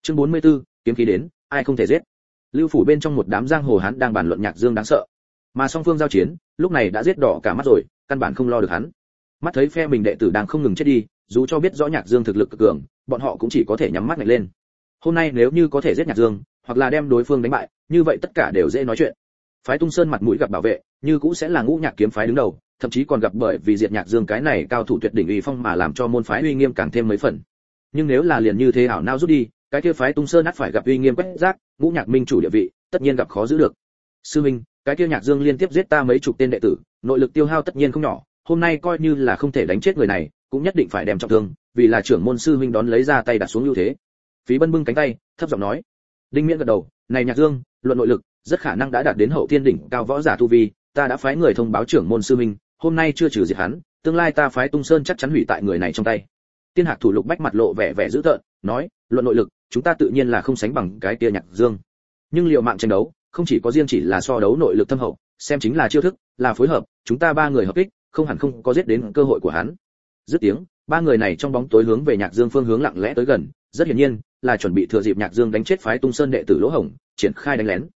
Chương 44, kiếm khí đến, ai không thể giết. Lưu phủ bên trong một đám giang hồ hán đang bàn luận Nhạc Dương đáng sợ. Mà song phương giao chiến, lúc này đã giết đỏ cả mắt rồi, căn bản không lo được hắn. Mắt thấy phe mình đệ tử đang không ngừng chết đi, dù cho biết rõ Nhạc Dương thực lực cực cường, bọn họ cũng chỉ có thể nhắm mắt lại lên. Hôm nay nếu như có thể giết Nhạc Dương, hoặc là đem đối phương đánh bại, như vậy tất cả đều dễ nói chuyện. Phái Tung Sơn mặt mũi gặp bảo vệ, như cũ sẽ là Ngũ Nhạc kiếm phái đứng đầu, thậm chí còn gặp bởi vì diệt Nhạc Dương cái này cao thủ tuyệt đỉnh uy phong mà làm cho môn phái uy nghiêm càng thêm mấy phần. Nhưng nếu là liền như thế ảo não rút đi, cái kia phái Tung Sơn ắt phải gặp uy nghiêm quét rác, Ngũ Nhạc minh chủ địa vị, tất nhiên gặp khó giữ được. Sư minh, cái kia Nhạc Dương liên tiếp giết ta mấy chục tên đệ tử, nội lực tiêu hao tất nhiên không nhỏ, hôm nay coi như là không thể đánh chết người này, cũng nhất định phải đem trọng thương, vì là trưởng môn sư huynh đón lấy ra tay đặt xuống ưu thế. Phí Bân bưng cánh tay, thấp giọng nói. Đinh Miễn gật đầu, này Nhạc Dương, luận nội lực, rất khả năng đã đạt đến hậu thiên đỉnh cao võ giả tu vi, ta đã phái người thông báo trưởng môn sư huynh, hôm nay chưa trừ diệt hắn, tương lai ta phái Tung Sơn chắc chắn hủy tại người này trong tay. Tiên Hạc thủ Lục Bách mặt lộ vẻ vẻ dữ tợn, nói, luận nội lực, chúng ta tự nhiên là không sánh bằng cái kia Nhạc Dương. Nhưng liệu mạng tranh đấu, không chỉ có riêng chỉ là so đấu nội lực thâm hậu, xem chính là chiêu thức, là phối hợp, chúng ta ba người hợp kích, không hẳn không có giết đến cơ hội của hắn. Dứt tiếng, ba người này trong bóng tối hướng về Nhạc Dương phương hướng lặng lẽ tới gần, rất hiển nhiên là chuẩn bị thừa dịp Nhạc Dương đánh chết phái Tung Sơn đệ tử lỗ hổng, triển khai đánh lén.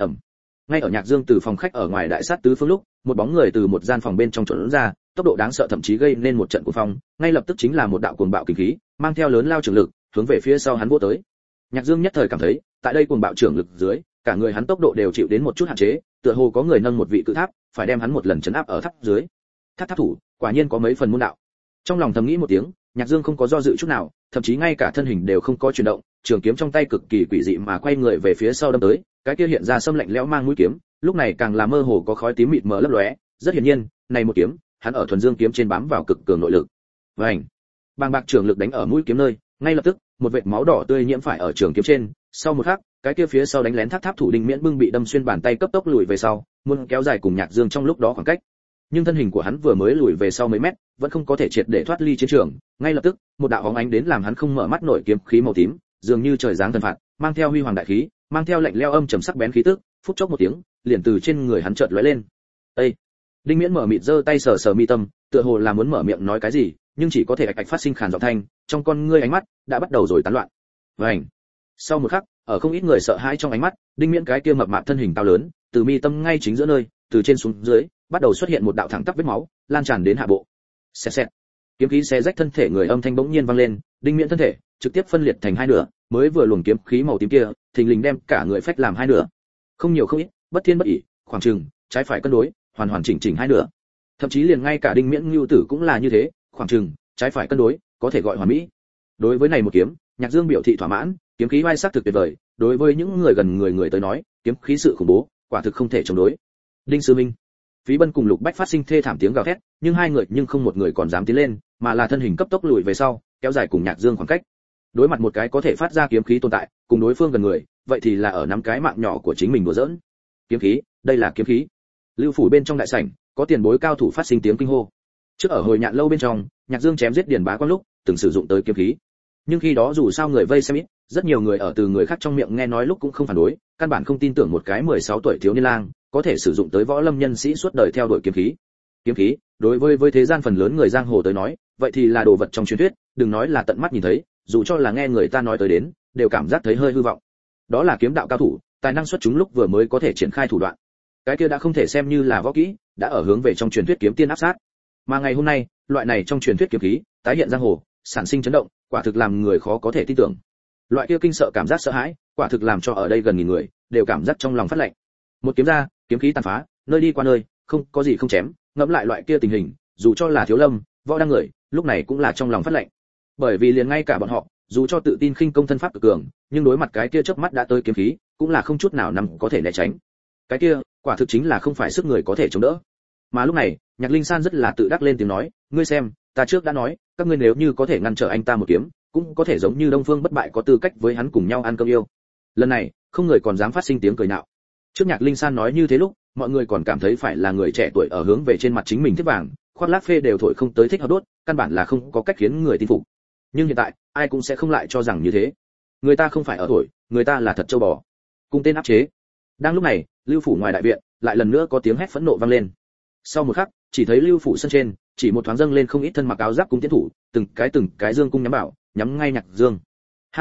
Ngay ở Nhạc Dương từ phòng khách ở ngoài đại sát tứ phương lúc, một bóng người từ một gian phòng bên trong trốn ra, tốc độ đáng sợ thậm chí gây nên một trận cuồng phong, ngay lập tức chính là một đạo cuồng bạo kinh khí, mang theo lớn lao trường lực, hướng về phía sau hắn vỗ tới. Nhạc Dương nhất thời cảm thấy, tại đây cuồng bạo trường lực dưới, cả người hắn tốc độ đều chịu đến một chút hạn chế, tựa hồ có người nâng một vị cự tháp, phải đem hắn một lần chấn áp ở tháp dưới. Tháp thủ, quả nhiên có mấy phần môn đạo. Trong lòng thầm nghĩ một tiếng, Nhạc Dương không có do dự chút nào, thậm chí ngay cả thân hình đều không có chuyển động, trường kiếm trong tay cực kỳ quỷ dị mà quay người về phía sau đâm tới, cái kia hiện ra xâm lạnh lẽo mang mũi kiếm, lúc này càng là mơ hồ có khói tím mịt mờ lấp lóe, rất hiển nhiên, này một kiếm, hắn ở thuần dương kiếm trên bám vào cực cường nội lực. Vành, bàng bạc trường lực đánh ở mũi kiếm nơi, ngay lập tức, một vệt máu đỏ tươi nhiễm phải ở trường kiếm trên, sau một khắc, cái kia phía sau đánh lén tháp thủ Đinh Miễn bưng bị đâm xuyên bàn tay cấp tốc lùi về sau, muốn kéo dài cùng Nhạc Dương trong lúc đó khoảng cách. Nhưng thân hình của hắn vừa mới lùi về sau mấy mét, vẫn không có thể triệt để thoát ly chiến trường, ngay lập tức, một đạo bóng ánh đến làm hắn không mở mắt nổi kiếm khí màu tím, dường như trời giáng thần phạt, mang theo huy hoàng đại khí, mang theo lạnh lẽo âm trầm sắc bén khí tức, phút chốc một tiếng, liền từ trên người hắn chợt lóe lên. "Ê!" Đinh Miễn mở mịt giơ tay sờ sờ mi tâm, tựa hồ là muốn mở miệng nói cái gì, nhưng chỉ có thể ạch ạch phát sinh khàn giọng thanh, trong con ngươi ánh mắt đã bắt đầu rồi tán loạn. Vành. Sau một khắc, ở không ít người sợ hãi trong ánh mắt, Đinh Miễn cái kia mập mạp thân hình cao lớn, từ mi tâm ngay chính giữa nơi, từ trên xuống dưới, bắt đầu xuất hiện một đạo thẳng tắp vết máu, lan tràn đến hạ bộ. Xẹt xẹt. Kiếm khí xé rách thân thể người âm thanh bỗng nhiên vang lên, Đinh Miễn thân thể trực tiếp phân liệt thành hai nửa, mới vừa luồng kiếm khí màu tím kia, thình lình đem cả người phách làm hai nửa. Không nhiều không ít, bất thiên bất ỷ, khoảng chừng, trái phải cân đối, hoàn hoàn chỉnh chỉnh hai nửa. Thậm chí liền ngay cả Đinh Miễn Nưu tử cũng là như thế, khoảng chừng, trái phải cân đối, có thể gọi hoàn mỹ. Đối với này một kiếm, Nhạc Dương biểu thị thỏa mãn, kiếm khí vai sắc thực tuyệt vời, đối với những người gần người tới nói, kiếm khí sự khủng bố, quả thực không thể chống đối. Đinh sư minh, Phí Bân cùng Lục Bách phát sinh thê thảm tiếng gào thét, nhưng hai người nhưng không một người còn dám tiến lên, mà là thân hình cấp tốc lùi về sau, kéo dài cùng Nhạc Dương khoảng cách. Đối mặt một cái có thể phát ra kiếm khí tồn tại, cùng đối phương gần người, vậy thì là ở nắm cái mạng nhỏ của chính mình đùa giỡn. Kiếm khí, đây là kiếm khí. Lưu phủ bên trong đại sảnh, có tiền bối cao thủ phát sinh tiếng kinh hô. Trước ở Hồi Nhạn lâu bên trong, Nhạc Dương chém giết Điền Bá Quang lúc, từng sử dụng tới kiếm khí. Nhưng khi đó dù sao người vây xem ít, rất nhiều người ở từ người khác trong miệng nghe nói lúc cũng không phản đối, căn bản không tin tưởng một cái 16 tuổi thiếu niên lang có thể sử dụng tới võ lâm nhân sĩ suốt đời theo đuổi kiếm khí. Kiếm khí, đối với thế gian phần lớn người giang hồ tới nói, vậy thì là đồ vật trong truyền thuyết, đừng nói là tận mắt nhìn thấy, dù cho là nghe người ta nói tới đến, đều cảm giác thấy hơi hư vọng. Đó là kiếm đạo cao thủ, tài năng xuất chúng lúc vừa mới có thể triển khai thủ đoạn. Cái kia đã không thể xem như là võ kỹ, đã ở hướng về trong truyền thuyết kiếm tiên áp sát. Mà ngày hôm nay, loại này trong truyền thuyết kiếm khí, tái hiện giang hồ, sản sinh chấn động, quả thực làm người khó có thể tin tưởng. Loại kia kinh sợ cảm giác sợ hãi, quả thực làm cho ở đây gần nghìn người đều cảm giác trong lòng phát lạnh. Một kiếm ra, kiếm khí tàn phá, nơi đi qua nơi, không có gì không chém, ngẫm lại loại kia tình hình, dù cho là Thiếu Lâm, võ đăng người, lúc này cũng là trong lòng phát lạnh. Bởi vì liền ngay cả bọn họ, dù cho tự tin khinh công thân pháp cực cường, nhưng đối mặt cái kia chớp mắt đã tới kiếm khí, cũng là không chút nào nằm có thể né tránh. Cái kia, quả thực chính là không phải sức người có thể chống đỡ. Mà lúc này, Nhạc Linh San rất là tự đắc lên tiếng nói, ngươi xem, ta trước đã nói, các ngươi nếu như có thể ngăn trở anh ta một kiếm, cũng có thể giống như Đông Phương Bất Bại có tư cách với hắn cùng nhau ăn cơm yêu. Lần này, không người còn dám phát sinh tiếng cười nhạo. Trước Nhạc Linh San nói như thế lúc, mọi người còn cảm thấy phải là người trẻ tuổi ở hướng về trên mặt chính mình thiết vàng, khoác lác phê đều thổi không tới thích hợp đốt, căn bản là không có cách khiến người tin phục. Nhưng hiện tại, ai cũng sẽ không lại cho rằng như thế. Người ta không phải ở thổi, người ta là thật châu bò. Cung tên áp chế. Đang lúc này, Lưu phủ ngoài đại viện, lại lần nữa có tiếng hét phẫn nộ vang lên. Sau một khắc, chỉ thấy Lưu phủ sân trên, chỉ một thoáng dâng lên không ít thân mặc áo giáp cung tiến thủ, từng cái dương cung nhắm bảo, nhắm ngay Nhạc Dương. Ha ha,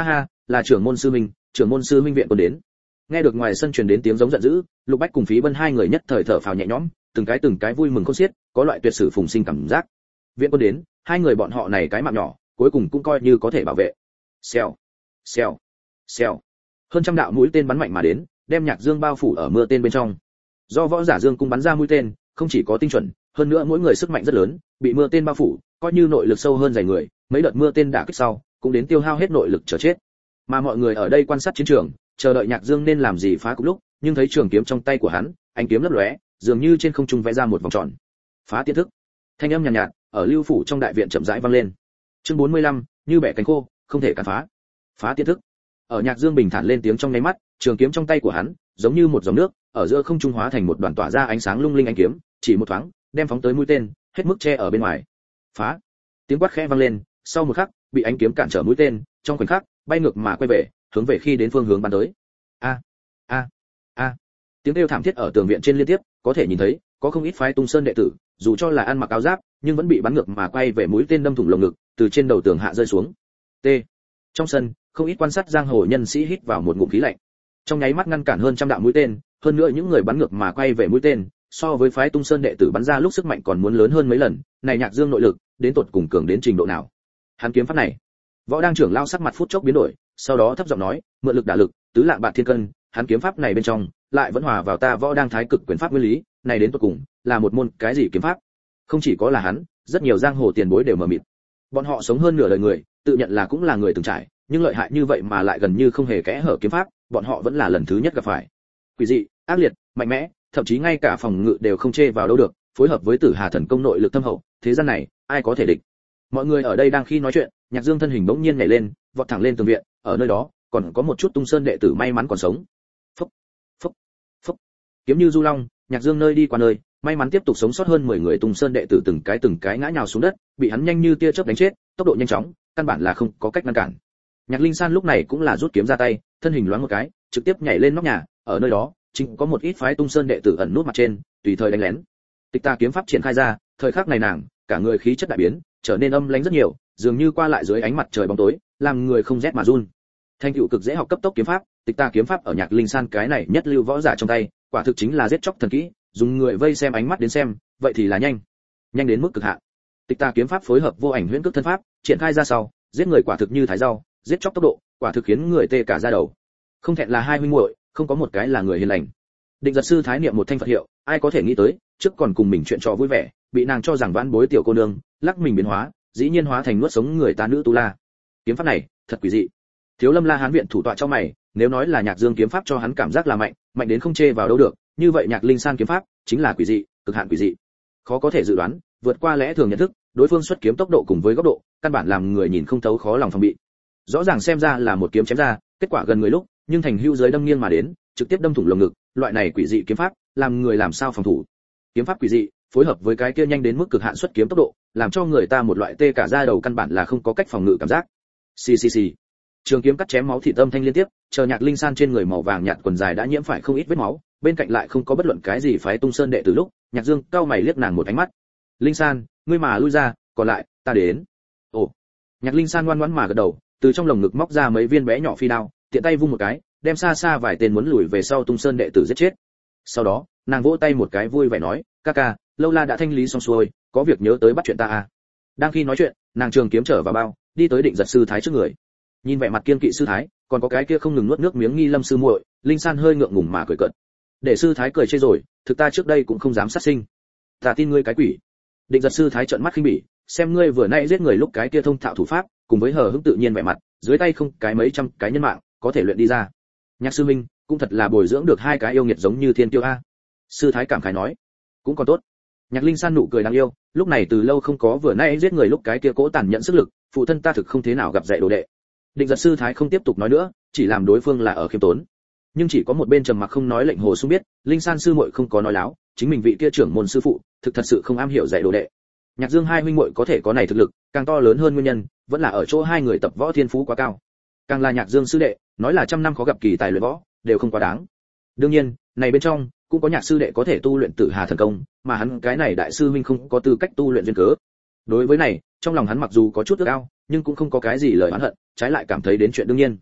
là trưởng môn sư huynh viện quân đến. Nghe được ngoài sân truyền đến tiếng giống giận dữ, Lục Bách cùng Phí Bân hai người nhất thời thở phào nhẹ nhõm, từng cái vui mừng khôn xiết, có loại tuyệt sử phùng sinh cảm giác. Viện quân đến, hai người bọn họ này cái mạng nhỏ, cuối cùng cũng coi như có thể bảo vệ. Xèo, xèo, xèo. Hơn trăm đạo mũi tên bắn mạnh mà đến, đem Nhạc Dương bao phủ ở mưa tên bên trong. Do võ giả Dương cung bắn ra mũi tên, không chỉ có tinh chuẩn, hơn nữa mỗi người sức mạnh rất lớn, bị mưa tên bao phủ, coi như nội lực sâu hơn dày người, mấy đợt mưa tên đả kích sau, cũng đến tiêu hao hết nội lực chờ chết. Mà mọi người ở đây quan sát chiến trường, chờ đợi Nhạc Dương nên làm gì phá cục lúc, nhưng thấy trường kiếm trong tay của hắn, ánh kiếm lấp lóe, dường như trên không trung vẽ ra một vòng tròn. Phá tiên thức. Thanh âm nhàn nhạt, ở Lưu phủ trong đại viện chậm rãi vang lên. Chương 45, như bẻ cánh khô, không thể cản phá. Phá tiên thức. Ở Nhạc Dương bình thản lên tiếng trong nháy mắt, trường kiếm trong tay của hắn, giống như một dòng nước, ở giữa không trung hóa thành một đoàn tỏa ra ánh sáng lung linh ánh kiếm, chỉ một thoáng, đem phóng tới mũi tên, hết mức che ở bên ngoài. Phá. Tiếng quát khẽ vang lên, sau một khắc, bị ánh kiếm cản trở mũi tên, trong khoảnh khắc, bay ngược mà quay về, hướng về khi đến phương hướng bắn tới. A, a, a. Tiếng kêu thảm thiết ở tường viện trên liên tiếp, có thể nhìn thấy, có không ít phái Tung Sơn đệ tử, dù cho là ăn mặc áo giáp, nhưng vẫn bị bắn ngược mà quay về mũi tên đâm thủng lồng ngực, từ trên đầu tường hạ rơi xuống. T. Trong sân, không ít quan sát giang hồ nhân sĩ hít vào một ngụm khí lạnh. Trong nháy mắt ngăn cản hơn trăm đạo mũi tên, hơn nữa những người bắn ngược mà quay về mũi tên, so với phái Tung Sơn đệ tử bắn ra lúc sức mạnh còn muốn lớn hơn mấy lần, này Nhạc Dương nội lực, đến tột cùng cường đến trình độ nào? Hắn kiếm pháp này. Võ Đang trưởng lao sắc mặt phút chốc biến đổi, sau đó thấp giọng nói, mượn lực đả lực, tứ lạng bạc thiên cân, hắn kiếm pháp này bên trong, lại vẫn hòa vào ta Võ Đang thái cực quyền pháp nguyên lý, này đến tột cùng là một môn cái gì kiếm pháp? Không chỉ có là hắn, rất nhiều giang hồ tiền bối đều mờ mịt. Bọn họ sống hơn nửa đời người, tự nhận là cũng là người từng trải, nhưng lợi hại như vậy mà lại gần như không hề kẽ hở kiếm pháp, bọn họ vẫn là lần thứ nhất gặp phải. Quỷ dị, ác liệt, mạnh mẽ, thậm chí ngay cả phòng ngự đều không chê vào đâu được, phối hợp với Tử Hà thần công nội lực thâm hậu, thế gian này, ai có thể địch? Mọi người ở đây đang khi nói chuyện, Nhạc Dương thân hình bỗng nhiên nhảy lên, vọt thẳng lên tường viện, ở nơi đó, còn có một chút Tung Sơn đệ tử may mắn còn sống. Phốc, phốc, phốc. Kiếm như du long, Nhạc Dương nơi đi qua nơi, may mắn tiếp tục sống sót hơn 10 người Tung Sơn đệ tử từng cái ngã nhào xuống đất, bị hắn nhanh như tia chớp đánh chết, tốc độ nhanh chóng, căn bản là không có cách ngăn cản. Nhạc Linh San lúc này cũng là rút kiếm ra tay, thân hình loáng một cái, trực tiếp nhảy lên nóc nhà, ở nơi đó, chính có một ít phái Tung Sơn đệ tử ẩn nút mặt trên, tùy thời đánh lén. Tịch Ta kiếm pháp triển khai ra, thời khắc này nàng, cả người khí chất đại biến, trở nên âm lãnh rất nhiều, dường như qua lại dưới ánh mặt trời bóng tối, làm người không rét mà run. Thanh tựu cực dễ học cấp tốc kiếm pháp, Tịch Ta kiếm pháp ở Nhạc Linh San cái này nhất lưu võ giả trong tay, quả thực chính là giết chóc thần kỹ, dùng người vây xem ánh mắt đến xem, vậy thì là nhanh đến mức cực hạn. Tịch Ta kiếm pháp phối hợp vô ảnh huyễn cước thân pháp, triển khai ra sau, giết người quả thực như thái rau, giết chóc tốc độ, quả thực khiến người tê cả da đầu. Không thẹn là hai huynh muội, không có một cái là người hiền lành. Định Giật sư thái niệm một thanh Phật hiệu, ai có thể nghĩ tới, trước còn cùng mình chuyện trò vui vẻ, bị nàng cho rằng vãn bối tiểu cô nương, lắc mình biến hóa, dĩ nhiên hóa thành nuốt sống người ta nữ tu la. Kiếm pháp này, thật quỷ dị. Thiếu Lâm La Hán viện thủ tọa cho mày, nếu nói là Nhạc Dương kiếm pháp cho hắn cảm giác là mạnh, mạnh đến không chê vào đâu được, như vậy Nhạc Linh San kiếm pháp chính là quỷ dị, cực hạn quỷ dị. Khó có thể dự đoán, vượt qua lẽ thường nhận thức, đối phương xuất kiếm tốc độ cùng với góc độ, căn bản làm người nhìn không thấu, khó lòng phòng bị. Rõ ràng xem ra là một kiếm chém ra, kết quả gần người lúc, nhưng thành hưu dưới đâm nghiêng mà đến, trực tiếp đâm thủng lồng ngực, loại này quỷ dị kiếm pháp, làm người làm sao phòng thủ. Kiếm pháp quỷ dị, phối hợp với cái kia nhanh đến mức cực hạn xuất kiếm tốc độ, làm cho người ta một loại tê cả da đầu, căn bản là không có cách phòng ngự cảm giác. Xì xì xì. Trường kiếm cắt chém máu thịt âm thanh liên tiếp, chờ Nhạc Linh San trên người màu vàng nhạt quần dài đã nhiễm phải không ít vết máu, bên cạnh lại không có bất luận cái gì phái Tung Sơn đệ tử lúc, Nhạc Dương cau mày liếc nàng một ánh mắt. "Linh San, ngươi mà lui ra, còn lại, ta đến." Ồ. Nhạc Linh San ngoan ngoãn mà gật đầu, từ trong lồng ngực móc ra mấy viên bé nhỏ phi đao, tiện tay vung một cái, đem xa xa vài tên muốn lùi về sau Tung Sơn đệ tử giết chết. Sau đó, nàng vỗ tay một cái vui vẻ nói, "Ca ca, lâu la đã thanh lý xong xuôi, có việc nhớ tới bắt chuyện ta à?" Đang khi nói chuyện, nàng trường kiếm trở vào bao, đi tới Định Giật sư thái trước người. Nhìn vẻ mặt kiên kỵ sư thái, còn có cái kia không ngừng nuốt nước miếng Nghi Lâm sư muội, Linh San hơi ngượng ngùng mà cười cợt. Để sư thái cười chê rồi, thực ta trước đây cũng không dám sát sinh. Ta tin ngươi cái quỷ. Định Giật sư thái trợn mắt khinh bỉ, xem ngươi vừa nãy giết người lúc cái kia thông thạo thủ pháp, cùng với hờ hững tự nhiên vẻ mặt, dưới tay không cái mấy trăm cái nhân mạng, có thể luyện đi ra. Nhạc sư minh, cũng thật là bồi dưỡng được hai cái yêu nghiệt giống như thiên tiêu a. Sư thái cảm khái nói, cũng còn tốt. Nhạc Linh San nụ cười đáng yêu, lúc này từ lâu không có vừa nãy giết người lúc cái kia cố tàn nhẫn sức lực, phụ thân ta thực không thế nào gặp dạy đồ đệ. Định Giật sư thái không tiếp tục nói nữa, chỉ làm đối phương là ở khiêm tốn. Nhưng chỉ có một bên trầm mặc không nói lệnh hồ sung biết, Linh San sư muội không có nói láo, chính mình vị kia trưởng môn sư phụ, thực thật sự không am hiểu dạy đồ đệ. Nhạc Dương hai huynh muội có thể có này thực lực, càng to lớn hơn nguyên nhân, vẫn là ở chỗ hai người tập võ thiên phú quá cao. Càng là Nhạc Dương sư đệ, nói là trăm năm khó gặp kỳ tài luyện võ, đều không quá đáng. Đương nhiên, này bên trong cũng có Nhạc sư đệ có thể tu luyện Tử Hà thần công, mà hắn cái này đại sư huynh không có tư cách tu luyện duyên cớ. Đối với này, trong lòng hắn mặc dù có chút ước ao, nhưng cũng không có cái gì lời oán hận, trái lại cảm thấy đến chuyện đương nhiên.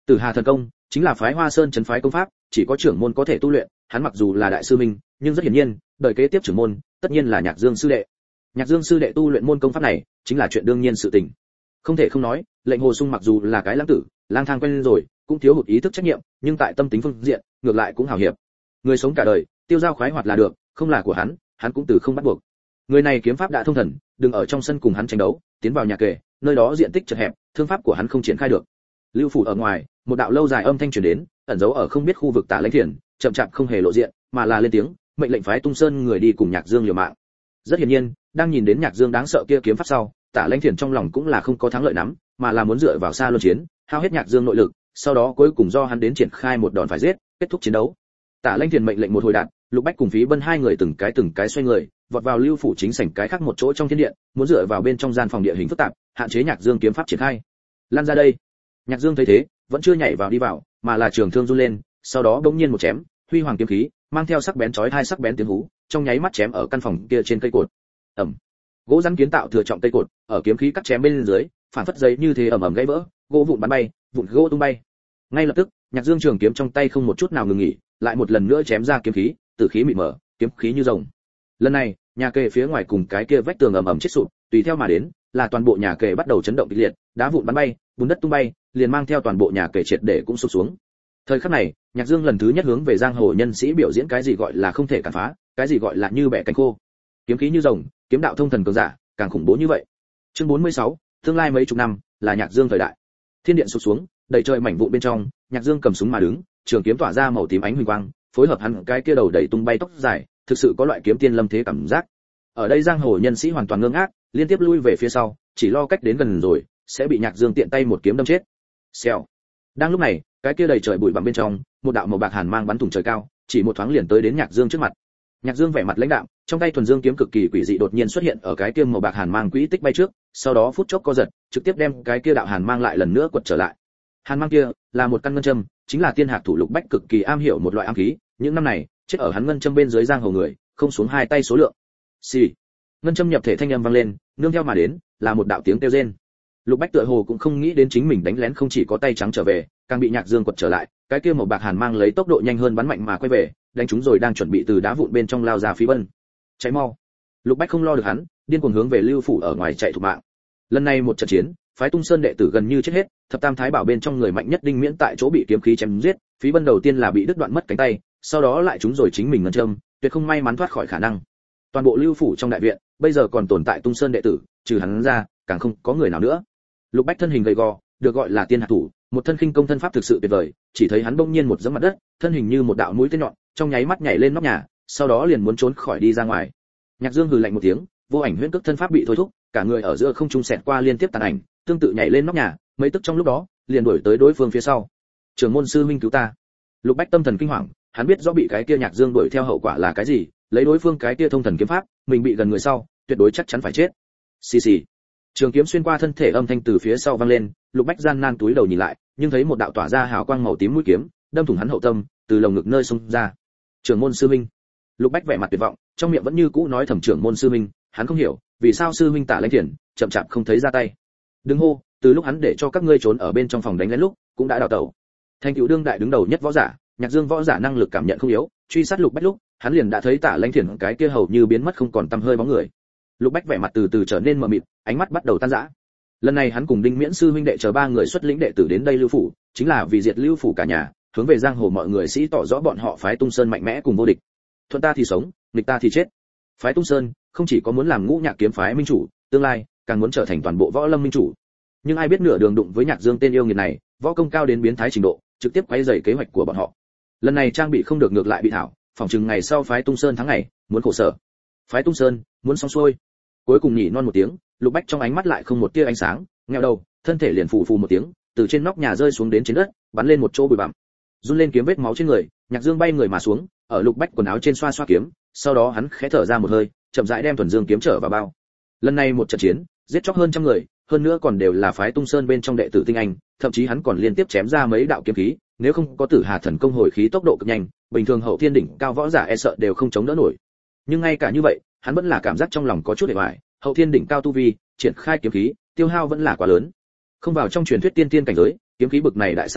Tử Hà thần công chính là phái Hoa Sơn trấn phái công pháp, chỉ có trưởng môn có thể tu luyện, hắn mặc dù là đại sư minh, nhưng rất hiển nhiên, đời kế tiếp trưởng môn, tất nhiên là Nhạc Dương sư đệ. Nhạc Dương sư đệ tu luyện môn công pháp này, chính là chuyện đương nhiên sự tình. Không thể không nói, Lệnh Hồ Sung mặc dù là cái lãng tử, lang thang quen rồi, cũng thiếu hụt ý thức trách nhiệm, nhưng tại tâm tính phương diện, ngược lại cũng hào hiệp. Người sống cả đời, tiêu dao khoái hoạt là được, không là của hắn cũng từ không bắt buộc. Người này kiếm pháp đã thông thần, đừng ở trong sân cùng hắn tranh đấu, tiến vào nhà kề, nơi đó diện tích chật hẹp, thương pháp của hắn không triển khai được. Lưu phủ ở ngoài, một đạo lâu dài âm thanh truyền đến, ẩn giấu ở không biết khu vực Tả Lãnh Thiền, chậm chạp không hề lộ diện, mà là lên tiếng, mệnh lệnh phái Tung Sơn người đi cùng Nhạc Dương liều mạng. Rất hiển nhiên, đang nhìn đến Nhạc Dương đáng sợ kia kiếm pháp sau, Tả Lãnh Thiền trong lòng cũng là không có thắng lợi lắm, mà là muốn dựa vào xa luân chiến, hao hết Nhạc Dương nội lực, sau đó cuối cùng do hắn đến triển khai một đòn phải giết, kết thúc chiến đấu. Tả Lãnh Thiền mệnh lệnh một hồi đạt, Lục Bách cùng Phí Bân hai người từng cái xoay người, vọt vào Lưu phủ chính sảnh cái khác một chỗ trong thiên điện, muốn dựa vào bên trong gian phòng địa hình phức tạp, hạn chế Nhạc Dương kiếm pháp triển khai. Lan ra đây. Nhạc Dương thấy thế, vẫn chưa nhảy vào đi vào, mà là trường thương run lên, sau đó bỗng nhiên một chém, huy hoàng kiếm khí, mang theo sắc bén chói tai sắc bén tiếng hú, trong nháy mắt chém ở căn phòng kia trên cây cột. Ầm. Gỗ rắn kiến tạo thừa trọng cây cột, ở kiếm khí cắt chém bên dưới, phản phất giấy như thế ầm ầm gãy vỡ, gỗ vụn bắn bay, vụn gỗ tung bay. Ngay lập tức, Nhạc Dương trường kiếm trong tay không một chút nào ngừng nghỉ, lại một lần nữa chém ra kiếm khí, tử khí mịt mờ, kiếm khí như rồng. Lần này, nhà kề phía ngoài cùng cái kia vách tường ầm ầm chết sụp, tùy theo mà đến, là toàn bộ nhà kề bắt đầu chấn động kịch liệt, đá vụn bắn bay, bùn đất tung bay, liền mang theo toàn bộ nhà kề triệt để cũng sụp xuống. Thời khắc này, Nhạc Dương lần thứ nhất hướng về giang hồ nhân sĩ biểu diễn cái gì gọi là không thể cản phá, cái gì gọi là như bẻ cánh khô. Kiếm khí như rồng, kiếm đạo thông thần cường giả, càng khủng bố như vậy. Chương 46, tương lai mấy chục năm, là Nhạc Dương thời đại. Thiên điện sụp xuống, đầy trời mảnh vụn bên trong, Nhạc Dương cầm súng mà đứng, trường kiếm tỏa ra màu tím ánh huỳnh quang, phối hợp hắn cái kia đầu đầy tung bay tóc dài, thực sự có loại kiếm tiên lâm thế cảm giác. Ở đây giang hồ nhân sĩ hoàn toàn ngơ ngác, liên tiếp lui về phía sau, chỉ lo cách đến gần rồi sẽ bị Nhạc Dương tiện tay một kiếm đâm chết. Xèo. Đang lúc này, cái kia đầy trời bụi bặm bên trong, một đạo màu bạc hàn mang bắn thủng trời cao, chỉ một thoáng liền tới đến Nhạc Dương trước mặt. Nhạc Dương vẻ mặt lãnh đạm, trong tay thuần dương kiếm cực kỳ quỷ dị đột nhiên xuất hiện ở cái kia màu bạc hàn mang quỹ tích bay trước, sau đó phút chốc co giật, trực tiếp đem cái kia đạo hàn mang lại lần nữa quật trở lại. Hàn mang kia là một căn ngân châm, chính là tiên hạc thủ Lục Bách cực kỳ am hiểu một loại ám khí, những năm này, chết ở hắn ngân châm bên dưới giang hồ người, không xuống hai tay số lượng. Xì. Ngân châm nhập thể thanh âm vang lên, nương theo mà đến, là một đạo tiếng kêu rên. Lục Bách tựa hồ cũng không nghĩ đến chính mình đánh lén không chỉ có tay trắng trở về, càng bị Nhạc Dương quật trở lại, cái kia màu bạc hàn mang lấy tốc độ nhanh hơn bắn mạnh mà quay về, đánh chúng rồi đang chuẩn bị từ đá vụn bên trong lao ra Phí Bân. Cháy mau. Lục Bách không lo được hắn, điên cuồng hướng về Lưu phủ ở ngoài chạy thục mạng. Lần này một trận chiến, phái Tung Sơn đệ tử gần như chết hết, thập tam thái bảo bên trong người mạnh nhất Đinh Miễn tại chỗ bị kiếm khí chém giết, Phí Bân đầu tiên là bị đứt đoạn mất cánh tay, sau đó lại chúng rồi chính mình ngân châm, tuyệt không may mắn thoát khỏi khả năng. Toàn bộ Lưu phủ trong đại viện, bây giờ còn tồn tại Tung Sơn đệ tử, trừ hắn ra, càng không có người nào nữa. Lục Bách thân hình gầy gò, được gọi là tiên hạt thủ, một thân khinh công thân pháp thực sự tuyệt vời, chỉ thấy hắn bỗng nhiên một giẫm mặt đất, thân hình như một đạo mũi tên nhọn, trong nháy mắt nhảy lên nóc nhà, sau đó liền muốn trốn khỏi đi ra ngoài. Nhạc Dương hừ lạnh một tiếng, vô ảnh huyễn cước thân pháp bị thôi thúc, cả người ở giữa không trung xẹt qua liên tiếp tàn ảnh, tương tự nhảy lên nóc nhà, mấy tức trong lúc đó, liền đuổi tới đối phương phía sau. Trưởng môn sư huynh cứu ta. Lục Bách tâm thần kinh hoàng, hắn biết rõ bị cái kia Nhạc Dương đuổi theo hậu quả là cái gì, lấy đối phương cái kia thông thần kiếm pháp, mình bị gần người sau, tuyệt đối chắc chắn phải chết. Xì xì. Trường kiếm xuyên qua thân thể âm thanh từ phía sau vang lên, Lục Bách gian nan túi đầu nhìn lại, nhưng thấy một đạo tỏa ra hào quang màu tím mũi kiếm, đâm thủng hắn hậu tâm, từ lồng ngực nơi xông ra. Trưởng môn sư huynh. Lục Bách vẻ mặt tuyệt vọng, trong miệng vẫn như cũ nói thầm trưởng môn sư huynh, hắn không hiểu, vì sao sư huynh Tả Lãnh Thiền chậm chạp không thấy ra tay. Đừng hô, từ lúc hắn để cho các ngươi trốn ở bên trong phòng đánh lén lúc, cũng đã đào tẩu. Thành tựu đương đại đứng đầu nhất võ giả, Nhạc Dương võ giả năng lực cảm nhận không yếu, truy sát Lục Bách lúc, hắn liền đã thấy Tả Lãnh Thiền cái kia hầu như biến mất không còn tăm hơi bóng người. Lục Bách vẻ mặt từ từ trở nên mờ mịt, ánh mắt bắt đầu tan rã. Lần này hắn cùng Đinh Miễn sư huynh đệ chờ ba người xuất lĩnh đệ tử đến đây Lưu phủ, chính là vì diệt Lưu phủ cả nhà, hướng về giang hồ mọi người sĩ tỏ rõ bọn họ phái Tung Sơn mạnh mẽ cùng vô địch. Thuận ta thì sống, nghịch ta thì chết. Phái Tung Sơn không chỉ có muốn làm Ngũ Nhạc kiếm phái minh chủ, tương lai càng muốn trở thành toàn bộ võ lâm minh chủ. Nhưng ai biết nửa đường đụng với Nhạc Dương tên yêu nghiệt này, võ công cao đến biến thái trình độ, trực tiếp quấy rầy kế hoạch của bọn họ. Lần này trang bị không được ngược lại bị thảo, phòng chừng ngày sau phái Tung Sơn thắng ngày, muốn khổ sở. Phái Tung Sơn muốn xong xuôi. Cuối cùng nhỉ non một tiếng, Lục Bách trong ánh mắt lại không một tia ánh sáng, ngheo đầu, thân thể liền phù phù một tiếng, từ trên nóc nhà rơi xuống đến trên đất, bắn lên một chỗ bụi bặm. Run lên kiếm vết máu trên người, Nhạc Dương bay người mà xuống, ở Lục Bách quần áo trên xoa xoa kiếm, sau đó hắn khẽ thở ra một hơi, chậm rãi đem thuần dương kiếm trở vào bao. Lần này một trận chiến, giết chóc hơn trăm người, hơn nữa còn đều là phái Tung Sơn bên trong đệ tử tinh anh, thậm chí hắn còn liên tiếp chém ra mấy đạo kiếm khí, nếu không có Tử Hà thần công hồi khí tốc độ cực nhanh, bình thường hậu thiên đỉnh cao võ giả e sợ đều không chống đỡ nổi. Nhưng ngay cả như vậy, hắn vẫn là cảm giác trong lòng có chút hề hoài, hậu thiên đỉnh cao tu vi, triển khai kiếm khí, tiêu hao vẫn là quá lớn. Không vào trong truyền thuyết tiên tiên cảnh giới, kiếm khí bực này đại sát khí,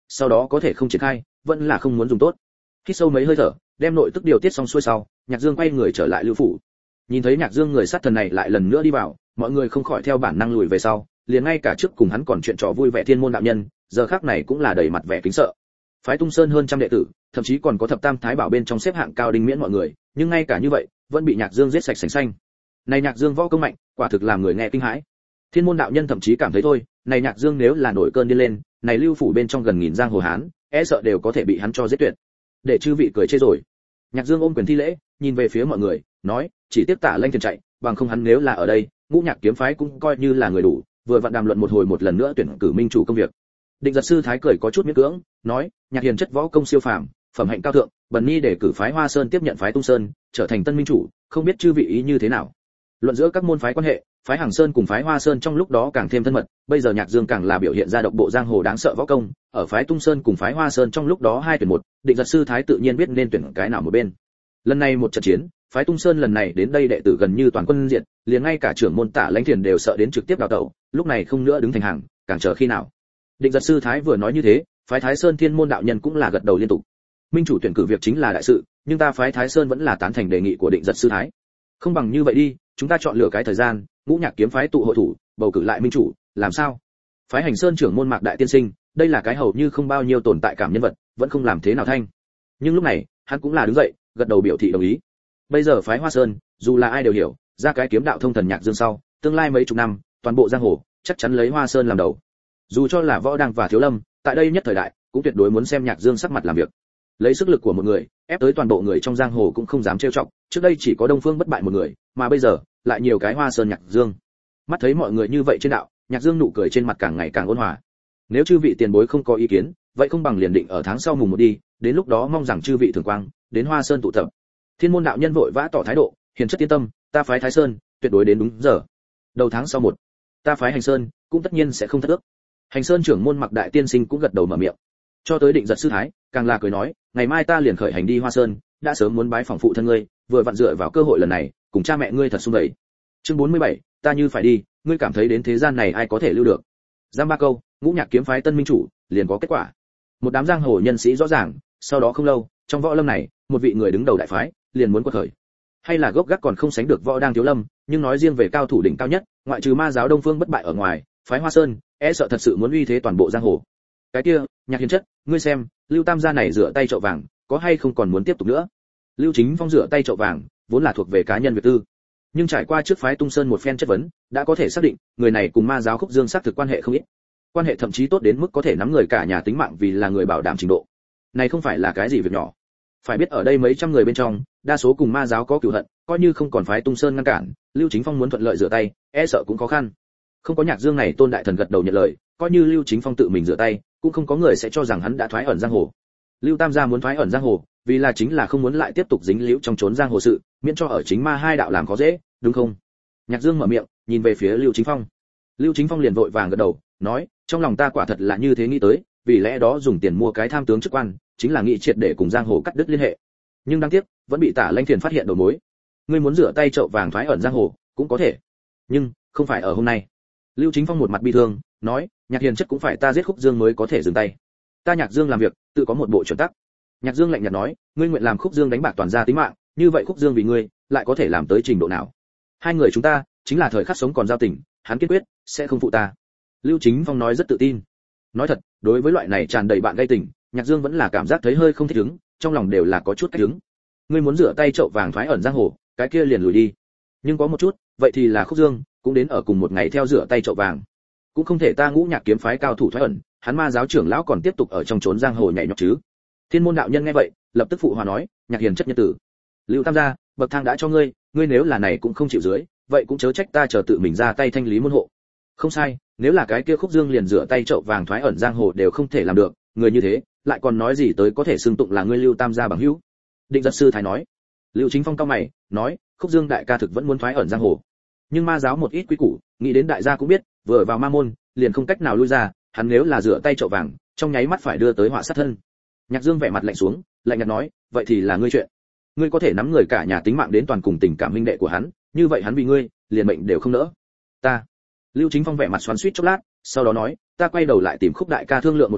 sau đó có thể không triển khai, vẫn là không muốn dùng tốt. Hít sâu mấy hơi thở, đem nội tức điều tiết xong xuôi sau, Nhạc Dương quay người trở lại lưu phủ. Nhìn thấy Nhạc Dương người sát thần này lại lần nữa đi vào, mọi người không khỏi theo bản năng lùi về sau, liền ngay cả trước cùng hắn còn chuyện trò vui vẻ Thiên Môn đạo nhân, giờ khắc này cũng là đầy mặt vẻ kính sợ. Phái Tung Sơn hơn trăm đệ tử, thậm chí còn có thập tam thái bảo bên trong xếp hạng cao đinh miễn mọi người, nhưng ngay cả như vậy, vẫn bị Nhạc Dương giết sạch sành xanh. Này Nhạc Dương võ công mạnh, quả thực làm người nghe kinh hãi. Thiên Môn đạo nhân thậm chí cảm thấy thôi, này Nhạc Dương nếu là nổi cơn điên lên, này lưu phủ bên trong gần nghìn giang hồ hán, e sợ đều có thể bị hắn cho giết tuyệt. Để chư vị cười chê rồi. Nhạc Dương ôm quyền thi lễ, nhìn về phía mọi người, nói, chỉ tiếp Tả Lanh Thiền chạy, bằng không hắn nếu là ở đây, Ngũ Nhạc kiếm phái cũng coi như là người đủ, vừa vặn đàm luận một hồi một lần nữa tuyển cử minh chủ công việc. Định Giật sư thái cười có chút miễn cưỡng, nói, Nhạc Hiền chất võ công siêu phàm, phẩm hạnh cao thượng, bần ni để cử phái Hoa Sơn tiếp nhận phái Tung Sơn, trở thành tân minh chủ, không biết chư vị ý như thế nào. Luận giữa các môn phái quan hệ, phái Hàng Sơn cùng phái Hoa Sơn trong lúc đó càng thêm thân mật, bây giờ Nhạc Dương càng là biểu hiện ra độc bộ giang hồ đáng sợ võ công, ở phái Tung Sơn cùng phái Hoa Sơn trong lúc đó hai tuyển một, Định Giật sư thái tự nhiên biết nên tuyển cái nào một bên. Lần này một trận chiến, phái Tung Sơn lần này đến đây đệ tử gần như toàn quân diệt, liền ngay cả trưởng môn Tả Lãnh Thiền đều sợ đến trực tiếp đào tẩu, lúc này không nữa đứng thành hàng, càng chờ khi nào. Định Giật sư thái vừa nói như thế, phái Thái Sơn Thiên Môn đạo nhân cũng là gật đầu liên tục. Minh chủ tuyển cử việc chính là đại sự, nhưng ta phái Thái Sơn vẫn là tán thành đề nghị của Định Giật sư thái. Không bằng như vậy đi, chúng ta chọn lựa cái thời gian, Ngũ Nhạc kiếm phái tụ hội thủ, bầu cử lại minh chủ, làm sao? Phái Hành Sơn trưởng môn Mạc đại tiên sinh, đây là cái hầu như không bao nhiêu tồn tại cảm nhân vật, vẫn không làm thế nào thanh. Nhưng lúc này, hắn cũng là đứng dậy, gật đầu biểu thị đồng ý. Bây giờ phái Hoa Sơn, dù là ai đều hiểu, ra cái kiếm đạo thông thần Nhạc Dương sau, tương lai mấy chục năm, toàn bộ giang hồ chắc chắn lấy Hoa Sơn làm đầu. Dù cho là Võ Đăng và Thiếu Lâm, tại đây nhất thời đại, cũng tuyệt đối muốn xem Nhạc Dương sắc mặt làm việc. Lấy sức lực của một người, ép tới toàn bộ người trong giang hồ cũng không dám trêu chọc, trước đây chỉ có Đông Phương Bất Bại một người, mà bây giờ, lại nhiều cái Hoa Sơn Nhạc Dương. Mắt thấy mọi người như vậy trên đạo, Nhạc Dương nụ cười trên mặt càng ngày càng ôn hòa. Nếu chư vị tiền bối không có ý kiến, vậy không bằng liền định ở tháng sau mùng 1 đi, đến lúc đó mong rằng chư vị thường quang, đến Hoa Sơn tụ tập. Thiên Môn đạo nhân vội vã tỏ thái độ, hiền chất yên tâm, ta phái Thái Sơn, tuyệt đối đến đúng giờ. Đầu tháng sau 1, ta phái Hành Sơn, cũng tất nhiên sẽ không thất ước. Hành Sơn trưởng môn Mạc đại tiên sinh cũng gật đầu mở miệng. Cho tới Định Giật sư thái, càng là cười nói, ngày mai ta liền khởi hành đi Hoa Sơn, đã sớm muốn bái phỏng phụ thân ngươi, vừa vặn dựa vào cơ hội lần này, cùng cha mẹ ngươi thật sung vầy. Chương 47, ta như phải đi, ngươi cảm thấy đến thế gian này ai có thể lưu được? Giam ba câu, Ngũ Nhạc kiếm phái tân minh chủ, liền có kết quả. Một đám giang hồ nhân sĩ rõ ràng, sau đó không lâu, trong võ lâm này, một vị người đứng đầu đại phái, liền muốn quật khởi. Hay là gốc gác còn không sánh được Võ Đang Thiếu Lâm, nhưng nói riêng về cao thủ đỉnh cao nhất, ngoại trừ ma giáo Đông Phương Bất Bại ở ngoài, phái Hoa Sơn, e sợ thật sự muốn uy thế toàn bộ giang hồ. Cái kia, Nhạc Hiền chất, ngươi xem, Lưu Tam gia này rửa tay chậu vàng, có hay không còn muốn tiếp tục nữa? Lưu Chính Phong rửa tay chậu vàng, vốn là thuộc về cá nhân việc tư, nhưng trải qua trước phái Tung Sơn một phen chất vấn, đã có thể xác định, người này cùng ma giáo Khúc Dương xác thực quan hệ không ít. Quan hệ thậm chí tốt đến mức có thể nắm người cả nhà tính mạng vì là người bảo đảm trình độ. Này không phải là cái gì việc nhỏ. Phải biết ở đây mấy trăm người bên trong, đa số cùng ma giáo có cừu hận, coi như không còn phái Tung Sơn ngăn cản, Lưu Chính Phong muốn thuận lợi rửa tay, e sợ cũng khó khăn. Không có Nhạc Dương này tôn đại thần gật đầu nhận lời, coi như Lưu Chính Phong tự mình rửa tay, cũng không có người sẽ cho rằng hắn đã thoái ẩn giang hồ. Lưu Tam gia muốn thoái ẩn giang hồ, vì là chính là không muốn lại tiếp tục dính líu trong chốn giang hồ sự, miễn cho ở chính ma hai đạo làm khó dễ, đúng không? Nhạc Dương mở miệng, nhìn về phía Lưu Chính Phong. Lưu Chính Phong liền vội vàng gật đầu, nói, trong lòng ta quả thật là như thế nghĩ tới, vì lẽ đó dùng tiền mua cái tham tướng chức quan, chính là nghị triệt để cùng giang hồ cắt đứt liên hệ. Nhưng đáng tiếc, vẫn bị Tả Lãnh Thiền phát hiện đầu mối. Ngươi muốn rửa tay chậu vàng thoái ẩn giang hồ, cũng có thể, nhưng không phải ở hôm nay. Lưu Chính Phong một mặt bi thương, nói, Nhạc Hiền chất cũng phải ta giết Khúc Dương mới có thể dừng tay. Ta Nhạc Dương làm việc, tự có một bộ chuẩn tắc. Nhạc Dương lạnh nhạt nói, ngươi nguyện làm Khúc Dương đánh bạc toàn gia tính mạng, như vậy Khúc Dương vì ngươi, lại có thể làm tới trình độ nào? Hai người chúng ta, chính là thời khắc sống còn giao tình, hắn kiên quyết sẽ không phụ ta. Lưu Chính Phong nói rất tự tin. Nói thật, đối với loại này tràn đầy bạn gây tình, Nhạc Dương vẫn là cảm giác thấy hơi không thích ứng, trong lòng đều là có chút cách ứng. Ngươi muốn rửa tay chậu vàng thoái ẩn giang hồ, cái kia liền lùi đi. Nhưng có một chút, vậy thì là Khúc Dương cũng đến ở cùng một ngày theo rửa tay chậu vàng. Cũng không thể ta Ngũ Nhạc kiếm phái cao thủ thoái ẩn, hắn ma giáo trưởng lão còn tiếp tục ở trong chốn giang hồ nhảy nhót chứ. Thiên Môn đạo nhân nghe vậy, lập tức phụ hòa nói, Nhạc Hiền chất nhân tử. Lưu Tam gia, bậc thang đã cho ngươi, ngươi nếu là này cũng không chịu dưới, vậy cũng chớ trách ta chờ tự mình ra tay thanh lý môn hộ. Không sai, nếu là cái kia Khúc Dương liền rửa tay chậu vàng thoái ẩn giang hồ đều không thể làm được, người như thế, lại còn nói gì tới có thể xưng tụng là ngươi Lưu Tam gia bằng hữu. Định Giật sư thái nói. Lưu Chính Phong cao mày, nói, Khúc Dương đại ca thực vẫn muốn thoái ẩn giang hồ, nhưng ma giáo một ít quý củ, nghĩ đến đại gia cũng biết, vừa vào ma môn, liền không cách nào lui ra, hắn nếu là rửa tay chậu vàng, trong nháy mắt phải đưa tới họa sát thân. Nhạc Dương vẻ mặt lạnh xuống, lạnh nhạt nói, vậy thì là ngươi chuyện. Ngươi có thể nắm người cả nhà tính mạng đến toàn cùng tình cảm huynh đệ của hắn, như vậy hắn vì ngươi, liền mệnh đều không nỡ. Ta. Lưu Chính Phong vẻ mặt xoắn xuýt chốc lát, sau đó nói, ta quay đầu lại tìm Khúc đại ca thương lượng một phen,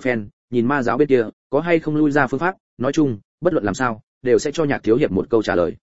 nhìn ma giáo bên kia có hay không lui ra phương pháp, nói chung bất luận làm sao đều sẽ cho Nhạc thiếu hiệp một câu trả lời.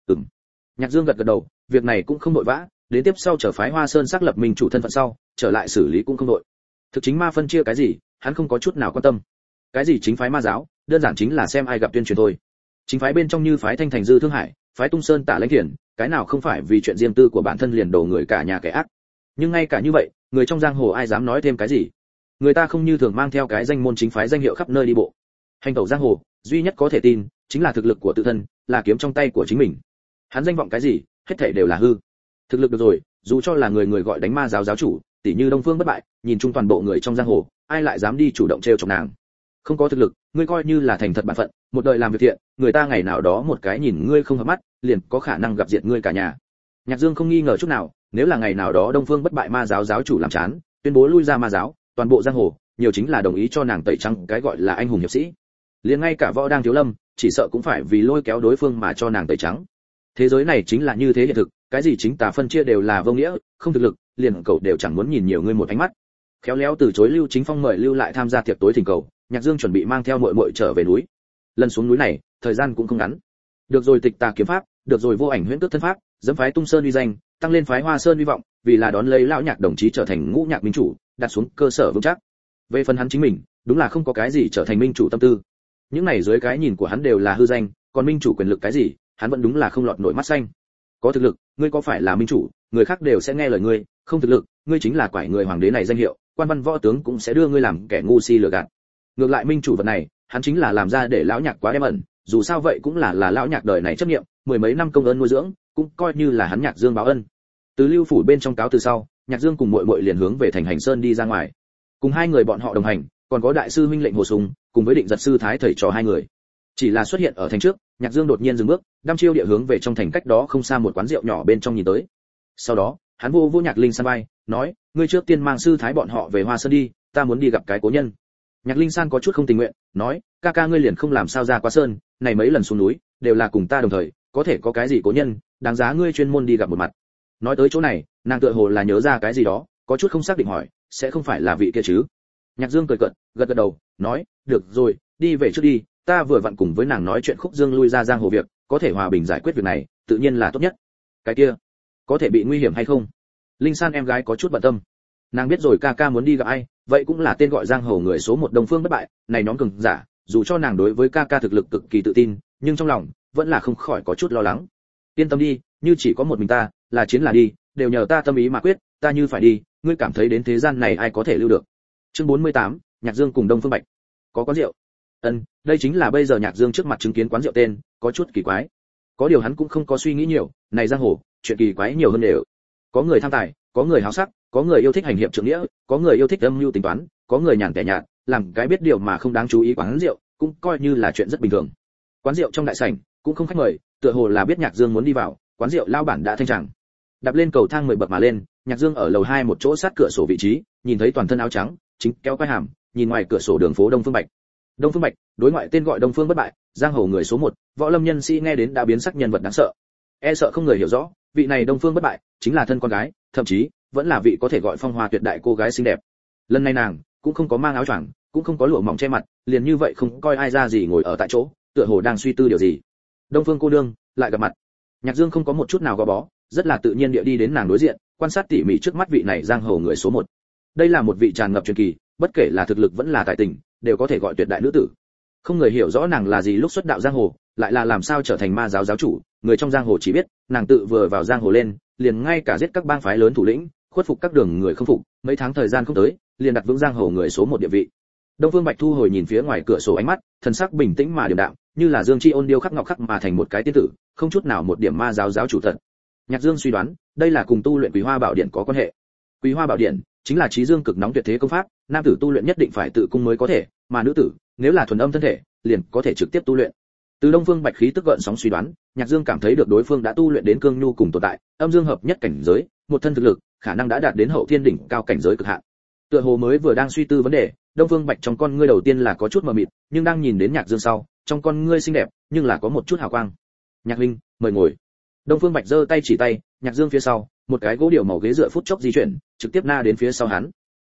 Nhạc Dương gật gật đầu, việc này cũng không vội vã, đến tiếp sau trở phái Hoa Sơn xác lập minh chủ thân phận sau, trở lại xử lý cũng không đội. Thực chính ma phân chia cái gì, hắn không có chút nào quan tâm. Cái gì chính phái ma giáo, đơn giản chính là xem ai gặp tuyên truyền thôi. Chính phái bên trong như phái Thanh Thành Dư Thương Hải, phái Tung Sơn Tả Lãnh Thiền, cái nào không phải vì chuyện riêng tư của bản thân liền đổ người cả nhà kẻ ác. Nhưng ngay cả như vậy, người trong giang hồ ai dám nói thêm cái gì? Người ta không như thường mang theo cái danh môn chính phái danh hiệu khắp nơi đi bộ. Hành tẩu giang hồ, duy nhất có thể tin chính là thực lực của tự thân, là kiếm trong tay của chính mình. Hắn danh vọng cái gì, hết thảy đều là hư. Thực lực được rồi, dù cho là người gọi đánh ma giáo giáo chủ, tỷ như Đông Phương Bất Bại, nhìn chung toàn bộ người trong giang hồ, ai lại dám đi chủ động trêu chọc nàng? Không có thực lực, ngươi coi như là thành thật bản phận, một đời làm việc thiện, người ta ngày nào đó một cái nhìn ngươi không hợp mắt, liền có khả năng gặp diệt ngươi cả nhà. Nhạc Dương không nghi ngờ chút nào, nếu là ngày nào đó Đông Phương Bất Bại ma giáo giáo chủ làm chán, tuyên bố lui ra ma giáo, toàn bộ giang hồ, nhiều chính là đồng ý cho nàng tẩy trắng cái gọi là anh hùng hiệp sĩ. Liền ngay cả Võ Đang Thiếu Lâm, chỉ sợ cũng phải vì lôi kéo đối phương mà cho nàng tẩy trắng. Thế giới này chính là như thế hiện thực, cái gì chính tà phân chia đều là vô nghĩa, không thực lực, liền cậu đều chẳng muốn nhìn nhiều ngươi một ánh mắt. Khéo léo từ chối Lưu Chính Phong mời Lưu lại tham gia tiệc tối thỉnh cầu, Nhạc Dương chuẩn bị mang theo muội muội trở về núi. Lần xuống núi này, thời gian cũng không ngắn. Được rồi tịch tà kiếm pháp, được rồi vô ảnh huyễn tước thân pháp, dẫm phái Tung Sơn uy danh, tăng lên phái Hoa Sơn uy vọng, vì là đón lấy lão Nhạc đồng chí trở thành ngũ nhạc minh chủ, đặt xuống cơ sở vững chắc. Về phần hắn chính mình, đúng là không có cái gì trở thành minh chủ tâm tư. Những này dưới cái nhìn của hắn đều là hư danh, còn minh chủ quyền lực cái gì, hắn vẫn đúng là không lọt nổi mắt xanh. Có thực lực, ngươi có phải là minh chủ, người khác đều sẽ nghe lời ngươi, không thực lực, ngươi chính là quải người hoàng đế này danh hiệu, quan văn võ tướng cũng sẽ đưa ngươi làm kẻ ngu si lừa gạt. Ngược lại minh chủ vật này, hắn chính là làm ra để lão Nhạc quá đem ẩn, dù sao vậy cũng là lão Nhạc đời này chấp niệm, mười mấy năm công ơn nuôi dưỡng, cũng coi như là hắn Nhạc Dương báo ân. Từ Lưu phủ bên trong cáo từ sau, Nhạc Dương cùng muội muội liền hướng về thành Hành Sơn đi ra ngoài. Cùng hai người bọn họ đồng hành, còn có đại sư huynh lệnh Hồ Sùng, cùng với Định Giật sư thái thầy trò hai người. Chỉ là xuất hiện ở thành trước, Nhạc Dương đột nhiên dừng bước, đăm chiêu địa hướng về trong thành cách đó không xa một quán rượu nhỏ bên trong nhìn tới. Sau đó, hắn vô Nhạc Linh San vai, nói, ngươi trước tiên mang sư thái bọn họ về Hoa Sơn đi, ta muốn đi gặp cái cố nhân. Nhạc Linh San có chút không tình nguyện, nói, ca ca ngươi liền không làm sao ra qua sơn, này mấy lần xuống núi đều là cùng ta đồng thời, có thể có cái gì cố nhân, đáng giá ngươi chuyên môn đi gặp một mặt. Nói tới chỗ này, nàng tựa hồ là nhớ ra cái gì đó, có chút không xác định hỏi, sẽ không phải là vị kia chứ? Nhạc Dương cười cợt, gật đầu, nói, được rồi, đi về trước đi, ta vừa vặn cùng với nàng nói chuyện Khúc Dương lui ra giang hồ việc, có thể hòa bình giải quyết việc này, tự nhiên là tốt nhất. Cái kia, có thể bị nguy hiểm hay không? Linh San em gái có chút bận tâm. Nàng biết rồi ca ca muốn đi gặp ai, vậy cũng là tên gọi giang hồ người số một Đông Phương Bất Bại, này nhóm cường giả, dù cho nàng đối với ca ca thực lực cực kỳ tự tin, nhưng trong lòng vẫn là không khỏi có chút lo lắng. Yên tâm đi, như chỉ có một mình ta, là chiến là đi, đều nhờ ta tâm ý mà quyết, ta như phải đi, ngươi cảm thấy đến thế gian này ai có thể lưu được. Chương 48, Nhạc Dương cùng Đông Phương Bạch. Có quán rượu. Đây chính là bây giờ Nhạc Dương trước mặt chứng kiến quán rượu tên, có chút kỳ quái. Có điều hắn cũng không có suy nghĩ nhiều, này giang hồ, chuyện kỳ quái nhiều hơn đều. Có người tham tài, có người háo sắc, có người yêu thích hành hiệp trượng nghĩa, có người yêu thích âm mưu tính toán, có người nhàn tẻ nhạt, làm cái biết điều mà không đáng chú ý quán rượu, cũng coi như là chuyện rất bình thường. Quán rượu trong đại sảnh, cũng không khách mời, tựa hồ là biết Nhạc Dương muốn đi vào, quán rượu lao bản đã thanh tràng. Đạp lên cầu thang 10 bậc mà lên, Nhạc Dương ở lầu 2 một chỗ sát cửa sổ vị trí, nhìn thấy toàn thân áo trắng, chính kéo quai hàm, nhìn ngoài cửa sổ đường phố Đông Phương Bạch. Đông Phương Bạch, đối ngoại tên gọi Đông Phương Bất Bại, giang hồ người số 1, võ lâm nhân sĩ nghe đến đã biến sắc nhân vật đáng sợ. E sợ không người hiểu rõ, vị này Đông Phương Bất Bại chính là thân con gái, thậm chí vẫn là vị có thể gọi phong hoa tuyệt đại cô gái xinh đẹp. Lần này nàng cũng không có mang áo choàng, cũng không có lụa mỏng che mặt, liền như vậy không coi ai ra gì ngồi ở tại chỗ, tựa hồ đang suy tư điều gì. Đông Phương cô đương, lại gặp mặt. Nhạc Dương không có một chút nào gò bó, rất là tự nhiên địa đi đến nàng đối diện, quan sát tỉ mỉ trước mắt vị này giang hồ người số 1. Đây là một vị tràn ngập truyền kỳ, bất kể là thực lực vẫn là tài tình, đều có thể gọi tuyệt đại nữ tử. Không người hiểu rõ nàng là gì lúc xuất đạo giang hồ, lại là làm sao trở thành ma giáo giáo chủ, người trong giang hồ chỉ biết, nàng tự vừa vào giang hồ lên, liền ngay cả giết các bang phái lớn thủ lĩnh, khuất phục các đường người không phục, mấy tháng thời gian không tới, liền đặt vững giang hồ người số 1 địa vị. Đông Phương Bạch thu hồi nhìn phía ngoài cửa sổ ánh mắt, thần sắc bình tĩnh mà điềm đạm, như là dương chi ôn điêu khắc ngọc khắc mà thành một cái tiên tử, không chút nào một điểm ma giáo giáo chủ thật. Nhạc Dương suy đoán, đây là cùng tu luyện Quý Hoa Bảo Điện có quan hệ. Quý Hoa Bảo Điện chính là trí dương cực nóng tuyệt thế công pháp, nam tử tu luyện nhất định phải tự cung mới có thể, mà nữ tử, nếu là thuần âm thân thể, liền có thể trực tiếp tu luyện. Từ Đông Phương Bạch khí tức gợn sóng suy đoán, Nhạc Dương cảm thấy được đối phương đã tu luyện đến cương nhu cùng tồn tại, âm dương hợp nhất cảnh giới, một thân thực lực, khả năng đã đạt đến hậu thiên đỉnh cao cảnh giới cực hạn. Tựa hồ mới vừa đang suy tư vấn đề, Đông Phương Bạch trong con ngươi đầu tiên là có chút mờ mịt, nhưng đang nhìn đến Nhạc Dương sau, trong con ngươi xinh đẹp, nhưng là có một chút hào quang. "Nhạc huynh, mời ngồi." Đông Phương Bạch giơ tay chỉ tay, Nhạc Dương phía sau, một cái gỗ điệu màu ghế dựa phút chốc di chuyển, trực tiếp na đến phía sau hắn.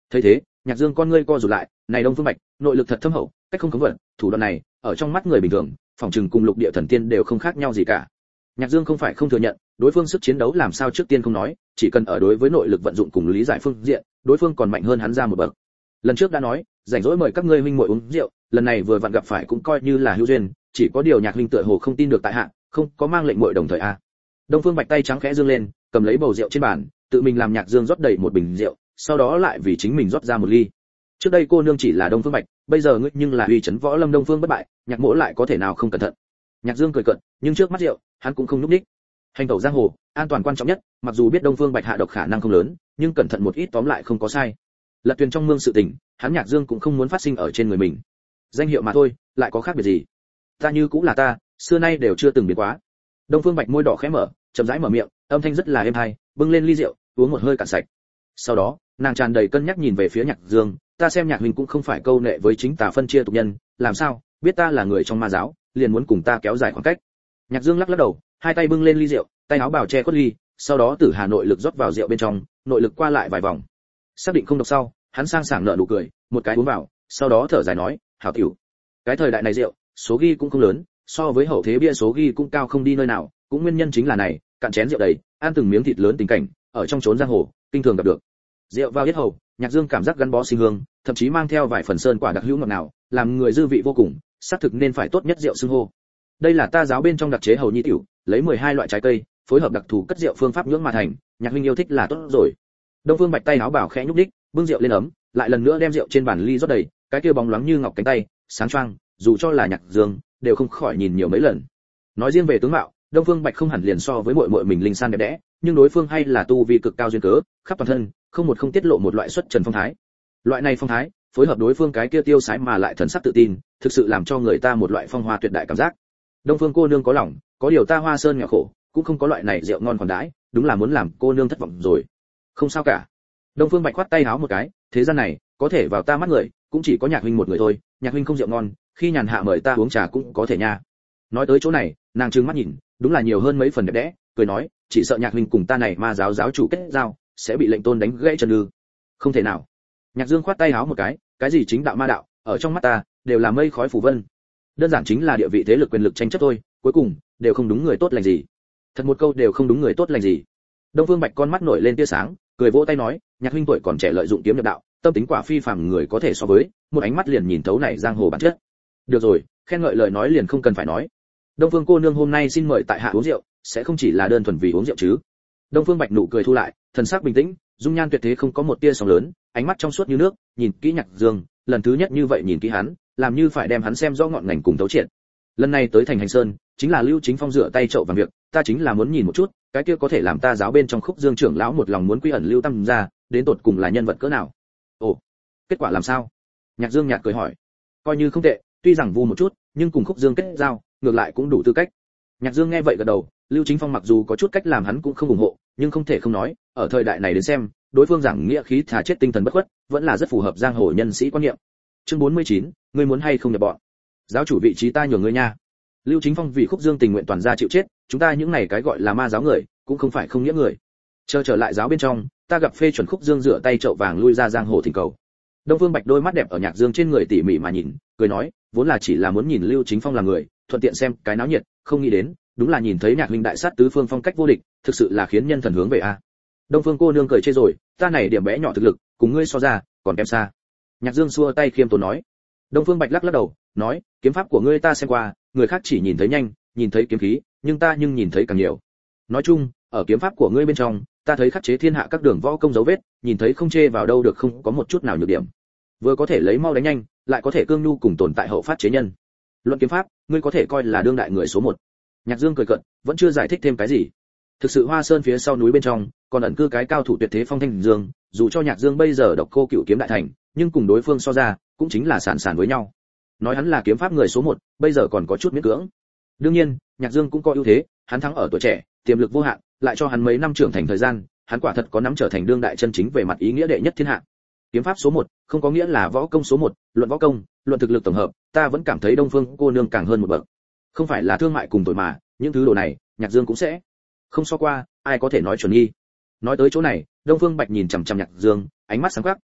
Thấy thế, Nhạc Dương con ngươi co rụt lại, này Đông Phương Bạch, nội lực thật thâm hậu, cách không khống vận, thủ đoạn này, ở trong mắt người bình thường, phỏng chừng cùng lục địa thần tiên đều không khác nhau gì cả. Nhạc Dương không phải không thừa nhận, đối phương sức chiến đấu làm sao trước tiên không nói, chỉ cần ở đối với nội lực vận dụng cùng lý giải phương diện, đối phương còn mạnh hơn hắn ra một bậc. Lần trước đã nói, rảnh rỗi mời các ngươi huynh muội uống rượu, lần này vừa vặn gặp phải cũng coi như là hữu duyên, chỉ có điều Nhạc huynh tựa hồ không tin được tại hạ, không có mang lệnh muội đồng thời a. Đông Phương Bạch tay trắng khẽ dương lên, cầm lấy bầu rượu trên bàn, tự mình làm Nhạc Dương rót đầy một bình rượu, sau đó lại vì chính mình rót ra một ly. Trước đây cô nương chỉ là Đông Phương Bạch, bây giờ ngươi nhưng là uy chấn võ lâm Đông Phương bất bại, Nhạc Mỗ lại có thể nào không cẩn thận. Nhạc Dương cười cợt, nhưng trước mắt rượu, hắn cũng không núp đích. Hành tẩu giang hồ, an toàn quan trọng nhất, mặc dù biết Đông Phương Bạch hạ độc khả năng không lớn, nhưng cẩn thận một ít tóm lại không có sai. Lật thuyền trong mương sự tình, hắn Nhạc Dương cũng không muốn phát sinh ở trên người mình. Danh hiệu mà thôi, lại có khác biệt gì? Ta như cũng là ta, xưa nay đều chưa từng biến quá. Đông Phương Bạch môi đỏ khẽ mở, chậm rãi mở miệng, âm thanh rất là êm tai, bưng lên ly rượu, uống một hơi cạn sạch. Sau đó, nàng tràn đầy cân nhắc nhìn về phía Nhạc Dương, ta xem Nhạc huynh cũng không phải câu nệ với chính tà phân chia tục nhân, làm sao, biết ta là người trong ma giáo, liền muốn cùng ta kéo dài khoảng cách. Nhạc Dương lắc lắc đầu, hai tay bưng lên ly rượu, tay áo bào che khuất ly, sau đó Tử Hà nội lực rót vào rượu bên trong, nội lực qua lại vài vòng. Xác định không độc sau, hắn sang sảng nở nụ cười, một cái uống vào, sau đó thở dài nói, hảo tiểu. Cái thời đại này rượu, số ghi cũng không lớn, so với hậu thế bia số ghi cũng cao không đi nơi nào, cũng nguyên nhân chính là này, cạn chén rượu đầy, ăn từng miếng thịt lớn tình cảnh, ở trong chốn giang hồ, kinh thường gặp được. Rượu vào yết hầu, Nhạc Dương cảm giác gắn bó sinh hương, thậm chí mang theo vài phần sơn quả đặc hữu ngọt ngào, làm người dư vị vô cùng, xác thực nên phải tốt nhất rượu xưng hô. Đây là ta giáo bên trong đặc chế hầu nhi tiểu, lấy 12 loại trái cây, phối hợp đặc thù cất rượu phương pháp nhưỡng mà thành, Nhạc huynh yêu thích là tốt rồi. Đông Phương Bạch tay áo bảo khẽ nhúc đích, bưng rượu lên ấm, lại lần nữa đem rượu trên bàn ly rót đầy, cái kia bóng loáng như ngọc cánh tay, sáng choang, dù cho là Nhạc Dương, đều không khỏi nhìn nhiều mấy lần. Nói riêng về tướng mạo, Đông Phương Bạch không hẳn liền so với muội muội mình linh san đẹp đẽ, nhưng đối phương hay là tu vi cực cao duyên cớ, khắp toàn thân, không một không tiết lộ một loại xuất trần phong thái. Loại này phong thái, phối hợp đối phương cái kia tiêu sái mà lại thần sắc tự tin, thực sự làm cho người ta một loại phong hoa tuyệt đại cảm giác. Đông Phương cô nương có lòng, có điều ta Hoa Sơn nghèo khổ, cũng không có loại này rượu ngon còn đãi, đúng là muốn làm cô nương thất vọng rồi. Không sao cả. Đông Phương Bạch khoát tay háo một cái, thế gian này, có thể vào ta mắt người, cũng chỉ có Nhạc huynh một người thôi, Nhạc huynh không rượu ngon, khi nhàn hạ mời ta uống trà cũng có thể nha. Nói tới chỗ này, nàng trừng mắt nhìn, đúng là nhiều hơn mấy phần đẹp đẽ, cười nói, chỉ sợ Nhạc huynh cùng ta này ma giáo giáo chủ kết giao, sẽ bị lệnh tôn đánh gãy chân ư? Không thể nào. Nhạc Dương khoát tay háo một cái gì chính đạo ma đạo, ở trong mắt ta, đều là mây khói phù vân. Đơn giản chính là địa vị thế lực quyền lực tranh chấp thôi, cuối cùng đều không đúng người tốt lành gì. Thật một câu đều không đúng người tốt lành gì. Đông Phương Bạch con mắt nổi lên tia sáng, cười vỗ tay nói, Nhạc huynh tuổi còn trẻ lợi dụng kiếm nhập đạo, tâm tính quả phi phàm người có thể so với, một ánh mắt liền nhìn thấu này giang hồ bản chất. Được rồi, khen ngợi lời nói liền không cần phải nói. Đông Phương cô nương hôm nay xin mời tại hạ uống rượu, sẽ không chỉ là đơn thuần vì uống rượu chứ? Đông Phương Bạch nụ cười thu lại, thần sắc bình tĩnh, dung nhan tuyệt thế không có một tia sóng lớn, ánh mắt trong suốt như nước, nhìn kỹ Nhạc Dương, lần thứ nhất như vậy nhìn kỹ hắn, làm như phải đem hắn xem rõ ngọn ngành cùng thấu triệt. Lần này tới thành Hành Sơn, chính là Lưu Chính Phong dựa tay chậu vàng việc, ta chính là muốn nhìn một chút, cái kia có thể làm ta giáo bên trong Khúc Dương trưởng lão một lòng muốn quy ẩn Lưu Tam gia, đến tột cùng là nhân vật cỡ nào. Ồ, kết quả làm sao? Nhạc Dương nhạt cười hỏi. Coi như không tệ, tuy rằng vu một chút, nhưng cùng Khúc Dương kết giao, ngược lại cũng đủ tư cách. Nhạc Dương nghe vậy gật đầu, Lưu Chính Phong mặc dù có chút cách làm hắn cũng không ủng hộ, nhưng không thể không nói, ở thời đại này đến xem, đối phương giảng nghĩa khí thà chết tinh thần bất khuất, vẫn là rất phù hợp giang hồ nhân sĩ quan niệm. Chương 49, ngươi muốn hay không nhập bọn? Giáo chủ vị trí ta nhường ngươi nha. Lưu Chính Phong vì Khúc Dương tình nguyện toàn ra chịu chết, chúng ta những này cái gọi là ma giáo người, cũng không phải không nghĩa người. Chờ trở lại giáo bên trong, ta gặp phê chuẩn Khúc Dương rửa tay chậu vàng lui ra giang hồ thỉnh cầu. Đông Phương Bạch đôi mắt đẹp ở Nhạc Dương trên người tỉ mỉ mà nhìn, cười nói, vốn là chỉ là muốn nhìn Lưu Chính Phong là người, thuận tiện xem cái náo nhiệt, không nghĩ đến, đúng là nhìn thấy Nhạc huynh đại sát tứ phương phong cách vô địch, thực sự là khiến nhân thần hướng về a. Đông Phương cô nương cười chê rồi, ta này điểm bé nhỏ thực lực, cùng ngươi so ra, còn kém xa. Nhạc Dương xua tay khiêm tốn nói. Đông Phương Bạch lắc lắc đầu, nói, kiếm pháp của ngươi ta xem qua, người khác chỉ nhìn thấy nhanh, nhìn thấy kiếm khí, nhưng ta nhìn thấy càng nhiều. Nói chung, ở kiếm pháp của ngươi bên trong, ta thấy khắc chế thiên hạ các đường võ công dấu vết, nhìn thấy không chê vào đâu được, không có một chút nào nhược điểm. Vừa có thể lấy mau đánh nhanh, lại có thể cương nhu cùng tồn tại hậu phát chế nhân. Luận kiếm pháp, ngươi có thể coi là đương đại người số 1. Nhạc Dương cười cợt, vẫn chưa giải thích thêm cái gì. Thực sự Hoa Sơn phía sau núi bên trong, còn ẩn cư cái cao thủ tuyệt thế Phong Thanh Dương, dù cho Nhạc Dương bây giờ độc cô cửu kiếm đại thành, nhưng cùng đối phương so ra, cũng chính là sàn sàn với nhau. Nói hắn là kiếm pháp người số 1, bây giờ còn có chút miễn cưỡng. Đương nhiên, Nhạc Dương cũng có ưu thế, hắn thắng ở tuổi trẻ, tiềm lực vô hạn, lại cho hắn mấy năm trưởng thành thời gian, hắn quả thật có nắm trở thành đương đại chân chính về mặt ý nghĩa đệ nhất thiên hạ. Kiếm pháp số 1, không có nghĩa là võ công số 1, luận võ công, luận thực lực tổng hợp, ta vẫn cảm thấy Đông Phương cô nương càng hơn một bậc. Không phải là thương mại cùng tuổi mà, những thứ đồ này, Nhạc Dương cũng sẽ không so qua, ai có thể nói chuẩn nghi. Nói tới chỗ này, Đông Phương Bạch nhìn chằm chằm Nhạc Dương, ánh mắt sáng quắc,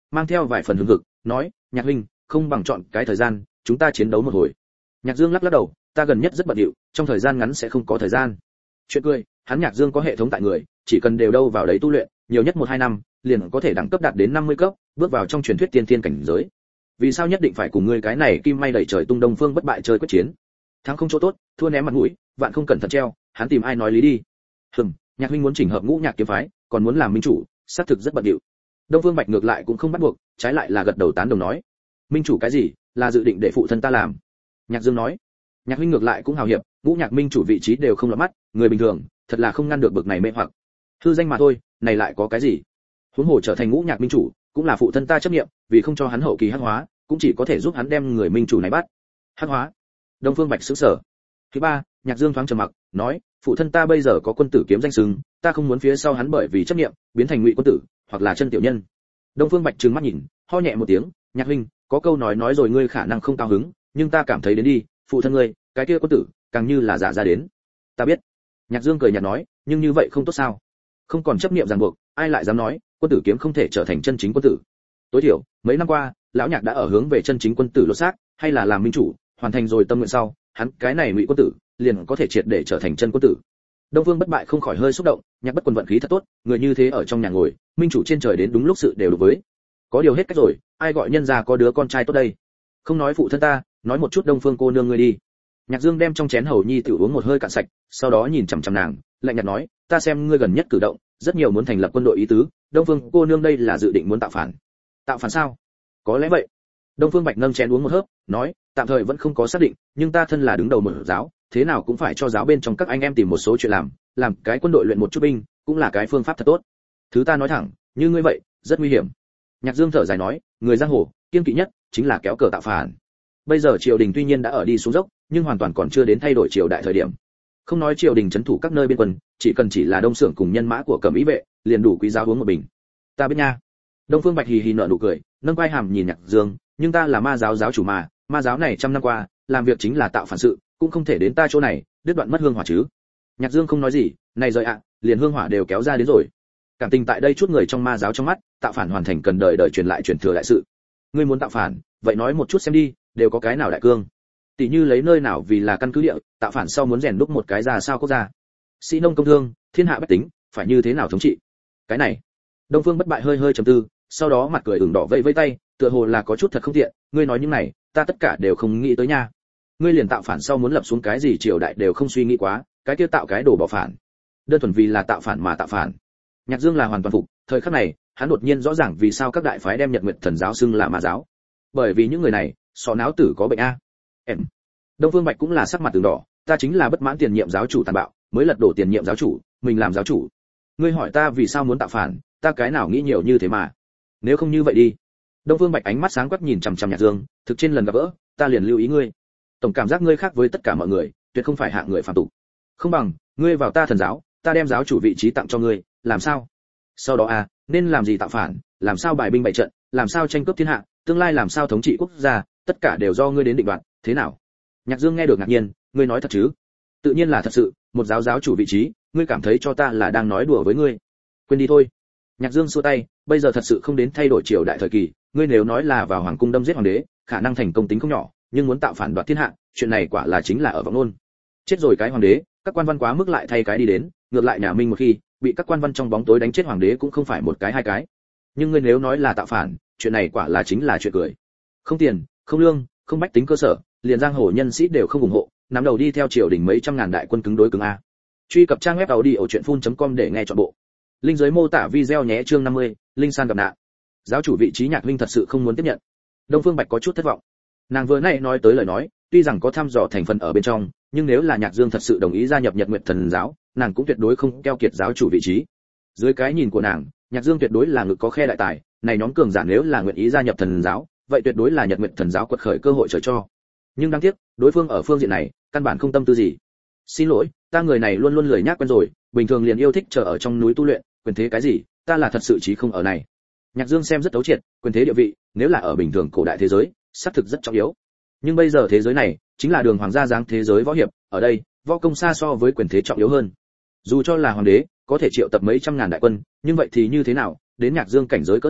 mang theo vài phần hứng hực, nói, Nhạc huynh, không bằng chọn cái thời gian, chúng ta chiến đấu một hồi. Nhạc Dương lắc lắc đầu, ta gần nhất rất bận rộn, trong thời gian ngắn sẽ không có thời gian. Chuyện cười, hắn Nhạc Dương có hệ thống tại người, chỉ cần đều đâu vào đấy tu luyện, nhiều nhất 1-2 năm, liền có thể đẳng cấp đạt đến 50 cấp, bước vào trong truyền thuyết tiên thiên cảnh giới. Vì sao nhất định phải cùng ngươi cái này kim may đẩy trời tung Đông Phương Bất Bại chơi quyết chiến? Thắng không chỗ tốt, thua ném mặt mũi, vạn không cẩn thận treo, hắn tìm ai nói lý đi. Nhạc huynh muốn chỉnh hợp Ngũ Nhạc kiếm phái, còn muốn làm minh chủ, xác thực rất bận rộn. Đông Phương Bạch ngược lại cũng không bắt buộc, trái lại là gật đầu tán đồng nói, minh chủ cái gì, là dự định để phụ thân ta làm. Nhạc Dương nói, Nhạc huynh ngược lại cũng hào hiệp, Ngũ Nhạc minh chủ vị trí đều không lọt mắt, người bình thường, thật là không ngăn được bực này mê hoặc. Hư danh mà thôi, này lại có cái gì? Huống hồ trở thành Ngũ Nhạc minh chủ, cũng là phụ thân ta chấp niệm, vì không cho hắn hậu kỳ hắc hóa, cũng chỉ có thể giúp hắn đem người minh chủ này bắt. Hắc hóa? Đông Phương Bạch sững sờ. Thứ ba, Nhạc Dương thoáng trầm mặc, nói, phụ thân ta bây giờ có quân tử kiếm danh xưng, ta không muốn phía sau hắn bởi vì chấp niệm, biến thành ngụy quân tử, hoặc là chân tiểu nhân. Đông Phương Bạch trừng mắt nhìn, ho nhẹ một tiếng, Nhạc huynh, có câu nói rồi ngươi khả năng không cao hứng, nhưng ta cảm thấy đến đi, phụ thân ngươi, cái kia quân tử, càng như là giả ra đến. Ta biết. Nhạc Dương cười nhạt nói, nhưng như vậy không tốt sao? Không còn chấp niệm ràng buộc, ai lại dám nói, quân tử kiếm không thể trở thành chân chính quân tử. Tối thiểu, mấy năm qua, lão Nhạc đã ở hướng về chân chính quân tử lột xác, hay là làm minh chủ, hoàn thành rồi tâm nguyện sau, hắn cái này ngụy quân tử, liền có thể triệt để trở thành chân quân tử. Đông Phương Bất Bại không khỏi hơi xúc động, Nhạc Bất Quần vận khí thật tốt, người như thế ở trong nhà ngồi, minh chủ trên trời đến đúng lúc sự đều được với. Có điều hết cách rồi, ai gọi nhân gia có đứa con trai tốt đây. Không nói phụ thân ta, nói một chút Đông Phương cô nương ngươi đi. Nhạc Dương đem trong chén hầu nhi tiểu uống một hơi cạn sạch, sau đó nhìn chằm chằm nàng, lạnh nhạt nói, ta xem ngươi gần nhất cử động, rất nhiều muốn thành lập quân đội ý tứ, Đông Phương cô nương đây là dự định muốn tạo phản. Tạo phản sao? Có lẽ vậy. Đông Phương Bạch nâng chén uống một hớp, nói, tạm thời vẫn không có xác định, nhưng ta thân là đứng đầu một giáo, thế nào cũng phải cho giáo bên trong các anh em tìm một số chuyện làm cái quân đội luyện một chút binh, cũng là cái phương pháp thật tốt. Thứ ta nói thẳng, như ngươi vậy, rất nguy hiểm. Nhạc Dương thở dài nói, người giang hồ, kiêng kỵ nhất chính là kéo cờ tạo phản. Bây giờ triều đình tuy nhiên đã ở đi xuống dốc, nhưng hoàn toàn còn chưa đến thay đổi triều đại thời điểm. Không nói triều đình trấn thủ các nơi biên quân, chỉ là Đông Xưởng cùng nhân mã của Cẩm Ý vệ, liền đủ quý giá uống một bình. Ta biết nha. Đông Phương Bạch hì hì nở nụ cười, nâng vai hàm nhìn Nhạc Dương, nhưng ta là ma giáo giáo chủ mà, ma giáo này trăm năm qua, làm việc chính là tạo phản sự, cũng không thể đến ta chỗ này, đứt đoạn mất hương hỏa chứ. Nhạc Dương không nói gì, này rồi ạ, liền hương hỏa đều kéo ra đến rồi. Cảm tình tại đây chút người trong ma giáo trong mắt, tạo phản hoàn thành cần đời đời truyền lại truyền thừa đại sự. Ngươi muốn tạo phản, vậy nói một chút xem đi, đều có cái nào đại cương? Tỷ như lấy nơi nào vì là căn cứ địa, tạo phản sau muốn rèn đúc một cái ra sao quốc gia. Sĩ nông công thương, thiên hạ bách tính, phải như thế nào thống trị? Cái này. Đông Phương Bất Bại hơi hơi trầm tư, sau đó mặt cười ửng đỏ vẫy vẫy tay, tựa hồ là có chút thật không tiện, ngươi nói những này, ta tất cả đều không nghĩ tới nha. Ngươi liền tạo phản sau muốn lập xuống cái gì triều đại đều không suy nghĩ quá, cái kia tạo cái đồ bỏ phản. Đơn thuần vì là tạo phản mà tạo phản. Nhạc Dương là hoàn toàn phục, thời khắc này, hắn đột nhiên rõ ràng vì sao các đại phái đem Nhật Nguyệt Thần giáo xưng là ma giáo. Bởi vì những người này, sọ não tử có bệnh a. Em. Đông Phương Bạch cũng là sắc mặt từng đỏ, ta chính là bất mãn tiền nhiệm giáo chủ tàn bạo, mới lật đổ tiền nhiệm giáo chủ, mình làm giáo chủ. Ngươi hỏi ta vì sao muốn tạo phản, ta cái nào nghĩ nhiều như thế mà. Nếu không như vậy đi. Đông Phương Bạch ánh mắt sáng quắc nhìn chằm chằm Nhạc Dương, thực trên lần gặp gỡ, ta liền lưu ý ngươi. Tổng cảm giác ngươi khác với tất cả mọi người, tuyệt không phải hạng người phàm tục. Không bằng, ngươi vào ta thần giáo, ta đem giáo chủ vị trí tặng cho ngươi, làm sao? Sau đó nên làm gì tạo phản, làm sao bài binh bày trận, làm sao tranh cướp thiên hạ, tương lai làm sao thống trị quốc gia, tất cả đều do ngươi đến định đoạt, thế nào? Nhạc Dương nghe được ngạc nhiên, ngươi nói thật chứ? Tự nhiên là thật sự, một giáo chủ vị trí, ngươi cảm thấy cho ta là đang nói đùa với ngươi. Quên đi thôi. Nhạc Dương xua tay, bây giờ thật sự không đến thay đổi triều đại thời kỳ, ngươi nếu nói là vào hoàng cung đâm giết hoàng đế, khả năng thành công tính không nhỏ, nhưng muốn tạo phản đoạt thiên hạ, chuyện này quả là chính là ở vọng luôn. Chết rồi cái hoàng đế, các quan văn quá mức lại thay cái đi đến, ngược lại nhà Minh một khi bị các quan văn trong bóng tối đánh chết hoàng đế cũng không phải một cái hai cái. Nhưng ngươi nếu nói là tạo phản, chuyện này quả là chính là chuyện cười. Không tiền, không lương, không bách tính cơ sở, liền giang hồ nhân sĩ đều không ủng hộ, nắm đầu đi theo triều đình mấy trăm ngàn đại quân cứng đối cứng a. Truy cập trang web audiochuyenphun.com để nghe trọn bộ. Link dưới mô tả video nhé. Chương 50, Linh San gặp nạn. Giáo chủ vị trí Nhạc Huynh thật sự không muốn tiếp nhận. Đông Phương Bạch có chút thất vọng. Nàng vừa nãy nói tới lời nói, tuy rằng có thăm dò thành phần ở bên trong, nhưng nếu là Nhạc Dương thật sự đồng ý gia nhập Nhật Nguyệt Thần giáo, nàng cũng tuyệt đối không keo kiệt giáo chủ vị trí. Dưới cái nhìn của nàng, Nhạc Dương tuyệt đối là ngực có khe đại tài, này nhóm cường giả nếu là nguyện ý gia nhập thần giáo, vậy tuyệt đối là Nhật Nguyệt Thần giáo quật khởi cơ hội trời cho. Nhưng đáng tiếc, đối phương ở phương diện này, căn bản không tâm tư gì. Xin lỗi, ta người này luôn luôn lười nhác quen rồi, bình thường liền yêu thích chờ ở trong núi tu luyện, quyền thế cái gì, ta là thật sự chí không ở này. Nhạc Dương xem rất thấu triệt, quyền thế địa vị, nếu là ở bình thường cổ đại thế giới, xác thực rất trọng yếu. Nhưng bây giờ thế giới này, chính là đường hoàng gia dáng thế giới võ hiệp, ở đây, võ công xa so với quyền thế trọng yếu hơn. Dù cho là hoàng đế, có thể triệu tập mấy trăm ngàn đại quân, nhưng vậy thì như thế nào, đến Nhạc Dương cảnh giới cỡ này,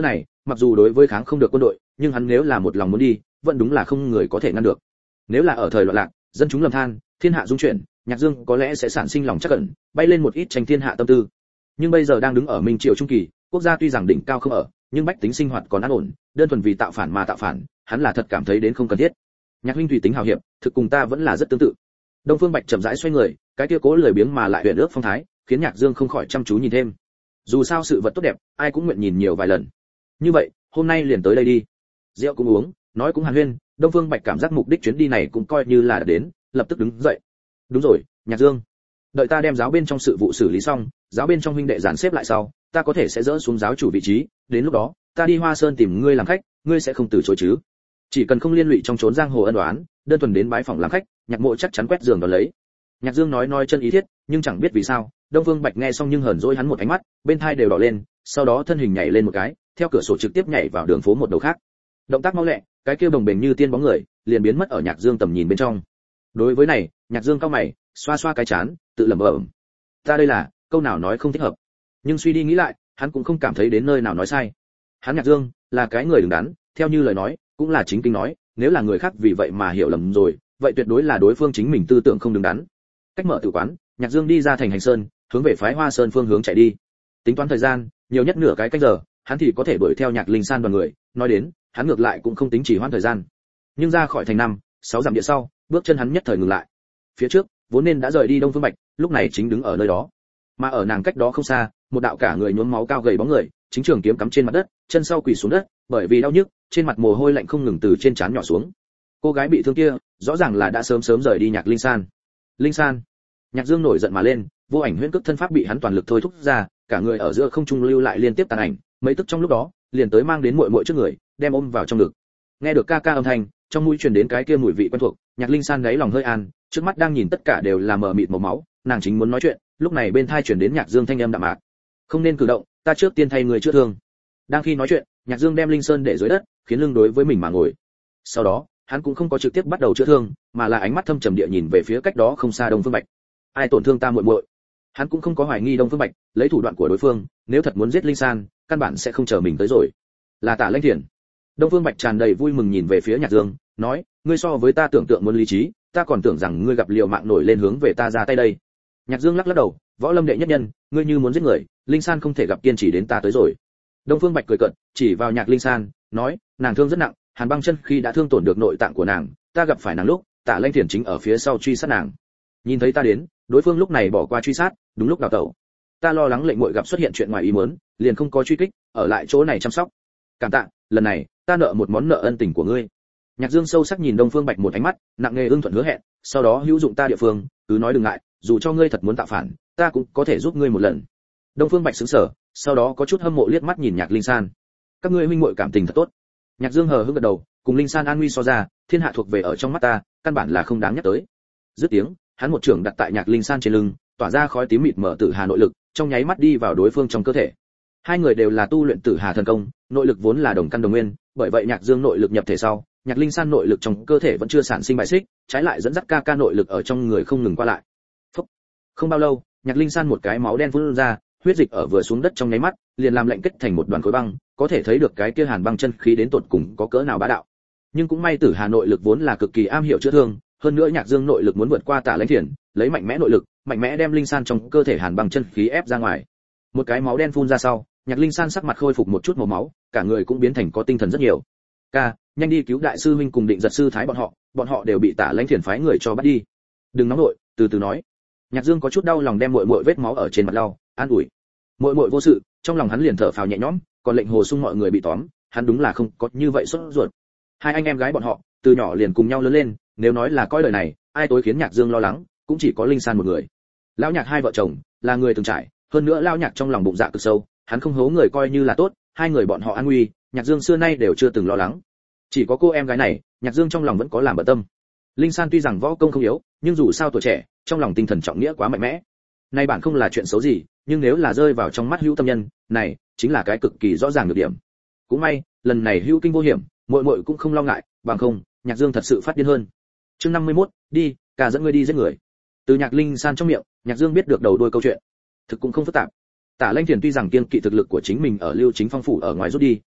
mặc dù đối với kháng không được quân đội, nhưng hắn nếu là một lòng muốn đi, vẫn đúng là không người có thể ngăn được. Nếu là ở thời loạn lạc, dân chúng lầm than, thiên hạ dung chuyển, Nhạc Dương có lẽ sẽ sản sinh lòng trắc ẩn, bay lên một ít tranh thiên hạ tâm tư. Nhưng bây giờ đang đứng ở Minh Triều trung kỳ, quốc gia tuy rằng đỉnh cao không ở, nhưng bách tính sinh hoạt còn an ổn, đơn thuần vì tạo phản mà tạo phản, hắn là thật cảm thấy đến không cần thiết. Nhạc huynh tùy tính hào hiệp, thực cùng ta vẫn là rất tương tự. Đông Phương Bạch chậm rãi xoay người, cái kia cố lười biếng mà lại huyền ước phong thái, khiến Nhạc Dương không khỏi chăm chú nhìn thêm. Dù sao sự vật tốt đẹp, ai cũng nguyện nhìn nhiều vài lần. Như vậy, hôm nay liền tới đây đi. Rượu cũng uống, nói cũng hàn huyên, Đông Phương Bạch cảm giác mục đích chuyến đi này cũng coi như là đã đến, lập tức đứng dậy. Đúng rồi, Nhạc Dương, đợi ta đem giáo bên trong sự vụ xử lý xong, giáo bên trong huynh đệ dàn xếp lại sau, ta có thể sẽ dỡ xuống giáo chủ vị trí, đến lúc đó, ta đi Hoa Sơn tìm ngươi làm khách, ngươi sẽ không từ chối chứ? Chỉ cần không liên lụy trong trốn giang hồ ân oán, đơn thuần đến bái phòng làm khách, Nhạc Mộ chắc chắn quét giường đón lấy. Nhạc Dương nói chân ý thiết, nhưng chẳng biết vì sao, Đông Phương Bạch nghe xong nhưng hờn dỗi hắn một ánh mắt, bên tai đều đỏ lên, sau đó thân hình nhảy lên một cái, theo cửa sổ trực tiếp nhảy vào đường phố một đầu khác. Động tác mau lẹ, cái kia bồng bềnh như tiên bóng người, liền biến mất ở Nhạc Dương tầm nhìn bên trong. Đối với này, Nhạc Dương cau mày, xoa xoa cái chán, tự lẩm bẩm. Ta đây là, câu nào nói không thích hợp. Nhưng suy đi nghĩ lại, hắn cũng không cảm thấy đến nơi nào nói sai. Hắn Nhạc Dương là cái người đứng đắn, theo như lời nói, cũng là chính kinh nói, nếu là người khác vì vậy mà hiểu lầm rồi, vậy tuyệt đối là đối phương chính mình tư tưởng không đứng đắn. Cách mở tử quán, Nhạc Dương đi ra thành Hành Sơn, hướng về phái Hoa Sơn phương hướng chạy đi. Tính toán thời gian, nhiều nhất nửa cái canh giờ, hắn thì có thể đuổi theo Nhạc Linh San đoàn người, nói đến, hắn ngược lại cũng không tính chỉ hoãn thời gian. Nhưng ra khỏi thành 5-6 dặm địa sau, bước chân hắn nhất thời ngừng lại. Phía trước, vốn nên đã rời đi Đông Phương Bạch, lúc này chính đứng ở nơi đó. Mà ở nàng cách đó không xa, một đạo cả người nhuốm máu cao gầy bóng người, chính trường kiếm cắm trên mặt đất, chân sau quỳ xuống đất, bởi vì đau nhức, trên mặt mồ hôi lạnh không ngừng từ trên trán nhỏ xuống. Cô gái bị thương kia, rõ ràng là đã sớm rời đi Nhạc Linh San. Linh San. Nhạc Dương nổi giận mà lên, vô ảnh huyễn cước thân pháp bị hắn toàn lực thôi thúc ra, cả người ở giữa không trung lưu lại liên tiếp tàn ảnh, mấy tức trong lúc đó, liền tới mang đến muội muội trước người, đem ôm vào trong ngực. Nghe được ca ca âm thanh, trong mũi truyền đến cái kia mùi vị quen thuộc, Nhạc Linh San gáy lòng hơi an, trước mắt đang nhìn tất cả đều là mờ mịt màu máu, nàng chính muốn nói chuyện, lúc này bên tai truyền đến Nhạc Dương thanh âm đạm mạc. Không nên cử động, ta trước tiên thay người chữa thương. Đang khi nói chuyện, Nhạc Dương đem Linh Sơn để dưới đất, khiến lưng đối với mình mà ngồi. Sau đó, hắn cũng không có trực tiếp bắt đầu chữa thương, mà là ánh mắt thâm trầm địa nhìn về phía cách đó không xa Đông Phương Bạch. Ai tổn thương ta muội muội? Hắn cũng không có hoài nghi Đông Phương Bạch, lấy thủ đoạn của đối phương, nếu thật muốn giết Linh San, căn bản sẽ không chờ mình tới rồi. Là Tả Lãnh Thiền. Đông Phương Bạch tràn đầy vui mừng nhìn về phía Nhạc Dương, nói, ngươi so với ta tưởng tượng muốn lý trí, ta còn tưởng rằng ngươi gặp liều mạng nổi lên hướng về ta ra tay đây. Nhạc Dương lắc lắc đầu, võ lâm đệ nhất nhân, ngươi như muốn giết người, Linh San không thể gặp kiên trì đến ta tới rồi. Đông Phương Bạch cười cợt, chỉ vào Nhạc Linh San, nói, nàng thương rất nặng, hàn băng chân khi đã thương tổn được nội tạng của nàng, ta gặp phải nàng lúc, Tả Lãnh Thiền chính ở phía sau truy sát nàng. Nhìn thấy ta đến, đối phương lúc này bỏ qua truy sát, đúng lúc đào tẩu. Ta lo lắng lệnh muội gặp xuất hiện chuyện ngoài ý muốn, liền không có truy kích, ở lại chỗ này chăm sóc. Cảm tạ, lần này, ta nợ một món nợ ân tình của ngươi. Nhạc Dương sâu sắc nhìn Đông Phương Bạch một ánh mắt, nặng nề ưng thuận hứa hẹn, sau đó hữu dụng ta địa phương, cứ nói đừng ngại, dù cho ngươi thật muốn tạo phản, ta cũng có thể giúp ngươi một lần. Đông Phương Bạch sững sờ, sau đó có chút hâm mộ liếc mắt nhìn Nhạc Linh San. Các ngươi huynh muội cảm tình thật tốt. Nhạc Dương hờ hững gật đầu, cùng Linh San an nguy so ra, thiên hạ thuộc về ở trong mắt ta, căn bản là không đáng nhắc tới. Dứt tiếng, hắn một trường đặt tại Nhạc Linh San trên lưng, tỏa ra khói tím mịt mở tử hà nội lực, trong nháy mắt đi vào đối phương trong cơ thể. Hai người đều là tu luyện tử hà thần công, nội lực vốn là đồng căn đồng nguyên, bởi vậy Nhạc Dương nội lực nhập thể sau, Nhạc Linh San nội lực trong cơ thể vẫn chưa sản sinh bài xích, trái lại dẫn dắt ca nội lực ở trong người không ngừng qua lại. Phúc. Không bao lâu, Nhạc Linh San một cái máu đen phun ra, huyết dịch ở vừa xuống đất trong nháy mắt, liền làm lạnh kết thành một đoàn khối băng, có thể thấy được cái kia hàn băng chân khí đến tột cùng có cỡ nào bá đạo. Nhưng cũng may tử hà nội lực vốn là cực kỳ am hiểu chữa thương, hơn nữa Nhạc Dương nội lực muốn vượt qua Tả Lãnh Thiền, lấy mạnh mẽ nội lực, mạnh mẽ đem Linh San trong cơ thể hàn băng chân khí ép ra ngoài. Một cái máu đen phun ra sau, Nhạc Linh San sắc mặt khôi phục một chút màu máu, cả người cũng biến thành có tinh thần rất nhiều. Ca, nhanh đi cứu đại sư huynh cùng Định Giật sư thái bọn họ đều bị Tả Lãnh Thiền phái người cho bắt đi. Đừng nóng nội, từ từ nói. Nhạc Dương có chút đau lòng đem muội muội vết máu ở trên mặt lau, an ủi. Muội muội vô sự, trong lòng hắn liền thở phào nhẹ nhõm, còn lệnh Hồ Sung mọi người bị tóm, hắn đúng là không có như vậy sốt ruột. Hai anh em gái bọn họ, từ nhỏ liền cùng nhau lớn lên, nếu nói là coi đời này, ai tối khiến Nhạc Dương lo lắng, cũng chỉ có Linh San một người. Lão Nhạc hai vợ chồng, là người từng trải, hơn nữa lão Nhạc trong lòng bụng dạ cực sâu, hắn không hố người coi như là tốt, hai người bọn họ an nguy, Nhạc Dương xưa nay đều chưa từng lo lắng. Chỉ có cô em gái này, Nhạc Dương trong lòng vẫn có làm bận tâm. Linh San tuy rằng võ công không yếu, nhưng dù sao tuổi trẻ, trong lòng tinh thần trọng nghĩa quá mạnh mẽ. Nay bản không là chuyện xấu gì, nhưng nếu là rơi vào trong mắt hữu tâm nhân, này chính là cái cực kỳ rõ ràng nhược điểm. Cũng may, lần này hữu kinh vô hiểm, muội muội cũng không lo ngại, bằng không, Nhạc Dương thật sự phát điên hơn. Chương 51, đi, cả dẫn ngươi đi giết người. Từ Nhạc Linh San trong miệng, Nhạc Dương biết được đầu đuôi câu chuyện. Thực cũng không phức tạp. Tả Lãnh Thiền tuy rằng kiên kỵ thực lực của chính mình ở Lưu Chính Phong phủ ở ngoài rút đi,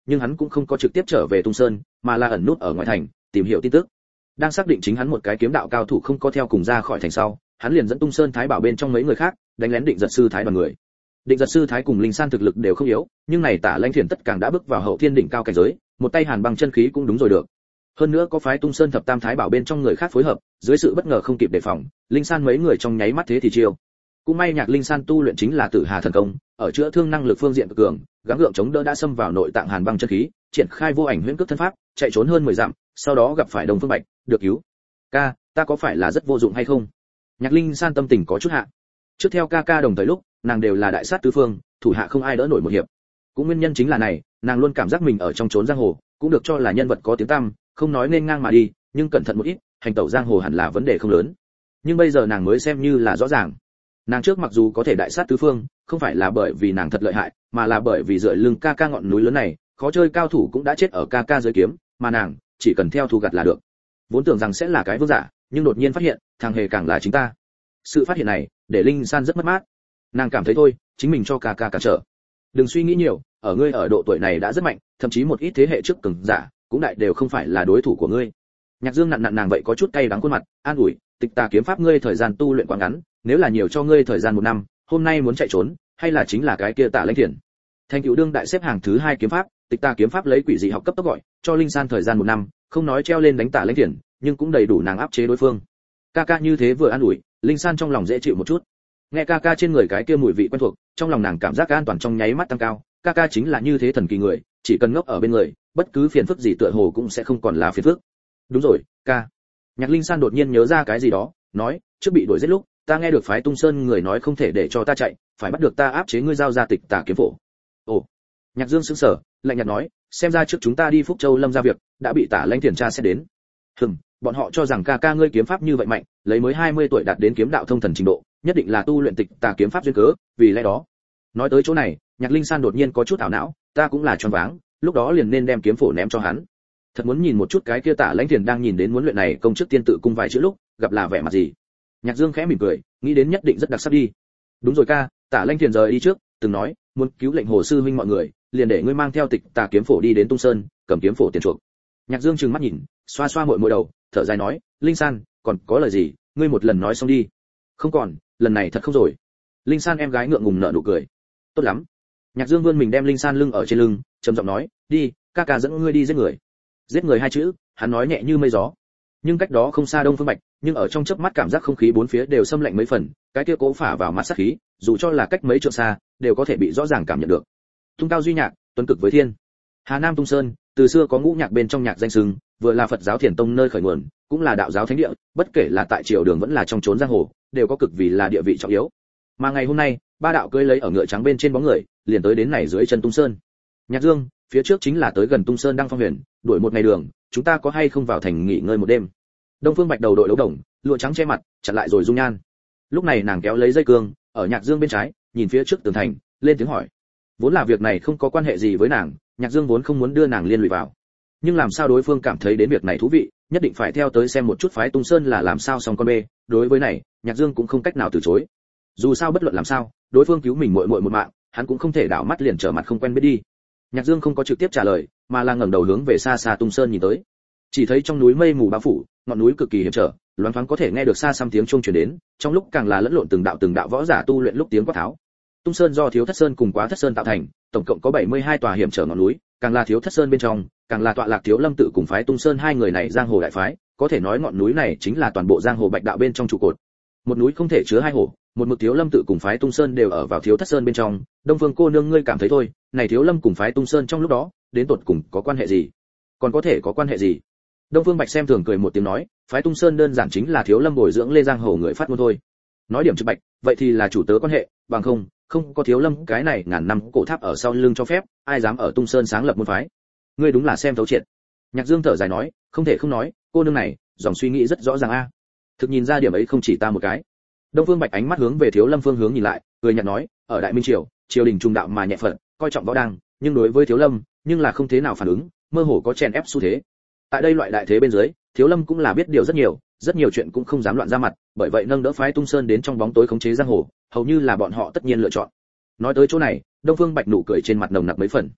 nhưng hắn cũng không có trực tiếp trở về Tung Sơn, mà là ẩn nút ở ngoại thành, tìm hiểu tin tức. Đang xác định chính hắn một cái kiếm đạo cao thủ không có theo cùng ra khỏi thành sau, hắn liền dẫn Tung Sơn Thái Bảo bên trong mấy người khác, đánh lén Định Giật Sư Thái đoàn người. Định Giật Sư Thái cùng Linh San thực lực đều không yếu, nhưng này Tả Lãnh Thiền tất càng đã bước vào hậu thiên đỉnh cao cảnh giới, một tay hàn băng chân khí cũng đúng rồi được. Hơn nữa có phái Tung Sơn thập tam thái bảo bên trong người khác phối hợp, dưới sự bất ngờ không kịp đề phòng, Linh San mấy người trong nháy mắt thế thì chiêu. Cũng may Nhạc Linh San tu luyện chính là Tử Hà thần công, ở chữa thương năng lực phương diện cực cường, gắng gượng chống đỡ đã xâm vào nội tạng hàn băng chân khí, triển khai vô ảnh huyễn cước thân pháp, chạy trốn hơn 10 dặm, sau đó gặp phải Đông Phương Bạch, được cứu. Ca, ta có phải là rất vô dụng hay không? Nhạc Linh San tâm tình có chút hạ. Trước theo ca đồng thời lúc, nàng đều là đại sát tứ phương, thủ hạ không ai đỡ nổi một hiệp. Cũng nguyên nhân chính là này, nàng luôn cảm giác mình ở trong trốn giang hồ, cũng được cho là nhân vật có tiếng tăm, không nói nên ngang mà đi, nhưng cẩn thận một ít, hành tẩu giang hồ hẳn là vấn đề không lớn. Nhưng bây giờ nàng mới xem như là rõ ràng. Nàng trước mặc dù có thể đại sát tứ phương, không phải là bởi vì nàng thật lợi hại, mà là bởi vì dựa lưng ca ngọn núi lớn này, khó chơi cao thủ cũng đã chết ở ca dưới kiếm, mà nàng chỉ cần theo thu gặt là được. Vốn tưởng rằng sẽ là cái vương giả, nhưng đột nhiên phát hiện, thằng hề càng là chính ta. Sự phát hiện này, để Linh San rất mất mát. Nàng cảm thấy thôi, chính mình cho ca cản trở. Đừng suy nghĩ nhiều, ở ngươi ở độ tuổi này đã rất mạnh, thậm chí một ít thế hệ trước cường giả, cũng đại đều không phải là đối thủ của ngươi. Nhạc Dương nặn nàng vậy có chút cay đắng khuôn mặt, an ủi, Tịch Tà kiếm pháp ngươi thời gian tu luyện quá ngắn, nếu là nhiều cho ngươi thời gian 1 năm, hôm nay muốn chạy trốn, hay là chính là cái kia Tả Lãnh Thiền. Thành Cửu đương đại xếp hàng thứ 2 kiếm pháp, Tịch Tà kiếm pháp lấy quỷ dị học cấp tốc gọi, cho Linh San thời gian 1 năm, không nói treo lên đánh Tả Lãnh Thiền, nhưng cũng đầy đủ nàng áp chế đối phương. Ca như thế vừa an ủi, Linh San trong lòng dễ chịu một chút. Nghe ca trên người cái kia mùi vị quen thuộc, trong lòng nàng cảm giác an toàn trong nháy mắt tăng cao, ca chính là như thế thần kỳ người, chỉ cần ngốc ở bên người, bất cứ phiền phức gì tựa hồ cũng sẽ không còn là phiền phức. Đúng rồi, ca. Nhạc Linh San đột nhiên nhớ ra cái gì đó, nói, trước bị đuổi giết lúc, ta nghe được phái Tung Sơn người nói không thể để cho ta chạy, phải bắt được ta áp chế ngươi giao ra Tịch Tà kiếm phổ. Ồ. Nhạc Dương sững sờ, lạnh nhạt nói, xem ra trước chúng ta đi Phúc Châu Lâm ra việc, đã bị Tả Lãnh Thiền tra sẽ đến. Bọn họ cho rằng ca ngươi kiếm pháp như vậy mạnh, lấy mới 20 tuổi đạt đến kiếm đạo thông thần trình độ, nhất định là tu luyện Tịch Tà kiếm pháp duyên cớ, vì lẽ đó. Nói tới chỗ này, Nhạc Linh San đột nhiên có chút ảo não, ta cũng là choáng váng, lúc đó liền nên đem kiếm phổ ném cho hắn. Thật muốn nhìn một chút cái kia Tả Lãnh Thiền đang nhìn đến muốn luyện này công chức tiên tự cung vài chữ lúc, gặp là vẻ mặt gì. Nhạc Dương khẽ mỉm cười, nghĩ đến nhất định rất đặc sắc đi. Đúng rồi ca, Tả Lãnh Thiền rời đi trước, từng nói, muốn cứu lệnh Hồ sư huynh mọi người, liền để ngươi mang theo Tịch Tà kiếm phổ đi đến Tung Sơn, cầm kiếm phổ tiền chuộc. Nhạc Dương trừng mắt nhìn, xoa xoa mội đầu, thở dài nói, Linh San, còn có lời gì, ngươi một lần nói xong đi. Không còn, lần này thật không rồi. Linh San em gái ngượng ngùng nở nụ cười. Tốt lắm. Nhạc Dương vươn mình đem Linh San lưng ở trên lưng, trầm giọng nói, đi, ca dẫn ngươi đi giết người. Giết người 2 chữ, hắn nói nhẹ như mây gió. Nhưng cách đó không xa Đông Phương Bạch, nhưng ở trong chớp mắt cảm giác không khí bốn phía đều xâm lạnh mấy phần, cái kia cố phả vào mặt sát khí, dù cho là cách mấy trượng xa, đều có thể bị rõ ràng cảm nhận được. Tung cao duy nhạc, tuấn cực với thiên. Hà Nam Tung Sơn, từ xưa có ngũ nhạc bên trong nhạc danh xưng, vừa là Phật giáo Thiền tông nơi khởi nguồn, cũng là đạo giáo thánh địa, bất kể là tại triều đường vẫn là trong trốn giang hồ, đều có cực vì là địa vị trọng yếu. Mà ngày hôm nay, 3 đạo cưỡi lấy ở ngựa trắng bên trên bóng người, liền tới đến này dưới chân Tung Sơn. Nhạc Dương, phía trước chính là tới gần Tung Sơn Đăng Phong Huyền, đuổi một ngày đường, chúng ta có hay không vào thành nghỉ ngơi một đêm? Đông Phương Bạch đầu đội đấu đồng, lụa trắng che mặt, chặn lại rồi dung nhan. Lúc này nàng kéo lấy dây cương, ở Nhạc Dương bên trái, nhìn phía trước tường thành, lên tiếng hỏi. Vốn là việc này không có quan hệ gì với nàng, Nhạc Dương vốn không muốn đưa nàng liên lụy vào. Nhưng làm sao đối phương cảm thấy đến việc này thú vị, nhất định phải theo tới xem một chút phái Tung Sơn là làm sao xong con bê, đối với này, Nhạc Dương cũng không cách nào từ chối. Dù sao bất luận làm sao, đối phương cứu mình muội một mạng, hắn cũng không thể đảo mắt liền trở mặt không quen biết đi. Nhạc Dương không có trực tiếp trả lời, mà là ngẩng đầu hướng về xa xa Tung Sơn nhìn tới. Chỉ thấy trong núi mây mù bao phủ, ngọn núi cực kỳ hiểm trở, loáng thoáng có thể nghe được xa xăm tiếng chuông truyền đến, trong lúc càng là lẫn lộn từng đạo võ giả tu luyện lúc tiếng quát tháo. Tung Sơn do Thiếu Thất Sơn cùng Quá Thất Sơn tạo thành, tổng cộng có 72 tòa hiểm trở ngọn núi, càng là Thiếu Thất Sơn bên trong, càng là tọa lạc Thiếu Lâm tự cùng phái Tung Sơn hai người này giang hồ đại phái, có thể nói ngọn núi này chính là toàn bộ giang hồ bạch đạo bên trong trụ cột. Một núi không thể chứa hai hổ, một mực Thiếu Lâm tự cùng phái Tung Sơn đều ở vào Thiếu Thất Sơn bên trong, Đông Phương cô nương ngươi cảm thấy thôi, này Thiếu Lâm cùng phái Tung Sơn trong lúc đó, đến tột cùng có quan hệ gì? Còn có thể có quan hệ gì? Đông Phương Bạch xem thường cười một tiếng nói, phái Tung Sơn đơn giản chính là Thiếu Lâm bồi dưỡng lê giang hồ người phát ngôn thôi. Nói điểm trực bạch, vậy thì là chủ tớ quan hệ, bằng không có Thiếu Lâm cái này ngàn năm cổ tháp ở sau lưng cho phép, ai dám ở Tung Sơn sáng lập môn phái. Ngươi đúng là xem thấu triệt. Nhạc Dương thở dài nói, không thể không nói, cô nương này, dòng suy nghĩ rất rõ ràng a. Thực nhìn ra điểm ấy không chỉ ta một cái. Đông Phương Bạch ánh mắt hướng về Thiếu Lâm phương hướng nhìn lại, cười nhạt nói, ở Đại Minh triều, triều đình trung đạo mà nhẹ phận, coi trọng võ đăng, nhưng đối với Thiếu Lâm, nhưng là không thế nào phản ứng, mơ hồ có chèn ép xu thế. Tại đây loại đại thế bên dưới, Thiếu Lâm cũng là biết điều rất nhiều chuyện cũng không dám loạn ra mặt, bởi vậy nâng đỡ phái Tung Sơn đến trong bóng tối khống chế giang hồ, hầu như là bọn họ tất nhiên lựa chọn. Nói tới chỗ này, Đông Phương Bạch nụ cười trên mặt nồng nặc mấy phần.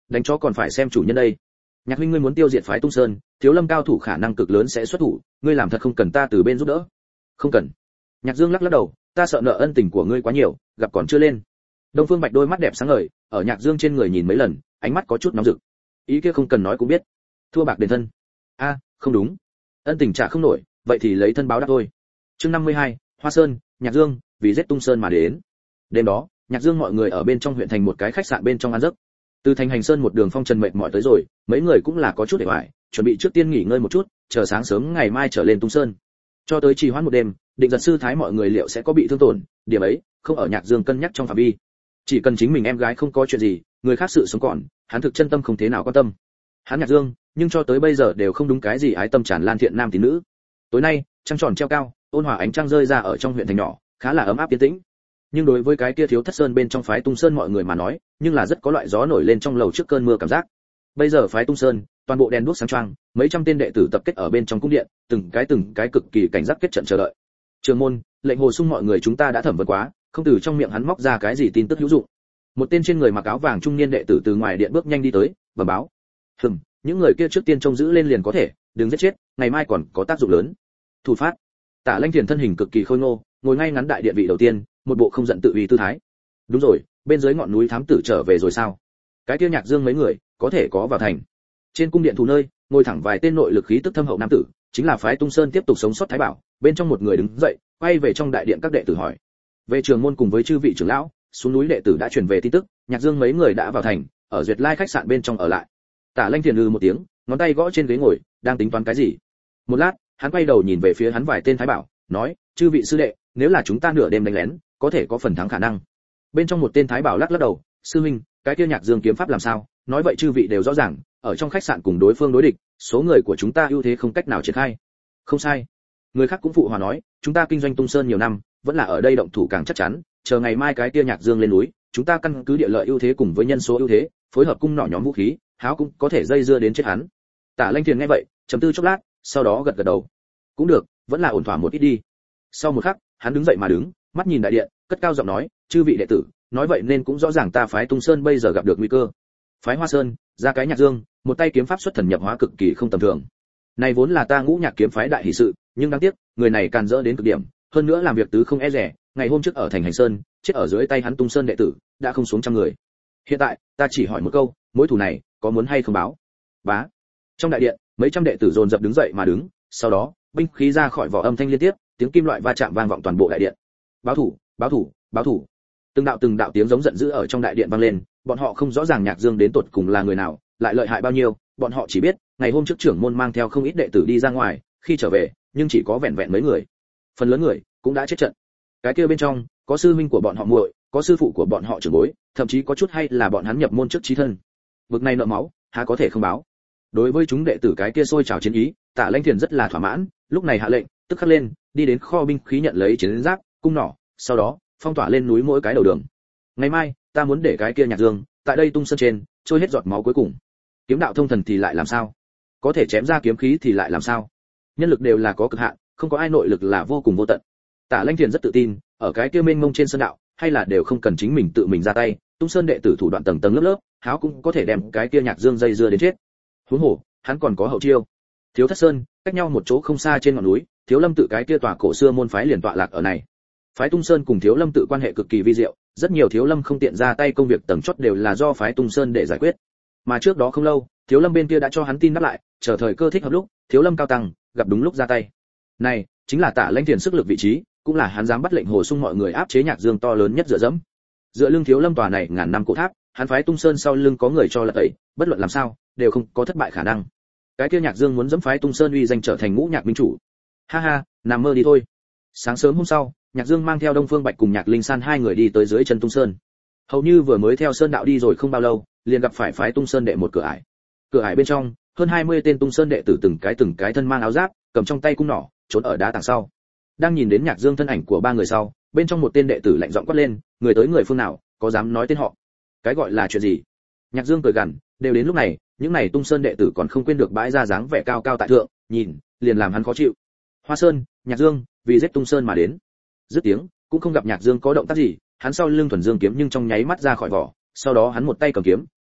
đánh chó còn phải xem chủ nhân đây. Nhạc huynh ngươi muốn tiêu diệt phái Tung Sơn, Thiếu Lâm cao thủ khả năng cực lớn sẽ xuất thủ, ngươi làm thật không cần ta từ bên giúp đỡ. Không cần. Nhạc Dương lắc lắc đầu, ta sợ nợ ân tình của ngươi quá nhiều, gặp còn chưa lên. Đông Phương Bạch đôi mắt đẹp sáng ngời, ở Nhạc Dương trên người nhìn mấy lần, ánh mắt có chút nóng rực. Ý kia không cần nói cũng biết, thua bạc đền thân. A, không đúng, ân tình trả không nổi, vậy thì lấy thân báo đáp thôi. Chương 52, Hoa Sơn, Nhạc Dương vì giết Tung Sơn mà đến. Đêm đó, Nhạc Dương mọi người ở bên trong huyện thành một cái khách sạn bên trong ăn giấc. Từ thành Hành Sơn một đường phong trần mệt mỏi tới rồi, mấy người cũng là có chút để hoài, chuẩn bị trước tiên nghỉ ngơi một chút, chờ sáng sớm ngày mai trở lên Tung Sơn. Cho tới trì hoãn một đêm, định giật sư thái mọi người liệu sẽ có bị thương tổn, điểm ấy không ở Nhạc Dương cân nhắc trong phạm vi. Chỉ cần chính mình em gái không có chuyện gì, người khác sự sống còn, hắn thực chân tâm không thế nào quan tâm. Hắn Nhạc Dương, nhưng cho tới bây giờ đều không đúng cái gì ái tâm tràn lan thiện nam tín nữ. Tối nay, trăng tròn treo cao, ôn hòa ánh trăng rơi ra ở trong huyện thành nhỏ, khá là ấm áp yên tĩnh. Nhưng đối với cái kia Thiếu Thất Sơn bên trong phái Tung Sơn mọi người mà nói, nhưng là rất có loại gió nổi lên trong lầu trước cơn mưa cảm giác. Bây giờ phái Tung Sơn, toàn bộ đèn đuốc sáng choang, mấy trăm tên đệ tử tập kết ở bên trong cung điện, từng cái cực kỳ cảnh giác kết trận chờ đợi. Trường môn, lệnh Hồ Sung mọi người chúng ta đã thẩm vấn quá, không từ trong miệng hắn móc ra cái gì tin tức hữu dụng. Một tên trên người mặc áo vàng trung niên đệ tử từ ngoài điện bước nhanh đi tới, bẩm báo. Những người kia trước tiên trông giữ lên liền có thể, đừng giết chết, ngày mai còn có tác dụng lớn. Thủ phát. Tả Lanh Thiền thân hình cực kỳ khôi ngô, ngồi ngay ngắn đại điện vị đầu tiên, một bộ không giận tự uy tư thái. Đúng rồi, bên dưới ngọn núi thám tử trở về rồi sao? Cái kia Nhạc Dương mấy người có thể có vào thành. Trên cung điện thủ nơi, ngồi thẳng vài tên nội lực khí tức thâm hậu nam tử, chính là phái Tung Sơn tiếp tục sống sót thái bảo. Bên trong một người đứng dậy, quay về trong đại điện các đệ tử hỏi. Về trường môn cùng với chư vị trưởng lão, xuống núi đệ tử đã truyền về tin tức, Nhạc Dương mấy người đã vào thành, ở Duyệt Lai khách sạn bên trong ở lại. Tả Lanh Thiền một tiếng, ngón tay gõ trên ghế ngồi, đang tính toán cái gì. Một lát, hắn quay đầu nhìn về phía hắn vài tên thái bảo, nói, chư vị sư đệ, nếu là chúng ta nửa đêm đánh lén, có thể có phần thắng khả năng. Bên trong một tên thái bảo lắc lắc đầu, sư huynh, cái kia Nhạc Dương kiếm pháp làm sao? Nói vậy chư vị đều rõ ràng, ở trong khách sạn cùng đối phương đối địch, số người của chúng ta ưu thế không cách nào triển khai. Không sai. Người khác cũng phụ hòa nói, chúng ta kinh doanh Tung Sơn nhiều năm, vẫn là ở đây động thủ càng chắc chắn, chờ ngày mai cái kia Nhạc Dương lên núi, chúng ta căn cứ địa lợi ưu thế cùng với nhân số ưu thế, phối hợp cung nỏ nhóm vũ khí, háo cũng có thể dây dưa đến chết hắn. Tả Lanh Thiền nghe vậy, trầm tư chốc lát, sau đó gật gật đầu. Cũng được, vẫn là ổn thỏa một ít đi. Sau một khắc, hắn đứng dậy mà đứng, mắt nhìn đại điện, cất cao giọng nói, chư vị đệ tử, nói vậy nên cũng rõ ràng ta phái Tung Sơn bây giờ gặp được nguy cơ. Phái Hoa Sơn, ra cái Nhạc Dương, một tay kiếm pháp xuất thần nhập hóa cực kỳ không tầm thường. Này vốn là ta Ngũ Nhạc kiếm phái đại hỷ sự, nhưng đáng tiếc, người này càn rỡ đến cực điểm, hơn nữa làm việc tứ không e dè, ngày hôm trước ở thành Hành Sơn, chết ở dưới tay hắn Tung Sơn đệ tử, đã không xuống trăm người. Hiện tại, ta chỉ hỏi một câu, mối thù này, có muốn hay không báo? Bá. Trong đại điện, mấy trăm đệ tử dồn dập đứng dậy mà đứng, sau đó, binh khí ra khỏi vỏ âm thanh liên tiếp, tiếng kim loại va chạm vang vọng toàn bộ đại điện. Báo thủ, báo thủ, báo thủ. Từng đạo tiếng giống giận dữ ở trong đại điện vang lên, bọn họ không rõ ràng Nhạc Dương đến tột cùng là người nào, lại lợi hại bao nhiêu, bọn họ chỉ biết, ngày hôm trước trưởng môn mang theo không ít đệ tử đi ra ngoài, khi trở về, nhưng chỉ có vẹn vẹn mấy người. Phần lớn người cũng đã chết trận. Cái kia bên trong, có sư huynh của bọn họ muội, có sư phụ của bọn họ trưởng bối, thậm chí có chút hay là bọn hắn nhập môn trước chí thân. Vực này nợ máu, há có thể không báo. Đối với chúng đệ tử cái kia sôi trào chiến ý, Tả Lanh Thiền rất là thỏa mãn, lúc này hạ lệnh, tức khắc lên, đi đến kho binh khí nhận lấy chiến giáp, cung nỏ, sau đó phong tỏa lên núi mỗi cái đầu đường. Ngày mai, ta muốn để cái kia Nhạc Dương, tại đây Tung Sơn trên, trôi hết giọt máu cuối cùng. Kiếm đạo thông thần thì lại làm sao? Có thể chém ra kiếm khí thì lại làm sao? Nhân lực đều là có cực hạn, không có ai nội lực là vô cùng vô tận. Tả Lanh Thiền rất tự tin, ở cái kia mênh mông trên sơn đạo, hay là đều không cần chính mình tự mình ra tay, Tung Sơn đệ tử thủ đoạn tầng tầng lớp lớp, háo cũng có thể đem cái kia Nhạc Dương dây dưa đến chết. Huống hồ, hắn còn có hậu chiêu. Thiếu Thất Sơn, cách nhau một chỗ không xa trên ngọn núi, Thiếu Lâm tự cái kia tòa cổ xưa môn phái liền tọa lạc ở này. Phái Tung Sơn cùng Thiếu Lâm tự quan hệ cực kỳ vi diệu, rất nhiều Thiếu Lâm không tiện ra tay công việc tầng chót đều là do phái Tung Sơn để giải quyết. Mà trước đó không lâu, Thiếu Lâm bên kia đã cho hắn tin đáp lại, chờ thời cơ thích hợp lúc, Thiếu Lâm cao tăng gặp đúng lúc ra tay. Này, chính là Tả Lanh Thiền sức lực vị trí, cũng là hắn dám bắt lệnh Hồ Sung mọi người áp chế Nhạc Dương to lớn nhất dựa dẫm. Dựa lưng Thiếu Lâm tòa này ngàn năm cổ tháp, hắn phái Tung Sơn sau lưng có người cho lật tẩy, bất luận làm sao, đều không có thất bại khả năng. Cái kia Nhạc Dương muốn dẫm phái Tung Sơn uy danh trở thành Ngũ Nhạc minh chủ. Ha ha, nằm mơ đi thôi. Sáng sớm hôm sau, Nhạc Dương mang theo Đông Phương Bạch cùng Nhạc Linh San hai người đi tới dưới chân Tung Sơn. Hầu như vừa mới theo sơn đạo đi rồi không bao lâu, liền gặp phải phái Tung Sơn đệ một cửa ải. Cửa ải bên trong, hơn 20 tên Tung Sơn đệ tử từng cái thân mang áo giáp, cầm trong tay cung nỏ, trốn ở đá tàng sau. Đang nhìn đến Nhạc Dương thân ảnh của ba người sau, bên trong một tên đệ tử lạnh giọng quát lên, người tới người phương nào, có dám nói tên họ? Cái gọi là chuyện gì? Nhạc Dương cười gằn, đều đến lúc này, những này Tung Sơn đệ tử còn không quên được bãi ra dáng vẻ cao cao tại thượng, nhìn, liền làm hắn khó chịu. Hoa Sơn, Nhạc Dương, vì giết Tung Sơn mà đến. Dứt tiếng, cũng không gặp Nhạc Dương có động tác gì, hắn sau lưng thuần dương kiếm nhưng trong nháy mắt ra khỏi vỏ, sau đó hắn một tay cầm kiếm,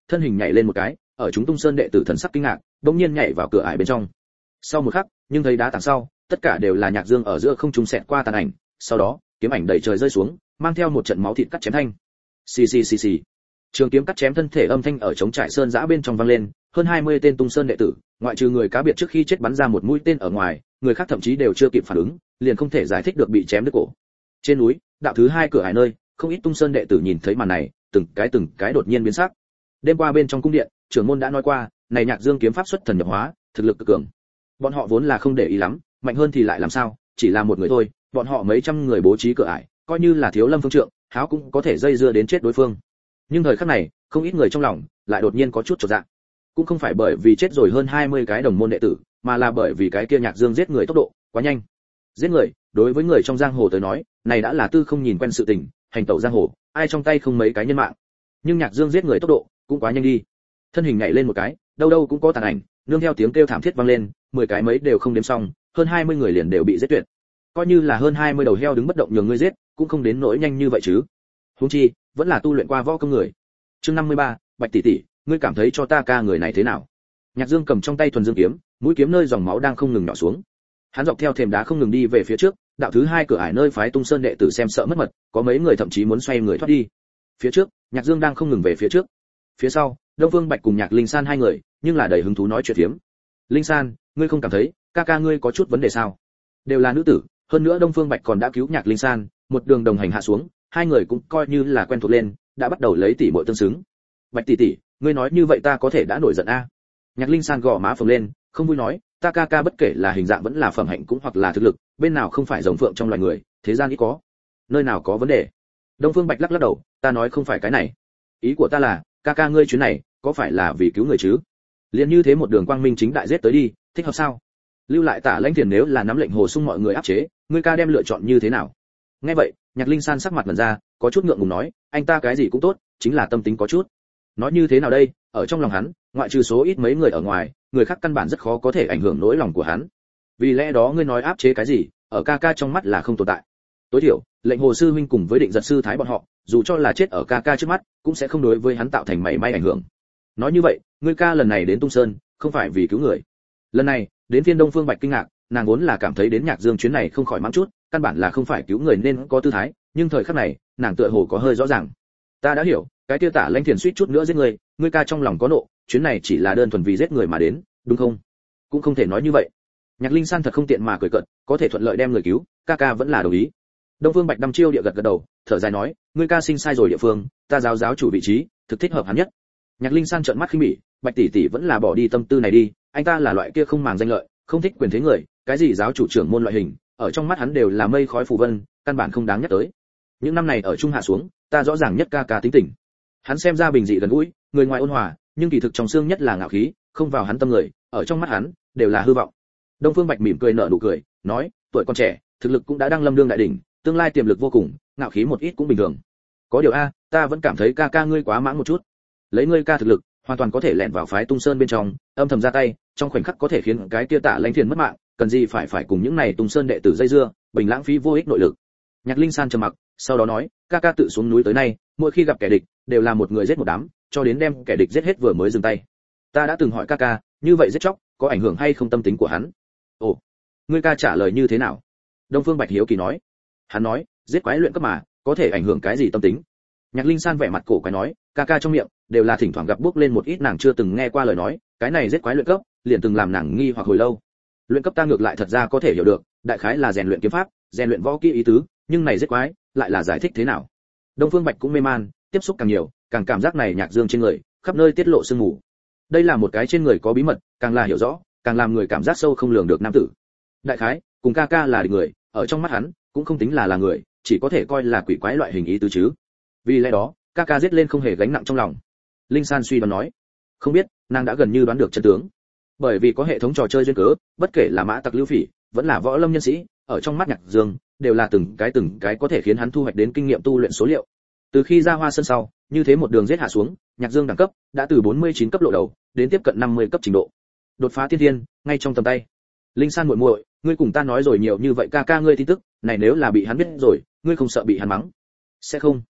thân hình nhảy lên một cái, ở chúng Tung Sơn đệ tử thần sắc kinh ngạc, bỗng nhiên nhảy vào cửa ải bên trong. Sau một khắc, nhưng thấy đá tảng sau, tất cả đều là Nhạc Dương ở giữa không trung xẹt qua tàn ảnh, sau đó, kiếm ảnh đầy trời rơi xuống, mang theo một trận máu thịt cắt chém thanh. Xì xì xì xì. Trường kiếm cắt chém thân thể âm thanh ở trống trải sơn giã bên trong vang lên, hơn 20 tên Tung Sơn đệ tử, ngoại trừ người cá biệt trước khi chết bắn ra một mũi tên ở ngoài, người khác thậm chí đều chưa kịp phản ứng, liền không thể giải thích được bị chém đứt cổ. Trên núi, đạo thứ 2 cửa hải nơi, không ít Tung Sơn đệ tử nhìn thấy màn này, từng cái đột nhiên biến sắc. Đêm qua bên trong cung điện, trưởng môn đã nói qua, này Nhạc Dương kiếm pháp xuất thần nhập hóa, thực lực cực cường. Bọn họ vốn là không để ý lắm, mạnh hơn thì lại làm sao, chỉ là một người thôi, bọn họ mấy trăm người bố trí cửa ải, coi như là thiếu lâm phương trượng, háo cũng có thể dây dưa đến chết đối phương. Nhưng thời khắc này, không ít người trong lòng lại đột nhiên có chút chột dạ. Cũng không phải bởi vì chết rồi hơn 20 cái đồng môn đệ tử, mà là bởi vì cái kia Nhạc Dương giết người tốc độ quá nhanh. Giết người, đối với người trong giang hồ tới nói, này đã là tư không nhìn quen sự tình, hành tẩu giang hồ, ai trong tay không mấy cái nhân mạng. Nhưng Nhạc Dương giết người tốc độ cũng quá nhanh đi. Thân hình nhảy lên một cái, đâu đâu cũng có tàn ảnh, nương theo tiếng kêu thảm thiết vang lên, 10 cái mấy đều không đếm xong, hơn 20 người liền đều bị giết tuyệt. Coi như là hơn 20 đầu heo đứng bất động nhường ngươi giết, cũng không đến nỗi nhanh như vậy chứ. Huống chi, vẫn là tu luyện qua võ công người. Chương 53, Bạch tỷ tỷ, ngươi cảm thấy cho ta ca người này thế nào? Nhạc Dương cầm trong tay thuần dương kiếm, mũi kiếm nơi dòng máu đang không ngừng nhỏ xuống. Hắn dọc theo thềm đá không ngừng đi về phía trước, đạo thứ 2 cửa ải nơi phái Tung Sơn đệ tử xem sợ mất mật, có mấy người thậm chí muốn xoay người thoát đi. Phía trước, Nhạc Dương đang không ngừng về phía trước. Phía sau, Đông Phương Bạch cùng Nhạc Linh San hai người, nhưng là đầy hứng thú nói chuyện phiếm. Linh San, ngươi không cảm thấy, ca ngươi có chút vấn đề sao? Đều là nữ tử, hơn nữa Đông Phương Bạch còn đã cứu Nhạc Linh San, một đường đồng hành hạ xuống, hai người cũng coi như là quen thuộc lên, đã bắt đầu lấy tỷ muội tương xứng. Bạch tỷ tỷ, ngươi nói như vậy ta có thể đã nổi giận a? Nhạc Linh San gò má phồng lên, không vui nói, ta ca bất kể là hình dạng vẫn là phẩm hạnh cũng hoặc là thực lực, bên nào không phải rồng phượng trong loài người, thế gian ít có. Nơi nào có vấn đề? Đông Phương Bạch lắc lắc đầu, ta nói không phải cái này. Ý của ta là, ca ngươi chuyến này, có phải là vì cứu người chứ? Liên như thế một đường quang minh chính đại giết tới đi, thích hợp sao? Lưu lại Tả Lãnh Thiền nếu là nắm lệnh hồ sung mọi người áp chế, ngươi ca đem lựa chọn như thế nào? Nghe vậy, Nhạc Linh San sắc mặt mẩn ra, có chút ngượng ngùng nói, anh ta cái gì cũng tốt, chính là tâm tính có chút. Nói như thế nào đây, ở trong lòng hắn, ngoại trừ số ít mấy người ở ngoài, người khác căn bản rất khó có thể ảnh hưởng nỗi lòng của hắn. Vì lẽ đó ngươi nói áp chế cái gì, ở ca trong mắt là không tồn tại. Tối thiểu, lệnh hồ sư huynh cùng với định giật sư thái bọn họ, dù cho là chết ở ca trước mắt, cũng sẽ không đối với hắn tạo thành mảy may ảnh hưởng. Nói như vậy, ngươi ca lần này đến Tung Sơn, không phải vì cứu người. Lần này, đến phiên Đông Phương Bạch kinh ngạc, nàng vốn là cảm thấy đến Nhạc Dương chuyến này không khỏi mắng chút, căn bản là không phải cứu người nên có tư thái, nhưng thời khắc này, nàng tựa hồ có hơi rõ ràng. Ta đã hiểu, cái tiêu Tả Lãnh Thiền suýt chút nữa giết người, ngươi ca trong lòng có nộ, chuyến này chỉ là đơn thuần vì giết người mà đến, đúng không? Cũng không thể nói như vậy. Nhạc Linh San thật không tiện mà cười cợt, có thể thuận lợi đem người cứu, ca vẫn là đồng ý. Đông Phương Bạch đăm chiêu địa gật đầu, thở dài nói, ngươi ca sinh sai rồi địa phương, ta giáo chủ vị trí, thực thích hợp hắn nhất. Nhạc Linh San trợn mắt khinh bỉ, Bạch tỷ tỷ vẫn là bỏ đi tâm tư này đi, anh ta là loại kia không màng danh lợi, không thích quyền thế người, cái gì giáo chủ trưởng môn loại hình, ở trong mắt hắn đều là mây khói phù vân, căn bản không đáng nhắc tới. Những năm này ở trung hạ xuống, ta rõ ràng nhất ca tính tình. Hắn xem ra bình dị gần gũi, người ngoài ôn hòa, nhưng kỳ thực trong xương nhất là ngạo khí, không vào hắn tâm người, ở trong mắt hắn đều là hư vọng. Đông Phương Bạch mỉm cười nở nụ cười, nói, tuổi còn trẻ, thực lực cũng đã đang lâm đương đại đỉnh, tương lai tiềm lực vô cùng, ngạo khí một ít cũng bình thường. Có điều a, ta vẫn cảm thấy ca ngươi quá mãng một chút. Lấy ngươi ca thực lực, hoàn toàn có thể lẻn vào phái Tung Sơn bên trong, âm thầm ra tay, trong khoảnh khắc có thể khiến cái kia Tả Lãnh Thiền mất mạng, cần gì phải cùng những này Tung Sơn đệ tử dây dưa, bình lãng phí vô ích nội lực. Nhạc Linh San trầm mặc, sau đó nói, ca tự xuống núi tới nay, mỗi khi gặp kẻ địch, đều là một người giết một đám, cho đến đem kẻ địch giết hết vừa mới dừng tay. Ta đã từng hỏi ca, như vậy giết chóc, có ảnh hưởng hay không tâm tính của hắn? Ồ, ngươi ca trả lời như thế nào? Đông Phương Bạch hiếu kỳ nói. Hắn nói, giết quái luyện cấp mà, có thể ảnh hưởng cái gì tâm tính? Nhạc Linh San vẻ mặt cổ quái nói, ca trong miệng đều là thỉnh thoảng gặp bước lên một ít nàng chưa từng nghe qua lời nói, cái này giết quái luyện cấp, liền từng làm nàng nghi hoặc hồi lâu. Luyện cấp ta ngược lại thật ra có thể hiểu được, đại khái là rèn luyện kiếm pháp, rèn luyện võ kỹ ý tứ, nhưng này giết quái, lại là giải thích thế nào? Đông Phương Bạch cũng mê man, tiếp xúc càng nhiều, càng cảm giác này Nhạc Dương trên người, khắp nơi tiết lộ sương mù. Đây là một cái trên người có bí mật, càng là hiểu rõ, càng làm người cảm giác sâu không lường được nam tử. Đại khái, cùng ca là người, ở trong mắt hắn, cũng không tính là người, chỉ có thể coi là quỷ quái loại hình ý tứ chứ. Vì lẽ đó, ca giết lên không hề gánh nặng trong lòng. Linh San suy đoán nói, không biết, nàng đã gần như đoán được chân tướng. Bởi vì có hệ thống trò chơi duyên cớ, bất kể là mã tặc lưu phỉ, vẫn là võ lâm nhân sĩ, ở trong mắt Nhạc Dương, đều là từng cái có thể khiến hắn thu hoạch đến kinh nghiệm tu luyện số liệu. Từ khi ra Hoa Sơn sau, như thế một đường giết hạ xuống, Nhạc Dương đẳng cấp đã từ 49 cấp lộ đầu đến tiếp cận 50 cấp trình độ. Đột phá tiên thiên, ngay trong tầm tay. Linh San muội muội, ngươi cùng ta nói rồi nhiều như vậy ca ngươi tin tức, này nếu là bị hắn biết rồi, ngươi không sợ bị hắn mắng? Sẽ không.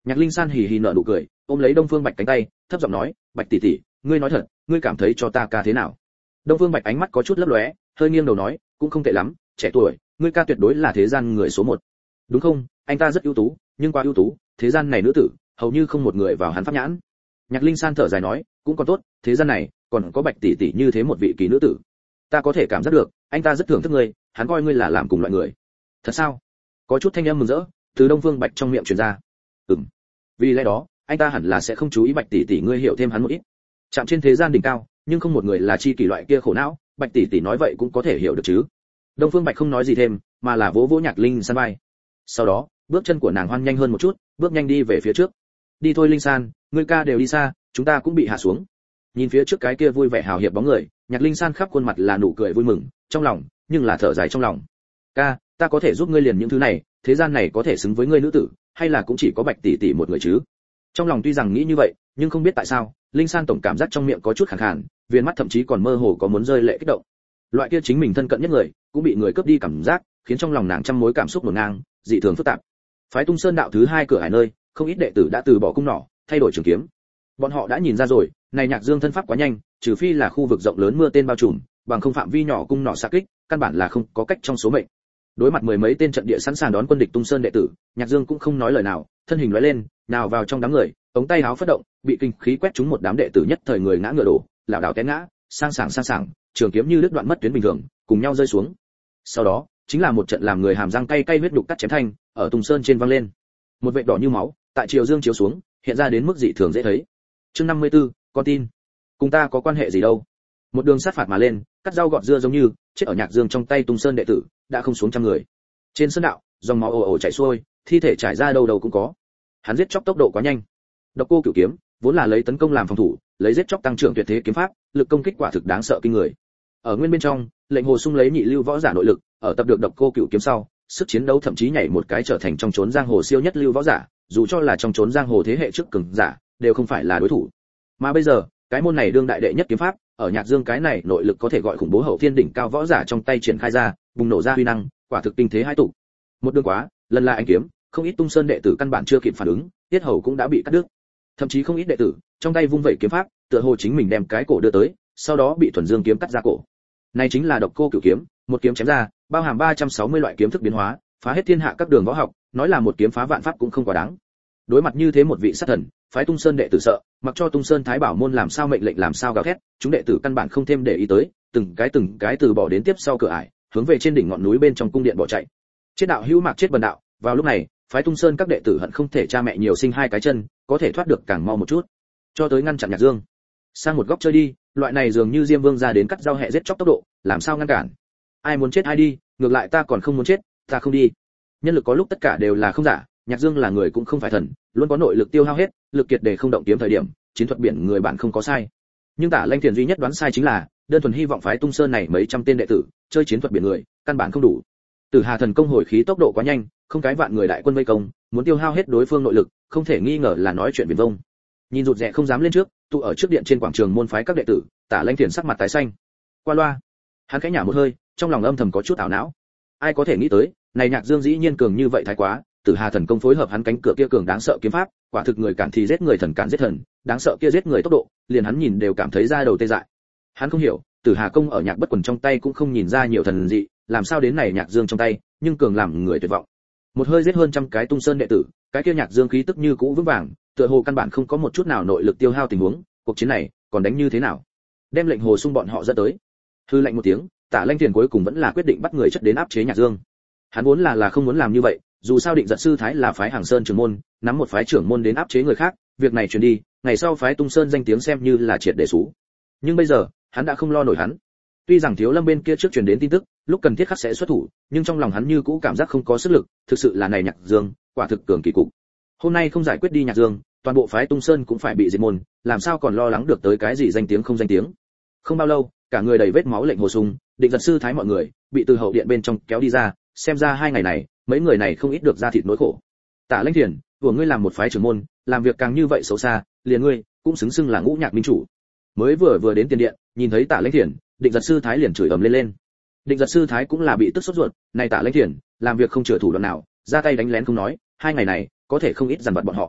Nhạc Linh San hì hì nở nụ cười, ôm lấy Đông Phương Bạch cánh tay, thấp giọng nói, Bạch tỷ tỷ, ngươi nói thật, ngươi cảm thấy cho ta ca thế nào? Đông Phương Bạch ánh mắt có chút lấp lóe, hơi nghiêng đầu nói, cũng không tệ lắm, trẻ tuổi, ngươi ca tuyệt đối là thế gian người số 1. Đúng không? Anh ta rất ưu tú, nhưng quá ưu tú, thế gian này nữ tử, hầu như không một người vào hắn pháp nhãn. Nhạc Linh San thở dài nói, cũng còn tốt, thế gian này còn có Bạch tỷ tỷ như thế một vị kỳ nữ tử. Ta có thể cảm giác được, anh ta rất thưởng thức ngươi, hắn coi ngươi là làm cùng loại người. Thật sao? Có chút thanh âm mừng rỡ từ Đông Phương Bạch trong miệng truyền ra. Vì lẽ đó, anh ta hẳn là sẽ không chú ý Bạch tỷ tỷ ngươi hiểu thêm hắn một ít. Chạm trên thế gian đỉnh cao, nhưng không một người là chi kỷ loại kia khổ não, Bạch tỷ tỷ nói vậy cũng có thể hiểu được chứ. Đông Phương Bạch không nói gì thêm, mà là vỗ vỗ Nhạc Linh San vai. Sau đó, bước chân của nàng hoan nhanh hơn một chút, bước nhanh đi về phía trước. Đi thôi Linh San, ngươi ca đều đi xa, chúng ta cũng bị hạ xuống. Nhìn phía trước cái kia vui vẻ hào hiệp bóng người, Nhạc Linh San khắp khuôn mặt là nụ cười vui mừng, trong lòng nhưng là thở dài trong lòng. Ca, ta có thể giúp ngươi liền những thứ này, thế gian này có thể xứng với ngươi nữ tử, hay là cũng chỉ có Bạch tỷ tỷ một người chứ? Trong lòng tuy rằng nghĩ như vậy, nhưng không biết tại sao, Linh San tổng cảm giác trong miệng có chút khàn khàn, viền mắt thậm chí còn mơ hồ có muốn rơi lệ kích động. Loại kia chính mình thân cận nhất người, cũng bị người cướp đi cảm giác, khiến trong lòng nàng trăm mối cảm xúc hỗn ngang, dị thường phức tạp. Phái Tung Sơn đạo thứ 2 cửa hải nơi, không ít đệ tử đã từ bỏ cung nỏ, thay đổi trường kiếm. Bọn họ đã nhìn ra rồi, này Nhạc Dương thân pháp quá nhanh, trừ phi là khu vực rộng lớn mưa tên bao trùm, bằng không phạm vi nhỏ cung nỏ xạ kích, căn bản là không có cách trong số mệnh. Đối mặt mười mấy tên trận địa sẵn sàng đón quân địch Tung Sơn đệ tử, Nhạc Dương cũng không nói lời nào, thân hình lóe lên, nào vào trong đám người, ống tay áo phất động, bị kinh khí quét trúng một đám đệ tử nhất thời người ngã ngựa đổ, lảo đảo té ngã, sang sảng, trường kiếm như đứt đoạn mất tuyến bình thường, cùng nhau rơi xuống. Sau đó, chính là một trận làm người hàm răng cay cay huyết đục cắt chém thanh, ở Tung Sơn trên vang lên. Một vệt đỏ như máu, tại chiều dương chiếu xuống, hiện ra đến mức dị thường dễ thấy. Chương 54, con tin. Cùng ta có quan hệ gì đâu? Một đường sát phạt mà lên, cắt rau gọt dưa giống như, chết ở Nhạc Dương trong tay Tung Sơn đệ tử, đã không xuống trăm người. Trên sân đạo, dòng máu ồ ồ chảy xuôi, thi thể trải ra đâu đâu cũng có. Hắn giết chóc tốc độ quá nhanh. Độc Cô Cửu kiếm, vốn là lấy tấn công làm phòng thủ, lấy giết chóc tăng trưởng tuyệt thế kiếm pháp, lực công kích quả thực đáng sợ kinh người. Ở nguyên bên trong, lệnh Hồ Sung lấy nhị lưu võ giả nội lực, ở tập được Độc Cô Cửu kiếm sau, sức chiến đấu thậm chí nhảy một cái trở thành trong chốn giang hồ siêu nhất lưu võ giả, dù cho là trong chốn giang hồ thế hệ trước cường giả, đều không phải là đối thủ. Mà bây giờ, cái môn này đương đại đệ nhất kiếm pháp, ở Nhạc Dương cái này nội lực có thể gọi khủng bố hậu thiên đỉnh cao võ giả trong tay triển khai ra, bùng nổ ra uy năng, quả thực kinh thế hai tụ. Một đường quá, lần là anh kiếm, không ít Tung Sơn đệ tử căn bản chưa kịp phản ứng, tiết hầu cũng đã bị cắt đứt. Thậm chí không ít đệ tử, trong tay vung vẩy kiếm pháp, tựa hồ chính mình đem cái cổ đưa tới, sau đó bị Thuần Dương kiếm cắt ra cổ. Này chính là Độc Cô Cửu kiếm, một kiếm chém ra, bao hàm 360 loại kiếm thức biến hóa, phá hết thiên hạ các đường võ học, nói là một kiếm phá vạn pháp cũng không quá đáng. Đối mặt như thế một vị sát thần, phái Tung Sơn đệ tử sợ, mặc cho Tung Sơn Thái Bảo môn làm sao mệnh lệnh làm sao gào thét, chúng đệ tử căn bản không thêm để ý tới, từng cái từ bỏ đến tiếp sau cửa ải, hướng về trên đỉnh ngọn núi bên trong cung điện bỏ chạy. Chết đạo hữu mạc chết bần đạo, vào lúc này, phái Tung Sơn các đệ tử hận không thể cha mẹ nhiều sinh hai cái chân, có thể thoát được càng mau một chút, cho tới ngăn chặn Nhạc Dương. Sang một góc chơi đi, loại này dường như Diêm Vương ra đến cắt rau hẹ giết chóc tốc độ, làm sao ngăn cản? Ai muốn chết ai đi, ngược lại ta còn không muốn chết, ta không đi. Nhân lực có lúc tất cả đều là không giả, Nhạc Dương là người cũng không phải thần, luôn có nội lực tiêu hao hết, lực kiệt để không động kiếm thời điểm, chiến thuật biển người bạn không có sai. Nhưng Tả Lanh Thiền duy nhất đoán sai chính là, đơn thuần hy vọng phái Tung Sơn này mấy trăm tên đệ tử, chơi chiến thuật biển người, căn bản không đủ. Tử Hà thần công hồi khí tốc độ quá nhanh, không cái vạn người đại quân vây công, muốn tiêu hao hết đối phương nội lực, không thể nghi ngờ là nói chuyện viển vông. Nhìn rụt rè không dám lên trước, tụ ở trước điện trên quảng trường môn phái các đệ tử, Tả Lanh Thiền sắc mặt tái xanh. Qua loa, hắn khẽ nhả một hơi, trong lòng âm thầm có chút ảo não. Ai có thể nghĩ tới, này Nhạc Dương dĩ nhiên cường như vậy thái quá, Tử Hà thần công phối hợp hắn cánh cửa kia cường đáng sợ kiếm pháp, quả thực người cản thì giết người, thần cản giết thần, đáng sợ kia giết người tốc độ, liền hắn nhìn đều cảm thấy da đầu tê dại. Hắn không hiểu, Tử Hà công ở Nhạc Bất Quần trong tay cũng không nhìn ra nhiều thần dị, làm sao đến này Nhạc Dương trong tay, nhưng cường làm người tuyệt vọng. Một hơi giết hơn trăm cái Tung Sơn đệ tử, cái kia Nhạc Dương khí tức như cũ vững vàng, tựa hồ căn bản không có một chút nào nội lực tiêu hao tình huống, cuộc chiến này còn đánh như thế nào? Đem lệnh Hồ Sung bọn họ dẫn tới. Hư lệnh một tiếng, Tả Lanh Thiền cuối cùng vẫn là quyết định bắt người chất đến áp chế Nhạc Dương. Hắn vốn là không muốn làm như vậy, dù sao Định Giật sư thái là phái Hàng Sơn trưởng môn, nắm một phái trưởng môn đến áp chế người khác, việc này truyền đi, ngày sau phái Tung Sơn danh tiếng xem như là triệt để sú. Nhưng bây giờ, hắn đã không lo nổi hắn. Tuy rằng Thiếu Lâm bên kia trước truyền đến tin tức, lúc cần thiết khắc sẽ xuất thủ, nhưng trong lòng hắn như cũ cảm giác không có sức lực, thực sự là này Nhạc Dương, quả thực cường kỳ cục. Hôm nay không giải quyết đi Nhạc Dương, toàn bộ phái Tung Sơn cũng phải bị diệt môn, làm sao còn lo lắng được tới cái gì danh tiếng không danh tiếng. Không bao lâu, cả người đầy vết máu lệnh Hồ Sung, Định Giật sư thái mọi người bị từ hậu điện bên trong kéo đi ra, xem ra 2 ngày này, mấy người này không ít được ra thịt nỗi khổ. Tả Lanh Thiền, của ngươi làm một phái trưởng môn, làm việc càng như vậy xấu xa, liền ngươi cũng xứng xưng là Ngũ Nhạc minh chủ. Mới vừa đến tiền điện, nhìn thấy Tả Lanh Thiền, Định Giật sư thái liền chửi ầm lên. Định Giật sư thái cũng là bị tức sốt ruột, này Tả Lanh Thiền, làm việc không chừa thủ đoạn nào, ra tay đánh lén không nói, 2 ngày này có thể không ít dằn vặt bọn họ.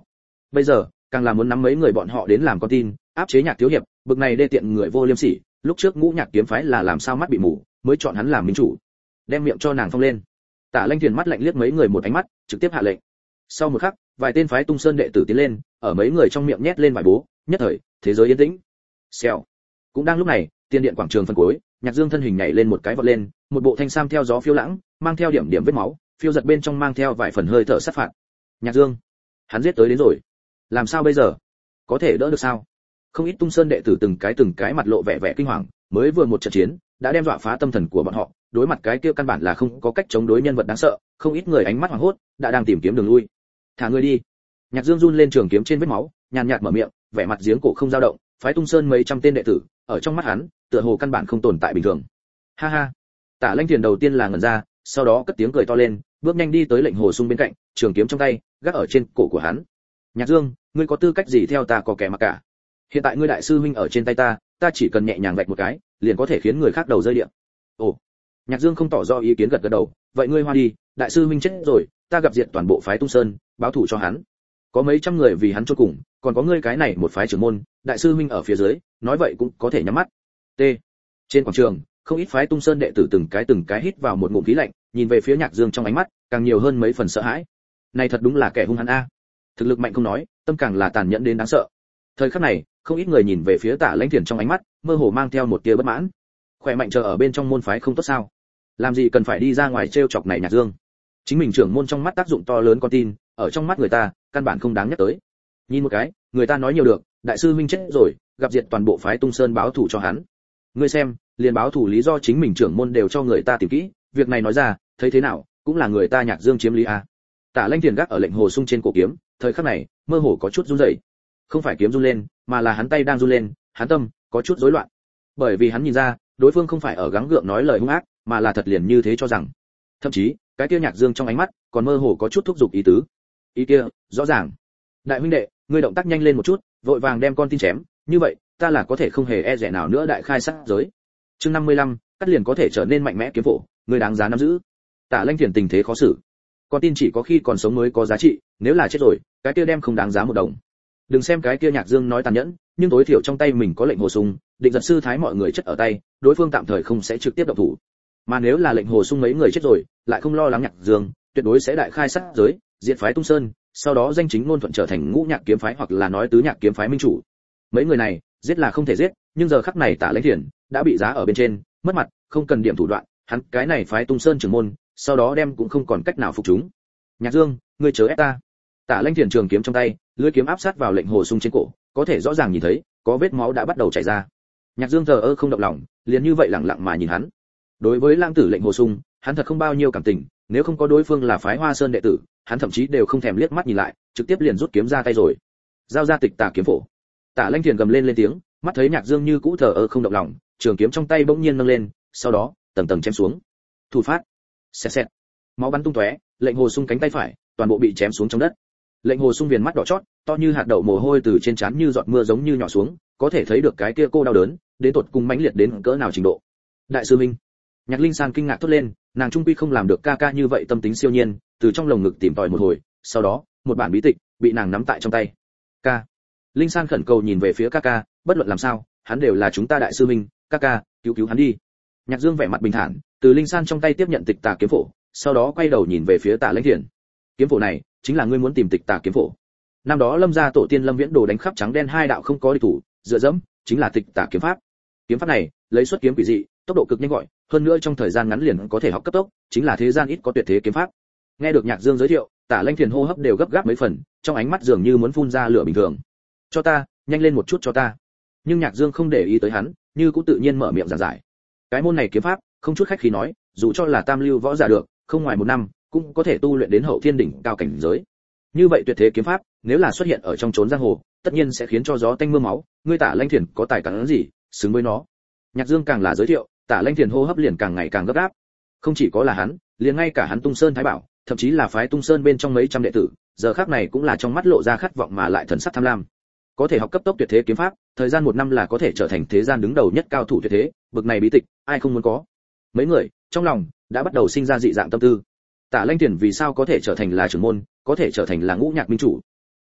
bây giờ càng là muốn nắm mấy người bọn họ đến làm con tin, áp chế Nhạc thiếu hiệp, bực này đê tiện người vô liêm sỉ, lúc trước Ngũ Nhạc kiếm phái là làm sao mắt bị mù, mới chọn hắn làm minh chủ. Đem miệng cho nàng phong lên. Tả Lanh Thiền mắt lạnh liếc mấy người một ánh mắt, trực tiếp hạ lệnh. Sau một khắc, vài tên phái Tung Sơn đệ tử tiến lên, ở mấy người trong miệng nhét lên vài bố, nhất thời, thế giới yên tĩnh. Xèo. Cũng đang lúc này, tiên điện quảng trường phân cuối, Nhạc Dương thân hình nhảy lên một cái vọt lên, một bộ thanh sam theo gió phiêu lãng, mang theo điểm điểm vết máu, phiêu giật bên trong mang theo vài phần hơi thở sát phạt. Nhạc Dương, hắn giết tới đến rồi. Làm sao bây giờ? Có thể đỡ được sao? Không ít Tung Sơn đệ tử từng cái mặt lộ vẻ vẻ kinh hoàng, mới vừa một trận chiến, đã đem dọa phá tâm thần của bọn họ, đối mặt cái kia căn bản là không có cách chống đối nhân vật đáng sợ, không ít người ánh mắt hoảng hốt, đã đang tìm kiếm đường lui. Thả người đi. Nhạc Dương run lên trường kiếm trên vết máu, nhàn nhạt mở miệng, vẻ mặt giếng cổ không dao động, phái Tung Sơn mấy trăm tên đệ tử, ở trong mắt hắn, tựa hồ căn bản không tồn tại bình thường. Ha ha. Tả Lanh Thiền đầu tiên là ngẩn ra, sau đó cất tiếng cười to lên, bước nhanh đi tới Lệnh Hồ Sung bên cạnh, trường kiếm trong tay, gác ở trên cổ của hắn. Nhạc Dương, ngươi có tư cách gì theo ta có kẻ mà cả? Hiện tại ngươi đại sư huynh ở trên tay ta, ta chỉ cần nhẹ nhàng vạch một cái, liền có thể khiến người khác đầu rơi địa. Ồ. Nhạc Dương không tỏ rõ ý kiến gật gật đầu, vậy ngươi hoa đi, đại sư huynh chết rồi, ta gặp diệt toàn bộ phái Tung Sơn, báo thù cho hắn. Có mấy trăm người vì hắn chôn cùng, còn có ngươi cái này một phái trưởng môn, đại sư huynh ở phía dưới, nói vậy cũng có thể nhắm mắt. T. Trên quảng trường, không ít phái Tung Sơn đệ tử từng cái hít vào một ngụm khí lạnh, nhìn về phía Nhạc Dương trong ánh mắt, càng nhiều hơn mấy phần sợ hãi. Này thật đúng là kẻ hung hãn a. Thực lực mạnh không nói, tâm càng là tàn nhẫn đến đáng sợ. Thời khắc này, không ít người nhìn về phía Tả Lãnh Thiền trong ánh mắt, mơ hồ mang theo một tia bất mãn. Khỏe mạnh chờ ở bên trong môn phái không tốt sao? Làm gì cần phải đi ra ngoài trêu chọc này Nhạc Dương? Chính mình trưởng môn trong mắt tác dụng to lớn con tin, ở trong mắt người ta, căn bản không đáng nhắc tới. Nhìn một cái, người ta nói nhiều được, đại sư huynh chết rồi, gặp diệt toàn bộ phái Tung Sơn báo thù cho hắn. Ngươi xem, liền báo thù lý do chính mình trưởng môn đều cho người ta tìm kỹ, việc này nói ra, thấy thế nào, cũng là người ta Nhạc Dương chiếm lý a. Tả Lãnh Thiền gác ở Lệnh Hồ Sung trên cổ kiếm, thời khắc này, mơ hồ có chút run rẩy. Không phải kiếm run lên, mà là hắn tay đang run lên, hắn tâm có chút rối loạn. Bởi vì hắn nhìn ra, đối phương không phải ở gắng gượng nói lời hung ác, mà là thật liền như thế cho rằng. Thậm chí, cái kia Nhạc Dương trong ánh mắt, còn mơ hồ có chút thúc giục ý tứ. Ý kia, rõ ràng. Đại huynh đệ, ngươi động tác nhanh lên một chút, vội vàng đem con tin chém, như vậy, ta là có thể không hề e dè nào nữa đại khai sát giới. Chương 55, cắt liền có thể trở nên mạnh mẽ kiếm phổ, ngươi đáng giá nắm giữ. Tả Lãnh Thiền tình thế khó xử. Con tin chỉ có khi còn sống mới có giá trị, nếu là chết rồi, cái kia đem không đáng giá một đồng. Đừng xem cái kia Nhạc Dương nói tàn nhẫn, nhưng tối thiểu trong tay mình có Lệnh Hồ Sung, định giật sư thái mọi người chất ở tay, đối phương tạm thời không sẽ trực tiếp động thủ. Mà nếu là Lệnh Hồ Sung mấy người chết rồi, lại không lo lắng Nhạc Dương, tuyệt đối sẽ đại khai sát giới, diệt phái Tung Sơn, sau đó danh chính ngôn thuận trở thành Ngũ Nhạc kiếm phái hoặc là nói Tứ Nhạc kiếm phái minh chủ. Mấy người này, giết là không thể giết, nhưng giờ khắc này Tả Lãnh Thiền đã bị giá ở bên trên, mất mặt, không cần điểm thủ đoạn, hắn cái này phái Tung Sơn trưởng môn, sau đó đem cũng không còn cách nào phục chúng. Nhạc Dương, ngươi chớ ép ta. Tả Lãnh Thiền trường kiếm trong tay, lưỡi kiếm áp sát vào Lệnh Hồ Sung trên cổ, có thể rõ ràng nhìn thấy, có vết máu đã bắt đầu chảy ra. Nhạc Dương thờ ơ không động lòng, liền như vậy lặng lặng mà nhìn hắn. Đối với lãng tử Lệnh Hồ Sung, hắn thật không bao nhiêu cảm tình, nếu không có đối phương là phái Hoa Sơn đệ tử, hắn thậm chí đều không thèm liếc mắt nhìn lại, trực tiếp liền rút kiếm ra tay rồi. Giao ra tịch tà kiếm phổ. Tả Lãnh Thiền gầm lên tiếng, mắt thấy Nhạc Dương như cũ thờ ơ không động lòng, trường kiếm trong tay bỗng nhiên nâng lên, sau đó, tầng tầng chém xuống. Thủ phát. Xẹt xẹt. Máu bắn tung tóe, Lệnh Hồ Sung cánh tay phải, toàn bộ bị chém xuống trong đất. Lệnh Hồ Sung viền mắt đỏ chót, to như hạt đậu mồ hôi từ trên trán như giọt mưa giống như nhỏ xuống, có thể thấy được cái kia cô đau đớn, đến tột cùng mãnh liệt đến cỡ nào trình độ. Đại sư Minh. Nhạc Linh San kinh ngạc thốt lên, nàng trung quy không làm được ca ca như vậy tâm tính siêu nhiên, từ trong lồng ngực tìm tòi một hồi, sau đó, một bản bí tịch bị nàng nắm tại trong tay. Ca. Linh San khẩn cầu nhìn về phía ca ca, bất luận làm sao, hắn đều là chúng ta đại sư Minh, ca ca, cứu cứu hắn đi. Nhạc Dương vẻ mặt bình thản, từ Linh San trong tay tiếp nhận tịch tà kiếm phổ, sau đó quay đầu nhìn về phía Tả Lãnh Thiền. Kiếm phổ này, chính là ngươi muốn tìm tịch tà kiếm phổ. Năm đó Lâm gia tổ tiên Lâm Viễn Đồ đánh khắp trắng đen hai đạo không có địch thủ, dựa dẫm chính là tịch tà kiếm pháp. Kiếm pháp này, lấy xuất kiếm quỷ dị, tốc độ cực nhanh gọi, hơn nữa trong thời gian ngắn liền có thể học cấp tốc, chính là thế gian ít có tuyệt thế kiếm pháp. Nghe được Nhạc Dương giới thiệu, Tả Lãnh Thiền hô hấp đều gấp gáp mấy phần, trong ánh mắt dường như muốn phun ra lửa bình thường. Cho ta, nhanh lên một chút cho ta. Nhưng Nhạc Dương không để ý tới hắn, như cũng tự nhiên mở miệng giảng giải. Cái môn này kiếm pháp, không chút khách khí nói, dù cho là tam lưu võ giả được, không ngoài một năm, cũng có thể tu luyện đến hậu thiên đỉnh cao cảnh giới. Như vậy tuyệt thế kiếm pháp, nếu là xuất hiện ở trong chốn giang hồ, tất nhiên sẽ khiến cho gió tanh mưa máu, ngươi Tả Lãnh Thiền có tài cán gì, xứng với nó. Nhạc Dương càng là giới thiệu, Tả Lãnh Thiền hô hấp liền càng ngày càng gấp gáp. Không chỉ có là hắn, liền ngay cả hắn Tung Sơn Thái Bảo, thậm chí là phái Tung Sơn bên trong mấy trăm đệ tử, giờ khắc này cũng là trong mắt lộ ra khát vọng mà lại thần sắc tham lam. Có thể học cấp tốc tuyệt thế kiếm pháp, thời gian một năm là có thể trở thành thế gian đứng đầu nhất cao thủ tuyệt thế, bực này bí tịch, ai không muốn có. Mấy người, trong lòng đã bắt đầu sinh ra dị dạng tâm tư. Tả Lãnh Thiền vì sao có thể trở thành là trưởng môn, có thể trở thành là Ngũ Nhạc minh chủ?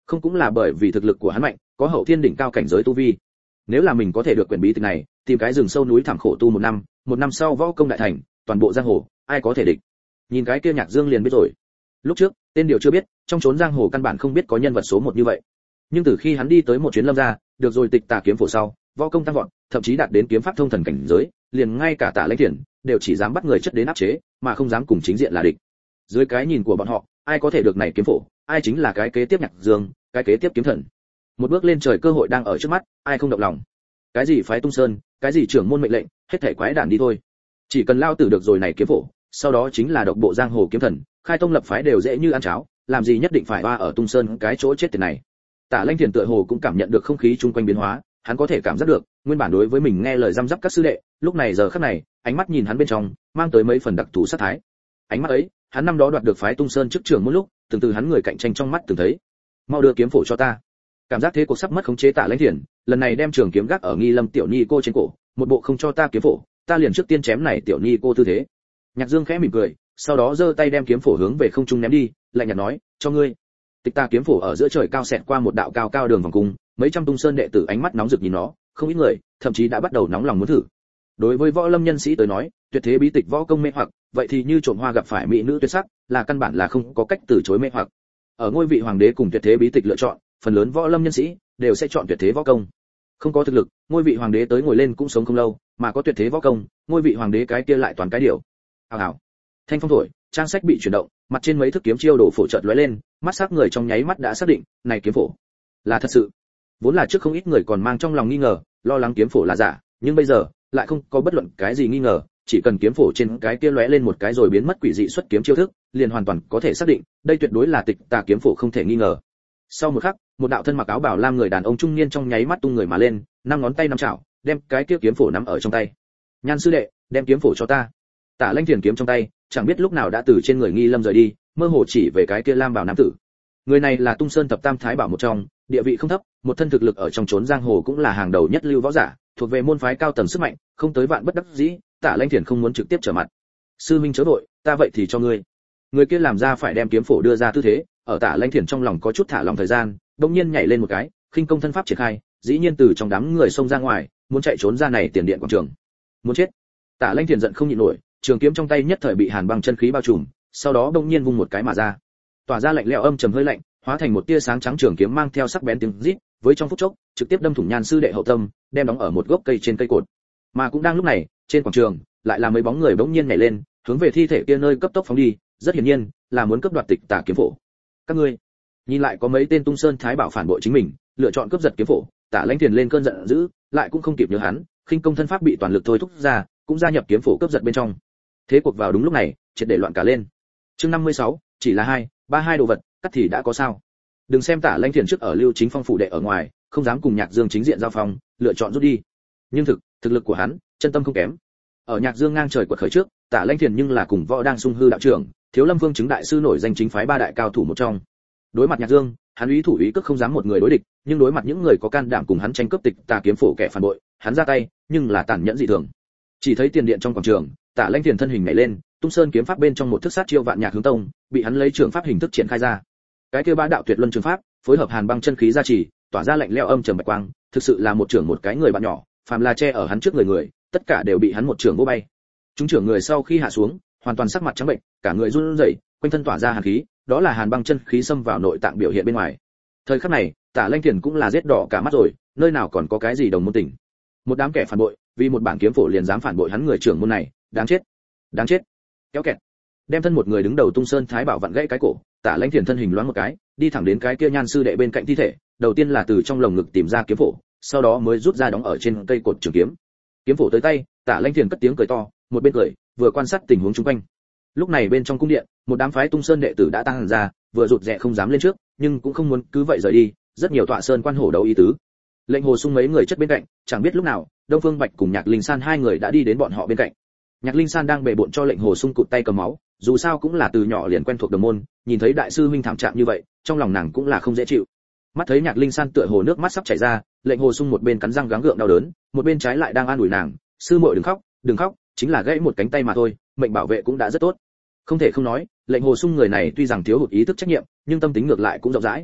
Không cũng là bởi vì thực lực của hắn mạnh, có hậu thiên đỉnh cao cảnh giới tu vi. Nếu là mình có thể được quyển bí tịch này, tìm cái rừng sâu núi thẳm khổ tu một năm sau võ công đại thành, toàn bộ giang hồ ai có thể địch. Nhìn cái kia Nhạc Dương liền biết rồi. Lúc trước, tên điều chưa biết, trong chốn giang hồ căn bản không biết có nhân vật số một như vậy. Nhưng từ khi hắn đi tới một chuyến lâm gia, được rồi tịch tà kiếm phổ sau, võ công tăng vọt, thậm chí đạt đến kiếm pháp thông thần cảnh giới, liền ngay cả Tạ Lãnh Thiền đều chỉ dám bắt người chất đến áp chế, mà không dám cùng chính diện là địch. Dưới cái nhìn của bọn họ, ai có thể được này kiếm phổ, ai chính là cái kế tiếp Nhạc Dương, cái kế tiếp kiếm thần. Một bước lên trời cơ hội đang ở trước mắt, ai không động lòng. Cái gì phái Tung Sơn, cái gì trưởng môn mệnh lệnh, hết thảy quái đản đi thôi. Chỉ cần lao tử được rồi này kiếm phổ, sau đó chính là độc bộ giang hồ kiếm thần, khai tông lập phái đều dễ như ăn cháo, làm gì nhất định phải oa ở Tung Sơn cái chỗ chết tiệt này. Tạ Lãnh Thiền tựa hồ cũng cảm nhận được không khí chung quanh biến hóa, hắn có thể cảm giác được, nguyên bản đối với mình nghe lời răm rắp các sư đệ, lúc này giờ khắc này, ánh mắt nhìn hắn bên trong, mang tới mấy phần đặc thù sát thái. Ánh mắt ấy, hắn năm đó đoạt được phái Tung Sơn trước trưởng một lúc, từng từ hắn người cạnh tranh trong mắt từng thấy. Mau đưa kiếm phổ cho ta. Cảm giác thế cuộc sắp mất khống chế Tạ Lãnh Thiền, lần này đem trường kiếm gác ở Nghi Lâm tiểu ni cô trên cổ, một bộ không cho ta kiếm phổ, ta liền trước tiên chém này tiểu ni cô tư thế. Nhạc Dương khẽ mỉm cười, sau đó giơ tay đem kiếm phổ hướng về không trung ném đi, lạnh nhạt nói, cho ngươi. Tịch tà kiếm phổ ở giữa trời cao xẹt qua một đạo cao cao đường vòng cung, mấy trăm Tung Sơn đệ tử ánh mắt nóng rực nhìn nó, không ít người, thậm chí đã bắt đầu nóng lòng muốn thử. Đối với võ lâm nhân sĩ tới nói, tuyệt thế bí tịch võ công mê hoặc, vậy thì như trộm hoa gặp phải mỹ nữ tuyệt sắc, là căn bản là không có cách từ chối mê hoặc. Ở ngôi vị hoàng đế cùng tuyệt thế bí tịch lựa chọn, phần lớn võ lâm nhân sĩ đều sẽ chọn tuyệt thế võ công. Không có thực lực, ngôi vị hoàng đế tới ngồi lên cũng sống không lâu, mà có tuyệt thế võ công, ngôi vị hoàng đế cái kia lại toàn cái điều. Hào hào. Thanh phong thổi, trang sách bị chuyển động, mặt trên mấy thức kiếm chiêu đổ phổ chợt lóe lên, mắt sắc người trong nháy mắt đã xác định, này kiếm phổ là thật sự. Vốn là trước không ít người còn mang trong lòng nghi ngờ, lo lắng kiếm phổ là giả, nhưng bây giờ lại không có bất luận cái gì nghi ngờ, chỉ cần kiếm phổ trên cái kia lóe lên một cái rồi biến mất quỷ dị xuất kiếm chiêu thức, liền hoàn toàn có thể xác định, đây tuyệt đối là tịch tà kiếm phổ không thể nghi ngờ. Sau một khắc, một đạo thân mặc áo bào lam người đàn ông trung niên trong nháy mắt tung người mà lên, năm ngón tay năm chảo, đem cái kia kiếm phổ nắm ở trong tay. Nhan sư đệ, đem kiếm phổ cho ta. Tạ Lãnh Thiền kiếm trong tay, chẳng biết lúc nào đã từ trên người Nghi Lâm rời đi, mơ hồ chỉ về cái kia lam bảo nam tử. Người này là Tung Sơn thập tam thái bảo một trong, địa vị không thấp, một thân thực lực ở trong chốn giang hồ cũng là hàng đầu nhất lưu võ giả, thuộc về môn phái cao tầng sức mạnh, không tới vạn bất đắc dĩ, Tạ Lãnh Thiền không muốn trực tiếp trở mặt. Sư minh chớ đội, ta vậy thì cho ngươi. Người kia làm ra phải đem kiếm phổ đưa ra tư thế, ở Tạ Lãnh Thiền trong lòng có chút thả lòng thời gian, đột nhiên nhảy lên một cái, khinh công thân pháp triển khai, dĩ nhiên từ trong đám người xông ra ngoài, muốn chạy trốn ra này tiền điện quảng trường. Muốn chết. Tạ Lãnh Thiền giận không nhịn nổi, trường kiếm trong tay nhất thời bị hàn băng chân khí bao trùm, sau đó đột nhiên vung một cái mà ra, tỏa ra lạnh lẽo âm trầm hơi lạnh, hóa thành một tia sáng trắng, trường kiếm mang theo sắc bén tiếng rít, với trong phút chốc trực tiếp đâm thủng Nhan sư đệ hậu tâm, đem đóng ở một gốc cây trên cây cột. Mà cũng đang lúc này, trên quảng trường lại là mấy bóng người bỗng nhiên nhảy lên, hướng về thi thể kia nơi cấp tốc phóng đi, rất hiển nhiên là muốn cướp đoạt tịch tà kiếm phổ. Các ngươi, nhìn lại có mấy tên Tung Sơn thái bảo phản bội chính mình, lựa chọn cướp giật kiếm phổ. Tạ Lãnh Thiền lên cơn giận dữ, lại cũng không kịp nhớ hắn, khinh công thân pháp bị toàn lực thôi thúc ra, cũng gia nhập kiếm phổ cướp giật bên trong. Thế cuộc vào đúng lúc này, triệt để loạn cả lên. Chương 56, chỉ là 32 đồ vật, cắt thì đã có sao? Đừng xem Tạ Lãnh Thiền trước ở Lưu Chính Phong phủ đệ ở ngoài, không dám cùng Nhạc Dương chính diện giao phong, lựa chọn rút đi. Nhưng thực lực của hắn, chân tâm không kém. Ở Nhạc Dương ngang trời quật khởi trước, Tạ Lãnh Thiền nhưng là cùng võ đang sung hư đạo trưởng, Thiếu Lâm Vương chứng đại sư nổi danh chính phái ba đại cao thủ một trong. Đối mặt Nhạc Dương, hắn úy thủ úy cước không dám một người đối địch, nhưng đối mặt những người có can đảm cùng hắn tranh cướp tịch tà kiếm phổ kẻ phản bội, hắn ra tay, nhưng là tàn nhẫn dị thường. Chỉ thấy tiền điện trong quảng trường, Tạ Lãnh Thiền thân hình nhảy lên, Tung Sơn kiếm pháp bên trong một thức sát chiêu vạn nhạc hướng tông, bị hắn lấy trường pháp hình thức triển khai ra. Cái kia bá đạo tuyệt luân trường pháp, phối hợp hàn băng chân khí gia trì, tỏa ra lạnh lẽo âm trầm bạch quang, thực sự là một trưởng một cái người bạn nhỏ, phàm là che ở hắn trước người, tất cả đều bị hắn một trưởng vô bay. Chúng trưởng người sau khi hạ xuống, hoàn toàn sắc mặt trắng bệnh, cả người run rẩy, quanh thân tỏa ra hàn khí, đó là hàn băng chân khí xâm vào nội tạng biểu hiện bên ngoài. Thời khắc này, Tạ Lãnh Thiền cũng là giết đỏ cả mắt rồi, nơi nào còn có cái gì đồng môn tình. Một đám kẻ phản bội, vì một bản kiếm phổ liền dám phản bội hắn người trưởng môn này, đáng chết. Đáng chết. Kéo kẹt. Đem thân một người đứng đầu Tung Sơn thái bảo vặn gãy cái cổ, Tạ Lãnh Thiền thân hình loáng một cái, đi thẳng đến cái kia Nhan sư đệ bên cạnh thi thể, đầu tiên là từ trong lồng ngực tìm ra kiếm phổ, sau đó mới rút ra đóng ở trên cây cột trường kiếm. Kiếm phổ tới tay, Tạ Lãnh Thiền cất tiếng cười to, một bên cười, vừa quan sát tình huống xung quanh. Lúc này bên trong cung điện, một đám phái Tung Sơn đệ tử đã tăng ra, vừa rụt rè không dám lên trước, nhưng cũng không muốn cứ vậy rời đi, rất nhiều tọa sơn quan hổ đấu ý tứ. Lệnh Hồ Sung mấy người chất bên cạnh, chẳng biết lúc nào, Đông Phương Bạch cùng Nhạc Linh San hai người đã đi đến bọn họ bên cạnh. Nhạc Linh San đang bề bộn cho Lệnh Hồ Sung cụt tay cầm máu, dù sao cũng là từ nhỏ liền quen thuộc đồng môn, nhìn thấy đại sư huynh thảm trạng như vậy, trong lòng nàng cũng là không dễ chịu. Mắt thấy Nhạc Linh San tựa hồ nước mắt sắp chảy ra, Lệnh Hồ Sung một bên cắn răng gắng gượng đau đớn, một bên trái lại đang an ủi nàng, sư muội đừng khóc, chính là gãy một cánh tay mà thôi, mệnh bảo vệ cũng đã rất tốt. Không thể không nói, Lệnh Hồ Sung người này tuy rằng thiếu hụt ý thức trách nhiệm, nhưng tâm tính ngược lại cũng rộng rãi.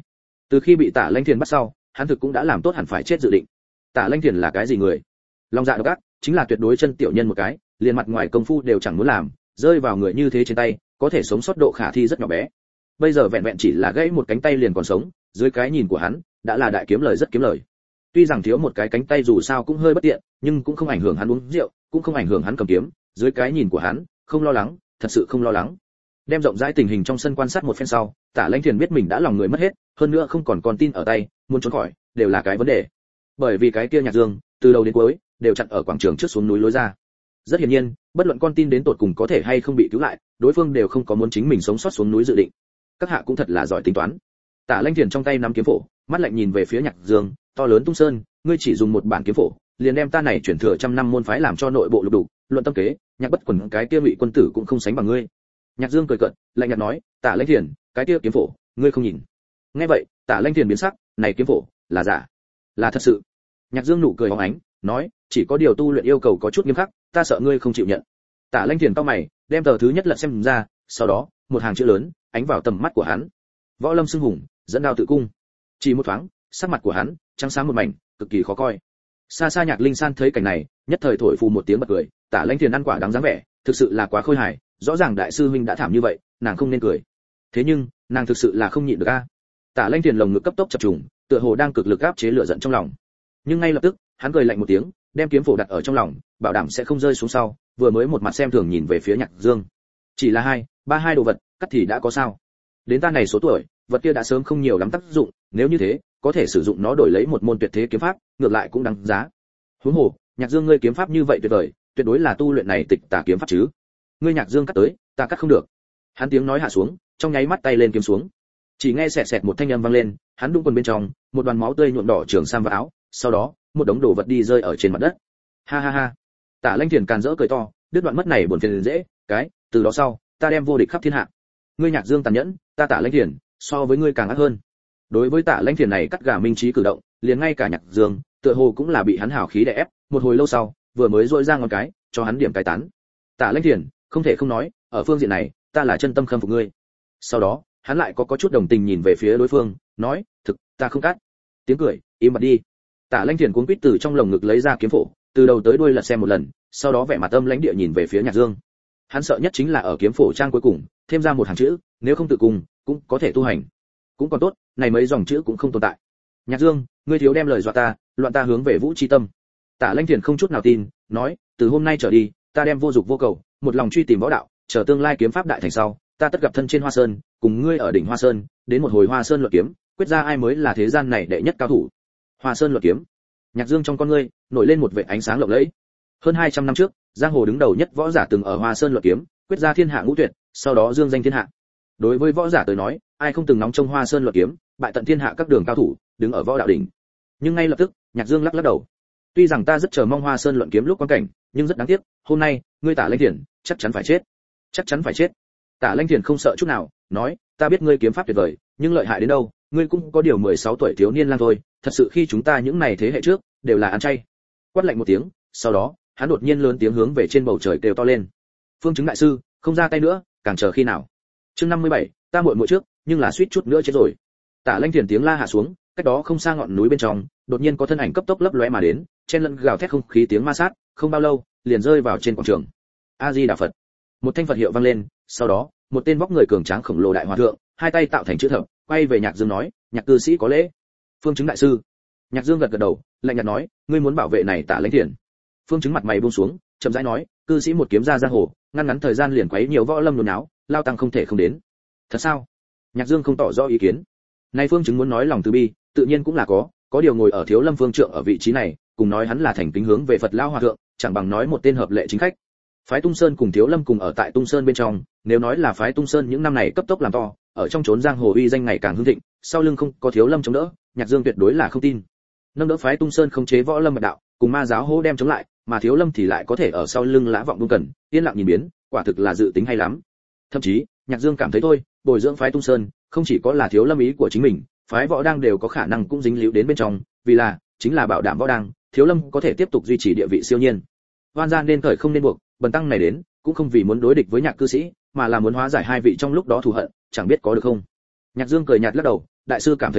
Từ khi bị Tả Lãnh Thiền bắt sau, hắn thực cũng đã làm tốt hẳn phải chết dự định. Tả Lãnh Thiền là cái gì người? Lòng dạ độc ác, chính là tuyệt đối chân tiểu nhân một cái, liền mặt ngoài công phu đều chẳng muốn làm, rơi vào người như thế trên tay, có thể sống sót độ khả thi rất nhỏ bé. Bây giờ vẹn vẹn chỉ là gãy một cánh tay liền còn sống, dưới cái nhìn của hắn, đã là đại kiếm lời rất kiếm lời. Tuy rằng thiếu một cái cánh tay dù sao cũng hơi bất tiện, nhưng cũng không ảnh hưởng hắn uống rượu, cũng không ảnh hưởng hắn cầm kiếm, dưới cái nhìn của hắn, không lo lắng, thật sự không lo lắng. Đem rộng rãi tình hình trong sân quan sát một phen sau, Tả Lãnh Thiền biết mình đã lòng người mất hết, hơn nữa không còn con tin ở tay, muốn trốn khỏi đều là cái vấn đề. Bởi vì cái kia Nhạc Dương, từ đầu đến cuối đều chặn ở quảng trường trước xuống núi lối ra. Rất hiển nhiên, bất luận con tin đến tột cùng có thể hay không bị cứu lại, đối phương đều không có muốn chính mình sống sót xuống núi dự định. Các hạ cũng thật là giỏi tính toán. Tả Lãnh Thiền trong tay nắm kiếm phổ, mắt lạnh nhìn về phía Nhạc Dương, to lớn Tung Sơn, ngươi chỉ dùng một bản kiếm phổ, liền đem ta này chuyển thừa trăm năm môn phái làm cho nội bộ lục đục, luận tâm kế, Nhạc Bất Quần cái kia Ngụy quân tử cũng không sánh bằng ngươi. Nhạc Dương cười cợt, lạnh nhạt nói, Tả Lãnh Thiền, cái kia kiếm phổ, ngươi không nhìn. Nghe vậy, Tả Lãnh Thiền biến sắc, này kiếm phổ, là giả, là thật sự. Nhạc Dương nụ cười óng ánh, nói, chỉ có điều tu luyện yêu cầu có chút nghiêm khắc, ta sợ ngươi không chịu nhận. Tả Lãnh Thiền cau mày, đem tờ thứ nhất lật xem ra, sau đó, một hàng chữ lớn ánh vào tầm mắt của hắn. Võ Lâm xưng hùng, dẫn đao tự cung. Chỉ một thoáng, sắc mặt của hắn trắng sáng một mảnh, cực kỳ khó coi. Xa xa Nhạc Linh San thấy cảnh này, nhất thời thổi phù một tiếng bật cười, Tả Lãnh Thiền ăn quả đáng dáng vẻ, thực sự là quá khôi hài, rõ ràng đại sư huynh đã thảm như vậy, nàng không nên cười. Thế nhưng, nàng thực sự là không nhịn được a. Tả Lãnh Thiền lồng ngực cấp tốc chập trùng, tựa hồ đang cực lực áp chế lửa giận trong lòng. Nhưng ngay lập tức, hắn cười lạnh một tiếng, đem kiếm phổ đặt ở trong lòng, bảo đảm sẽ không rơi xuống sau, vừa mới một mặt xem thường nhìn về phía Nhạc Dương. Chỉ là hai đồ vật, cắt thì đã có sao? Đến ta này số tuổi, vật kia đã sớm không nhiều lắm tác dụng, nếu như thế, có thể sử dụng nó đổi lấy một môn tuyệt thế kiếm pháp, ngược lại cũng đáng giá. Huống hồ, Nhạc Dương ngươi kiếm pháp như vậy tuyệt vời, tuyệt đối là tu luyện này tịch tà kiếm pháp chứ. Ngươi Nhạc Dương cắt tới, ta cắt không được. Hắn tiếng nói hạ xuống, trong nháy mắt tay lên kiếm xuống. Chỉ nghe xẹt xẹt một thanh âm vang lên, hắn đung quần bên trong, một đoàn máu tươi nhuộm đỏ trường sam và áo, sau đó, một đống đồ vật đi rơi ở trên mặt đất. Ha ha ha. Tả Lãnh Thiền càn rỡ cười to, đứt đoạn mất này buồn phiền dễ, cái, từ đó sau, ta đem vô địch khắp thiên hạ. Ngươi Nhạc Dương tàn nhẫn, ta Tả Lãnh Thiền, so với ngươi càng ác hơn. Đối với Tả Lãnh Thiền này cắt gà minh trí cử động, liền ngay cả Nhạc Dương, tựa hồ cũng là bị hắn hào khí đè ép, một hồi lâu sau, vừa mới rũa ra ngón cái, cho hắn điểm cái tán. Tả Lãnh Thiền, không thể không nói, ở phương diện này, ta là chân tâm khâm phục ngươi. Sau đó, hắn lại có chút đồng tình nhìn về phía đối phương, nói, thực, ta không cắt. Tiếng cười, im bặt đi. Tả Lãnh Thiền cuống quýt từ trong lồng ngực lấy ra kiếm phổ, từ đầu tới đuôi lật xem một lần, sau đó vẻ mặt âm lãnh địa nhìn về phía Nhạc Dương. Hắn sợ nhất chính là ở kiếm phổ trang cuối cùng, thêm ra một hàng chữ, nếu không tự cùng, cũng có thể tu hành. Cũng còn tốt, này mấy dòng chữ cũng không tồn tại. Nhạc Dương, ngươi thiếu đem lời dọa ta, loạn ta hướng về vũ chi tâm. Tả Lãnh Thiền không chút nào tin, nói, từ hôm nay trở đi, ta đem vô dục vô cầu, một lòng truy tìm võ đạo, chờ tương lai kiếm pháp đại thành sau, ta tất gặp thân trên Hoa Sơn, cùng ngươi ở đỉnh Hoa Sơn, đến một hồi Hoa Sơn luận kiếm, quyết ra ai mới là thế gian này đệ nhất cao thủ. Hoa Sơn luận kiếm. Nhạc Dương trong con ngươi nổi lên một vệt ánh sáng lộng lẫy. Hơn 200 năm trước, giang hồ đứng đầu nhất võ giả từng ở Hoa Sơn luận kiếm, quyết ra thiên hạ ngũ tuyệt, sau đó dương danh thiên hạ. Đối với võ giả tới nói, ai không từng nóng trong Hoa Sơn luận kiếm, bại tận thiên hạ các đường cao thủ, đứng ở võ đạo đỉnh. Nhưng ngay lập tức, Nhạc Dương lắc đầu. Tuy rằng ta rất chờ mong Hoa Sơn luận kiếm lúc quan cảnh, nhưng rất đáng tiếc, hôm nay, ngươi Tả Lãnh Thiền, chắc chắn phải chết. Chắc chắn phải chết. Tả Lãnh Thiền không sợ chút nào, nói, ta biết ngươi kiếm pháp tuyệt vời, nhưng lợi hại đến đâu, ngươi cũng có điều 16 tuổi thiếu niên lang thôi, thật sự khi chúng ta những này thế hệ trước, đều là ăn chay. Quát lạnh một tiếng, sau đó, hắn đột nhiên lớn tiếng hướng về trên bầu trời kêu to lên. Phương Chứng đại sư, không ra tay nữa, càng chờ khi nào? Chương 57, ta muội trước, nhưng là suýt chút nữa chết rồi. Tả Lãnh Thiền tiếng la hạ xuống, cách đó không xa ngọn núi bên trong, đột nhiên có thân ảnh cấp tốc lấp lóe mà đến, chen lẫn gào thét không khí tiếng ma sát, không bao lâu, liền rơi vào trên quảng trường. A Di Đà Phật. Một thanh Phật hiệu vang lên, sau đó, một tên vóc người cường tráng khổng lồ đại hòa thượng, hai tay tạo thành chữ thập, quay về Nhạc Dương nói, Nhạc cư sĩ có lễ. Phương Chứng đại sư. Nhạc Dương gật gật đầu, lạnh nhạt nói, ngươi muốn bảo vệ này Tả Lãnh Thiền. Phương Chứng mặt mày buông xuống, chậm rãi nói, cư sĩ một kiếm ra giang hồ, ngăn ngắn thời gian liền quấy nhiều võ lâm nôn náo, lao tăng không thể không đến. Thật sao? Nhạc Dương không tỏ rõ ý kiến. Này Phương Chứng muốn nói lòng từ bi, tự nhiên cũng là có điều ngồi ở Thiếu Lâm Phương trượng ở vị trí này, cùng nói hắn là thành kính hướng về Phật lão hòa thượng, chẳng bằng nói một tên hợp lệ chính khách. Phái Tung Sơn cùng Thiếu Lâm cùng ở tại Tung Sơn bên trong, nếu nói là phái Tung Sơn những năm này cấp tốc làm to, ở trong chốn giang hồ uy danh ngày càng hưng thịnh, sau lưng không có Thiếu Lâm chống đỡ, Nhạc Dương tuyệt đối là không tin. Nâng đỡ phái Tung Sơn không chế võ lâm mật đạo, cùng ma giáo hô đem chống lại, mà Thiếu Lâm thì lại có thể ở sau lưng lã vọng buông cần, yên lặng nhìn biến, quả thực là dự tính hay lắm. Thậm chí, Nhạc Dương cảm thấy thôi, bồi dưỡng phái Tung Sơn, không chỉ có là Thiếu Lâm ý của chính mình, phái võ đang đều có khả năng cũng dính líu đến bên trong, vì là chính là bảo đảm võ đang, Thiếu Lâm có thể tiếp tục duy trì địa vị siêu nhiên. Hoan gian nên thời không nên buộc, bần tăng này đến, cũng không vì muốn đối địch với Nhạc cư sĩ, mà là muốn hóa giải hai vị trong lúc đó thù hận, chẳng biết có được không. Nhạc Dương cười nhạt lắc đầu, đại sư cảm thấy thôi,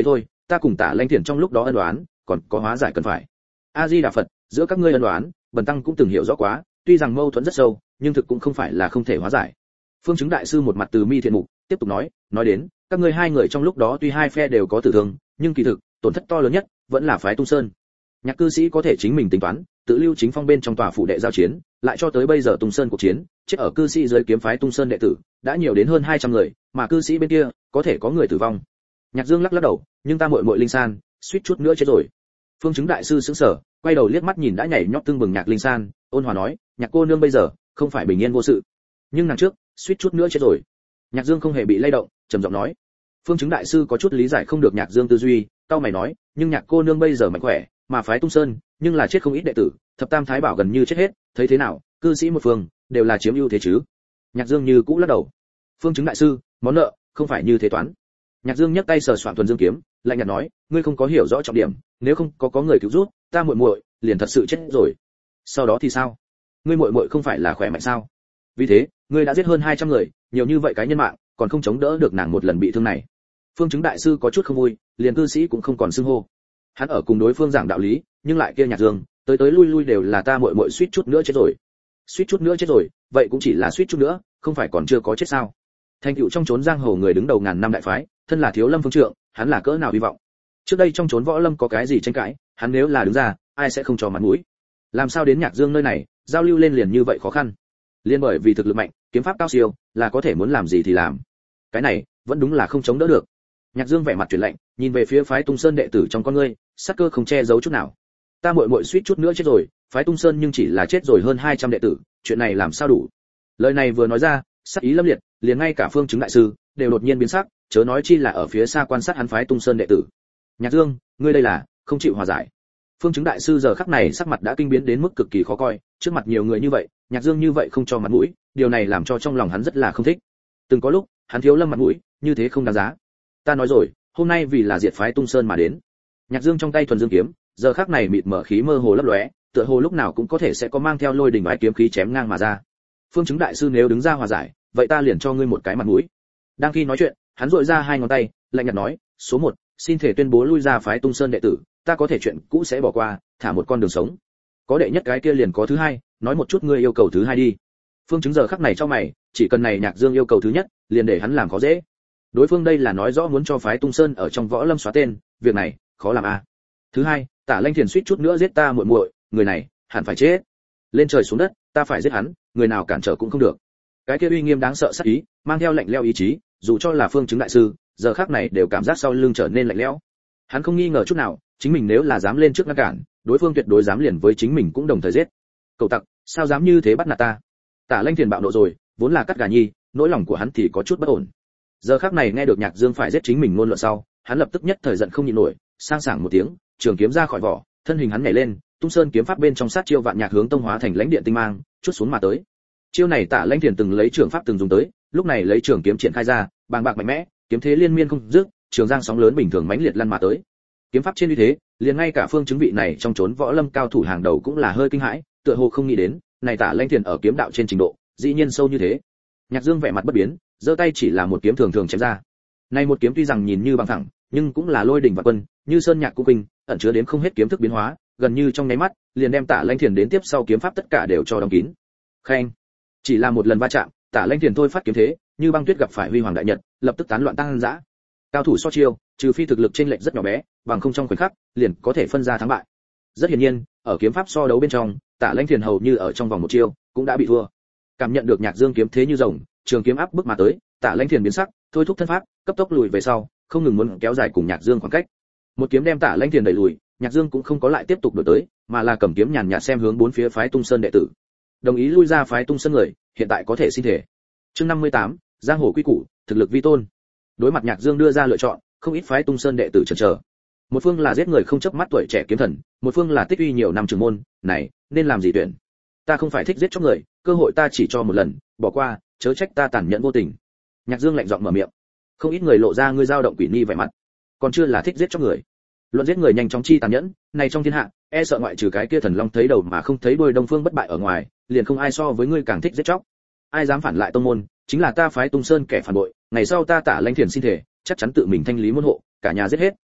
ta cùng Tả Lanh Thiền trong lúc đó ân oán, còn có hóa giải cần phải. A Di Đà Phật, giữa các ngươi ân oán, bần tăng cũng từng hiểu rõ quá, tuy rằng mâu thuẫn rất sâu, nhưng thực cũng không phải là không thể hóa giải. Phương Chứng đại sư một mặt từ mi thiện mục, tiếp tục nói đến, các ngươi hai người trong lúc đó tuy hai phe đều có tử thương, nhưng kỳ thực, tổn thất to lớn nhất vẫn là phái Tung Sơn. Nhạc cư sĩ có thể chính mình tính toán, tự lưu chính phong bên trong tòa phủ đệ giao chiến, lại cho tới bây giờ Tung Sơn cuộc chiến, chết ở cư sĩ dưới kiếm phái Tung Sơn đệ tử, đã nhiều đến hơn 200 người, mà cư sĩ bên kia, có thể có người tử vong. Nhạc Dương lắc đầu, nhưng ta muội muội Linh San, suýt chút nữa chết rồi. Phương Chứng đại sư sững sờ, quay đầu liếc mắt nhìn đã nhảy nhót tưng bừng Nhạc Linh San, ôn hòa nói, Nhạc cô nương bây giờ không phải bình yên vô sự, nhưng nàng trước, suýt chút nữa chết rồi. Nhạc Dương không hề bị lay động, trầm giọng nói. Phương Chứng đại sư có chút lý giải không được Nhạc Dương tư duy, cau mày nói, nhưng Nhạc cô nương bây giờ mạnh khỏe, mà phái Tung Sơn, nhưng là chết không ít đệ tử, thập tam thái bảo gần như chết hết, thấy thế nào, cư sĩ một phương đều là chiếm ưu thế chứ. Nhạc Dương như cũ lắc đầu. Phương Chứng đại sư, món nợ không phải như thế toán. Nhạc Dương nhấc tay sờ soạn thuần dương kiếm, lạnh nhạt nói, ngươi không có hiểu rõ trọng điểm, nếu không có người cứu giúp, ta muội muội liền thật sự chết rồi. Sau đó thì sao? Ngươi muội muội không phải là khỏe mạnh sao? Vì thế, ngươi đã giết hơn 200 người, nhiều như vậy cái nhân mạng, còn không chống đỡ được nàng một lần bị thương này. Phương Chứng đại sư có chút không vui, liền cư sĩ cũng không còn xưng hô. Hắn ở cùng đối phương giảng đạo lý, nhưng lại kia Nhạc Dương, tới lui đều là ta muội muội suýt chút nữa chết rồi. Suýt chút nữa chết rồi, vậy cũng chỉ là suýt chút nữa, không phải còn chưa có chết sao? Thành tựu trong chốn giang hồ người đứng đầu ngàn năm đại phái, thân là Thiếu Lâm phương trượng, hắn là cỡ nào hy vọng. Trước đây trong chốn võ lâm có cái gì tranh cãi, hắn nếu là đứng ra, ai sẽ không cho mặt mũi. Làm sao đến Nhạc Dương nơi này, giao lưu lên liền như vậy khó khăn. Liên bởi vì thực lực mạnh, kiếm pháp cao siêu, là có thể muốn làm gì thì làm. Cái này, vẫn đúng là không chống đỡ được. Nhạc Dương vẻ mặt chuyển lạnh, nhìn về phía phái Tung Sơn đệ tử trong con ngươi, sắc cơ không che giấu chút nào. Ta muội muội suýt chút nữa chết rồi, phái Tung Sơn nhưng chỉ là chết rồi hơn 200 đệ tử, chuyện này làm sao đủ? Lời này vừa nói ra, sắc ý lâm liệt, liền ngay cả Phương Chứng đại sư đều đột nhiên biến sắc, chớ nói chi là ở phía xa quan sát hắn phái Tung Sơn đệ tử. Nhạc Dương, ngươi đây là không chịu hòa giải. Phương Chứng đại sư giờ khắc này sắc mặt đã kinh biến đến mức cực kỳ khó coi, trước mặt nhiều người như vậy, Nhạc Dương như vậy không cho mặt mũi, điều này làm cho trong lòng hắn rất là không thích. Từng có lúc, hắn thiếu Lâm mặt mũi, như thế không đáng giá. Ta nói rồi, hôm nay vì là diệt phái Tung Sơn mà đến. Nhạc Dương trong tay thuần dương kiếm, giờ khắc này mịt mở khí mơ hồ lấp lóe, tựa hồ lúc nào cũng có thể sẽ có mang theo lôi đình bái kiếm khí chém ngang mà ra. Phương Chứng đại sư nếu đứng ra hòa giải, vậy ta liền cho ngươi một cái mặt mũi. Đang khi nói chuyện, hắn duỗi ra hai ngón tay, lạnh nhạt nói, số 1, xin thể tuyên bố lui ra phái Tung Sơn đệ tử, ta có thể chuyện cũ sẽ bỏ qua, thả một con đường sống. Có đệ nhất cái kia liền có thứ hai, nói một chút ngươi yêu cầu thứ hai đi. Phương Chứng giờ khắc này cho mày, chỉ cần này Nhạc Dương yêu cầu thứ nhất, liền để hắn làm khó dễ. Đối phương đây là nói rõ muốn cho phái Tung Sơn ở trong võ lâm xóa tên, việc này khó làm a. Thứ hai, Tả Lanh Thiền suýt chút nữa giết ta muội muội, người này hẳn phải chết. Lên trời xuống đất, ta phải giết hắn, người nào cản trở cũng không được. Cái kia uy nghiêm đáng sợ sát ý, mang theo lạnh lẽo ý chí, dù cho là Phương Chứng đại sư, giờ khắc này đều cảm giác sau lưng trở nên lạnh lẽo. Hắn không nghi ngờ chút nào, chính mình nếu là dám lên trước ngăn cản, đối phương tuyệt đối dám liền với chính mình cũng đồng thời giết. Cậu tặc, sao dám như thế bắt nạt ta? Tả Lanh Thiền bạo nộ rồi, vốn là cắt gà nhi, nỗi lòng của hắn thì có chút bất ổn. Giờ khắc này nghe được Nhạc Dương phải giết chính mình ngôn luận sau, hắn lập tức nhất thời giận không nhịn nổi, sang sảng một tiếng, trường kiếm ra khỏi vỏ, thân hình hắn nhảy lên, Tung Sơn kiếm pháp bên trong sát chiêu vạn nhạc hướng tông hóa thành lãnh điện tinh mang, chút xuống mà tới. Chiêu này Tả Lanh Thiền từng lấy trường pháp từng dùng tới, lúc này lấy trường kiếm triển khai ra, bàng bạc mạnh mẽ, kiếm thế liên miên không dứt, trường giang sóng lớn bình thường mãnh liệt lăn mà tới. Kiếm pháp trên uy thế, liền ngay cả Phương Chứng vị này trong chốn võ lâm cao thủ hàng đầu cũng là hơi kinh hãi, tựa hồ không nghĩ đến, này Tả Lanh Thiền ở kiếm đạo trên trình độ, dĩ nhiên sâu như thế. Nhạc Dương vẻ mặt bất biến, giơ tay chỉ là một kiếm thường thường chém ra. Này một kiếm tuy rằng nhìn như bằng thẳng, nhưng cũng là lôi đỉnh vạn quân, như sơn nhạc cung kinh, ẩn chứa đến không hết kiếm thức biến hóa, gần như trong nháy mắt, liền đem Tả Lanh Thiền đến tiếp sau kiếm pháp tất cả đều cho đóng kín. Khen. Chỉ là một lần va chạm, Tả Lanh Thiền thôi phát kiếm thế, như băng tuyết gặp phải huy hoàng đại nhật, lập tức tán loạn tăng dã. Cao thủ so chiêu, trừ phi thực lực trên lệch rất nhỏ bé, bằng không trong khoảnh khắc, liền có thể phân ra thắng bại. Rất hiển nhiên, ở kiếm pháp so đấu bên trong, Tả Lanh Thiền hầu như ở trong vòng một chiêu, cũng đã bị thua. Cảm nhận được Nhạc Dương kiếm thế như rồng, trường kiếm áp bức mà tới, Tả Lanh Thiền biến sắc, thôi thúc thân pháp, cấp tốc lùi về sau, không ngừng muốn kéo dài cùng Nhạc Dương khoảng cách. Một kiếm đem Tả Lanh Thiền đẩy lùi, Nhạc Dương cũng không có lại tiếp tục đuổi tới, mà là cầm kiếm nhàn nhạt xem hướng bốn phía phái Tung Sơn đệ tử. Đồng ý lui ra phái Tung Sơn người, hiện tại có thể xin thể. Chương 58, giang hồ quy củ, thực lực vi tôn. Đối mặt Nhạc Dương đưa ra lựa chọn, không ít phái Tung Sơn đệ tử chần chờ. Một phương là giết người không chớp mắt tuổi trẻ kiếm thần, một phương là tích uy nhiều năm trưởng môn, này, nên làm gì tuyển? Ta không phải thích giết chóc người, cơ hội ta chỉ cho một lần, bỏ qua, chớ trách ta tàn nhẫn vô tình. Nhạc Dương lạnh giọng mở miệng. Không ít người lộ ra ngươi dao động quỷ ni vẻ mặt. Còn chưa là thích giết chóc người. Luận giết người nhanh chóng chi tàn nhẫn, này trong thiên hạ, e sợ ngoại trừ cái kia thần long thấy đầu mà không thấy đuôi Đông Phương bất bại ở ngoài, liền không ai so với ngươi càng thích giết chóc. Ai dám phản lại tông môn, chính là ta phái Tung Sơn kẻ phản bội, ngày sau ta Tả Lanh Thiền xin thể, chắc chắn tự mình thanh lý môn hộ, cả nhà giết hết,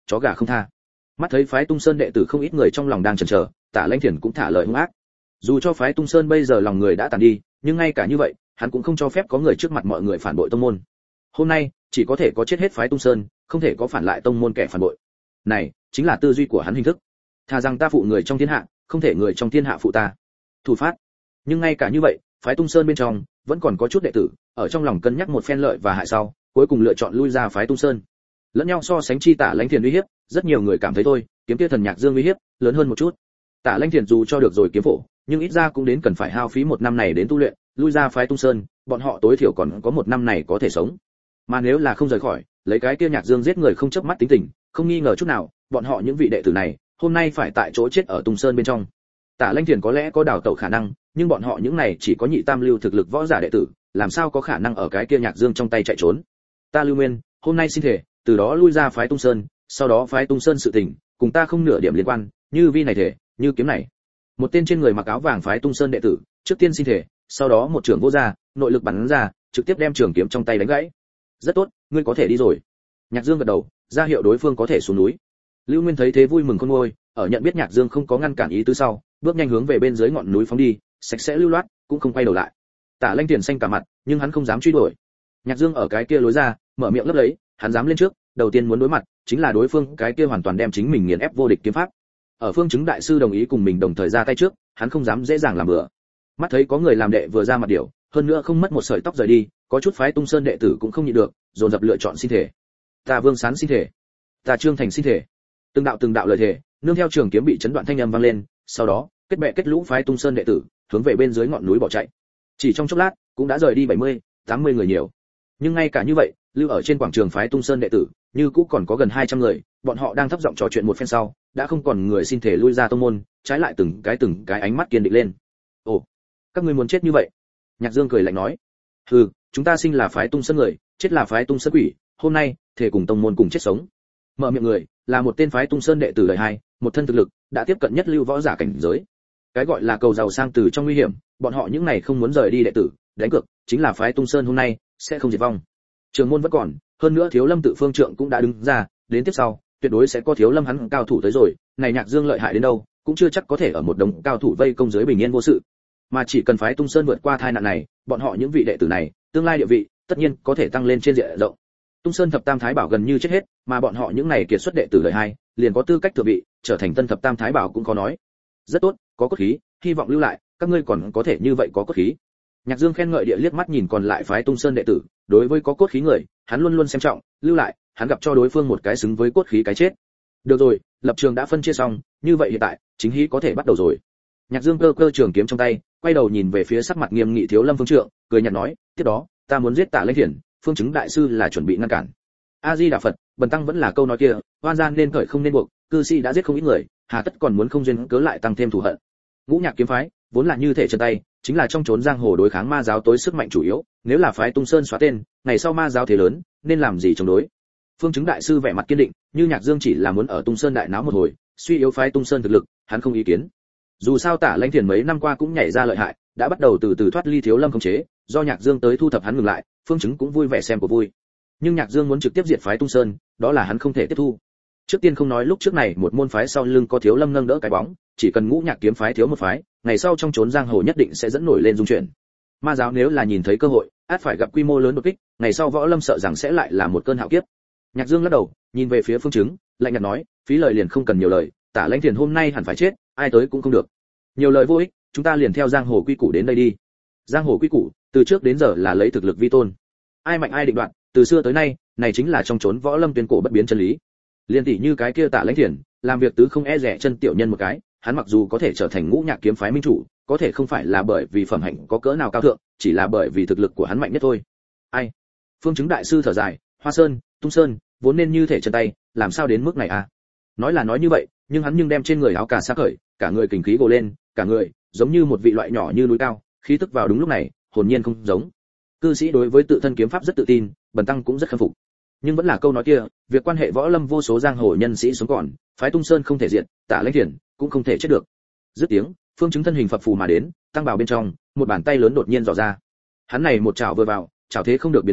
chó gà không tha. Mắt thấy phái Tung Sơn đệ tử không ít người trong lòng đang chần chờ, Tả Lãnh Thiền cũng thả lời hung ác. Dù cho phái Tung Sơn bây giờ lòng người đã tàn đi, nhưng ngay cả như vậy, hắn cũng không cho phép có người trước mặt mọi người phản bội tông môn. Hôm nay, chỉ có thể có chết hết phái Tung Sơn, không thể có phản lại tông môn kẻ phản bội. Này, chính là tư duy của hắn hình thức. Thà rằng ta phụ người trong thiên hạ, không thể người trong thiên hạ phụ ta. Thủ phát. Nhưng ngay cả như vậy, phái Tung Sơn bên trong vẫn còn có chút đệ tử, ở trong lòng cân nhắc một phen lợi và hại sau, cuối cùng lựa chọn lui ra phái Tung Sơn. Lẫn nhau so sánh chi Tả Lãnh Thiền uy hiếp, rất nhiều người cảm thấy thôi, kiếm kia thần Nhạc Dương uy hiếp lớn hơn một chút. Tả Lãnh Thiền dù cho được rồi kiếm phổ, nhưng ít ra cũng đến cần phải hao phí một năm này đến tu luyện, lui ra phái Tung Sơn, bọn họ tối thiểu còn có một năm này có thể sống. Mà nếu là không rời khỏi, lấy cái kia Nhạc Dương giết người không chớp mắt tính tình, không nghi ngờ chút nào, bọn họ những vị đệ tử này, hôm nay phải tại chỗ chết ở Tung Sơn bên trong. Tả Lãnh Thiền có lẽ có đào tẩu khả năng, nhưng bọn họ những này chỉ có nhị tam lưu thực lực võ giả đệ tử, làm sao có khả năng ở cái kia Nhạc Dương trong tay chạy trốn. Ta Lưu Nguyên, hôm nay xin thể, từ đó lui ra phái Tung Sơn, sau đó phái Tung Sơn sự tình, cùng ta không nửa điểm liên quan, như vi này thể, như kiếm này. Một tên trên người mặc áo vàng phái Tung Sơn đệ tử, trước tiên xin thể, sau đó một trường vô ra, nội lực bắn ra, trực tiếp đem trường kiếm trong tay đánh gãy. Rất tốt, ngươi có thể đi rồi. Nhạc Dương gật đầu, ra hiệu đối phương có thể xuống núi. Lưu Nguyên thấy thế vui mừng khôn nguôi, ở nhận biết Nhạc Dương không có ngăn cản ý tứ sau, bước nhanh hướng về bên dưới ngọn núi phóng đi, sạch sẽ lưu loát, cũng không quay đầu lại. Tả Lãnh Thiền xanh cả mặt, nhưng hắn không dám truy đuổi. Nhạc Dương ở cái kia lối ra, mở miệng lấp lấy, hắn dám lên trước, đầu tiên muốn đối mặt chính là đối phương cái kia hoàn toàn đem chính mình nghiền ép vô địch kiếm pháp. Ở Phương Chứng đại sư đồng ý cùng mình đồng thời ra tay trước, hắn không dám dễ dàng làm bừa. Mắt thấy có người làm đệ vừa ra mặt điểu, hơn nữa không mất một sợi tóc rời đi, có chút phái Tung Sơn đệ tử cũng không nhịn được, dồn dập lựa chọn xin thể. Ta Vương Sán xin thể, ta Trương Thành xin thể. Từng đạo lời thể, nương theo trường kiếm bị chấn đoạn thanh âm vang lên, sau đó, kết bè kết lũ phái Tung Sơn đệ tử, hướng về bên dưới ngọn núi bỏ chạy. Chỉ trong chốc lát, cũng đã rời đi 70, 80 người nhiều. Nhưng ngay cả như vậy, lưu ở trên quảng trường phái Tung Sơn đệ tử, như cũ còn có gần 200 người, bọn họ đang thấp giọng trò chuyện một phen sau, đã không còn người xin thể lui ra tông môn, trái lại từng cái ánh mắt kiên định lên. Ồ, các ngươi muốn chết như vậy? Nhạc Dương cười lạnh nói. Hừ, chúng ta sinh là phái Tung Sơn người, chết là phái Tung Sơn quỷ, hôm nay thể cùng tông môn cùng chết sống. Mở miệng người là một tên phái Tung Sơn đệ tử đời 2, một thân thực lực đã tiếp cận nhất lưu võ giả cảnh giới. Cái gọi là cầu giàu sang từ trong nguy hiểm, bọn họ những này không muốn rời đi đệ tử, đánh cược chính là phái Tung Sơn hôm nay sẽ không diệt vong. Trường môn vẫn còn, hơn nữa Thiếu Lâm tự phương trượng cũng đã đứng ra, đến tiếp sau, tuyệt đối sẽ có Thiếu Lâm hắn cao thủ tới rồi, này Nhạc Dương lợi hại đến đâu, cũng chưa chắc có thể ở một đống cao thủ vây công dưới bình yên vô sự. Mà chỉ cần phái Tung Sơn vượt qua tai nạn này, bọn họ những vị đệ tử này, tương lai địa vị, tất nhiên có thể tăng lên trên diện rộng. Tung Sơn thập tam thái bảo gần như chết hết, mà bọn họ những này kiệt xuất đệ tử đời 2, liền có tư cách thừa vị, trở thành tân thập tam thái bảo cũng có nói. Rất tốt, có cốt khí, hy vọng lưu lại, các ngươi còn có thể như vậy có cốt khí. Nhạc Dương khen ngợi địa liếc mắt nhìn còn lại phái Tung Sơn đệ tử, đối với có cốt khí người, hắn luôn luôn xem trọng, lưu lại, hắn gặp cho đối phương một cái xứng với cốt khí cái chết. Được rồi, lập trường đã phân chia xong, như vậy hiện tại, chính hí có thể bắt đầu rồi. Nhạc Dương cơ trường kiếm trong tay, quay đầu nhìn về phía sắc mặt nghiêm nghị Thiếu Lâm phương trượng, cười nhạt nói, tiếp đó, ta muốn giết Tả Lãnh Thiền, Phương Chứng đại sư là chuẩn bị ngăn cản. A Di Đà Phật, bần tăng vẫn là câu nói kia, oan gian nên cởi không nên buộc, cư sĩ đã giết không ít người, hà tất còn muốn không duyên cớ lại tăng thêm thù hận. Ngũ Nhạc kiếm phái, vốn là như thể chân tay, chính là trong chốn giang hồ đối kháng ma giáo tối sức mạnh chủ yếu, nếu là phái Tung Sơn xóa tên, ngày sau ma giáo thế lớn, nên làm gì chống đối. Phương Chứng đại sư vẻ mặt kiên định, như Nhạc Dương chỉ là muốn ở Tung Sơn đại náo một hồi, suy yếu phái Tung Sơn thực lực, hắn không ý kiến. Dù sao Tả Lãnh Thiền mấy năm qua cũng nhảy ra lợi hại, đã bắt đầu từ từ thoát ly Thiếu Lâm khống chế, do Nhạc Dương tới thu thập hắn ngừng lại, Phương Chứng cũng vui vẻ xem của vui. Nhưng Nhạc Dương muốn trực tiếp diệt phái Tung Sơn, đó là hắn không thể tiếp thu. Trước tiên không nói lúc trước này một môn phái sau lưng có Thiếu Lâm nâng đỡ cái bóng, chỉ cần Ngũ Nhạc kiếm phái thiếu một phái, ngày sau trong chốn giang hồ nhất định sẽ dẫn nổi lên dung chuyển. Ma giáo nếu là nhìn thấy cơ hội, ắt phải gặp quy mô lớn đột kích, ngày sau Võ Lâm sợ rằng sẽ lại là một cơn hạo kiếp. Nhạc Dương lắc đầu, nhìn về phía Phương Chứng, lạnh nhạt nói, phí lời liền không cần nhiều lời, Tả Lãnh Thiền hôm nay hẳn phải chết, ai tới cũng không được. Nhiều lời vô ích, chúng ta liền theo giang hồ quy củ đến đây đi. Giang hồ quy củ, từ trước đến giờ là lấy thực lực vi tôn. Ai mạnh ai định đoạt, từ xưa tới nay, này chính là trong chốn Võ Lâm tuyên cổ bất biến chân lý. Liên tỷ như cái kia Tả Lãnh Thiền, làm việc tứ không e rẻ chân tiểu nhân một cái, hắn mặc dù có thể trở thành Ngũ Nhạc kiếm phái minh chủ, có thể không phải là bởi vì phẩm hạnh có cỡ nào cao thượng, chỉ là bởi vì thực lực của hắn mạnh nhất thôi. Ai? Phương Chứng đại sư thở dài, Hoa Sơn, Tung Sơn, vốn nên như thể chân tay, làm sao đến mức này à? Nói là nói như vậy, nhưng hắn đem trên người áo cà sa cởi, cả người kình khí gồ lên, cả người giống như một vị loại nhỏ như núi cao, khí tức vào đúng lúc này, hồn nhiên không giống. Cư sĩ đối với tự thân kiếm pháp rất tự tin, bần tăng cũng rất khâm phục. Nhưng vẫn là câu nói kia, việc quan hệ Võ Lâm vô số giang hồ nhân sĩ sống còn, phái Tung Sơn không thể diệt, Tả Lãnh Thiền cũng không thể chết được. Dứt tiếng, Phương Chứng thân hình phập phù mà đến, tăng bào bên trong, một bàn tay lớn đột nhiên dò ra. Hắn này một chảo vừa vào, chảo thế không được biến hóa,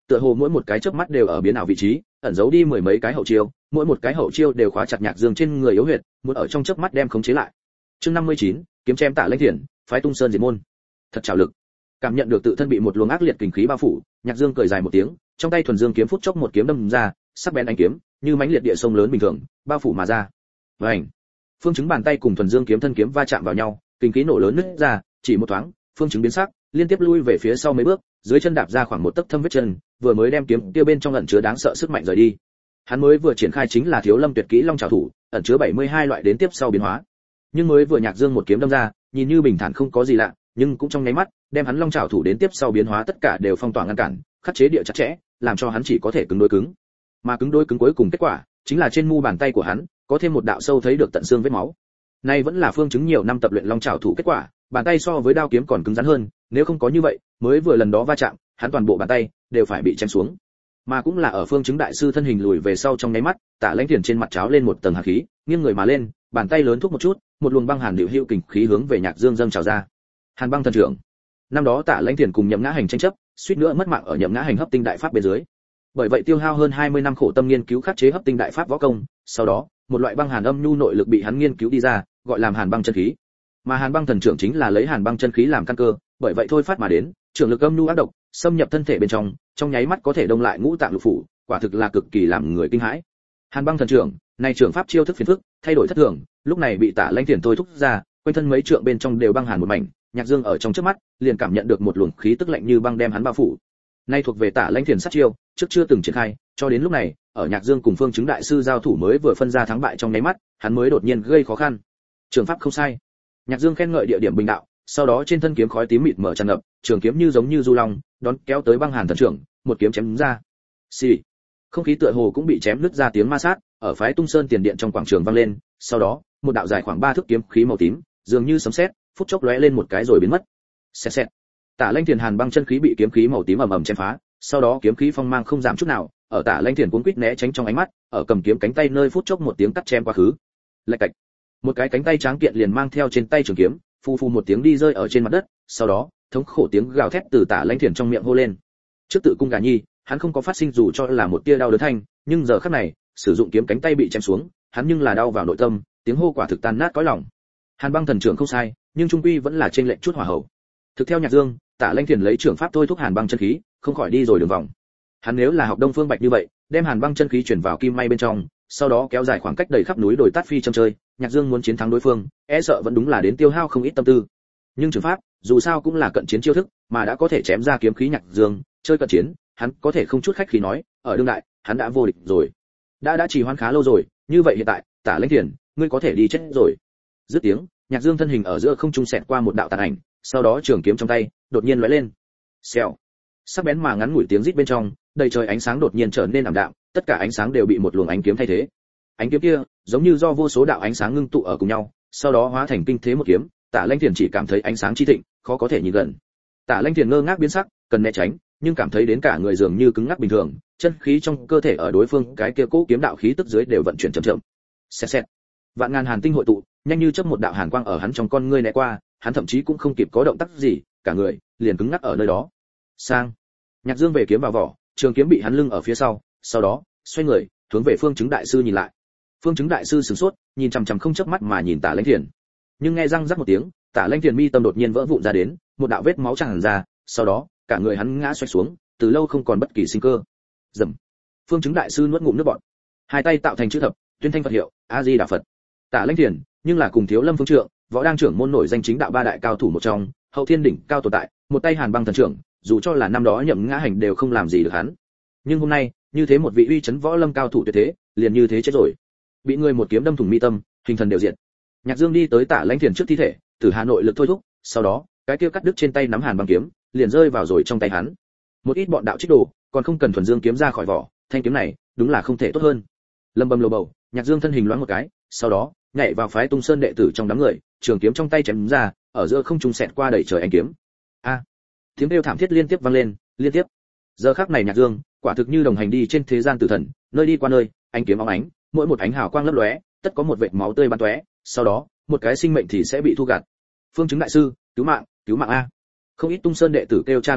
tựa hồ mỗi một cái chớp mắt đều ở biến ảo vị trí, ẩn giấu đi mười mấy cái hậu chiêu, mỗi một cái hậu chiêu đều khóa chặt Nhạc Dương trên người yếu huyệt, muốn ở trong chớp mắt đem khống chế lại. Chương 59, kiếm chém Tạ Lãnh Thiền, phái Tung Sơn diệt môn. Thật trảo lực. Cảm nhận được tự thân bị một luồng ác liệt kình khí bao phủ, Nhạc Dương cười dài một tiếng, trong tay thuần dương kiếm phút chốc một kiếm đâm ra, sắc bén ánh kiếm, như mãnh liệt địa sông lớn bình thường, bao phủ mà ra. Vành. Phương Chứng bàn tay cùng thuần dương kiếm thân kiếm va chạm vào nhau, kình khí nổ lớn nứt ra, chỉ một thoáng, Phương Chứng biến sắc, liên tiếp lui về phía sau mấy bước, dưới chân đạp ra khoảng một tấc thâm vết chân, vừa mới đem kiếm kia bên trong ẩn chứa đáng sợ sức mạnh rời đi. Hắn mới vừa triển khai chính là Thiếu Lâm tuyệt kỹ Long Trảo thủ, ẩn chứa 72 loại đến tiếp sau biến hóa. Nhưng mới vừa Nhạc Dương một kiếm đâm ra, nhìn như bình thản không có gì lạ, nhưng cũng trong nháy mắt, đem hắn Long Trảo thủ đến tiếp sau biến hóa tất cả đều phong tỏa ngăn cản, khắc chế địa chặt chẽ, làm cho hắn chỉ có thể cứng đối cứng. Mà cứng đối cứng cuối cùng kết quả, chính là trên mu bàn tay của hắn có thêm một đạo sâu thấy được tận xương vết máu. Nay vẫn là Phương Chứng nhiều năm tập luyện Long Trảo thủ kết quả, bàn tay so với đao kiếm còn cứng rắn hơn, nếu không có như vậy, mới vừa lần đó va chạm, hắn toàn bộ bàn tay đều phải bị chém xuống. Mà cũng là ở Phương Chứng đại sư thân hình lùi về sau trong nháy mắt, Tạ Lãnh Thiền trên mặt tráo lên một tầng hàn khí, nghiêng người mà lên, bàn tay lớn thúc một chút, một luồng băng hàn liễu hữu kình khí hướng về Nhạc Dương dâng trào ra. Hàn Băng thần trưởng. Năm đó Tạ Lãnh Thiền cùng Nhậm Ngã Hành tranh chấp, suýt nữa mất mạng ở Nhậm Ngã Hành hấp tinh đại pháp bên dưới. Bởi vậy tiêu hao hơn 20 năm khổ tâm nghiên cứu khắc chế hấp tinh đại pháp võ công, sau đó, một loại băng hàn âm nhu nội lực bị hắn nghiên cứu đi ra, gọi làm Hàn Băng chân khí. Mà Hàn Băng thần trưởng chính là lấy Hàn Băng chân khí làm căn cơ, bởi vậy thôi phát mà đến, trưởng lực âm nhu ác độc, xâm nhập thân thể bên trong nháy mắt có thể đông lại ngũ tạng lục phủ, quả thực là cực kỳ làm người kinh hãi. Hàn Băng thần trưởng, này trưởng pháp chiêu thức phiền phức, thay đổi thất thường, lúc này bị Tạ Lãnh Thiền thôi thúc ra, quanh thân mấy trượng bên trong đều băng hàn một mảnh, Nhạc Dương ở trong trước mắt, liền cảm nhận được một luồng khí tức lạnh như băng đem hắn bao phủ. Nay thuộc về Tạ Lãnh Thiền sát chiêu, trước chưa từng triển khai, cho đến lúc này, ở Nhạc Dương cùng Phương Chứng đại sư giao thủ mới vừa phân ra thắng bại trong nháy mắt, hắn mới đột nhiên gây khó khăn. Trường pháp không sai. Nhạc Dương khen ngợi địa điểm bình đạo, sau đó trên thân kiếm khói tím mịt mở tràn ngập, trường kiếm như giống như du long, đón kéo tới băng hàn thần trưởng, một kiếm chém đúng ra. Xì. Không khí tựa hồ cũng bị chém nứt ra tiếng ma sát, ở phái Tung Sơn tiền điện trong quảng trường vang lên, sau đó, một đạo dài khoảng 3 thước kiếm khí màu tím, dường như sấm sét, phút chốc lóe lên một cái rồi biến mất. Xẹt xẹt. Tạ Lãnh Thiền Hàn Băng chân khí bị kiếm khí màu tím ầm ầm chém phá, sau đó kiếm khí phong mang không giảm chút nào, ở Tạ Lãnh Thiền cuống quýt né tránh trong ánh mắt, ở cầm kiếm cánh tay nơi phút chốc một tiếng cắt chém quá khứ. Lạch cạch. Một cái cánh tay tráng kiện liền mang theo trên tay trường kiếm, phu phu một tiếng đi rơi ở trên mặt đất, sau đó, thống khổ tiếng gào thét từ Tạ Lãnh Thiền trong miệng hô lên. Trước tự cung gà nhi, hắn không có phát sinh dù cho là một tia đau đớn thanh, nhưng giờ khắc này, sử dụng kiếm cánh tay bị chém xuống, hắn nhưng là đau vào nội tâm, tiếng hô quả thực tan nát cõi lòng. Hàn Băng thần trưởng không sai, nhưng trung quy vẫn là trên lệnh chút hỏa hậu. Thực theo Nhạc Dương, Tạ Lãnh Thiền lấy trưởng pháp thôi thúc Hàn Băng chân khí, không khỏi đi rồi đường vòng. Hắn nếu là học Đông Phương Bạch như vậy, đem Hàn Băng chân khí chuyển vào kim may bên trong, sau đó kéo dài khoảng cách đầy khắp núi đồi tát phi châm chơi, Nhạc Dương muốn chiến thắng đối phương, e sợ vẫn đúng là đến tiêu hao không ít tâm tư. Nhưng trường pháp, dù sao cũng là cận chiến chiêu thức, mà đã có thể chém ra kiếm khí Nhạc Dương, chơi cận chiến, hắn có thể không chút khách khí nói, ở đương đại, hắn đã vô địch rồi. Đã trì hoãn khá lâu rồi, như vậy hiện tại, Tạ Lãnh Thiền, ngươi có thể đi chết rồi. Dứt tiếng, Nhạc Dương thân hình ở giữa không trung xẹt qua một đạo tàn ảnh, sau đó trường kiếm trong tay đột nhiên lóe lên. Xèo. Sắc bén mà ngắn ngủi tiếng rít bên trong, đầy trời ánh sáng đột nhiên trở nên ảm đạm, tất cả ánh sáng đều bị một luồng ánh kiếm thay thế. Ánh kiếm kia, giống như do vô số đạo ánh sáng ngưng tụ ở cùng nhau, sau đó hóa thành kinh thế một kiếm, Tạ Lãnh Thiền chỉ cảm thấy ánh sáng chi thịnh, khó có thể nhìn gần. Tạ Lãnh Thiền ngơ ngác biến sắc, cần né tránh, nhưng cảm thấy đến cả người dường như cứng ngắc bình thường, chân khí trong cơ thể ở đối phương cái kia cố kiếm đạo khí tức dưới đều vận chuyển chậm chậm. Xẹt xẹt. Vạn ngàn hàn tinh hội tụ, nhanh như chớp một đạo hàn quang ở hắn trong con ngươi né qua, hắn thậm chí cũng không kịp có động tác gì, cả người liền cứng ngắc ở nơi đó. Sang. Nhạc Dương về kiếm vào vỏ, trường kiếm bị hắn lưng ở phía sau đó xoay người, hướng về Phương Chứng đại sư nhìn lại. Phương Chứng đại sư sửng sốt, nhìn chằm chằm không chớp mắt mà nhìn Tạ Lãnh Thiền. Nhưng nghe răng rắc một tiếng, Tạ Lãnh Thiền mi tâm đột nhiên vỡ vụn ra đến, một đạo vết máu tràn ra, sau đó, cả người hắn ngã xoay xuống, từ lâu không còn bất kỳ sinh cơ. Rầm. Phương Chứng đại sư nuốt ngụm nước bọt. Hai tay tạo thành chữ thập, tuyên thanh Phật hiệu, A Di Đà Phật. Tạ Lãnh Thiền, nhưng là cùng Thiếu Lâm Phương Trượng, võ đang trưởng môn nổi danh chính đạo ba đại cao thủ một trong, hậu thiên đỉnh cao tồn tại, một tay Hàn Băng thần trưởng, dù cho là năm đó Nhậm Ngã Hành đều không làm gì được hắn. Nhưng hôm nay, như thế một vị uy chấn võ lâm cao thủ tuyệt thế, liền như thế chết rồi. Bị người một kiếm đâm thủng mi tâm, hình thần đều diệt. Nhạc Dương đi tới Tạ Lãnh Thiền trước thi thể, từ Hà Nội lực thôi thúc, sau đó, cái kia cắt đứt trên tay nắm Hàn Băng kiếm, liền rơi vào rồi trong tay hắn. Một ít bọn đạo trích đồ, còn không cần thuần dương kiếm ra khỏi vỏ, thanh kiếm này, đúng là không thể tốt hơn. Lâm bầm lồ bầu, Nhạc Dương thân hình loáng một cái, sau đó, nhảy vào phái Tung Sơn đệ tử trong đám người, trường kiếm trong tay chém ra, ở giữa không trung xẹt qua đầy trời ánh kiếm. A! Tiếng kêu thảm thiết liên tiếp vang lên, liên tiếp. Giờ khắc này Nhạc Dương, quả thực như đồng hành đi trên thế gian tử thần, nơi đi qua nơi, ánh kiếm óng ánh, mỗi một ánh hào quang lấp lóe, tất có một vệt máu tươi bắn tóe, sau đó, một cái sinh mệnh thì sẽ bị thu gặt. Phương Chứng đại sư, cứu mạng a! Không ít Tung Sơn đệ tử kêu cha gọi mẹ,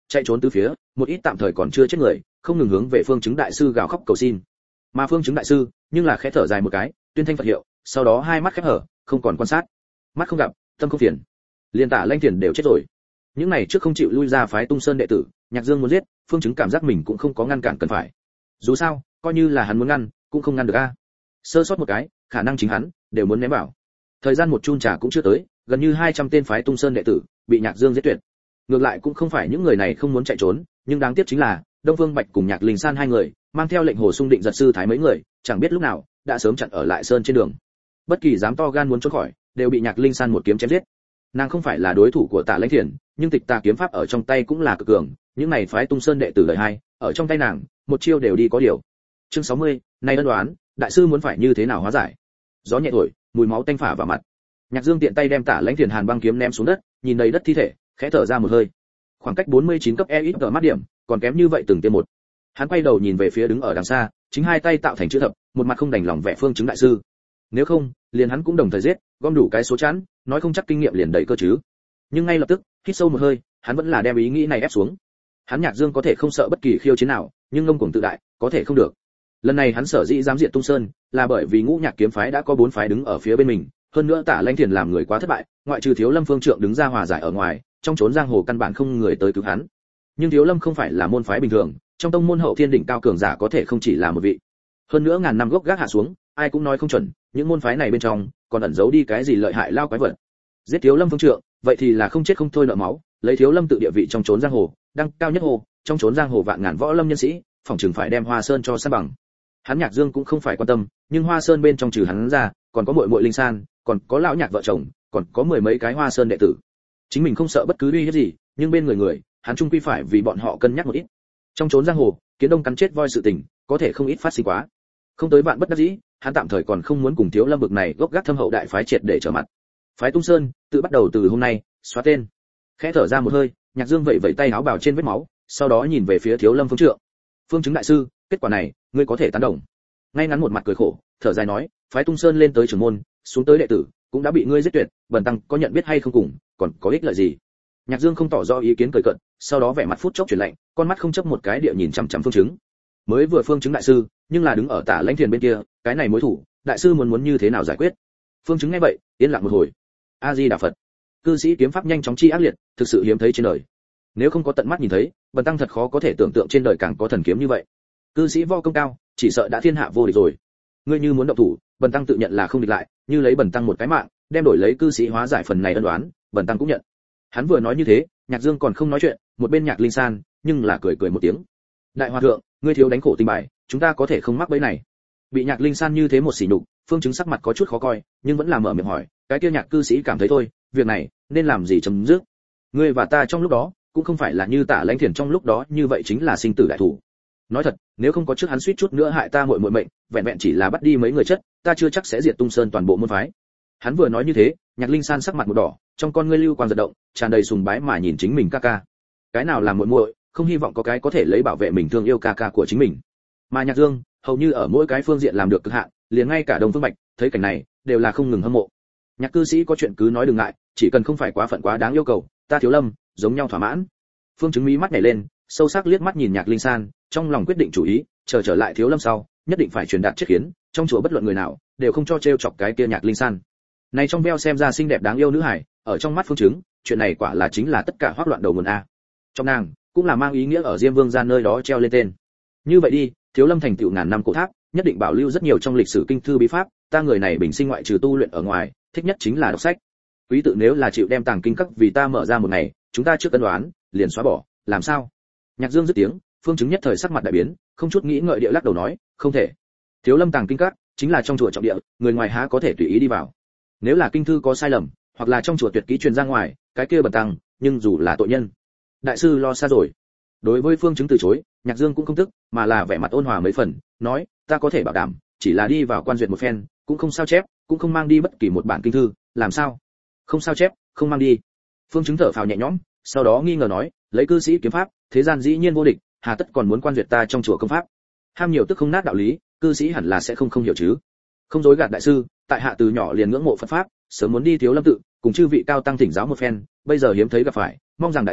chạy trốn từ phía, một ít tạm thời còn chưa chết người, không ngừng hướng về Phương Chứng đại sư gào khóc cầu xin. Mà Phương Chứng đại sư, nhưng là khẽ thở dài một cái, tuyên thanh Phật hiệu, sau đó hai mắt khép hở, không còn quan sát. Mắt không gặp, tâm không phiền. Liên Tả Lãnh Thiền đều chết rồi. Những này trước không chịu lui ra phái Tung Sơn đệ tử, Nhạc Dương muốn giết, Phương Chứng cảm giác mình cũng không có ngăn cản cần phải. Dù sao, coi như là hắn muốn ngăn, cũng không ngăn được a. Sơ sót một cái, khả năng chính hắn đều muốn ném vào. Thời gian một chun trà cũng chưa tới, gần như 200 tên phái Tung Sơn đệ tử bị Nhạc Dương giết tuyệt. Ngược lại cũng không phải những người này không muốn chạy trốn, nhưng đáng tiếc chính là Đông Vương Bạch cùng Nhạc Linh San hai người, mang theo lệnh Hồ Sung Định giật sư thái mấy người, chẳng biết lúc nào đã sớm chặn ở lại sơn trên đường. Bất kỳ dám to gan muốn trốn khỏi, đều bị Nhạc Linh San một kiếm chém giết. Nàng không phải là đối thủ của Tả Lãnh Thiền, nhưng Tịch Tà kiếm pháp ở trong tay cũng là cực cường, những này phái Tung Sơn đệ tử đời hai, ở trong tay nàng, một chiêu đều đi có điều. Chương 60, nay ân đoán, đại sư muốn phải như thế nào hóa giải? Gió nhẹ thổi, mùi máu tanh phả vào mặt. Nhạc Dương tiện tay đem Tả Lãnh Thiền hàn băng kiếm ném xuống đất, nhìn đầy đất thi thể, khẽ thở ra một hơi. Khoảng cách 49 cấp EXP mắt điểm, còn kém như vậy từng tiêm một. Hắn quay đầu nhìn về phía đứng ở đằng xa, chính hai tay tạo thành chữ thập, một mặt không đành lòng vẻ Phương Chứng đại sư. Nếu không, liền hắn cũng đồng thời giết, gom đủ cái số chẵn, nói không chắc kinh nghiệm liền đầy cơ chứ. Nhưng ngay lập tức, hít sâu một hơi, hắn vẫn là đem ý nghĩ này ép xuống. Hắn Nhạc Dương có thể không sợ bất kỳ khiêu chiến nào, nhưng ngông cuồng tự đại, có thể không được. Lần này hắn sở dĩ dám diệt Tung Sơn, là bởi vì Ngũ Nhạc kiếm phái đã có 4 phái đứng ở phía bên mình, hơn nữa Tả Lãnh Thiền làm người quá thất bại, ngoại trừ Thiếu Lâm Phương Trượng đứng ra hòa giải ở ngoài, trong chốn giang hồ căn bản không người tới cứu hắn. Nhưng Thiếu Lâm không phải là môn phái bình thường, trong tông môn hậu thiên đỉnh cao cường giả có thể không chỉ là một vị. Hơn nữa ngàn năm gốc gác hạ xuống, ai cũng nói không chuẩn, những môn phái này bên trong còn ẩn giấu đi cái gì lợi hại lao quái vật. Giết Thiếu Lâm Phương Trượng, vậy thì là không chết không thôi nợ máu, lấy Thiếu Lâm tự địa vị trong chốn giang hồ, đăng cao nhất hồ, trong chốn giang hồ vạn ngàn võ lâm nhân sĩ, phòng trường phải đem Hoa Sơn cho san bằng. Hắn Nhạc Dương cũng không phải quan tâm, nhưng Hoa Sơn bên trong trừ hắn ra, còn có muội muội Linh San, còn có lão Nhạc vợ chồng, còn có 10 mấy cái Hoa Sơn đệ tử. Chính mình không sợ bất cứ uy hiếp gì, nhưng bên người, hắn chung quy phải vì bọn họ cân nhắc một ít. Trong chốn giang hồ, kiến đông cắn chết voi sự tình, có thể không ít phát sinh quá. Không tới vạn bất đắc dĩ, hắn tạm thời còn không muốn cùng Thiếu Lâm bực này gốc gác thâm hậu đại phái triệt để trở mặt. Phái Tung Sơn, tự bắt đầu từ hôm nay, xóa tên. Khẽ thở ra một hơi, Nhạc Dương vẫy vẫy tay áo bào trên vết máu, sau đó nhìn về phía Thiếu Lâm Phương Trượng. Phương Chứng đại sư, kết quả này, ngươi có thể tán đồng? Ngay ngắn một mặt cười khổ, thở dài nói, phái Tung Sơn lên tới trưởng môn, xuống tới đệ tử, cũng đã bị ngươi giết tuyệt, bần tăng có nhận biết hay không cùng, còn có ích lợi gì? Nhạc Dương không tỏ rõ ý kiến cười cợt, sau đó vẻ mặt phút chốc chuyển lạnh, con mắt không chấp một cái địa nhìn chằm chằm Phương Chứng. Mới vừa Phương Chứng đại sư, nhưng là đứng ở Tả Lãnh Thiền bên kia, cái này mối thủ, đại sư muốn như thế nào giải quyết? Phương Chứng nghe vậy, yên lặng một hồi. A Di Đà Phật. Cư sĩ kiếm pháp nhanh chóng chi ác liệt, thực sự hiếm thấy trên đời. Nếu không có tận mắt nhìn thấy, bần tăng thật khó có thể tưởng tượng trên đời càng có thần kiếm như vậy. Cư sĩ võ công cao, chỉ sợ đã thiên hạ vô địch rồi. Ngươi như muốn động thủ, bần tăng tự nhận là không địch lại, như lấy bần tăng một cái mạng, đem đổi lấy cư sĩ hóa giải phần này ân đoán, bần tăng cũng nhận. Hắn vừa nói như thế, Nhạc Dương còn không nói chuyện, một bên Nhạc Linh San, nhưng là cười cười một tiếng. Đại hòa thượng, ngươi thiếu đánh khổ tinh bài, chúng ta có thể không mắc bẫy này. Bị Nhạc Linh San như thế một sỉ nhục, Phương Chứng sắc mặt có chút khó coi, nhưng vẫn là mở miệng hỏi, cái kia Nhạc cư sĩ cảm thấy thôi, việc này nên làm gì chấm dứt? Ngươi và ta trong lúc đó, cũng không phải là như Tả Lãnh Thiền trong lúc đó, như vậy chính là sinh tử đại thủ. Nói thật, nếu không có trước hắn suýt chút nữa hại ta muội muội mệnh, vẹn vẹn chỉ là bắt đi mấy người chất, ta chưa chắc sẽ diệt Tung Sơn toàn bộ môn phái. Hắn vừa nói như thế, Nhạc Linh San sắc mặt một đỏ, trong con ngươi lưu quang giật động, tràn đầy sùng bái mà nhìn chính mình ca ca. Cái nào là muội muội, không hy vọng có cái có thể lấy bảo vệ mình thương yêu ca ca của chính mình. Mà Nhạc Dương, hầu như ở mỗi cái phương diện làm được cực hạn, liền ngay cả Đông Phương Bạch, thấy cảnh này, đều là không ngừng hâm mộ. Nhạc cư sĩ có chuyện cứ nói đừng ngại, chỉ cần không phải quá phận quá đáng yêu cầu, ta Thiếu Lâm giống nhau thỏa mãn. Phương Chứng mí mắt nhảy lên, sâu sắc liếc mắt nhìn Nhạc Linh San, trong lòng quyết định chủ ý, chờ trở lại Thiếu Lâm sau, nhất định phải truyền đạt chiết khiến, trong chùa bất luận người nào đều không cho trêu chọc cái kia Nhạc Linh San. Này trong veo xem ra xinh đẹp đáng yêu nữ hải, ở trong mắt Phương Chứng, chuyện này quả là chính là tất cả hoắc loạn đầu nguồn a. Trong nàng, cũng là mang ý nghĩa ở Diêm Vương gia nơi đó treo lên tên. Như vậy đi, Thiếu Lâm thành tựu ngàn năm cổ tháp, nhất định bảo lưu rất nhiều trong lịch sử kinh thư bí pháp, ta người này bình sinh ngoại trừ tu luyện ở ngoài, thích nhất chính là đọc sách. Quý tự nếu là chịu đem tàng kinh các vì ta mở ra một ngày, chúng ta trước cân đoán, liền xóa bỏ, làm sao? Nhạc Dương dứt tiếng, Phương Chứng nhất thời sắc mặt đại biến, không chút nghĩ ngợi địa lắc đầu nói, không thể. Thiếu Lâm tàng kinh các chính là trong chùa trọng địa, người ngoài há có thể tùy ý đi vào. Nếu là kinh thư có sai lầm, hoặc là trong chùa tuyệt kỹ truyền ra ngoài, cái kia bần tăng, nhưng dù là tội nhân. Đại sư lo xa rồi. Đối với Phương Chứng từ chối, Nhạc Dương cũng không tức, mà là vẻ mặt ôn hòa mấy phần, nói, ta có thể bảo đảm, chỉ là đi vào quan duyệt một phen, cũng không sao chép, cũng không mang đi bất kỳ một bản kinh thư, làm sao? Không sao chép, không mang đi. Phương Chứng thở phào nhẹ nhõm, sau đó nghi ngờ nói, lấy cư sĩ kiếm pháp, thế gian dĩ nhiên vô địch, hà tất còn muốn quan duyệt ta trong chùa công pháp? Ham nhiều tức không nát đạo lý, cư sĩ hẳn là sẽ không hiểu chứ. Không dối gạt đại sư, tại hạ từ nhỏ liền ngưỡng mộ Phật pháp, sớm muốn đi Thiếu Lâm tự, cùng chư vị cao tăng thỉnh giáo một phen, bây giờ hiếm thấy gặp phải, mong rằng đại sư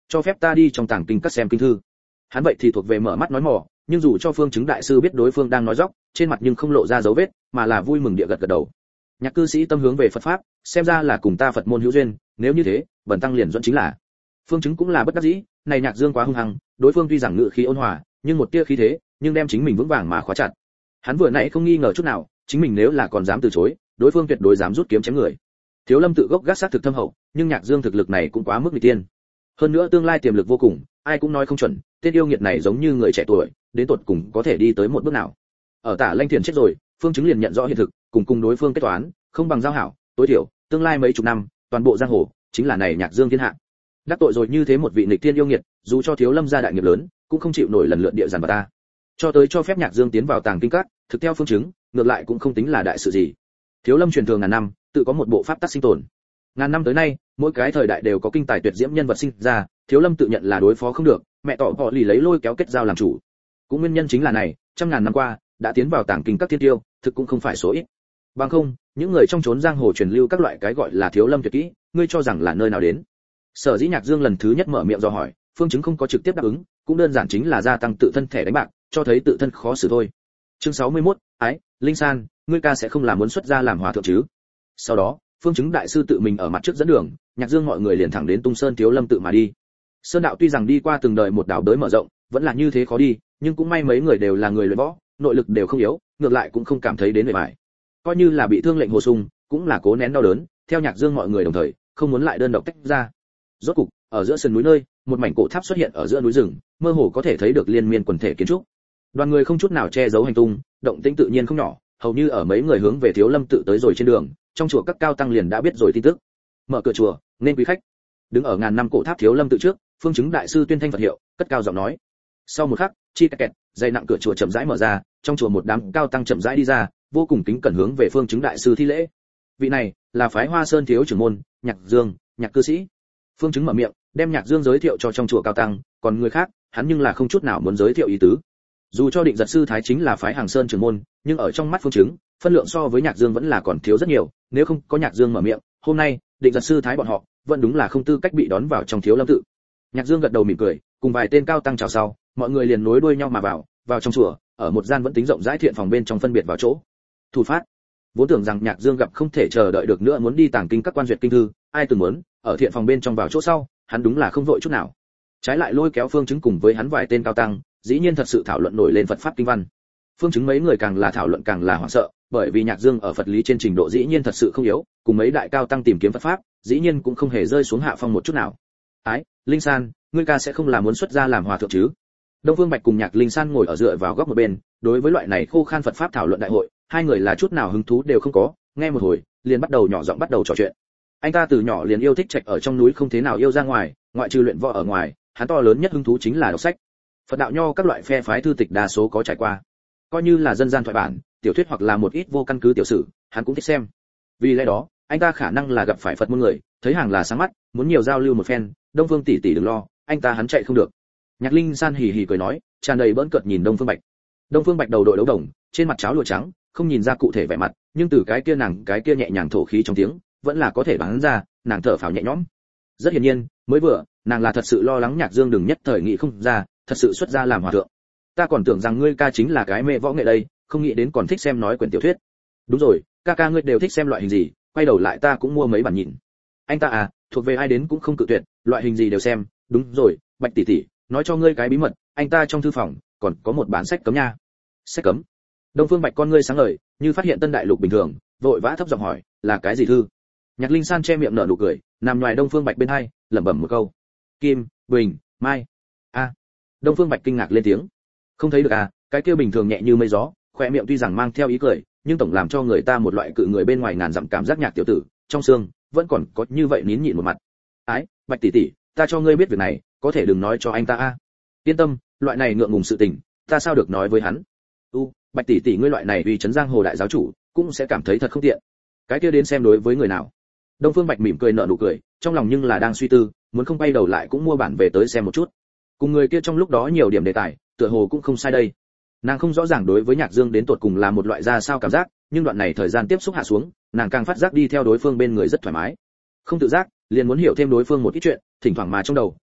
cho phép ta đi trong tàng kinh các xem kinh thư. Hắn vậy thì thuộc về mở mắt nói mỏ, nhưng dù cho Phương Chứng đại sư biết đối phương đang nói dóc, trên mặt nhưng không lộ ra dấu vết, mà là vui mừng địa gật gật đầu. Nhạc cư sĩ tâm hướng về Phật pháp, xem ra là cùng ta Phật môn hữu duyên, nếu như thế, bần tăng liền dẫn chính là. Phương Chứng cũng là bất đắc dĩ, này Nhạc Dương quá hung hăng, đối phương tuy rằng ngự khí ôn hòa, nhưng một tia khí thế, nhưng đem chính mình vững vàng mà khóa chặt. Hắn vừa nãy không nghi ngờ chút nào, chính mình nếu là còn dám từ chối, đối phương tuyệt đối dám rút kiếm chém người. Thiếu Lâm tự gốc gác sát thực thâm hậu, nhưng Nhạc Dương thực lực này cũng quá mức nghịch tiên. Hơn nữa tương lai tiềm lực vô cùng, ai cũng nói không chuẩn, tên yêu nghiệt này giống như người trẻ tuổi, đến tột cùng có thể đi tới một bước nào. Ở Tả Lanh Thiền chết rồi, Phương Chứng liền nhận rõ hiện thực, cùng đối phương kết toán, không bằng giao hảo, tối thiểu, tương lai mấy chục năm, toàn bộ giang hồ chính là này Nhạc Dương thiên hạ. Đắc tội rồi như thế một vị nghịch tiên yêu nghiệt, dù cho Thiếu Lâm gia đại nghiệp lớn, cũng không chịu nổi lần lượt địa giàn vào ta. Cho tới cho phép Nhạc Dương tiến vào tàng kinh các, thực theo Phương Chứng, ngược lại cũng không tính là đại sự gì. Thiếu Lâm truyền thường ngàn năm, tự có một bộ pháp tắc sinh tồn. Ngàn năm tới nay, mỗi cái thời đại đều có kinh tài tuyệt diễm nhân vật sinh ra, Thiếu Lâm tự nhận là đối phó không được, mẹ tỏ họ lì lấy lôi kéo kết giao làm chủ. Cũng nguyên nhân chính là này, trăm ngàn năm qua, đã tiến vào tàng kinh các thiên tiêu, thực cũng không phải số ít. Bằng không, những người trong chốn giang hồ truyền lưu các loại cái gọi là Thiếu Lâm tuyệt kỹ, ngươi cho rằng là nơi nào đến? Sở dĩ Nhạc Dương lần thứ nhất mở miệng do hỏi, Phương Chứng không có trực tiếp đáp ứng, cũng đơn giản chính là gia tăng tự thân thẻ đánh bạc, cho thấy tự thân khó xử thôi. Chương 61, ái, Linh San, ngươi ca sẽ không làm muốn xuất gia làm hòa thượng chứ? Sau đó, Phương Chứng đại sư tự mình ở mặt trước dẫn đường, Nhạc Dương mọi người liền thẳng đến Tung Sơn Thiếu Lâm tự mà đi. Sơn đạo tuy rằng đi qua từng đời một đảo đới mở rộng, vẫn là như thế khó đi, nhưng cũng may mấy người đều là người luyện võ, nội lực đều không yếu, ngược lại cũng không cảm thấy đến bề bại. Coi như là bị thương lệnh hồ sung, cũng là cố nén đau đớn, theo Nhạc Dương mọi người đồng thời, không muốn lại đơn độc tách ra. Rốt cục, ở giữa sườn núi nơi, một mảnh cổ tháp xuất hiện ở giữa núi rừng, mơ hồ có thể thấy được liên miên quần thể kiến trúc. Đoàn người không chút nào che giấu hành tung, động tĩnh tự nhiên không nhỏ, hầu như ở mấy người hướng về Thiếu Lâm tự tới rồi trên đường, trong chùa các cao tăng liền đã biết rồi tin tức. Mở cửa chùa, nên quý khách. Đứng ở ngàn năm cổ tháp Thiếu Lâm tự trước, Phương Chứng đại sư tuyên thanh Phật hiệu, cất cao giọng nói. Sau một khắc, chi kẹt, dây nặng cửa chùa chậm rãi mở ra, trong chùa một đám cao tăng chậm rãi đi ra, vô cùng kính cẩn hướng về Phương Chứng đại sư thi lễ. Vị này là phái Hoa Sơn thiếu trưởng môn, Nhạc Dương, Nhạc cư sĩ. Phương Chứng mở miệng, đem Nhạc Dương giới thiệu cho trong chùa cao tăng, còn người khác, hắn nhưng là không chút nào muốn giới thiệu ý tứ. Dù cho Định Giật sư thái chính là phái Hàng Sơn trưởng môn, nhưng ở trong mắt Phương Chứng, phân lượng so với Nhạc Dương vẫn là còn thiếu rất nhiều, nếu không có Nhạc Dương mở miệng, hôm nay, Định Giật sư thái bọn họ, vẫn đúng là không tư cách bị đón vào trong Thiếu Lâm tự. Nhạc Dương gật đầu mỉm cười, cùng vài tên cao tăng chào sau, mọi người liền nối đuôi nhau mà vào trong chùa, ở một gian vẫn tính rộng rãi thiện phòng bên trong phân biệt vào chỗ. Thủ phát. Vốn tưởng rằng Nhạc Dương gặp không thể chờ đợi được nữa muốn đi tàng kinh các quan duyệt kinh thư, ai từng muốn, ở thiện phòng bên trong vào chỗ sau, hắn đúng là không vội chút nào. Trái lại lôi kéo Phương Chứng cùng với hắn vài tên cao tăng, dĩ nhiên thật sự thảo luận nổi lên Phật pháp kinh văn. Phương Chứng mấy người càng là thảo luận càng là hoảng sợ, bởi vì Nhạc Dương ở Phật lý trên trình độ dĩ nhiên thật sự không yếu, cùng mấy đại cao tăng tìm kiếm Phật pháp, dĩ nhiên cũng không hề rơi xuống hạ phong một chút nào. Ái, Linh San, ngươi ca sẽ không là muốn xuất gia làm hòa thượng chứ? Đông Phương Bạch cùng Nhạc Linh San ngồi ở dựa vào góc một bên, đối với loại này khô khan Phật pháp thảo luận đại hội, hai người là chút nào hứng thú đều không có, nghe một hồi, liền bắt đầu nhỏ giọng bắt đầu trò chuyện. Anh ta từ nhỏ liền yêu thích trạch ở trong núi không thế nào yêu ra ngoài, ngoại trừ luyện võ ở ngoài, hắn to lớn nhất hứng thú chính là đọc sách. Phật đạo nho các loại phe phái thư tịch đa số có trải qua, coi như là dân gian thoại bản, tiểu thuyết hoặc là một ít vô căn cứ tiểu sử, hắn cũng thích xem. Vì lẽ đó, anh ta khả năng là gặp phải Phật môn người, thấy hàng là sáng mắt, muốn nhiều giao lưu một phen. Đông Phương tỷ tỷ đừng lo, anh ta hắn chạy không được. Nhạc Linh San hì hì cười nói, tràn đầy bỡn cợt nhìn Đông Phương Bạch. Đông Phương Bạch đầu đội đấu đồng, trên mặt cháo lụa trắng, không nhìn ra cụ thể vẻ mặt, nhưng từ cái kia nhẹ nhàng thổ khí trong tiếng, vẫn là có thể đoán ra, nàng thở phào nhẹ nhõm. Rất hiển nhiên, mới vừa, nàng là thật sự lo lắng Nhạc Dương đừng nhất thời nghĩ không ra, thật sự xuất gia làm hòa thượng. Ta còn tưởng rằng ngươi ca chính là cái mê võ nghệ đây, không nghĩ đến còn thích xem nói quyển tiểu thuyết. Đúng rồi, ca ngươi đều thích xem loại hình gì, quay đầu lại ta cũng mua mấy bản nhìn. Anh ta à, thuộc về ai đến cũng không cự tuyệt, loại hình gì đều xem. Đúng rồi, Bạch tỷ tỷ, nói cho ngươi cái bí mật, anh ta trong thư phòng còn có một bản sách cấm nha. Sách cấm? Đông Phương Bạch con ngươi sáng ngời, như phát hiện tân đại lục bình thường, vội vã thấp giọng hỏi, là cái gì thư? Nhạc Linh San che miệng nở nụ cười, nằm ngoài Đông Phương Bạch bên hai, lẩm bẩm một câu. Kim, Bình, Mai. A. Đông Phương Bạch kinh ngạc lên tiếng. Không thấy được à, cái kia bình thường nhẹ như mây gió, khóe miệng tuy rằng mang theo ý cười, nhưng tổng làm cho người ta một loại cự người bên ngoài ngàn dặm cảm giác Nhạc tiểu tử, trong xương vẫn còn có như vậy nín nhịn một mặt. Ái, Bạch tỷ tỷ, ta cho ngươi biết việc này, có thể đừng nói cho anh ta a. Yên tâm, loại này ngượng ngùng sự tình, ta sao được nói với hắn. Bạch tỷ tỷ ngươi loại này uy chấn giang hồ đại giáo chủ, cũng sẽ cảm thấy thật không tiện. Cái kia đến xem đối với người nào. Đông Phương Bạch mỉm cười nở nụ cười, trong lòng nhưng là đang suy tư, muốn không bay đầu lại cũng mua bản về tới xem một chút. Cùng người kia trong lúc đó nhiều điểm đề tài, tựa hồ cũng không sai đây. Nàng không rõ ràng đối với Nhạc Dương đến tột cùng là một loại ra sao cảm giác, nhưng đoạn này thời gian tiếp xúc hạ xuống, nàng càng phát giác đi theo đối phương bên người rất thoải mái. Không tự giác, liền muốn hiểu thêm đối phương một ít chuyện, thỉnh thoảng mà trong đầu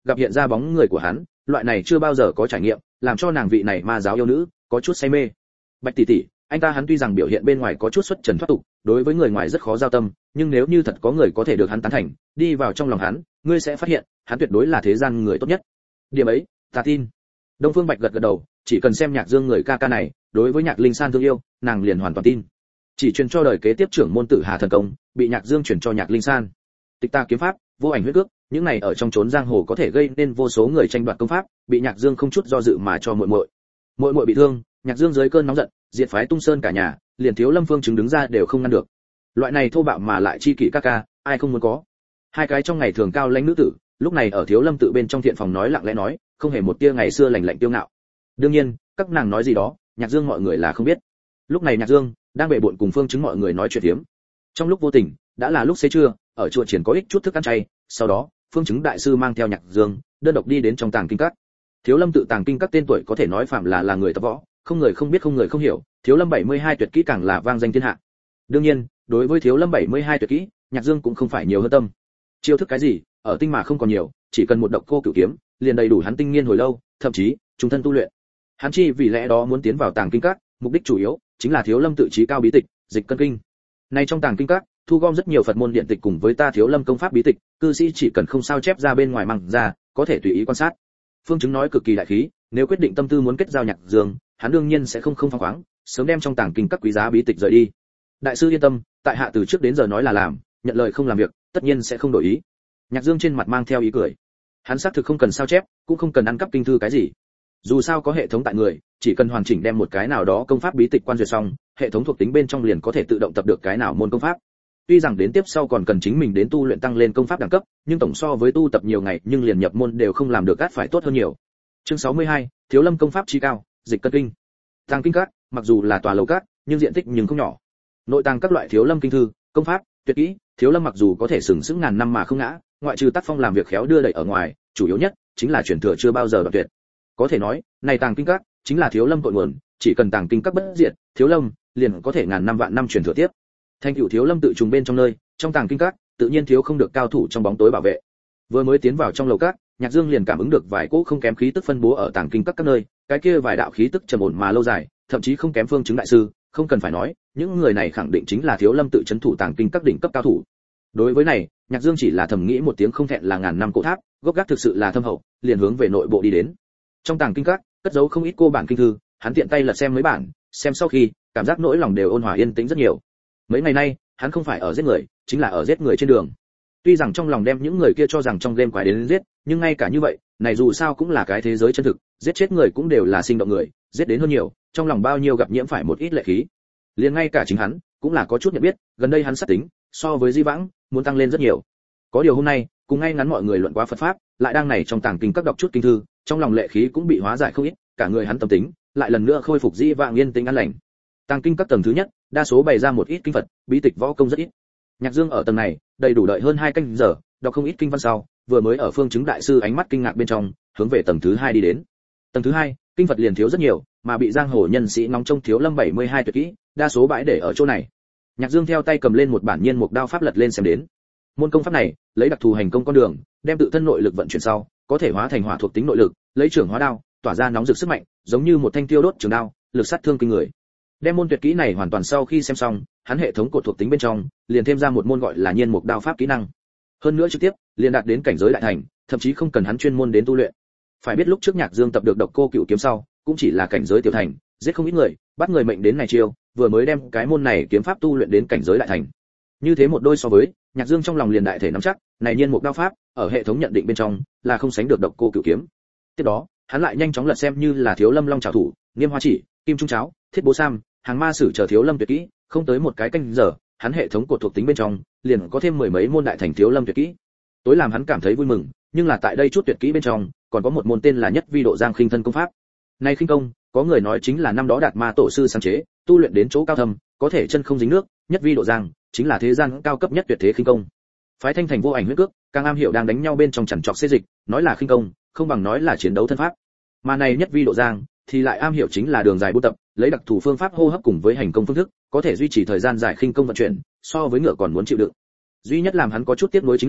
gặp hiện ra bóng người của hắn, loại này chưa bao giờ có trải nghiệm, làm cho nàng vị này ma giáo yêu nữ có chút say mê. Bạch tỷ tỷ, anh ta hắn tuy rằng biểu hiện bên ngoài có chút xuất trần thoát tục, đối với người ngoài rất khó giao tâm, nhưng nếu như thật có người có thể được hắn tán thành, đi vào trong lòng hắn, ngươi sẽ phát hiện, hắn tuyệt đối là thế gian người tốt nhất. Điểm ấy, ta tin. Đông Phương Bạch gật gật đầu, chỉ cần xem Nhạc Dương người ca ca này, đối với Nhạc Linh San thương yêu, nàng liền hoàn toàn tin. Chỉ truyền cho đời kế tiếp trưởng môn Tử Hà thần công, bị Nhạc Dương chuyển cho Nhạc Linh San. Tịch ta kiếm pháp, vô ảnh huyết cước, những này ở trong chốn giang hồ có thể gây nên vô số người tranh đoạt công pháp, bị Nhạc Dương không chút do dự mà cho muội muội. Muội muội bị thương, Nhạc Dương dưới cơn nóng giận, diệt phái Tung Sơn cả nhà, liền Thiếu Lâm Phương chứng đứng ra đều không ngăn được. Loại này thô bạo mà lại chi kỷ ca ca, ai không muốn có. Hai cái trong ngày thường cao lãnh nữ tử, lúc này ở Thiếu Lâm tự bên trong thiện phòng nói lặng lẽ nói, không hề một tia ngày xưa lạnh lạnh tiêu ngạo. Đương nhiên, các nàng nói gì đó, Nhạc Dương mọi người là không biết. Lúc này Nhạc Dương đang bệ bội cùng Phương chứng mọi người nói chuyện tiếm. Trong lúc vô tình, đã là lúc xế trưa, ở chùa triển có ích chút thức ăn chay, sau đó, Phương chứng đại sư mang theo Nhạc Dương, đơn độc đi đến trong tàng kinh các. Thiếu Lâm tự tàng kinh các tên tuổi có thể nói phạm là người tập võ, không người không biết không người không hiểu, Thiếu Lâm 72 tuyệt kỹ càng là vang danh thiên hạ. Đương nhiên, đối với Thiếu Lâm 72 tuyệt kỹ, Nhạc Dương cũng không phải nhiều hơn tâm. Chiêu thức cái gì, ở tinh mà không còn nhiều, chỉ cần một độc cô cửu kiếm, liền đầy đủ hắn tinh nghiên hồi lâu, thậm chí trung thân tu luyện. Hắn chi vì lẽ đó muốn tiến vào tàng kinh các, mục đích chủ yếu chính là Thiếu Lâm tự trí cao bí tịch, Dịch Cân Kinh. Nay trong tàng kinh các, thu gom rất nhiều Phật môn điện tịch cùng với ta Thiếu Lâm công pháp bí tịch, cư sĩ chỉ cần không sao chép ra bên ngoài mang ra, có thể tùy ý quan sát. Phương chứng nói cực kỳ đại khí, nếu quyết định tâm tư muốn kết giao Nhạc Dương, hắn đương nhiên sẽ không phăng khoáng, sớm đem trong tàng kinh các quý giá bí tịch rời đi. Đại sư yên tâm, tại hạ từ trước đến giờ nói là làm, nhận lời không làm việc, tất nhiên sẽ không đổi ý. Nhạc Dương trên mặt mang theo ý cười. Hắn xác thực không cần sao chép, cũng không cần ăn cắp kinh thư cái gì. Dù sao có hệ thống tại người, chỉ cần hoàn chỉnh đem một cái nào đó công pháp bí tịch quan duyệt xong, hệ thống thuộc tính bên trong liền có thể tự động tập được cái nào môn công pháp. Tuy rằng đến tiếp sau còn cần chính mình đến tu luyện tăng lên công pháp đẳng cấp, nhưng tổng so với tu tập nhiều ngày nhưng liền nhập môn đều không làm được át phải tốt hơn nhiều. Chương 62, Thiếu Lâm công pháp chi cao, Dịch Cân Kinh. Tàng kinh các, mặc dù là tòa lầu các, nhưng diện tích nhưng không nhỏ. Nội tàng các loại Thiếu Lâm kinh thư, công pháp, tuyệt kỹ, Thiếu Lâm mặc dù có thể sừng sững ngàn năm mà không ngã, ngoại trừ tác phong làm việc khéo đưa đẩy ở ngoài, chủ yếu nhất chính là truyền thừa chưa bao giờ đoạn tuyệt. Có thể nói, này tàng kinh các chính là Thiếu Lâm cội nguồn, chỉ cần tàng kinh các bất diệt, Thiếu Lâm liền có thể ngàn năm vạn năm truyền thừa tiếp. Thành tựu Thiếu Lâm tự trùng bên trong nơi, trong tàng kinh các, tự nhiên thiếu không được cao thủ trong bóng tối bảo vệ. Vừa mới tiến vào trong lầu các, Nhạc Dương liền cảm ứng được vài cỗ không kém khí tức phân bố ở tàng kinh các nơi, cái kia vài đạo khí tức trầm ổn mà lâu dài, thậm chí không kém Phương chứng đại sư, không cần phải nói, những người này khẳng định chính là Thiếu Lâm tự trấn thủ tàng kinh các đỉnh cấp cao thủ. Đối với này, Nhạc Dương chỉ là thầm nghĩ một tiếng không thẹn là ngàn năm cổ tháp, gốc gác thực sự là thâm hậu, liền hướng về nội bộ đi đến. Trong tàng kinh các, cất giấu không ít cô bản kinh thư, hắn tiện tay lật xem mấy bản, xem sau khi, cảm giác nỗi lòng đều ôn hòa yên tĩnh rất nhiều. Mấy ngày nay, hắn không phải ở giết người, chính là ở giết người trên đường. Tuy rằng trong lòng đem những người kia cho rằng trong game quái đến giết, nhưng ngay cả như vậy, này dù sao cũng là cái thế giới chân thực, giết chết người cũng đều là sinh động người, giết đến hơn nhiều, trong lòng bao nhiêu gặp nhiễm phải một ít lệ khí. Liền ngay cả chính hắn, cũng là có chút nhận biết, gần đây hắn sát tính, so với Di Vãng, muốn tăng lên rất nhiều. Có điều hôm nay, cùng ngay ngắn mọi người luận qua Phật pháp, lại đang này trong tàng kinh các đọc chút kinh thư, trong lòng lệ khí cũng bị hóa giải không ít, cả người hắn tâm tính, lại lần nữa khôi phục Di Vãng yên tĩnh an lành. Tàng kinh các tầng thứ nhất, đa số bày ra một ít kinh Phật, bí tịch võ công rất ít. Nhạc Dương ở tầng này, đầy đủ đợi hơn 2 canh giờ, đọc không ít kinh văn sau, vừa mới ở Phương chứng đại sư ánh mắt kinh ngạc bên trong, hướng về tầng thứ 2 đi đến. Tầng thứ 2, kinh Phật liền thiếu rất nhiều, mà bị giang hồ nhân sĩ nóng trong Thiếu Lâm 72 tuyệt kỹ, đa số bãi để ở chỗ này. Nhạc Dương theo tay cầm lên một bản nhiên mục đao pháp lật lên xem đến. Môn công pháp này, lấy đặc thù hành công con đường, đem tự thân nội lực vận chuyển sau, có thể hóa thành hỏa thuộc tính nội lực, lấy trưởng hóa đao, tỏa ra nóng rực sức mạnh, giống như một thanh tiêu đốt trường đao, lực sát thương kinh người. Đem môn tuyệt kỹ này hoàn toàn sau khi xem xong, hắn hệ thống cột thuộc tính bên trong, liền thêm ra một môn gọi là nhiên mục đao pháp kỹ năng. Hơn nữa trực tiếp, liền đạt đến cảnh giới đại thành, thậm chí không cần hắn chuyên môn đến tu luyện. Phải biết lúc trước Nhạc Dương tập được độc cô cửu kiếm sau, cũng chỉ là cảnh giới tiểu thành, giết không ít người, bắt người mệnh đến này chiêu, vừa mới đem cái môn này kiếm pháp tu luyện đến cảnh giới đại thành. Như thế một đôi so với, Nhạc Dương trong lòng liền đại thể nắm chắc, này nhiên mục đao pháp, ở hệ thống nhận định bên trong, là không sánh được độc cô cửu kiếm. Tiếp đó, hắn lại nhanh chóng lật xem như là Thiếu Lâm Long Trảo Thủ, Niêm Hoa Chỉ, Kim Trung Cháo, Thiết Bố Sam, Hàng Ma Sử chờ Thiếu Lâm tuyệt kỹ, không tới một cái canh giờ, hắn hệ thống cột thuộc tính bên trong, liền có thêm 10 mấy môn đại thành Thiếu Lâm tuyệt kỹ. Tối làm hắn cảm thấy vui mừng, nhưng là tại đây chút tuyệt kỹ bên trong, còn có một môn tên là Nhất Vi Độ Giang Khinh Thân công pháp. Này khinh công, có người nói chính là năm đó Đạt Ma tổ sư sáng chế, tu luyện đến chỗ cao thâm, có thể chân không dính nước, Nhất Vi Độ Giang, chính là thế gian cao cấp nhất tuyệt thế khinh công. Phái Thanh Thành vô ảnh huyết cước, càng am hiểu đang đánh nhau bên trong chằn trọc xê dịch, nói là khinh công, không bằng nói là chiến đấu thân pháp. Mà này Nhất Vi Độ Giang, thì lại am hiểu chính là đường dài buôn tập, lấy đặc thù phương pháp hô hấp cùng với hành công phương thức, có thể duy trì thời gian dài khinh công vận chuyển, so với ngựa còn muốn chịu đựng. Duy nhất làm hắn có chút tiếc nuối chính là,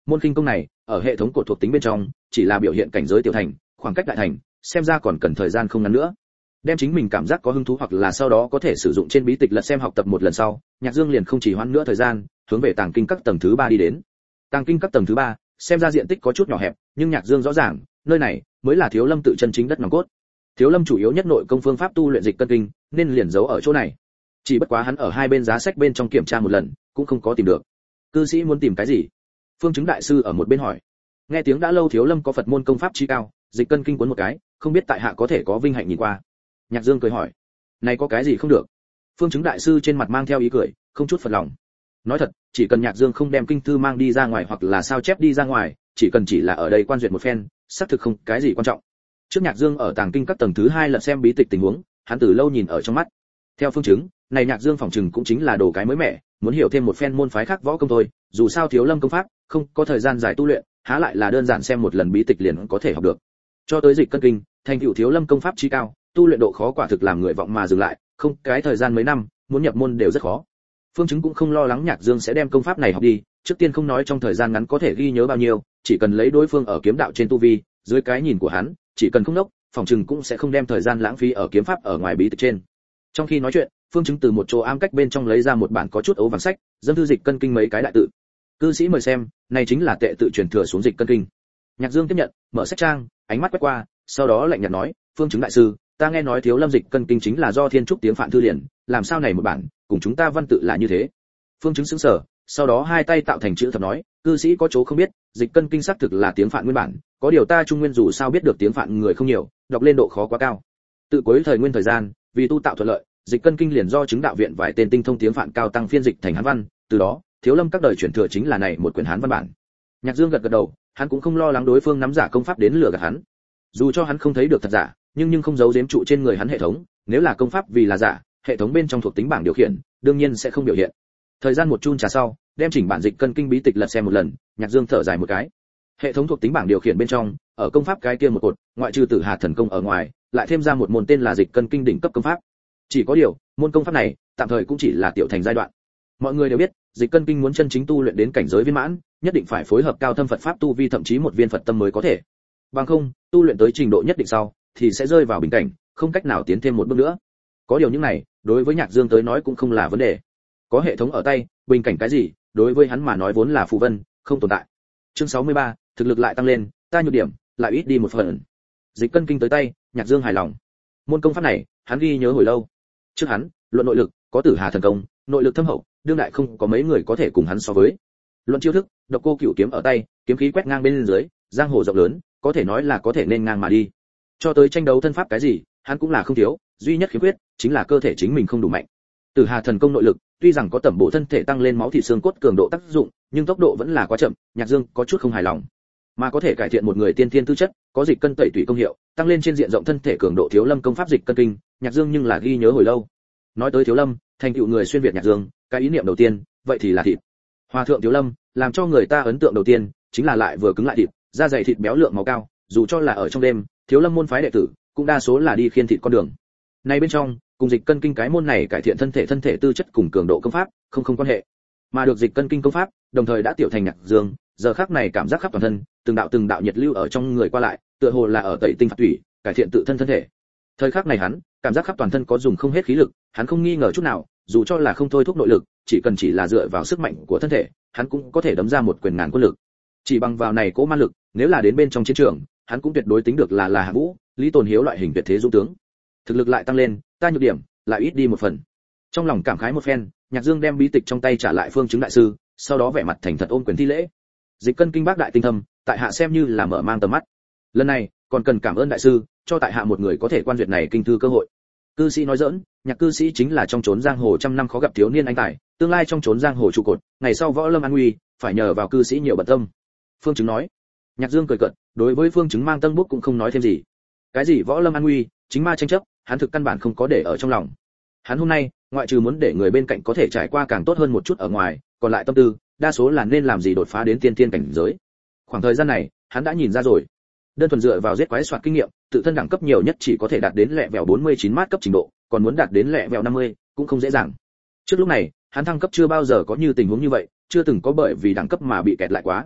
môn khinh công này ở hệ thống cột thuộc tính bên trong chỉ là biểu hiện cảnh giới tiểu thành, khoảng cách đại thành xem ra còn cần thời gian không ngắn nữa. Đem chính mình cảm giác có hứng thú hoặc là sau đó có thể sử dụng trên bí tịch lật xem học tập một lần sau, Nhạc Dương liền không chỉ hoãn nữa thời gian, hướng về tàng kinh các tầng thứ 3 đi đến. Tàng kinh các tầng thứ 3, xem ra diện tích có chút nhỏ hẹp, nhưng Nhạc Dương rõ ràng, nơi này mới là Thiếu Lâm tự chân chính đất nòng cốt. Thiếu Lâm chủ yếu nhất nội công phương pháp tu luyện dịch cân kinh, nên liền giấu ở chỗ này. Chỉ bất quá hắn ở hai bên giá sách bên trong kiểm tra một lần, cũng không có tìm được. Cư sĩ muốn tìm cái gì? Phương Chứng đại sư ở một bên hỏi. Nghe tiếng đã lâu Thiếu Lâm có Phật môn công pháp chi cao, dịch cân kinh cuốn một cái, không biết tại hạ có thể có vinh hạnh nhìn qua. Nhạc Dương cười hỏi, này có cái gì không được? Phương Chứng đại sư trên mặt mang theo ý cười, không chút phật lòng. Nói thật, chỉ cần Nhạc Dương không đem kinh thư mang đi ra ngoài hoặc là sao chép đi ra ngoài, chỉ cần chỉ là ở đây quan duyệt một phen, xác thực không cái gì quan trọng. Trước Nhạc Dương ở tàng kinh các tầng thứ 2 lật xem bí tịch tình huống, hắn từ lâu nhìn ở trong mắt. Theo Phương Chứng, này Nhạc Dương phỏng chừng cũng chính là đồ cái mới mẻ, muốn hiểu thêm một phen môn phái khác võ công thôi, dù sao Thiếu Lâm công pháp, không có thời gian dài tu luyện, há lại là đơn giản xem một lần bí tịch liền có thể học được. Cho tới dịch cân kinh, thành tựu Thiếu Lâm công pháp chí cao, tu luyện độ khó quả thực làm người vọng mà dừng lại, không, cái thời gian mấy năm, muốn nhập môn đều rất khó. Phương Chứng cũng không lo lắng Nhạc Dương sẽ đem công pháp này học đi, trước tiên không nói trong thời gian ngắn có thể ghi nhớ bao nhiêu, chỉ cần lấy đối phương ở kiếm đạo trên tu vi, dưới cái nhìn của hắn, chỉ cần không nốc, phòng trừng cũng sẽ không đem thời gian lãng phí ở kiếm pháp ở ngoài bí tịch trên. Trong khi nói chuyện, Phương Chứng từ một chỗ am cách bên trong lấy ra một bản có chút ấu vàng sách, dâng thư dịch cân kinh mấy cái đại tự. Cư sĩ mời xem, này chính là tệ tự truyền thừa xuống dịch cân kinh. Nhạc Dương tiếp nhận, mở sách trang, ánh mắt quét qua, sau đó lạnh nhạt nói, Phương Chứng đại sư, ta nghe nói Thiếu Lâm dịch cân kinh chính là do Thiên Trúc tiếng Phạn thư liền, làm sao này một bản, cùng chúng ta văn tự là như thế. Phương Chứng sững sờ, sau đó hai tay tạo thành chữ thập nói, cư sĩ có chỗ không biết, dịch cân kinh xác thực là tiếng Phạn nguyên bản, có điều ta Trung Nguyên dù sao biết được tiếng Phạn người không nhiều, đọc lên độ khó quá cao. Tự cuối thời Nguyên thời gian, vì tu tạo thuận lợi, dịch cân kinh liền do chứng đạo viện vài tên tinh thông tiếng Phạn cao tăng phiên dịch thành Hán văn, từ đó, Thiếu Lâm các đời truyền thừa chính là này một quyển Hán văn bản. Nhạc Dương gật gật đầu, hắn cũng không lo lắng đối phương nắm giả công pháp đến lừa gạt hắn. Dù cho hắn không thấy được thật giả, nhưng không giấu giếm trụ trên người hắn hệ thống, nếu là công pháp vì là giả, hệ thống bên trong thuộc tính bảng điều khiển, đương nhiên sẽ không biểu hiện. Thời gian một chun trà sau, đem chỉnh bản dịch cân kinh bí tịch lật xem một lần, Nhạc Dương thở dài một cái. Hệ thống thuộc tính bảng điều khiển bên trong, ở công pháp cái kia một cột, ngoại trừ Tử Hà thần công ở ngoài, lại thêm ra một môn tên là dịch cân kinh đỉnh cấp công pháp. Chỉ có điều, môn công pháp này, tạm thời cũng chỉ là tiểu thành giai đoạn. Mọi người đều biết, dịch cân kinh muốn chân chính tu luyện đến cảnh giới viên mãn, nhất định phải phối hợp cao thâm Phật pháp tu vi thậm chí một viên Phật tâm mới có thể. Bằng không, tu luyện tới trình độ nhất định sau, thì sẽ rơi vào bình cảnh, không cách nào tiến thêm một bước nữa. Có điều những này, đối với Nhạc Dương tới nói cũng không là vấn đề. Có hệ thống ở tay, bình cảnh cái gì, đối với hắn mà nói vốn là phù vân, không tồn tại. Chương 63, thực lực lại tăng lên, ta nhược điểm lại ít đi một phần. Dịch cân kinh tới tay, Nhạc Dương hài lòng. Môn công pháp này, hắn ghi nhớ hồi lâu. Trước hắn, luận nội lực, có Tử Hà thần công, nội lực thâm hậu, đương đại không có mấy người có thể cùng hắn so với. Luận chiêu thức, Độc Cô Cửu kiếm ở tay, kiếm khí quét ngang bên dưới, giang hồ rộng lớn, có thể nói là có thể nên ngang mà đi. Cho tới tranh đấu thân pháp cái gì, hắn cũng là không thiếu, duy nhất khiếm khuyết chính là cơ thể chính mình không đủ mạnh. Tử Hà thần công nội lực, tuy rằng có tẩm bổ thân thể tăng lên máu thịt xương cốt cường độ tác dụng, nhưng tốc độ vẫn là quá chậm, Nhạc Dương có chút không hài lòng. Mà có thể cải thiện một người tiên thiên tư chất, có dịch cân tẩy tủy công hiệu, tăng lên trên diện rộng thân thể cường độ Thiếu Lâm công pháp dịch cân kinh, Nhạc Dương nhưng là ghi nhớ hồi lâu. Nói tới Thiếu Lâm, thành tựu người xuyên việt Nhạc Dương, cái ý niệm đầu tiên, vậy thì là thịt. Hòa thượng Thiếu Lâm, làm cho người ta ấn tượng đầu tiên, chính là lại vừa cứng lại thịt, da dày thịt béo lượng máu cao, dù cho là ở trong đêm, Thiếu Lâm môn phái đệ tử, cũng đa số là đi khiên thịt con đường. Này bên trong, cùng dịch cân kinh cái môn này cải thiện thân thể tư chất cùng cường độ công pháp, không quan hệ. Mà được dịch cân kinh công pháp, đồng thời đã tiểu thành Nhạc Dương, giờ khắc này cảm giác khắp toàn thân, từng đạo nhiệt lưu ở trong người qua lại, tựa hồ là ở tẩy tinh phạt thủy, cải thiện tự thân thân thể. Thời khắc này hắn, cảm giác khắp toàn thân có dùng không hết khí lực, hắn không nghi ngờ chút nào, dù cho là không thôi thúc nội lực, chỉ là dựa vào sức mạnh của thân thể, hắn cũng có thể đấm ra một quyền ngàn quân lực. Chỉ bằng vào này cố man lực, nếu là đến bên trong chiến trường, hắn cũng tuyệt đối tính được là Hạ Vũ, Lý Tồn Hiếu loại hình tuyệt thế dũng tướng. Thực lực lại tăng lên, ta nhược điểm lại ít đi một phần. Trong lòng cảm khái một phen, Nhạc Dương đem bí tịch trong tay trả lại Phương Chứng đại sư, sau đó vẻ mặt thành thật ôm quyền thi lễ. Dịch cân kinh bác đại tinh thâm, tại hạ xem như là mở mang tầm mắt. Lần này, còn cần cảm ơn đại sư, cho tại hạ một người có thể quan duyệt này kinh thư cơ hội. Cư sĩ nói giỡn, Nhạc cư sĩ chính là trong chốn giang hồ trăm năm khó gặp thiếu niên anh tài, tương lai trong chốn giang hồ trụ cột, ngày sau võ lâm an nguy, phải nhờ vào cư sĩ nhiều bận tâm. Phương Chứng nói. Nhạc Dương cười cợt, đối với Phương Chứng mang tân bút cũng không nói thêm gì. Cái gì võ lâm an nguy, chính ma tranh chấp, hắn thực căn bản không có để ở trong lòng. Hắn hôm nay, ngoại trừ muốn để người bên cạnh có thể trải qua càng tốt hơn một chút ở ngoài, còn lại tâm tư, đa số là nên làm gì đột phá đến tiên cảnh giới. Khoảng thời gian này, hắn đã nhìn ra rồi. Đơn thuần dựa vào giết quái soạt kinh nghiệm, tự thân đẳng cấp nhiều nhất chỉ có thể đạt đến lẹ vèo 49 mát cấp trình độ, còn muốn đạt đến lẹ vèo 50, cũng không dễ dàng. Trước lúc này, hắn thăng cấp chưa bao giờ có như tình huống như vậy, chưa từng có bởi vì đẳng cấp mà bị kẹt lại quá.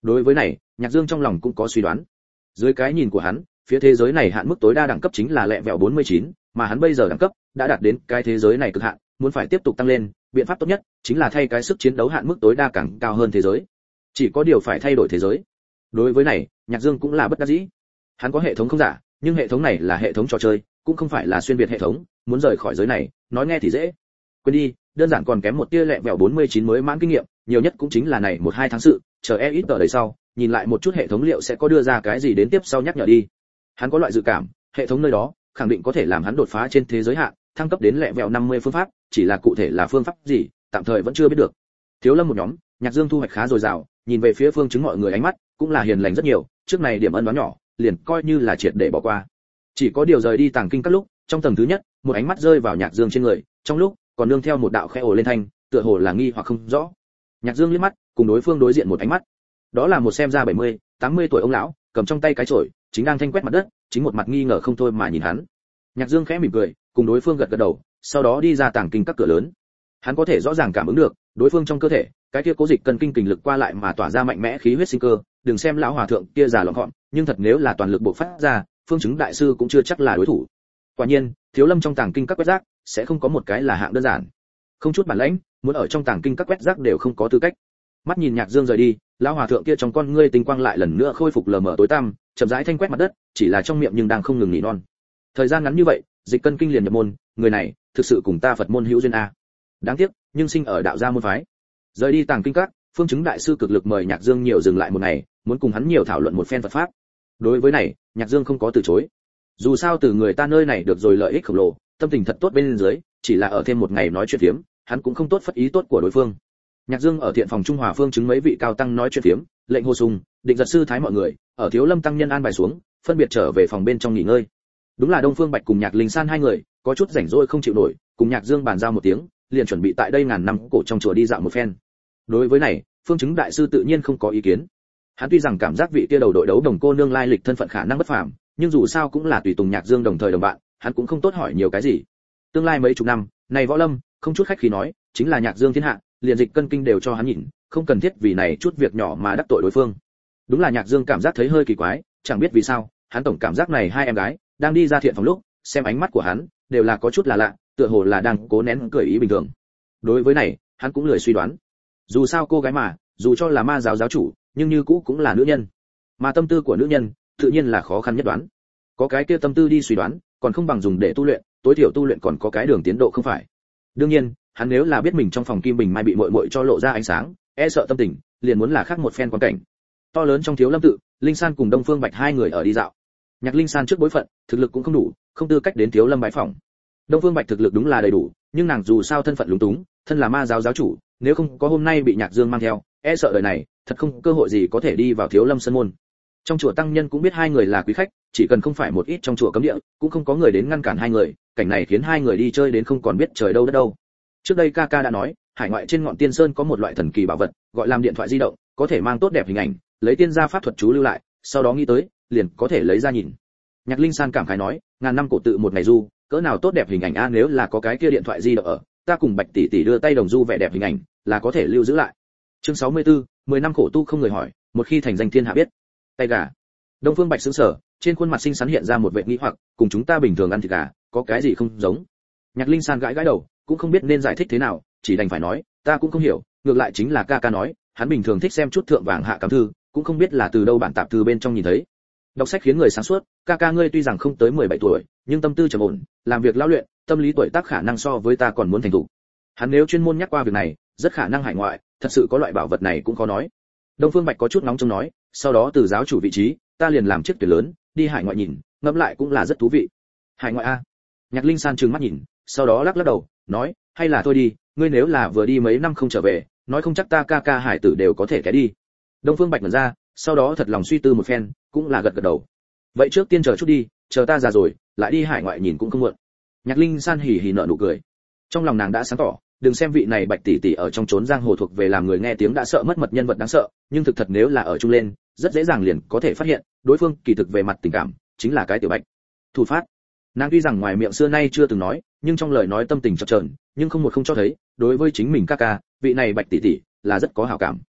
Đối với này, Nhạc Dương trong lòng cũng có suy đoán. Dưới cái nhìn của hắn, phía thế giới này hạn mức tối đa đẳng cấp chính là lẹ vẹo 49, mà hắn bây giờ đẳng cấp đã đạt đến cái thế giới này cực hạn, muốn phải tiếp tục tăng lên, biện pháp tốt nhất chính là thay cái sức chiến đấu hạn mức tối đa càng cao hơn thế giới. Chỉ có điều phải thay đổi thế giới. Đối với này, Nhạc Dương cũng là bất đắc dĩ. Hắn có hệ thống không giả, nhưng hệ thống này là hệ thống trò chơi, cũng không phải là xuyên việt hệ thống, muốn rời khỏi giới này, nói nghe thì dễ. Quên đi, đơn giản còn kém một tia lẹ vẹo 49 mới mãn kinh nghiệm, nhiều nhất cũng chính là này 1-2 tháng sự, chờ ít tờ đời sau, nhìn lại một chút hệ thống liệu sẽ có đưa ra cái gì đến tiếp sau nhắc nhở đi. Hắn có loại dự cảm, hệ thống nơi đó khẳng định có thể làm hắn đột phá trên thế giới hạn, thăng cấp đến lẹ vẹo 50 phương pháp, chỉ là cụ thể là phương pháp gì, tạm thời vẫn chưa biết được. Thiếu Lâm một nhóm, Nhạc Dương thu hoạch khá dồi dào, nhìn về phía Phương Chứng mọi người ánh mắt cũng là hiền lành rất nhiều, trước này điểm ân đoán nhỏ, liền coi như là triệt để bỏ qua. Chỉ có điều rời đi tàng kinh các lúc, trong tầng thứ nhất, một ánh mắt rơi vào Nhạc Dương trên người, trong lúc còn nương theo một đạo khẽ ồ lên thanh, tựa hồ là nghi hoặc không rõ. Nhạc Dương liếc mắt, cùng đối phương đối diện một ánh mắt. Đó là một xem ra 70, 80 tuổi ông lão, cầm trong tay cái chổi, chính đang thanh quét mặt đất, chính một mặt nghi ngờ không thôi mà nhìn hắn. Nhạc Dương khẽ mỉm cười, cùng đối phương gật gật đầu, sau đó đi ra tàng kinh các cửa lớn. Hắn có thể rõ ràng cảm ứng được, đối phương trong cơ thể, cái kia cố dịch cân kinh kình lực qua lại mà tỏa ra mạnh mẽ khí huyết sinh cơ, đừng xem lão hòa thượng kia già lọn gọn, nhưng thật nếu là toàn lực bộc phát ra, Phương Chứng đại sư cũng chưa chắc là đối thủ. Quả nhiên, Thiếu Lâm trong tàng kinh các quét rác, sẽ không có một cái là hạng đơn giản. Không chút bản lĩnh, muốn ở trong tàng kinh các quét rác đều không có tư cách. Mắt nhìn Nhạc Dương rời đi, lão hòa thượng kia trong con ngươi tinh quang lại lần nữa khôi phục lờ mờ tối tăm, chậm rãi thanh quét mặt đất, chỉ là trong miệng nhưng đang không ngừng nỉ non. Thời gian ngắn như vậy, dịch cân kinh liền nhập môn, người này thực sự cùng ta Phật môn hữu duyên a. Đáng tiếc, nhưng sinh ở đạo gia môn phái. Rời đi tàng kinh các, Phương Chứng đại sư cực lực mời Nhạc Dương nhiều dừng lại một ngày, muốn cùng hắn nhiều thảo luận một phen Phật pháp. Đối với này, Nhạc Dương không có từ chối. Dù sao từ người ta nơi này được rồi lợi ích khổng lồ, tâm tình thật tốt bên dưới, chỉ là ở thêm một ngày nói chuyện phiếm, hắn cũng không tốt phất ý tốt của đối phương. Nhạc Dương ở thiện phòng Trung Hòa Phương Chứng mấy vị cao tăng nói chuyện phiếm, lệnh Hồ Sùng, Định Giật sư thái mọi người, ở Thiếu Lâm tăng nhân an bài xuống, phân biệt trở về phòng bên trong nghỉ ngơi. Đúng là Đông Phương Bạch cùng Nhạc Linh San hai người, có chút rảnh rỗi không chịu nổi, cùng Nhạc Dương bàn giao một tiếng, liền chuẩn bị tại đây ngàn năm cổ trong chùa đi dạo một phen. Đối với này, Phương Chứng đại sư tự nhiên không có ý kiến. Hắn tuy rằng cảm giác vị kia đầu đội đấu đồng cô nương lai lịch thân phận khả năng bất phàm, nhưng dù sao cũng là tùy tùng Nhạc Dương đồng thời đồng bạn, hắn cũng không tốt hỏi nhiều cái gì. Tương lai mấy chục năm, này võ lâm, không chút khách khí nói, chính là Nhạc Dương thiên hạ, liền dịch cân kinh đều cho hắn nhìn, không cần thiết vì này chút việc nhỏ mà đắc tội đối phương. Đúng là Nhạc Dương cảm giác thấy hơi kỳ quái, chẳng biết vì sao, hắn tổng cảm giác này hai em gái đang đi ra thiện phòng lúc, xem ánh mắt của hắn đều là có chút là lạ, tựa hồ là đang cố nén cười ý bình thường. Đối với này, hắn cũng lười suy đoán. Dù sao cô gái mà, dù cho là ma giáo giáo chủ, nhưng như cũ cũng là nữ nhân. Mà tâm tư của nữ nhân, tự nhiên là khó khăn nhất đoán. Có cái kia tâm tư đi suy đoán, còn không bằng dùng để tu luyện, tối thiểu tu luyện còn có cái đường tiến độ không phải. Đương nhiên, hắn nếu là biết mình trong phòng kim bình mai bị muội muội cho lộ ra ánh sáng, e sợ tâm tình, liền muốn là khác một phen quan cảnh. To lớn trong Thiếu Lâm tự, Linh San cùng Đông Phương Bạch hai người ở đi dạo. Nhạc Linh San trước bối phận, thực lực cũng không đủ, không tư cách đến Thiếu Lâm bái phỏng. Đông Phương Bạch thực lực đúng là đầy đủ, nhưng nàng dù sao thân phận lúng túng, thân là ma giáo giáo chủ, nếu không có hôm nay bị Nhạc Dương mang theo, e sợ đời này thật không cơ hội gì có thể đi vào Thiếu Lâm sân môn. Trong chùa tăng nhân cũng biết hai người là quý khách, chỉ cần không phải một ít trong chùa cấm địa, cũng không có người đến ngăn cản hai người, cảnh này khiến hai người đi chơi đến không còn biết trời đâu đất đâu. Trước đây Kaka đã nói, hải ngoại trên ngọn Tiên Sơn có một loại thần kỳ bảo vật, gọi làm điện thoại di động, có thể mang tốt đẹp hình ảnh, lấy tiên gia pháp thuật chú lưu lại, sau đó nghĩ tới, liền có thể lấy ra nhìn. Nhạc Linh San cảm khái nói, ngàn năm cổ tự một ngày du, cỡ nào tốt đẹp hình ảnh a, nếu là có cái kia điện thoại di động ở, ta cùng Bạch tỷ tỷ đưa tay đồng du vẻ đẹp hình ảnh, là có thể lưu giữ lại. Chương 64, 10 năm khổ tu không người hỏi, một khi thành danh thiên hạ biết. Tay gà. Đông Phương Bạch sững sờ, trên khuôn mặt xinh xắn hiện ra một vẻ nghi hoặc, cùng chúng ta bình thường ăn thịt gà, có cái gì không giống? Nhạc Linh San gãi gãi đầu, cũng không biết nên giải thích thế nào, chỉ đành phải nói, ta cũng không hiểu, ngược lại chính là Kaka nói, hắn bình thường thích xem chút thượng vàng hạ cám thư, cũng không biết là từ đâu bản tạp thư bên trong nhìn thấy. Đọc sách khiến người sáng suốt, Kaka ngươi tuy rằng không tới 17 tuổi, nhưng tâm tư trầm ổn, làm việc lão luyện, tâm lý tuổi tác khả năng so với ta còn muốn thành thục. Hắn nếu chuyên môn nhắc qua việc này, rất khả năng hải ngoại, thật sự có loại bảo vật này cũng khó nói. Đông Phương Bạch có chút nóng trong nói, sau đó từ giáo chủ vị trí, ta liền làm chiếc thuyền lớn, đi hải ngoại nhìn, ngẫm lại cũng là rất thú vị. Hải ngoại a? Nhạc Linh San trừng mắt nhìn, sau đó lắc lắc đầu, nói, hay là thôi đi, ngươi nếu là vừa đi mấy năm không trở về, nói không chắc ta Kaka hải tử đều có thể té đi. Đông Phương Bạch mở ra, sau đó thật lòng suy tư một phen, cũng là gật gật đầu. Vậy trước tiên chờ chút đi, chờ ta già rồi, lại đi hải ngoại nhìn cũng không muộn. Nhạc Linh San hỉ hỉ nở nụ cười. Trong lòng nàng đã sáng tỏ, đừng xem vị này Bạch tỷ tỷ ở trong chốn giang hồ thuộc về làm người nghe tiếng đã sợ mất mật nhân vật đáng sợ, nhưng thực thật nếu là ở chung lên, rất dễ dàng liền có thể phát hiện, đối phương kỳ thực về mặt tình cảm, chính là cái tiểu Bạch. Thủ phát. Nàng tuy rằng ngoài miệng xưa nay chưa từng nói, nhưng trong lời nói tâm tình chập chờn, nhưng không một không cho thấy, đối với chính mình Kaka, vị này Bạch tỷ tỷ là rất có hảo cảm.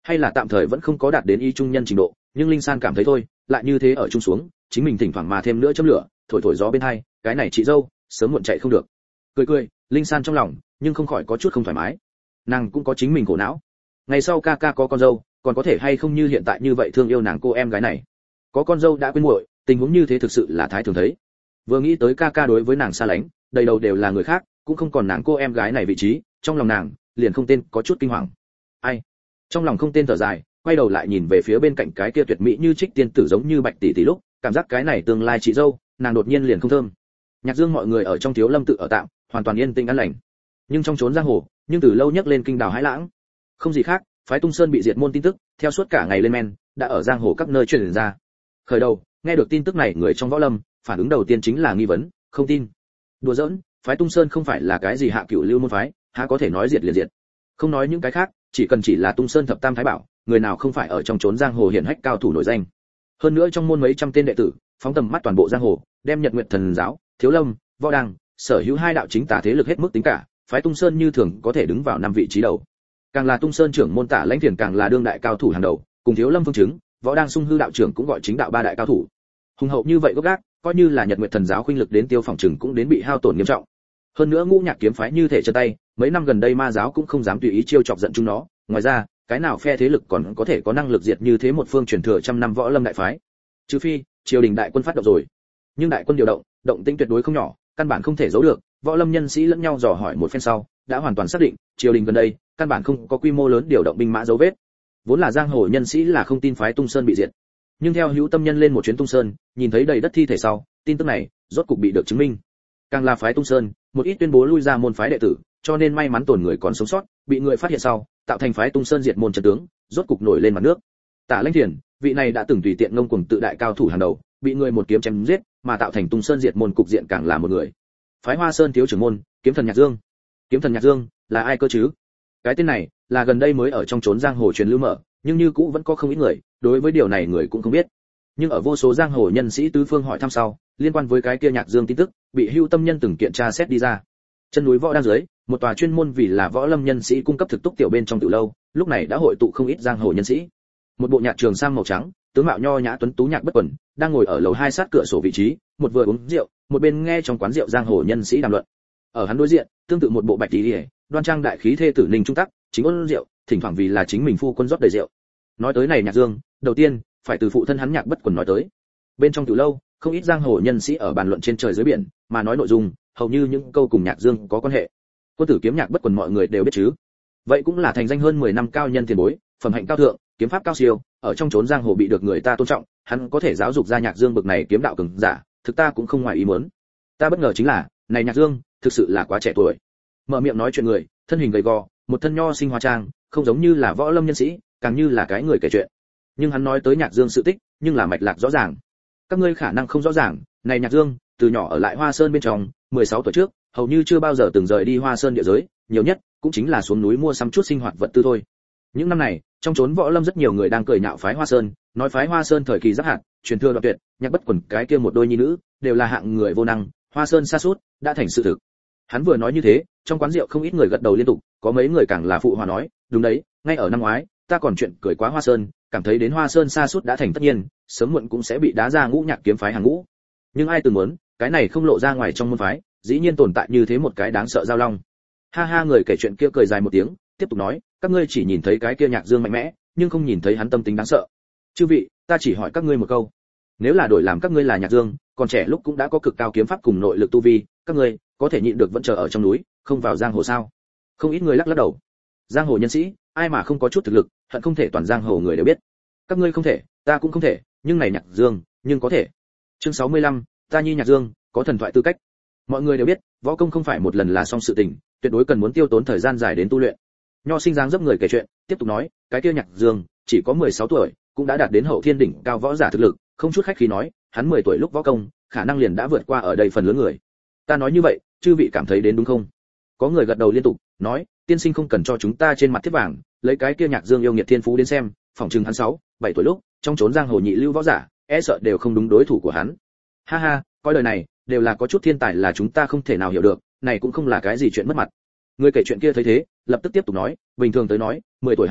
hay là tạm thời vẫn không có đạt đến y trung nhân trình độ, nhưng Linh San cảm thấy thôi, lại như thế ở chung xuống, chính mình thỉnh thoảng mà thêm nữa châm lửa, thổi thổi gió bên hai, cái này chị dâu, sớm muộn chạy không được. Cười cười, Linh San trong lòng, nhưng không khỏi có chút không thoải mái. Nàng cũng có chính mình khổ não. Ngày sau ca ca có con dâu, còn có thể hay không như hiện tại như vậy thương yêu nàng cô em gái này. Có con dâu đã quên muội, tình huống như thế thực sự là thái thường thấy. Vừa nghĩ tới ca ca đối với nàng xa lánh, đầy đầu đều là người khác, cũng không còn nàng cô em gái này vị trí, trong lòng nàng liền không tên có chút kinh hoàng. Ai? Trong lòng không tên thở dài, quay đầu lại nhìn về phía bên cạnh cái kia tuyệt mỹ như trích tiên tử giống như Bạch tỷ tỷ lúc, cảm giác cái này tương lai chị dâu, nàng đột nhiên liền không thơm. Nhạc Dương mọi người ở trong Thiếu Lâm tự ở tạm, hoàn toàn yên tĩnh an lành. Nhưng trong chốn giang hồ, nhưng từ lâu nhắc lên kinh đào hãi lãng. Không gì khác, phái Tung Sơn bị diệt môn tin tức, theo suốt cả ngày lên men, đã ở giang hồ các nơi truyền ra. Khởi đầu, nghe được tin tức này, người trong võ lâm, phản ứng đầu tiên chính là nghi vấn, không tin. Đùa giỡn, phái Tung Sơn không phải là cái gì hạ cửu lưu môn phái, há có thể nói diệt liền diệt. Không nói những cái khác, chỉ là Tung Sơn thập tam thái bảo, người nào không phải ở trong chốn giang hồ hiển hách cao thủ nổi danh. Hơn nữa trong môn mấy trăm tên đệ tử, phóng tầm mắt toàn bộ giang hồ, đem Nhật Nguyệt Thần giáo, Thiếu Lâm, Võ Đăng, sở hữu hai đạo chính tà thế lực hết mức tính cả, phái Tung Sơn như thường có thể đứng vào năm vị trí đầu. Càng là Tung Sơn trưởng môn Tả Lãnh Thiền càng là đương đại cao thủ hàng đầu, cùng Thiếu Lâm Phương Chứng, Võ Đăng Sung Hư đạo trưởng cũng gọi chính đạo ba đại cao thủ. Hùng hậu như vậy gốc gác, coi như là Nhật Nguyệt Thần giáo khuynh lực đến tiêu phòng trừng cũng đến bị hao tổn nghiêm trọng. Hơn nữa Ngũ Nhạc kiếm phái như thể chân tay, mấy năm gần đây ma giáo cũng không dám tùy ý chiêu chọc giận chúng nó, ngoài ra, cái nào phe thế lực còn có thể có năng lực diệt như thế một phương truyền thừa trăm năm võ lâm đại phái? Trừ phi, triều đình đại quân phát động rồi. Nhưng đại quân điều động, động tĩnh tuyệt đối không nhỏ, căn bản không thể giấu được, võ lâm nhân sĩ lẫn nhau dò hỏi một phen sau, đã hoàn toàn xác định, triều đình gần đây, căn bản không có quy mô lớn điều động binh mã dấu vết. Vốn là giang hồ nhân sĩ là không tin phái Tung Sơn bị diệt. Nhưng theo hữu tâm nhân lên một chuyến Tung Sơn, nhìn thấy đầy đất thi thể sau, tin tức này rốt cục bị được chứng minh. Càng là phái Tung Sơn, một ít tuyên bố lui ra môn phái đệ tử, cho nên may mắn tổn người còn sống sót, bị người phát hiện sau, tạo thành phái Tung Sơn diệt môn trận tướng, rốt cục nổi lên mặt nước. Tả Lãnh Thiền, vị này đã từng tùy tiện ngông cuồng tự đại cao thủ hàng đầu, bị người một kiếm chém giết, mà tạo thành Tung Sơn diệt môn cục diện càng là một người. Phái Hoa Sơn thiếu trưởng môn, Kiếm Thần Nhạc Dương. Kiếm Thần Nhạc Dương là ai cơ chứ? Cái tên này là gần đây mới ở trong chốn giang hồ truyền lưu mở, nhưng như cũ vẫn có không ít người, đối với điều này người cũng không biết. Nhưng ở vô số giang hồ nhân sĩ tứ phương hỏi thăm sau, liên quan với cái kia Nhạc Dương tin tức, bị hưu tâm nhân từng kiện tra xét đi ra. Chân núi Võ Đăng dưới, một tòa chuyên môn vì là võ lâm nhân sĩ cung cấp thực túc tiểu bên trong tiểu lâu, lúc này đã hội tụ không ít giang hồ nhân sĩ. Một bộ nhạc trường sam màu trắng, tướng mạo nho nhã tuấn tú Nhạc Bất Quần, đang ngồi ở lầu 2 sát cửa sổ vị trí, một vừa uống rượu, một bên nghe trong quán rượu giang hồ nhân sĩ đàm luận. Ở hắn đối diện, tương tự một bộ bạch y, đoan trang đại khí thê tử Ninh Trung Tắc, chính ôn rượu, thỉnh thoảng vì là chính mình phu quân rót đầy rượu. Nói tới này Nhạc Dương, đầu tiên phải từ phụ thân hắn Nhạc Bất Quần nói tới. Bên trong tiểu lâu, không ít giang hồ nhân sĩ ở bàn luận trên trời dưới biển, mà nói nội dung hầu như những câu cùng Nhạc Dương có quan hệ. Quân tử kiếm Nhạc Bất Quần mọi người đều biết chứ. Vậy cũng là thành danh hơn 10 năm cao nhân tiền bối, phẩm hạnh cao thượng, kiếm pháp cao siêu, ở trong chốn giang hồ bị được người ta tôn trọng, hắn có thể giáo dục ra Nhạc Dương bậc này kiếm đạo cường giả, thực ta cũng không ngoài ý muốn. Ta bất ngờ chính là, này Nhạc Dương, thực sự là quá trẻ tuổi. Mở miệng nói chuyện người, thân hình gầy gò, một thân nho sinh hóa trang, không giống như là võ lâm nhân sĩ, càng như là cái người kể chuyện. Nhưng hắn nói tới Nhạc Dương sự tích, nhưng là mạch lạc rõ ràng. Các ngươi khả năng không rõ ràng, này Nhạc Dương, từ nhỏ ở lại Hoa Sơn bên trong, 16 tuổi trước, hầu như chưa bao giờ từng rời đi Hoa Sơn địa giới, nhiều nhất cũng chính là xuống núi mua sắm chút sinh hoạt vật tư thôi. Những năm này, trong chốn võ lâm rất nhiều người đang cười nhạo phái Hoa Sơn, nói phái Hoa Sơn thời kỳ rất hạn, truyền thừa đoạn tuyệt, Nhạc Bất Quần cái kia một đôi nhi nữ, đều là hạng người vô năng, Hoa Sơn sa sút, đã thành sự thực. Hắn vừa nói như thế, trong quán rượu không ít người gật đầu liên tục, có mấy người càng là phụ hòa nói, đúng đấy, ngay ở năm ngoái, ta còn chuyện cười quá Hoa Sơn, cảm thấy đến Hoa Sơn sa sút đã thành tất nhiên, sớm muộn cũng sẽ bị đá ra Ngũ Nhạc kiếm phái hàng ngũ. Nhưng ai từng muốn, cái này không lộ ra ngoài trong môn phái, dĩ nhiên tồn tại như thế một cái đáng sợ giao long. Ha ha, người kể chuyện kia cười dài một tiếng, tiếp tục nói, các ngươi chỉ nhìn thấy cái kia Nhạc Dương mạnh mẽ, nhưng không nhìn thấy hắn tâm tính đáng sợ. Chư vị, ta chỉ hỏi các ngươi một câu, nếu là đổi làm các ngươi là Nhạc Dương, còn trẻ lúc cũng đã có cực cao kiếm pháp cùng nội lực tu vi, các ngươi có thể nhịn được vẫn chờ ở trong núi, không vào giang hồ sao? Không ít người lắc lắc đầu. Giang hồ nhân sĩ, ai mà không có chút thực lực, hận không thể toàn giang hồ người đều biết. Các ngươi không thể, ta cũng không thể, nhưng này Nhạc Dương, nhưng có thể. Chương 65, ta nhi Nhạc Dương, có thần thoại tư cách. Mọi người đều biết, võ công không phải một lần là xong sự tình, tuyệt đối cần muốn tiêu tốn thời gian dài đến tu luyện. Nho sinh dáng dấp người kể chuyện, tiếp tục nói, cái kia Nhạc Dương chỉ có 16 tuổi, cũng đã đạt đến hậu thiên đỉnh cao võ giả thực lực, không chút khách khí nói, hắn 10 tuổi lúc võ công, khả năng liền đã vượt qua ở đây phần lớn người. Ta nói như vậy, chư vị cảm thấy đến đúng không? Có người gật đầu liên tục, nói, tiên sinh không cần cho chúng ta trên mặt thiết vàng, lấy cái kia Nhạc Dương yêu nghiệt thiên phú đến xem, phỏng chừng hắn 6, 7 tuổi lúc, trong chốn giang hồ nhị lưu võ giả, e sợ đều không đúng đối thủ của hắn. Ha ha, coi đời này, đều là có chút thiên tài là chúng ta không thể nào hiểu được, này cũng không là cái gì chuyện mất mặt. Người kể chuyện kia thấy thế, lập tức tiếp tục nói, bình thường tới nói, 10 tuổi hài tử,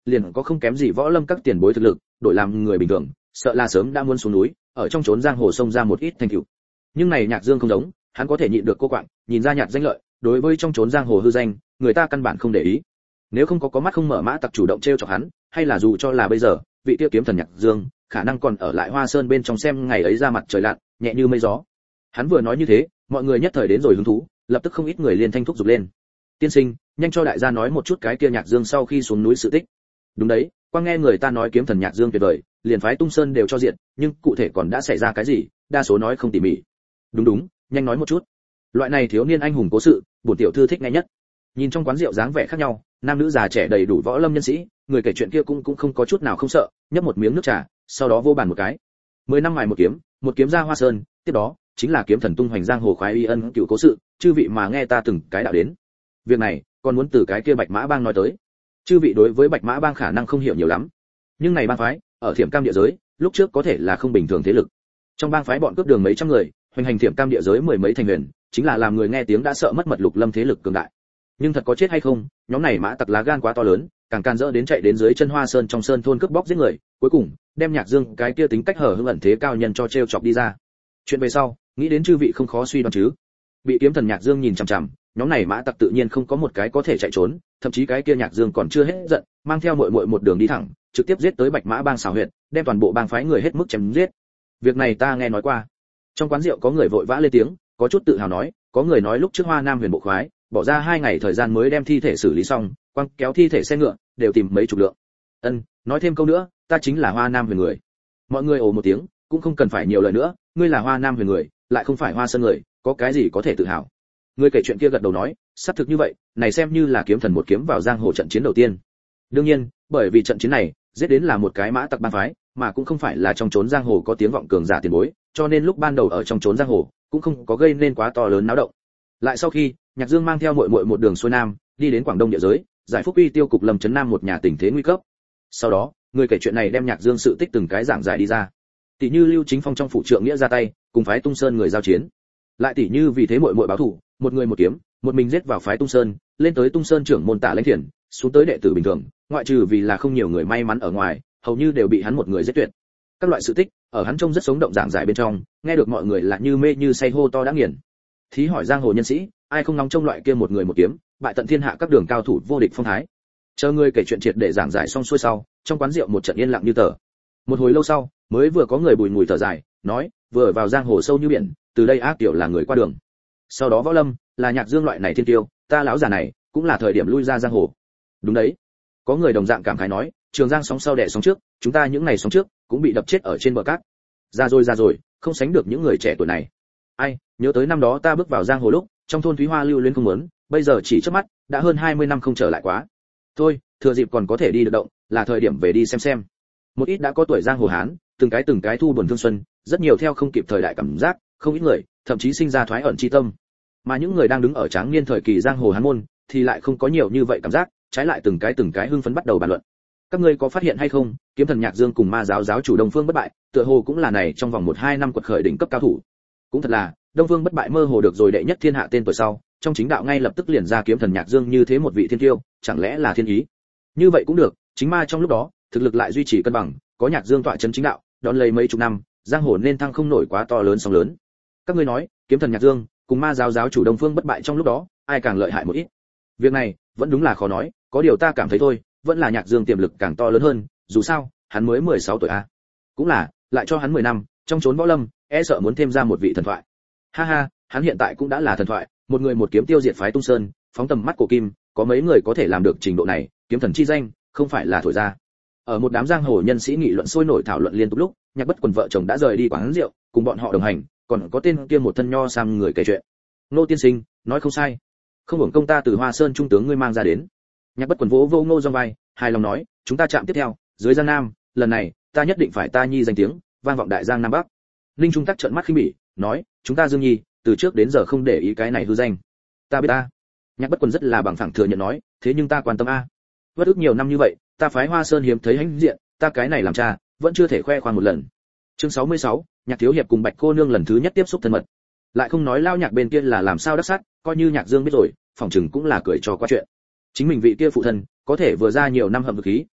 liền có không kém gì võ lâm các tiền bối thực lực, đổi làm người bình thường, sợ là sớm đã muốn xuống núi, ở trong chốn giang hồ sông ra một ít thành tựu. Nhưng này Nhạc Dương không giống, hắn có thể nhịn được cô quạng, nhìn ra nhạt danh lợi, đối với trong chốn giang hồ hư danh, người ta căn bản không để ý. Nếu không có mắt không mở mã tặc chủ động trêu chọc hắn, hay là dù cho là bây giờ, vị tiêu kiếm thần Nhạc Dương, khả năng còn ở lại Hoa Sơn bên trong xem ngày ấy ra mặt trời lặn, nhẹ như mây gió. Hắn vừa nói như thế, mọi người nhất thời đến rồi hứng thú, lập tức không ít người liền thanh thúc giục lên. Tiên sinh, nhanh cho đại gia nói một chút cái kia Nhạc Dương sau khi xuống núi sự tích. Đúng đấy, qua nghe người ta nói kiếm thần Nhạc Dương tuyệt vời, liền phái Tung Sơn đều cho diện, nhưng cụ thể còn đã xảy ra cái gì, đa số nói không tỉ mỉ. Đúng, nhanh nói một chút. Loại này thiếu niên anh hùng cố sự, bổn tiểu thư thích nghe nhất. Nhìn trong quán rượu dáng vẻ khác nhau, nam nữ già trẻ đầy đủ võ lâm nhân sĩ, người kể chuyện kia cũng không có chút nào không sợ, nhấp một miếng nước trà, sau đó vô bàn một cái. 10 năm mài một kiếm ra Hoa Sơn, tiếp đó chính là kiếm thần tung hoành giang hồ khoái y ân cựu cố sự, chư vị mà nghe ta từng cái đạo đến. Việc này, còn muốn từ cái kia Bạch Mã Bang nói tới. Chư vị đối với Bạch Mã Bang khả năng không hiểu nhiều lắm, nhưng này bang phái, ở Thiểm Cam địa giới, lúc trước có thể là không bình thường thế lực. Trong bang phái bọn cướp đường mấy trăm người, hoành hành Thiểm Cam địa giới mười mấy thành员, chính là làm người nghe tiếng đã sợ mất mật lục lâm thế lực cường đại. Nhưng thật có chết hay không, nhóm này mã tặc lá gan quá to lớn, càng can dỡ đến chạy đến dưới chân Hoa Sơn trong sơn thôn cướp bóc giết người, cuối cùng đem Nhạc Dương cái kia tính cách hở hững ẩn thế cao nhân cho trêu chọc đi ra. Chuyện về sau, nghĩ đến chư vị không khó suy đoán chứ. Bị kiếm thần Nhạc Dương nhìn chằm chằm, nhóm này mã tặc tự nhiên không có một cái có thể chạy trốn, thậm chí cái kia Nhạc Dương còn chưa hết giận, mang theo muội muội một đường đi thẳng, trực tiếp giết tới Bạch Mã Bang xảo huyệt, đem toàn bộ bang phái người hết mức chém giết. Việc này ta nghe nói qua. Trong quán rượu có người vội vã lên tiếng, có chút tự hào nói, có người nói lúc trước Hoa Nam Huyền bộ khoái, bỏ ra 2 ngày thời gian mới đem thi thể xử lý xong, quăng kéo thi thể xe ngựa, đều tìm mấy chục lượng. Nói thêm câu nữa, ta chính là Hoa Nam Huyền người. Mọi người ồ một tiếng, cũng không cần phải nhiều lời nữa, ngươi là Hoa Nam Huyền người, lại không phải Hoa Sơn người, có cái gì có thể tự hào. Người kể chuyện kia gật đầu nói, xác thực như vậy, này xem như là kiếm thần một kiếm vào giang hồ trận chiến đầu tiên. Đương nhiên, bởi vì trận chiến này, giết đến là một cái mã tặc bang phái, mà cũng không phải là trong chốn giang hồ có tiếng vọng cường giả tiền bối, cho nên lúc ban đầu ở trong chốn giang hồ cũng không có gây nên quá to lớn náo động. Lại sau khi, Nhạc Dương mang theo muội muội một đường xuôi nam, đi đến Quảng Đông địa giới, giải phúc uy tiêu cục Lâm Trấn Nam một nhà tình thế nguy cấp. Sau đó, người kể chuyện này đem Nhạc Dương sự tích từng cái giảng giải đi ra. Tỷ như Lưu Chính Phong trong phủ trượng nghĩa ra tay, cùng phái Tung Sơn người giao chiến. Lại tỷ như vì thế muội muội báo thù, một người một kiếm, một mình giết vào phái Tung Sơn, lên tới Tung Sơn trưởng môn Tạ Lãnh Thiền, xuống tới đệ tử bình thường, ngoại trừ vì là không nhiều người may mắn ở ngoài, hầu như đều bị hắn một người giết tuyệt. Các loại sự tích, ở hắn trông rất sống động giảng giải bên trong, nghe được mọi người là như mê như say hô to đã nghiền. Thí hỏi giang hồ nhân sĩ, ai không nóng trông loại kia một người một kiếm, bại tận thiên hạ các đường cao thủ vô địch phong thái. Chờ người kể chuyện triệt để giảng giải xong xuôi sau, trong quán rượu một trận yên lặng như tờ. Một hồi lâu sau, mới vừa có người bùi ngùi thở dài, nói, vừa vào giang hồ sâu như biển, từ đây ác tiểu là người qua đường. Sau đó võ lâm, là Nhạc Dương loại này thiên tiêu, ta lão già này, cũng là thời điểm lui ra giang hồ. Đúng đấy. Có người đồng dạng cảm khái nói, Trường Giang sóng sau đẻ sóng trước, chúng ta những ngày sóng trước cũng bị đập chết ở trên bờ cát. Ra rồi, không sánh được những người trẻ tuổi này. Ai, nhớ tới năm đó ta bước vào giang hồ lúc, trong thôn Thúy Hoa lưu luyến không muốn, bây giờ chỉ chớp mắt, đã hơn 20 năm không trở lại quá. Thôi, thừa dịp còn có thể đi được động, là thời điểm về đi xem. Một ít đã có tuổi giang hồ hán, từng cái thu buồn thương xuân, rất nhiều theo không kịp thời đại cảm giác, không ít người, thậm chí sinh ra thoái ẩn chi tâm. Mà những người đang đứng ở tráng niên thời kỳ giang hồ hán môn, thì lại không có nhiều như vậy cảm giác, trái lại từng cái hưng phấn bắt đầu bàn luận. Các ngươi có phát hiện hay không, kiếm thần Nhạc Dương cùng ma giáo giáo chủ Đông Phương Bất Bại, tựa hồ cũng là này trong vòng 1-2 năm quật khởi đỉnh cấp cao thủ. Cũng thật là, Đông Phương Bất Bại mơ hồ được rồi đệ nhất thiên hạ tên tuổi sau, trong chính đạo ngay lập tức liền ra kiếm thần Nhạc Dương như thế một vị thiên kiêu, chẳng lẽ là thiên ý? Như vậy cũng được, chính ma trong lúc đó, thực lực lại duy trì cân bằng, có Nhạc Dương tọa trấn chính đạo, đón lấy mấy chục năm, giang hồ nên thăng không nổi quá to lớn sóng lớn. Các ngươi nói, kiếm thần Nhạc Dương cùng ma giáo giáo chủ Đông Phương Bất Bại trong lúc đó, ai càng lợi hại một ít? Việc này, vẫn đúng là khó nói, có điều ta cảm thấy thôi, vẫn là Nhạc Dương tiềm lực càng to lớn hơn, dù sao, hắn mới 16 tuổi a. Cũng là, lại cho hắn 10 năm, trong chốn võ lâm, e sợ muốn thêm ra một vị thần thoại. Ha, hắn hiện tại cũng đã là thần thoại, một người một kiếm tiêu diệt phái Tung Sơn, phóng tầm mắt cổ kim, có mấy người có thể làm được trình độ này, kiếm thần chi danh, không phải là thổi ra. Ở một đám giang hồ nhân sĩ nghị luận sôi nổi thảo luận liên tục lúc, Nhạc Bất Quần vợ chồng đã rời đi quán rượu, cùng bọn họ đồng hành, còn có tên kia một thân nho sam người kể chuyện. Ngô tiên sinh, nói không sai. Không hưởng công ta từ Hoa Sơn trung tướng ngươi mang ra đến. Nhạc Bất Quần vỗ vô Ngô trong vai, hài lòng nói, chúng ta chạm tiếp theo, dưới Giang Nam, lần này, ta nhất định phải ta nhi danh tiếng, vang vọng đại Giang Nam Bắc. Linh Trung Tắc trợn mắt khinh bỉ, nói, chúng ta Dương Nhi, từ trước đến giờ không để ý cái này hư danh. Ta biết ta. Nhạc Bất Quần rất là bằng phẳng thừa nhận nói, thế nhưng ta quan tâm a. Vất ức nhiều năm như vậy, ta phái Hoa Sơn hiếm thấy hãnh diện, ta cái này làm cha, vẫn chưa thể khoe khoang một lần. Chương 66, Nhạc thiếu hiệp cùng Bạch cô nương lần thứ nhất tiếp xúc thân mật. Lại không nói lao Nhạc bên kia là làm sao đắc sát, coi như Nhạc Dương biết rồi, phỏng chừng cũng là cười trò qua chuyện. Chính mình vị kia phụ thân, có thể vừa ra nhiều năm hầm khí,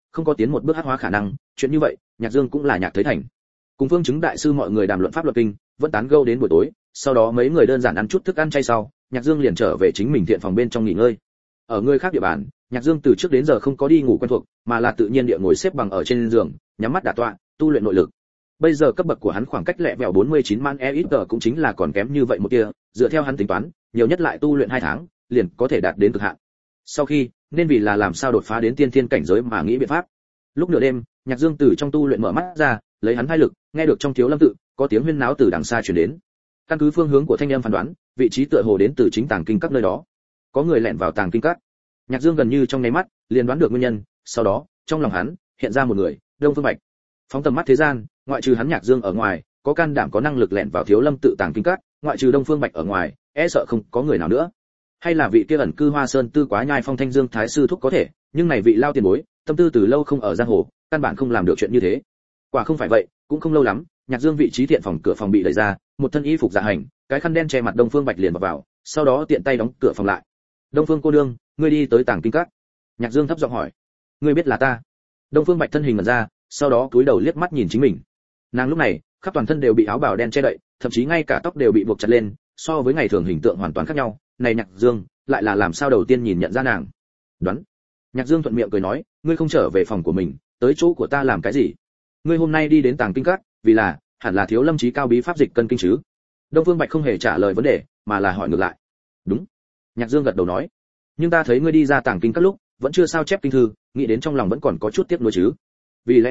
không có tiến một bước hắc hóa khả năng, chuyện như vậy, Nhạc Dương cũng là nhạc thấy thành. Cùng Phương Chứng đại sư mọi người đàm luận pháp luật kinh, vẫn tán gẫu đến buổi tối, sau đó mấy người đơn giản ăn chút thức ăn chay sau, Nhạc Dương liền trở về chính mình thiện phòng bên trong nghỉ ngơi. Ở người khác địa bàn, Nhạc Dương từ trước đến giờ không có đi ngủ quen thuộc, mà là tự nhiên địa ngồi xếp bằng ở trên giường, nhắm mắt đả tọa, tu luyện nội lực. Bây giờ cấp bậc của hắn khoảng cách lẹ vẹo 49 man EXP cũng chính là còn kém như vậy một tia, dựa theo hắn tính toán, nhiều nhất lại tu luyện 2 tháng, liền có thể đạt đến cực hạn. Sau khi, nên vì là làm sao đột phá đến tiên thiên cảnh giới mà nghĩ biện pháp. Lúc nửa đêm, Nhạc Dương từ trong tu luyện mở mắt ra, lấy hắn hai lực, nghe được trong Thiếu Lâm tự có tiếng huyên náo từ đằng xa truyền đến. Căn cứ phương hướng của thanh âm phán đoán, vị trí tựa hồ đến từ chính tàng kinh các nơi đó. Có người lẻn vào tàng kinh các. Nhạc Dương gần như trong nháy mắt, liền đoán được nguyên nhân, sau đó, trong lòng hắn hiện ra một người, Đông Phương Bạch. Phóng tầm mắt thế gian, ngoại trừ hắn Nhạc Dương ở ngoài, có can đảm có năng lực lẻn vào Thiếu Lâm tự tàng kinh các, ngoại trừ Đông Phương Bạch ở ngoài, e sợ không có người nào nữa. Hay là vị kia ẩn cư Hoa Sơn tư quá nhai Phong Thanh Dương thái sư thúc có thể, nhưng này vị lao tiền bối, tâm tư từ lâu không ở giang hồ, căn bản không làm được chuyện như thế. Quả không phải vậy, cũng không lâu lắm, Nhạc Dương vị trí thiện phòng cửa phòng bị đẩy ra, một thân y phục dạ hành, cái khăn đen che mặt Đông Phương Bạch liền vào, sau đó tiện tay đóng cửa phòng lại. Đông Phương cô nương, ngươi đi tới tàng kinh các. Nhạc Dương thấp giọng hỏi. Ngươi biết là ta? Đông Phương Bạch thân hình ngẩn ra, sau đó cúi đầu liếc mắt nhìn chính mình. Nàng lúc này, khắp toàn thân đều bị áo bào đen che đậy, thậm chí ngay cả tóc đều bị buộc chặt lên, so với ngày thường hình tượng hoàn toàn khác nhau. Này Nhạc Dương, lại là làm sao đầu tiên nhìn nhận ra nàng? Đoán. Nhạc Dương thuận miệng cười nói, ngươi không trở về phòng của mình, tới chỗ của ta làm cái gì? Ngươi hôm nay đi đến tàng kinh các, vì là, hẳn là Thiếu Lâm chí cao bí pháp dịch cân kinh chứ? Đông Phương Bạch không hề trả lời vấn đề, mà là hỏi ngược lại. Đúng. Nhạc Dương gật đầu nói. Nhưng ta thấy ngươi đi ra tàng kinh các lúc, vẫn chưa sao chép kinh thư, nghĩ đến trong lòng vẫn còn có chút tiếc nuối chứ. Vì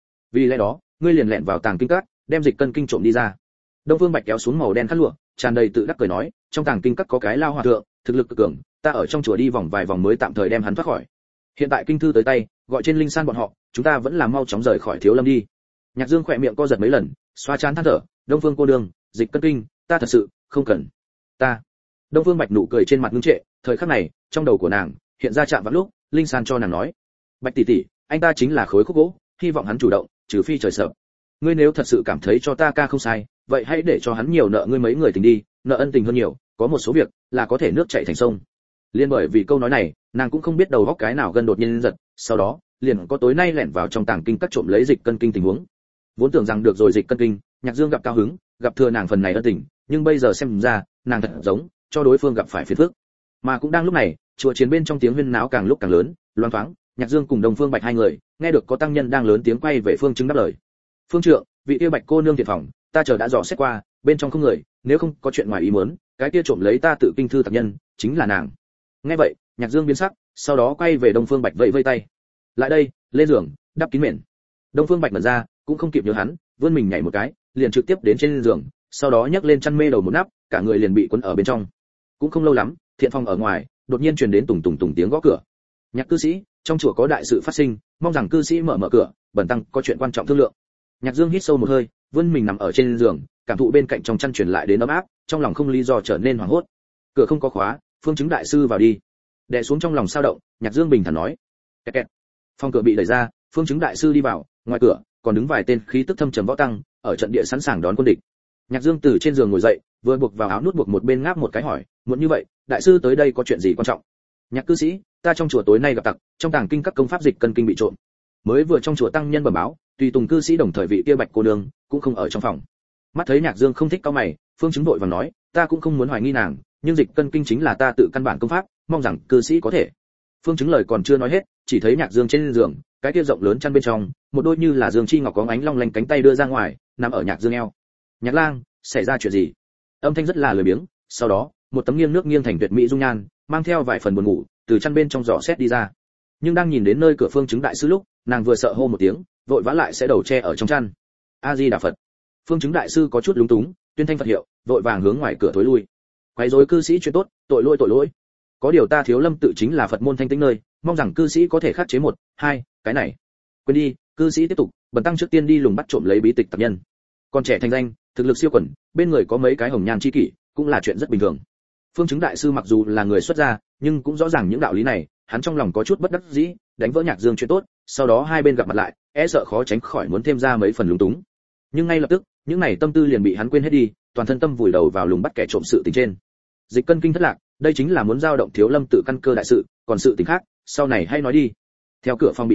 lẽ đó, ngươi liền lẹn vào tàng kinh các, đem dịch cân kinh trộm đi ra. Đông Phương Bạch kéo xuống màu đen khăn lụa, tràn đầy tự đắc cười nói, trong tàng kinh các có cái lao hòa thượng, thực lực cực cường, ta ở trong chùa đi vòng vài vòng mới tạm thời đem hắn thoát khỏi. Hiện tại kinh thư tới tay, gọi trên linh san bọn họ, chúng ta vẫn là mau chóng rời khỏi Thiếu Lâm đi. Nhạc Dương khỏe miệng co giật mấy lần, xoa trán than thở, Đông Phương cô đương, dịch cân kinh, ta thật sự không cần. Ta. Đông Phương Bạch nụ cười trên mặt ngưng trệ, thời khắc này, trong đầu của nàng hiện ra chạm vào lúc, linh san cho nàng nói, Bạch tỷ tỷ, anh ta chính là khối khúc gỗ, hy vọng hắn chủ động, trừ phi trời sợ. Ngươi nếu thật sự cảm thấy cho ta ca không sai, vậy hãy để cho hắn nhiều nợ ngươi mấy người tình đi, nợ ân tình hơn nhiều, có một số việc là có thể nước chảy thành sông. Liên bởi vì câu nói này, nàng cũng không biết đầu góc cái nào gần đột nhiên giật, sau đó, liền có tối nay lẻn vào trong tàng kinh các trộm lấy dịch cân kinh tình huống. Vốn tưởng rằng được rồi dịch cân kinh, Nhạc Dương gặp cao hứng, gặp thừa nàng phần này ân tình, nhưng bây giờ xem ra, nàng thật giống cho đối phương gặp phải phiền phức. Mà cũng đang lúc này, chùa chiến bên trong tiếng huyên náo càng lúc càng lớn, loáng thoáng, Nhạc Dương cùng Đông Phương Bạch hai người, nghe được có tăng nhân đang lớn tiếng quay về Phương Chứng đáp lời. Phương trượng, vị kia Bạch cô nương thiệt phòng, ta chờ đã dò xét qua, bên trong không người, nếu không có chuyện ngoài ý muốn, cái kia trộm lấy ta tự kinh thư tạp nhân, chính là nàng. Nghe vậy, Nhạc Dương biến sắc, sau đó quay về Đông Phương Bạch vẫy vẫy tay. Lại đây, lên giường, đắp kín mền. Đông Phương Bạch mở ra, cũng không kịp nhớ hắn, vươn mình nhảy một cái, liền trực tiếp đến trên giường, sau đó nhấc lên chăn mê đầu một nắp, cả người liền bị cuốn ở bên trong. Cũng không lâu lắm, thiện phòng ở ngoài, đột nhiên truyền đến tùng tùng tùng tiếng gõ cửa. Nhạc cư sĩ, trong chùa có đại sự phát sinh, mong rằng cư sĩ mở cửa, bần tăng có chuyện quan trọng thương lượng. Nhạc Dương hít sâu một hơi, vươn mình nằm ở trên giường, cảm thụ bên cạnh trong chăn truyền lại đến ấm áp, trong lòng không lý do trở nên hoảng hốt. Cửa không có khóa, Phương Chứng đại sư vào đi. Đè xuống trong lòng sao động, Nhạc Dương bình thản nói. Kẹt kẹt. Phòng cửa bị đẩy ra, Phương Chứng đại sư đi vào, ngoài cửa còn đứng vài tên khí tức thâm trầm võ tăng, ở trận địa sẵn sàng đón quân địch. Nhạc Dương từ trên giường ngồi dậy, vừa buộc vào áo nút buộc một bên ngáp một cái hỏi, muộn như vậy, đại sư tới đây có chuyện gì quan trọng? Nhạc cư sĩ, ta trong chùa tối nay gặp tặc, trong tàng kinh các công pháp dịch cân kinh bị trộm. Mới vừa trong chùa tăng nhân bẩm báo, tùy tùng cư sĩ đồng thời vị kia Bạch cô nương cũng không ở trong phòng. Mắt thấy Nhạc Dương không thích cau mày, Phương Chứng vội vàng nói, ta cũng không muốn hoài nghi nàng, nhưng dịch cân kinh chính là ta tự căn bản công pháp, mong rằng cư sĩ có thể. Phương Chứng lời còn chưa nói hết, chỉ thấy Nhạc Dương trên giường, cái kia rộng lớn chăn bên trong, một đôi như là dương chi ngọc có ánh long lanh cánh tay đưa ra ngoài, nằm ở Nhạc Dương eo. Nhạc lang, xảy ra chuyện gì? Âm thanh rất là lười biếng, sau đó, một tấm nghiêng nước nghiêng thành tuyệt mỹ dung nhan, mang theo vài phần buồn ngủ, từ chăn bên trong giỏ xét đi ra. Nhưng đang nhìn đến nơi cửa Phương Chứng đại sư lúc, nàng vừa sợ hô một tiếng, vội vã lại sẽ đầu che ở trong chăn. A Di Đà Phật. Phương Chứng đại sư có chút lúng túng, tuyên thanh Phật hiệu, vội vàng hướng ngoài cửa thối lui. Quấy rối cư sĩ chuyện tốt, tội lỗi. Có điều ta Thiếu Lâm tự chính là Phật môn thanh tĩnh nơi, mong rằng cư sĩ có thể khắc chế một, hai, cái này. Quên đi, cư sĩ tiếp tục, bần tăng trước tiên đi lùng bắt trộm lấy bí tịch tạp nhân. Còn trẻ thành danh, thực lực siêu quần, bên người có mấy cái hồng nhan chi kỷ, cũng là chuyện rất bình thường. Phương Chứng đại sư mặc dù là người xuất gia, nhưng cũng rõ ràng những đạo lý này, hắn trong lòng có chút bất đắc dĩ, đánh vỡ Nhạc Dương chuyện tốt, sau đó hai bên gặp mặt lại, e sợ khó tránh khỏi muốn thêm ra mấy phần lúng túng. Nhưng ngay lập tức, những này tâm tư liền bị hắn quên hết đi, toàn thân tâm vùi đầu vào lùng bắt kẻ trộm sự tình trên. Dịch cân kinh thất lạc, đây chính là muốn giao động Thiếu Lâm tự căn cơ đại sự, còn sự tình khác, sau này hay nói đi. Theo cửa phòng bị đóng,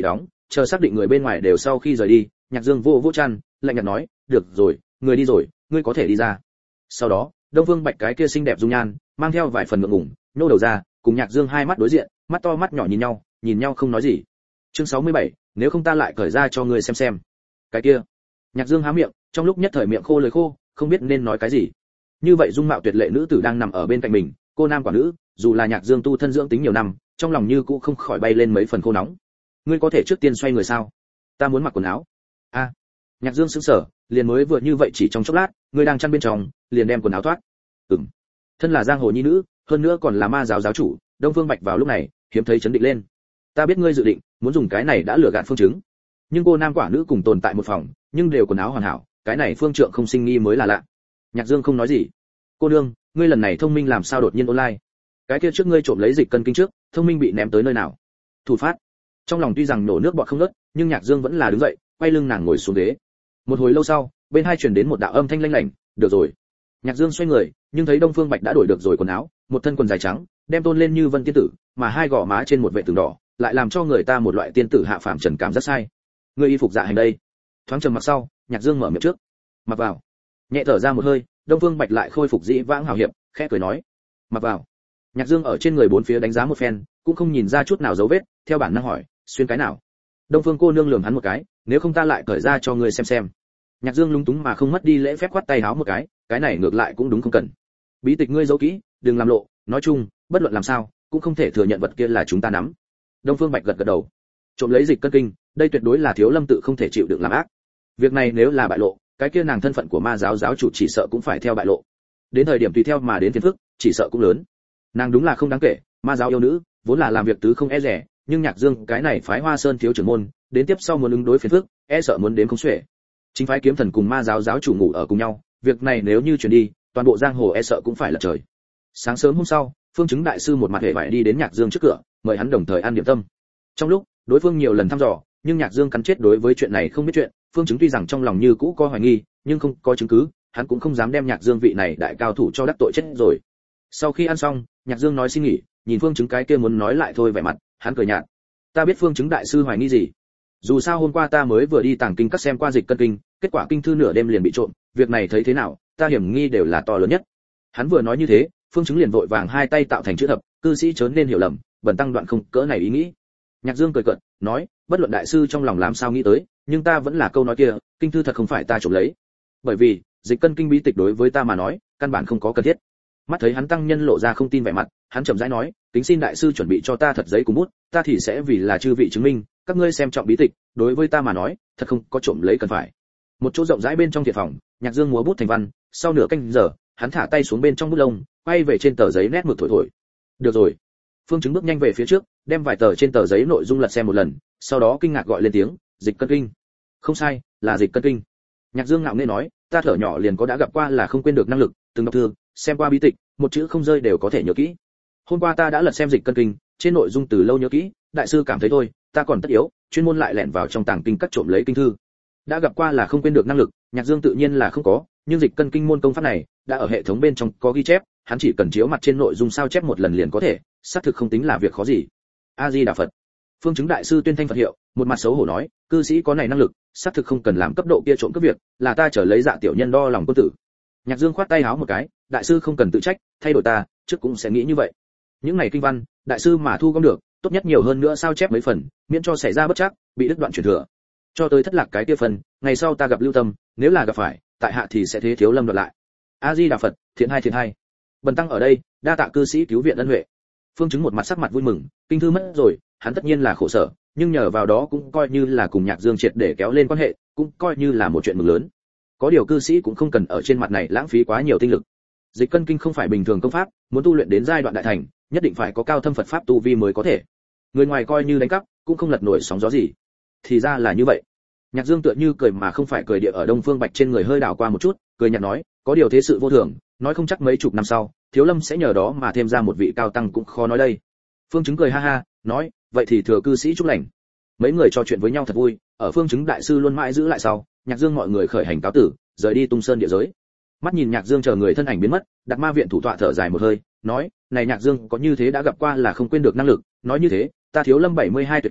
chờ xác định người bên ngoài đều sau khi rời đi, Nhạc Dương vô vô chăn, lạnh nhạt nói, được rồi, người đi rồi, ngươi có thể đi ra. Sau đó, Đông Phương Bạch cái kia xinh đẹp dung nhan, mang theo vài phần ngượng ngùng, nhô đầu ra, cùng Nhạc Dương hai mắt đối diện, mắt to mắt nhỏ nhìn nhau không nói gì. Chương 67, nếu không ta lại cởi ra cho ngươi xem. Cái kia. Nhạc Dương há miệng, trong lúc nhất thời miệng khô lời khô, không biết nên nói cái gì. Như vậy dung mạo tuyệt lệ nữ tử đang nằm ở bên cạnh mình, cô nam quả nữ, dù là Nhạc Dương tu thân dưỡng tính nhiều năm, trong lòng như cũng không khỏi bay lên mấy phần khô nóng. Ngươi có thể trước tiên xoay người sao? Ta muốn mặc quần áo. A. Nhạc Dương sững sờ, liền mới vừa như vậy chỉ trong chốc lát, ngươi đang chăn bên trong, liền đem quần áo thoát. Thân là giang hồ nhi nữ, hơn nữa còn là ma giáo giáo chủ, Đông Phương Bạch vào lúc này, hiếm thấy chấn định lên. Ta biết ngươi dự định muốn dùng cái này đã lừa gạt Phương Chứng, nhưng cô nam quả nữ cùng tồn tại một phòng, nhưng đều quần áo hoàn hảo, cái này Phương Trượng không sinh nghi mới là lạ. Nhạc Dương không nói gì. Cô đương, ngươi lần này thông minh làm sao đột nhiên online? Cái kia trước ngươi trộm lấy dịch cân kinh trước, thông minh bị ném tới nơi nào? Thủ phát. Trong lòng tuy rằng nổ nước bọt không ngớt, nhưng Nhạc Dương vẫn là đứng dậy, quay lưng nàng ngồi xuống ghế. Một hồi lâu sau, bên hai truyền đến một đạo âm thanh lanh lảnh, được rồi. Nhạc Dương xoay người, nhưng thấy Đông Phương Bạch đã đổi được rồi quần áo, một thân quần dài trắng, đem tôn lên như vân tiên tử, mà hai gò má trên một vệ tường đỏ, lại làm cho người ta một loại tiên tử hạ phàm trần cảm rất sai. Ngươi y phục dạ hành đây. Thoáng trầm mặc sau, Nhạc Dương mở miệng trước. Mặc vào. Nhẹ thở ra một hơi, Đông Phương Bạch lại khôi phục dĩ vãng hào hiệp, khẽ cười nói. Mặc vào. Nhạc Dương ở trên người bốn phía đánh giá một phen, cũng không nhìn ra chút nào dấu vết, theo bản năng hỏi, xuyên cái nào? Đông Phương cô nương lườm hắn một cái, nếu không ta lại cởi ra cho ngươi xem. Nhạc Dương lúng túng mà không mất đi lễ phép khoát tay háo một cái này ngược lại cũng đúng không cần. Bí tịch ngươi giấu kỹ, đừng làm lộ, nói chung, bất luận làm sao, cũng không thể thừa nhận vật kia là chúng ta nắm. Đông Phương Bạch gật gật đầu. Trộm lấy dịch cân kinh, đây tuyệt đối là Thiếu Lâm tự không thể chịu đựng làm ác. Việc này nếu là bại lộ, cái kia nàng thân phận của ma giáo giáo chủ chỉ sợ cũng phải theo bại lộ. Đến thời điểm tùy theo mà đến phiền phức, chỉ sợ cũng lớn. Nàng đúng là không đáng kể, ma giáo yêu nữ, vốn là làm việc tứ không e dè, nhưng Nhạc Dương cái này phái Hoa Sơn thiếu trưởng môn, đến tiếp sau muốn ứng đối phiền phức, e sợ muốn đến không xuể. Chính phái Kiếm Thần cùng ma giáo giáo chủ ngủ ở cùng nhau, việc này nếu như truyền đi, toàn bộ giang hồ e sợ cũng phải lật trời. Sáng sớm hôm sau, Phương Chứng đại sư một mặt hề vải đi đến Nhạc Dương trước cửa, mời hắn đồng thời ăn điểm tâm. Trong lúc đối phương nhiều lần thăm dò, nhưng Nhạc Dương cắn chết đối với chuyện này không biết chuyện, Phương Chứng tuy rằng trong lòng như cũ có hoài nghi, nhưng không có chứng cứ, hắn cũng không dám đem Nhạc Dương vị này đại cao thủ cho đắc tội chết rồi. Sau khi ăn xong, Nhạc Dương nói xin nghỉ, nhìn Phương Chứng cái kia muốn nói lại thôi vẻ mặt, hắn cười nhạt. Ta biết Phương Chứng đại sư hoài nghi gì. Dù sao hôm qua ta mới vừa đi tàng kinh các xem qua dịch cân kinh, kết quả kinh thư nửa đêm liền bị trộm, việc này thấy thế nào, ta hiểm nghi đều là to lớn nhất. Hắn vừa nói như thế, Phương Chứng liền vội vàng hai tay tạo thành chữ thập, cư sĩ chớ nên hiểu lầm, bần tăng đoạn không cỡ này ý nghĩ. Nhạc Dương cười cợt, nói, bất luận đại sư trong lòng làm sao nghĩ tới, nhưng ta vẫn là câu nói kia, kinh thư thật không phải ta trộm lấy. Bởi vì, dịch cân kinh bí tịch đối với ta mà nói, căn bản không có cần thiết. Mắt thấy hắn tăng nhân lộ ra không tin vẻ mặt, hắn chậm rãi nói, kính xin đại sư chuẩn bị cho ta thật giấy cùng bút, ta thì sẽ vì là chư vị chứng minh, các ngươi xem trọng bí tịch, đối với ta mà nói, thật không có trộm lấy cần phải. Một chỗ rộng rãi bên trong thiệt phòng, Nhạc Dương múa bút thành văn, sau nửa canh giờ, hắn thả tay xuống bên trong bút lông, quay về trên tờ giấy nét mực thổi thổi. Được rồi. Phương Chứng bước nhanh về phía trước, đem vài tờ trên tờ giấy nội dung lật xem một lần, sau đó kinh ngạc gọi lên tiếng, dịch cân kinh. Không sai, là dịch cân kinh. Nhạc Dương ngạo nghễ nói, ta thở nhỏ liền có đã gặp qua là không quên được năng lực, từng đọc thư, xem qua bí tịch, một chữ không rơi đều có thể nhớ kỹ. Hôm qua ta đã lật xem dịch cân kinh, trên nội dung từ lâu nhớ kỹ, đại sư cảm thấy thôi, ta còn tất yếu, chuyên môn lại lẻn vào trong tàng kinh các trộm lấy kinh thư. Đã gặp qua là không quên được năng lực, Nhạc Dương tự nhiên là không có, nhưng dịch cân kinh môn công pháp này đã ở hệ thống bên trong có ghi chép, hắn chỉ cần chiếu mặt trên nội dung sao chép một lần liền có thể, xác thực không tính là việc khó gì. A Di Đà Phật. Phương Chứng đại sư tuyên thanh Phật hiệu, một mặt xấu hổ nói, cư sĩ có này năng lực, xác thực không cần làm cấp độ kia trộm cướp việc, là ta trở lấy dạ tiểu nhân đo lòng quân tử. Nhạc Dương khoát tay áo một cái, đại sư không cần tự trách, thay đổi ta, trước cũng sẽ nghĩ như vậy. Những này kinh văn, đại sư mà thu gom được, tốt nhất nhiều hơn nữa sao chép mấy phần, miễn cho xảy ra bất trắc, bị đứt đoạn truyền thừa. Cho tới thất lạc cái kia phần, ngày sau ta gặp Lưu Tâm, nếu là gặp phải, tại hạ thì sẽ thế Thiếu Lâm đoạt lại. A Di Đà Phật, thiện hai. Bần tăng ở đây, đa tạ cư sĩ cứu viện ân huệ. Phương Chứng một mặt sắc mặt vui mừng, kinh thư mất rồi, hắn tất nhiên là khổ sở, nhưng nhờ vào đó cũng coi như là cùng Nhạc Dương triệt để kéo lên quan hệ, cũng coi như là một chuyện mừng lớn. Có điều cư sĩ cũng không cần ở trên mặt này lãng phí quá nhiều tinh lực. Dịch cân kinh không phải bình thường công pháp, muốn tu luyện đến giai đoạn đại thành, nhất định phải có cao thâm Phật pháp tu vi mới có thể. Người ngoài coi như đánh cắp, cũng không lật nổi sóng gió gì. Thì ra là như vậy. Nhạc Dương tựa như cười mà không phải cười địa ở Đông Phương Bạch trên người hơi đảo qua một chút, cười nhạt nói, có điều thế sự vô thường, nói không chắc mấy chục năm sau, Thiếu Lâm sẽ nhờ đó mà thêm ra một vị cao tăng cũng khó nói đây. Phương Chứng cười ha ha, nói, vậy thì thừa cư sĩ chúc lành. Mấy người trò chuyện với nhau thật vui, ở Phương Chứng đại sư luôn mãi giữ lại sau, Nhạc Dương mọi người khởi hành cáo tử, rời đi Tung Sơn địa giới. Mắt nhìn Nhạc Dương chờ người thân ảnh biến mất, Đạt Ma viện thủ tọa thở dài một hơi, nói, này Nhạc Dương có như thế đã gặp qua là không quên được năng lực, nói như thế, ta Thiếu Lâm 72 tuyệt kỹ,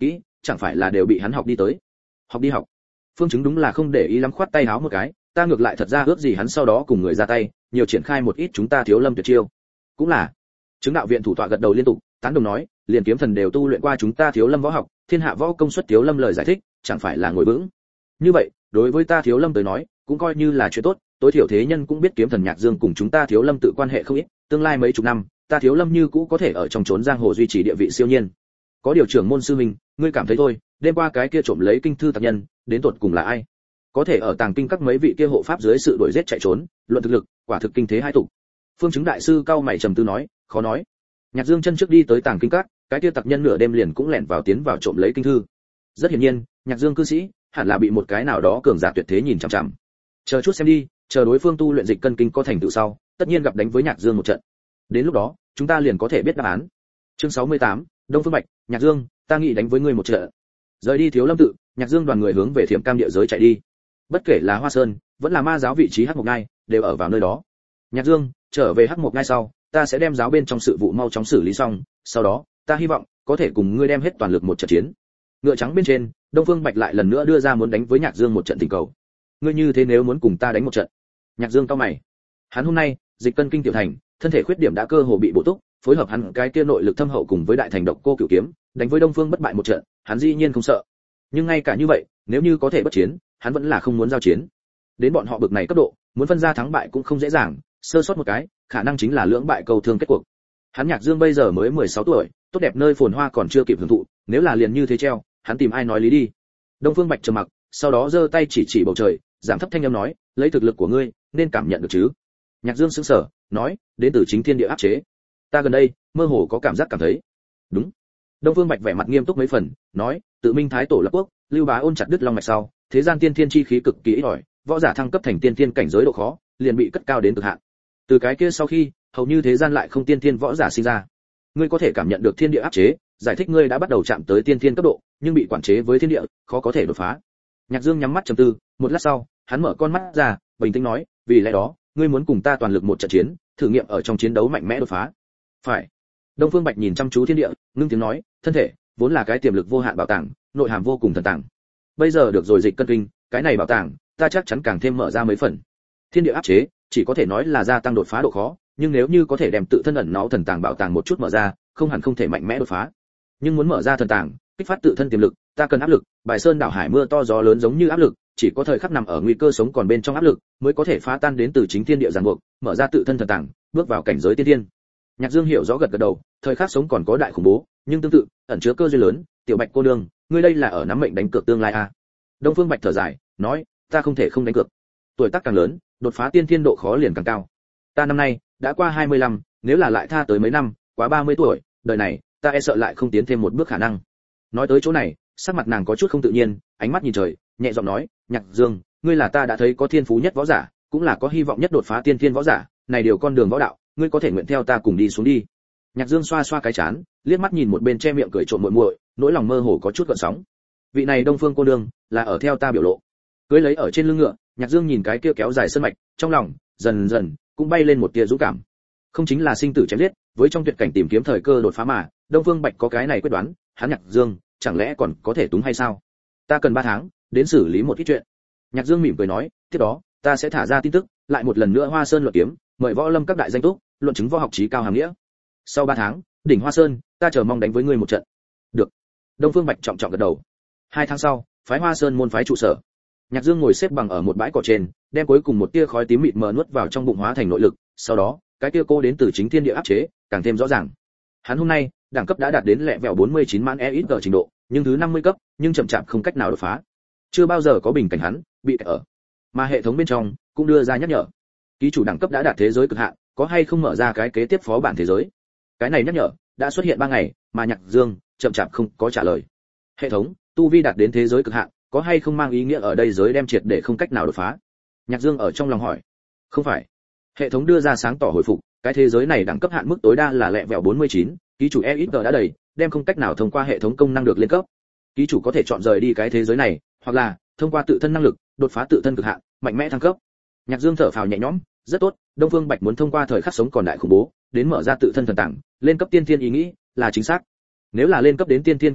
chẳng phải là đều bị hắn học đi tới. Học đi học. Phương Chứng đúng là không để ý lắm, khoát tay háo một cái, ta ngược lại thật ra ước gì hắn sau đó cùng người ra tay, nhiều triển khai một ít chúng ta Thiếu Lâm tuyệt chiêu. Cũng là. Chứng đạo viện thủ tọa gật đầu liên tục, tán đồng nói, liền kiếm thần đều tu luyện qua chúng ta Thiếu Lâm võ học, thiên hạ võ công xuất Thiếu Lâm lời giải thích, chẳng phải là ngồi vững. Như vậy, đối với ta Thiếu Lâm tới nói, cũng coi như là chuyện tốt, tối thiểu thế nhân cũng biết kiếm thần Nhạc Dương cùng chúng ta Thiếu Lâm tự quan hệ không ít, tương lai mấy chục năm, ta Thiếu Lâm như cũ có thể ở trong chốn giang hồ duy trì địa vị siêu nhiên. Có điều trưởng môn sư huynh, ngươi cảm thấy thôi, đêm qua cái kia trộm lấy kinh thư tặc nhân, đến tột cùng là ai? Có thể ở tàng kinh các mấy vị kia hộ pháp dưới sự đuổi giết chạy trốn, luận thực lực, quả thực kinh thế hai tục. Phương Chứng đại sư cao mày trầm tư nói, khó nói. Nhạc Dương chân trước đi tới tàng kinh các, cái kia tặc nhân nửa đêm liền cũng lẻn vào tiến vào trộm lấy kinh thư. Rất hiển nhiên, Nhạc Dương cư sĩ hẳn là bị một cái nào đó cường giả tuyệt thế nhìn chằm chằm. Chờ chút xem đi, chờ đối phương tu luyện dịch cân kinh có thành tựu sau, tất nhiên gặp đánh với Nhạc Dương một trận. Đến lúc đó, chúng ta liền có thể biết đáp án. Chương 68, Đông Phương Bạch, Nhạc Dương, ta nghĩ đánh với ngươi một trận. Rời đi Thiếu Lâm tự, Nhạc Dương đoàn người hướng về Thiểm Cam địa giới chạy đi. Bất kể là Hoa Sơn, vẫn là Ma giáo vị trí Hắc Mộc Ngai, đều ở vào nơi đó. Nhạc Dương, trở về Hắc Mộc Ngai sau, ta sẽ đem giáo bên trong sự vụ mau chóng xử lý xong, sau đó, ta hy vọng có thể cùng ngươi đem hết toàn lực một trận chiến. Ngựa trắng bên trên, Đông Phương Bạch lại lần nữa đưa ra muốn đánh với Nhạc Dương một trận tình cầu. Ngươi như thế nếu muốn cùng ta đánh một trận? Nhạc Dương cau mày. Hắn hôm nay, dịch cân kinh tiểu thành, thân thể khuyết điểm đã cơ hồ bị bổ túc, phối hợp hắn cái kia nội lực thâm hậu cùng với đại thành độc cô cửu kiếm, đánh với Đông Phương bất bại một trận, hắn dĩ nhiên không sợ. Nhưng ngay cả như vậy, nếu như có thể bất chiến, hắn vẫn là không muốn giao chiến. Đến bọn họ bực này cấp độ, muốn phân ra thắng bại cũng không dễ dàng, sơ sót một cái, khả năng chính là lưỡng bại cầu thương kết cuộc. Hắn Nhạc Dương bây giờ mới 16 tuổi, tốt đẹp nơi phồn hoa còn chưa kịp hưởng thụ, nếu là liền như thế treo, hắn tìm ai nói lý đi. Đông Phương Bạch trầm mặc, sau đó giơ tay chỉ bầu trời, giảm thấp thanh âm nói, lấy thực lực của ngươi, nên cảm nhận được chứ. Nhạc Dương sững sờ, nói, đến từ chính thiên địa áp chế. Ta gần đây, mơ hồ có cảm thấy. Đúng. Đông Phương Bạch vẻ mặt nghiêm túc mấy phần, nói, tự Minh Thái Tổ lập quốc, Lưu Bá Ôn chặt đứt long mạch sau, thế gian tiên thiên chi khí cực kỳ ít ỏi, võ giả thăng cấp thành tiên thiên cảnh giới độ khó, liền bị cất cao đến cực hạn. Từ cái kia sau khi, hầu như thế gian lại không tiên thiên võ giả sinh ra. Ngươi có thể cảm nhận được thiên địa áp chế, giải thích ngươi đã bắt đầu chạm tới tiên thiên cấp độ, nhưng bị quản chế với thiên địa, khó có thể đột phá. Nhạc Dương nhắm mắt trầm tư, một lát sau, hắn mở con mắt ra, bình tĩnh nói, vì lẽ đó, ngươi muốn cùng ta toàn lực một trận chiến, thử nghiệm ở trong chiến đấu mạnh mẽ đột phá. Phải. Đông Phương Bạch nhìn chăm chú thiên địa, ngưng tiếng nói, thân thể vốn là cái tiềm lực vô hạn bảo tàng, nội hàm vô cùng thần tàng. Bây giờ được rồi dịch cân kinh, cái này bảo tàng, ta chắc chắn càng thêm mở ra mấy phần. Thiên địa áp chế, chỉ có thể nói là gia tăng đột phá độ khó, nhưng nếu như có thể đem tự thân ẩn náu thần tàng bảo tàng một chút mở ra, không hẳn không thể mạnh mẽ đột phá. Nhưng muốn mở ra thần tàng, kích phát tự thân tiềm lực, ta cần áp lực, bài sơn đảo hải mưa to gió lớn giống như áp lực, chỉ có thời khắc nằm ở nguy cơ sống còn bên trong áp lực, mới có thể phá tan đến từ chính thiên địa ràng buộc, mở ra tự thân thần tàng, bước vào cảnh giới tiên thiên. Nhạc Dương hiểu rõ gật gật đầu, thời khắc sống còn có đại khủng bố, nhưng tương tự, ẩn chứa cơ duyên lớn, tiểu Bạch cô nương, ngươi đây là ở nắm mệnh đánh cược tương lai à? Đông Phương Bạch thở dài, nói, ta không thể không đánh cược. Tuổi tác càng lớn, đột phá tiên thiên độ khó liền càng cao. Ta năm nay đã qua 25, nếu là lại tha tới mấy năm, quá 30 tuổi, đời này, ta e sợ lại không tiến thêm một bước khả năng. Nói tới chỗ này, sắc mặt nàng có chút không tự nhiên, ánh mắt nhìn trời, nhẹ giọng nói, Nhạc Dương, ngươi là ta đã thấy có thiên phú nhất võ giả, cũng là có hy vọng nhất đột phá tiên thiên võ giả, này điều con đường võ đạo, ngươi có thể nguyện theo ta cùng đi xuống đi. Nhạc Dương xoa xoa cái chán, liếc mắt nhìn một bên che miệng cười trộm muội muội, nỗi lòng mơ hồ có chút gợn sóng. Vị này Đông Phương cô nương, là ở theo ta biểu lộ. Cưới lấy ở trên lưng ngựa, Nhạc Dương nhìn cái kia kéo dài sơn mạch, trong lòng dần dần cũng bay lên một tia dũng cảm. Không chính là sinh tử chém giết, với trong tuyệt cảnh tìm kiếm thời cơ đột phá mà, Đông Phương Bạch có cái này quyết đoán, hắn Nhạc Dương, chẳng lẽ còn có thể túng hay sao? Ta cần 3 tháng, đến xử lý một ít chuyện. Nhạc Dương mỉm cười nói, tiếp đó, ta sẽ thả ra tin tức, lại một lần nữa Hoa Sơn luận kiếm, mời võ lâm các đại danh túc, luận chứng võ học trí cao hàm nghĩa. Sau 3 tháng, đỉnh Hoa Sơn, ta chờ mong đánh với ngươi một trận. Được. Đông Phương Bạch trọng trọng gật đầu. 2 tháng sau, phái Hoa Sơn môn phái trụ sở. Nhạc Dương ngồi xếp bằng ở một bãi cỏ trên, đem cuối cùng một tia khói tím mịt mờ nuốt vào trong bụng hóa thành nội lực, sau đó, cái tia cô đến từ chính thiên địa áp chế, càng thêm rõ ràng. Hắn hôm nay, đẳng cấp đã đạt đến lẹ vẹo 49 mãn EXG trình độ, nhưng thứ 50 cấp, nhưng chậm chạp không cách nào đột phá. Chưa bao giờ có bình cảnh hắn bị kẹt ở. Mà hệ thống bên trong cũng đưa ra nhắc nhở. Ký chủ đẳng cấp đã đạt thế giới cực hạn, có hay không mở ra cái kế tiếp phó bản thế giới? Cái này nhắc nhở đã xuất hiện 3 ngày, mà Nhạc Dương chậm chạp không có trả lời. Hệ thống, tu vi đạt đến thế giới cực hạn, có hay không mang ý nghĩa ở đây giới đem triệt để không cách nào đột phá? Nhạc Dương ở trong lòng hỏi. Không phải. Hệ thống đưa ra sáng tỏ hồi phục, cái thế giới này đẳng cấp hạn mức tối đa là lẹ vẹo 49, ký chủ EXG đã đầy, đem không cách nào thông qua hệ thống công năng được lên cấp. Ký chủ có thể chọn rời đi cái thế giới này, hoặc là thông qua tự thân năng lực, đột phá tự thân cực hạn, mạnh mẽ thăng cấp. Nhạc Dương thở phào nhẹ nhõm, rất tốt, Đông Phương Bạch muốn thông qua thời khắc sống còn đại khủng bố, đến mở ra tự thân thần tàng, lên cấp tiên thiên ý nghĩ, là chính xác. Nếu là lên cấp đến tiên thiên cảnh giới,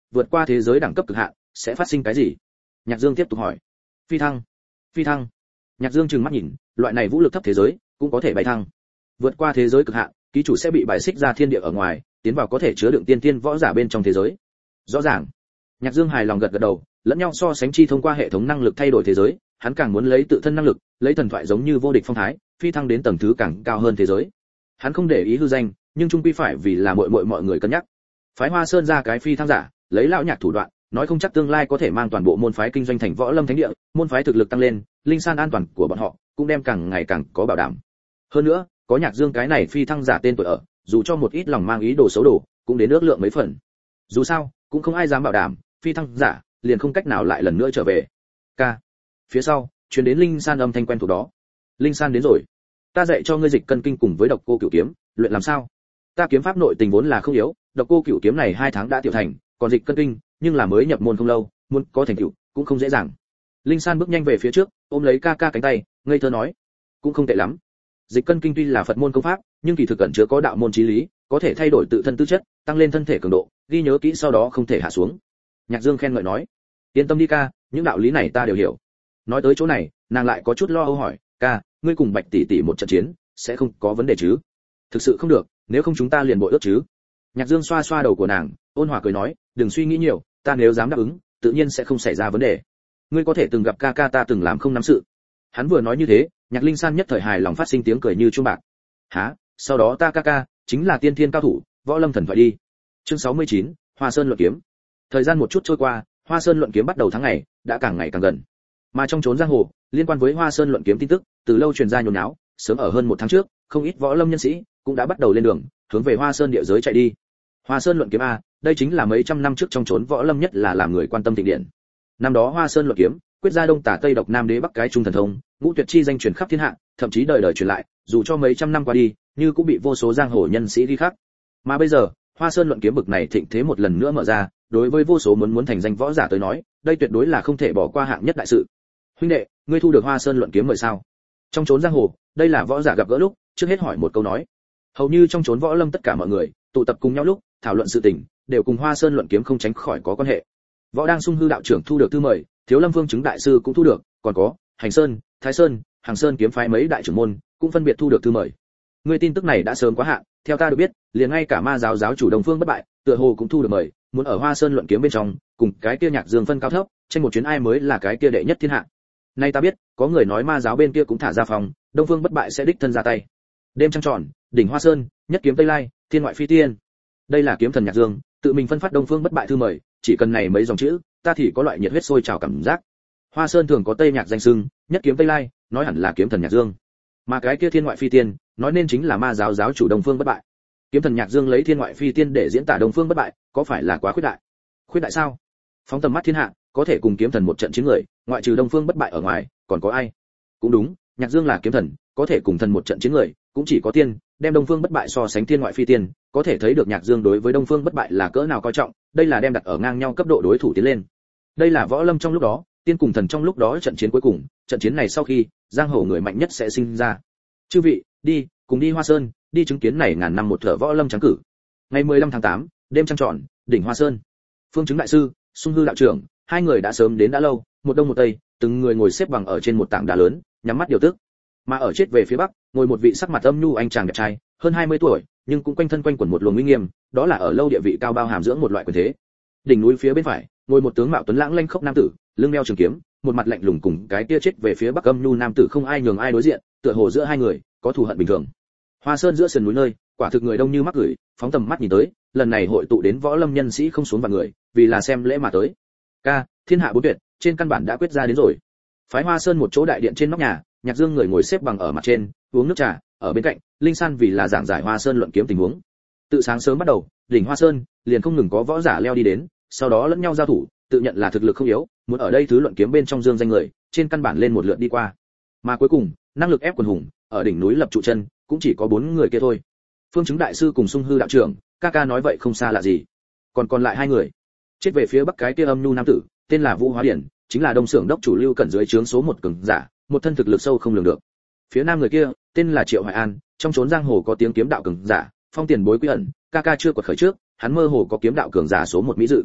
vượt qua thế giới đẳng cấp cực hạn sẽ phát sinh cái gì? Nhạc Dương tiếp tục hỏi. Phi thăng. Phi thăng. Nhạc Dương trừng mắt nhìn, loại này vũ lực thấp thế giới cũng có thể bay thăng. Vượt qua thế giới cực hạn, ký chủ sẽ bị bài xích ra thiên địa ở ngoài, tiến vào có thể chứa đựng tiên tiên võ giả bên trong thế giới. Rõ ràng. Nhạc Dương hài lòng gật gật đầu, lẫn nhau so sánh chi thông qua hệ thống năng lực thay đổi thế giới, hắn càng muốn lấy tự thân năng lực, lấy thần thoại giống như vô địch phong thái, phi thăng đến tầng thứ càng cao hơn thế giới. Hắn không để ý hư danh, nhưng chung quy phải vì là mọi người cân nhắc. Phái Hoa Sơn ra cái phi thăng giả, lấy lão nhạc thủ đoạn, nói không chắc tương lai có thể mang toàn bộ môn phái kinh doanh thành Võ Lâm Thánh địa, môn phái thực lực tăng lên, linh san an toàn của bọn họ cũng đem càng ngày càng có bảo đảm. Hơn nữa, có Nhạc Dương cái này phi thăng giả tên tuổi ở, dù cho một ít lòng mang ý đồ xấu đồ, cũng đến ước lượng mấy phần. Dù sao, cũng không ai dám bảo đảm, phi thăng giả liền không cách nào lại lần nữa trở về. Ca. Phía sau, truyền đến linh san âm thanh quen thuộc đó. Linh san đến rồi. Ta dạy cho ngươi dịch cân kinh cùng với độc cô cửu kiếm, luyện làm sao? Ta kiếm pháp nội tình vốn là không yếu, độc cô cửu kiếm này 2 tháng đã tiểu thành, còn dịch cân kinh, nhưng là mới nhập môn không lâu, muốn có thành tựu cũng không dễ dàng. Linh san bước nhanh về phía trước, ôm lấy ca ca cánh tay, ngây thơ nói, cũng không tệ lắm. Dịch cân kinh tuy là Phật môn công pháp, nhưng kỳ thực ẩn chứa có đạo môn chí lý, có thể thay đổi tự thân tư chất, tăng lên thân thể cường độ, ghi nhớ kỹ sau đó không thể hạ xuống. Nhạc Dương khen ngợi nói, yên tâm đi ca, những đạo lý này ta đều hiểu. Nói tới chỗ này, nàng lại có chút lo âu hỏi, ca, ngươi cùng Bạch tỷ tỷ một trận chiến, sẽ không có vấn đề chứ? Thực sự không được, nếu không chúng ta liền bội ước chứ? Nhạc Dương xoa xoa đầu của nàng, ôn hòa cười nói, đừng suy nghĩ nhiều, ta nếu dám đáp ứng, tự nhiên sẽ không xảy ra vấn đề. Ngươi có thể từng gặp ca ca ta từng làm không nắm sự. Hắn vừa nói như thế, Nhạc Linh San nhất thời hài lòng phát sinh tiếng cười như chuông bạc. Hả? Sau đó ta ca ca chính là tiên thiên cao thủ, Võ Lâm thần thoại đi. Chương 69, Hoa Sơn luận kiếm. Thời gian một chút trôi qua, Hoa Sơn luận kiếm bắt đầu tháng ngày, đã càng ngày càng gần. Mà trong chốn giang hồ, liên quan với Hoa Sơn luận kiếm tin tức, từ lâu truyền ra nhốn nháo, sớm ở hơn 1 tháng trước, không ít võ lâm nhân sĩ cũng đã bắt đầu lên đường, hướng về Hoa Sơn địa giới chạy đi. Hoa Sơn luận kiếm a, đây chính là mấy trăm năm trước trong chốn võ lâm nhất là làm người quan tâm thịnh điện. Năm đó Hoa Sơn luận kiếm, quyết ra đông tả tây độc nam đế bắc cái trung thần thông, ngũ tuyệt chi danh truyền khắp thiên hạ, thậm chí đời đời truyền lại, dù cho mấy trăm năm qua đi, như cũng bị vô số giang hồ nhân sĩ ghi khắc. Mà bây giờ, Hoa Sơn luận kiếm bực này thịnh thế một lần nữa mở ra, đối với vô số muốn thành danh võ giả tới nói, đây tuyệt đối là không thể bỏ qua hạng nhất đại sự. Huynh đệ, ngươi thu được Hoa Sơn luận kiếm mời sao? Trong chốn giang hồ, đây là võ giả gặp gỡ lúc, trước hết hỏi một câu nói. Hầu như trong chốn võ lâm tất cả mọi người tụ tập cùng nhau lúc, thảo luận sự tình, đều cùng Hoa Sơn luận kiếm không tránh khỏi có quan hệ. Võ Đang Sung hư đạo trưởng thu được thư mời, Thiếu Lâm Vương chứng đại sư cũng thu được, còn có Hành Sơn, Thái Sơn, Hàng Sơn kiếm phái mấy đại trưởng môn cũng phân biệt thu được thư mời. Người tin tức này đã sớm quá hạn, theo ta được biết, liền ngay cả Ma giáo giáo chủ Đông Phương Bất Bại, tựa hồ cũng thu được mời, muốn ở Hoa Sơn luận kiếm bên trong, cùng cái kia Nhạc Dương phân cao thấp, tranh một chuyến ai mới là cái kia đệ nhất thiên hạ. Nay ta biết, có người nói Ma giáo bên kia cũng thả ra phòng, Đông Phương Bất Bại sẽ đích thân ra tay. Đêm trăng tròn, đỉnh Hoa Sơn, nhất kiếm Tây Lai, thiên ngoại phi tiên. Đây là kiếm thần Nhạc Dương, tự mình phân phát Đông Phương Bất Bại thư mời, chỉ cần này mấy dòng chữ, ta thì có loại nhiệt huyết sôi trào cảm giác. Hoa Sơn thường có Tây Nhạc danh xưng, nhất kiếm Tây Lai, nói hẳn là kiếm thần Nhạc Dương. Mà cái kia thiên ngoại phi tiên, nói nên chính là Ma giáo giáo chủ Đông Phương Bất Bại. Kiếm thần Nhạc Dương lấy thiên ngoại phi tiên để diễn tả Đông Phương Bất Bại, có phải là quá khuyết đại? Khuyết đại sao? Phóng tầm mắt thiên hạ, có thể cùng kiếm thần một trận chiến người, ngoại trừ Đông Phương Bất Bại ở ngoài, còn có ai? Cũng đúng, Nhạc Dương là kiếm thần, có thể cùng thần một trận chiến người, cũng chỉ có tiên, đem Đông Phương Bất Bại so sánh thiên ngoại phi tiên, có thể thấy được Nhạc Dương đối với Đông Phương Bất Bại là cỡ nào coi trọng, đây là đem đặt ở ngang nhau cấp độ đối thủ tiến lên. Đây là võ lâm trong lúc đó, tiên cùng thần trong lúc đó trận chiến cuối cùng, trận chiến này sau khi, giang hồ người mạnh nhất sẽ sinh ra. Chư vị, đi, cùng đi Hoa Sơn, đi chứng kiến này ngàn năm một thở võ lâm trắng cử. Ngày 15 tháng 8, đêm trăng tròn, đỉnh Hoa Sơn. Phương Chứng đại sư, Sung hư đạo trưởng, hai người đã sớm đến đã lâu, một đông một tây, từng người ngồi xếp bằng ở trên một tảng đá lớn, nhắm mắt điều tức. Mà ở chết về phía bắc, ngồi một vị sắc mặt âm nhu anh chàng đẹp trai, hơn 20 tuổi, nhưng cũng quanh thân quanh quẩn một luồng uy nghiêm, đó là ở lâu địa vị cao bao hàm dưỡng một loại quyền thế. Đỉnh núi phía bên phải, ngồi một tướng mạo tuấn lãng lanh khốc nam tử, lưng đeo trường kiếm, một mặt lạnh lùng cùng cái kia chết về phía bắc âm nhu nam tử không ai nhường ai đối diện, tựa hồ giữa hai người có thù hận bình thường. Hoa Sơn giữa sườn núi nơi, quả thực người đông như mắc gửi, phóng tầm mắt nhìn tới, lần này hội tụ đến võ lâm nhân sĩ không xuống vạn người, vì là xem lễ mà tới. Ca, thiên hạ bốn tuyệt, trên căn bản đã quyết ra đến rồi. Phái Hoa Sơn một chỗ đại điện trên nóc nhà, Nhạc Dương người ngồi xếp bằng ở mặt trên, uống nước trà, ở bên cạnh, Linh San vì là giảng giải Hoa Sơn luận kiếm tình huống. Tự sáng sớm bắt đầu, đỉnh Hoa Sơn liền không ngừng có võ giả leo đi đến, sau đó lẫn nhau giao thủ, tự nhận là thực lực không yếu, muốn ở đây thứ luận kiếm bên trong dương danh người, trên căn bản lên một lượt đi qua. Mà cuối cùng, năng lực ép quần hùng, ở đỉnh núi lập trụ chân, cũng chỉ có 4 người kia thôi. Phương Chứng đại sư cùng Sung hư đạo trưởng, ca ca nói vậy không xa lạ gì. Còn lại 2 người. Chết về phía bắc cái kia âm nhu nam tử, tên là Vũ Hóa Điển, chính là Đông Xưởng đốc chủ Lưu Cẩn dưới trướng số 1 cường giả, một thân thực lực sâu không lường được. Phía nam người kia, tên là Triệu Hoài An, trong chốn giang hồ có tiếng kiếm đạo cường giả, phong tiền bối quý ẩn, ca ca chưa quật khởi trước, hắn mơ hồ có kiếm đạo cường giả số 1 mỹ dự.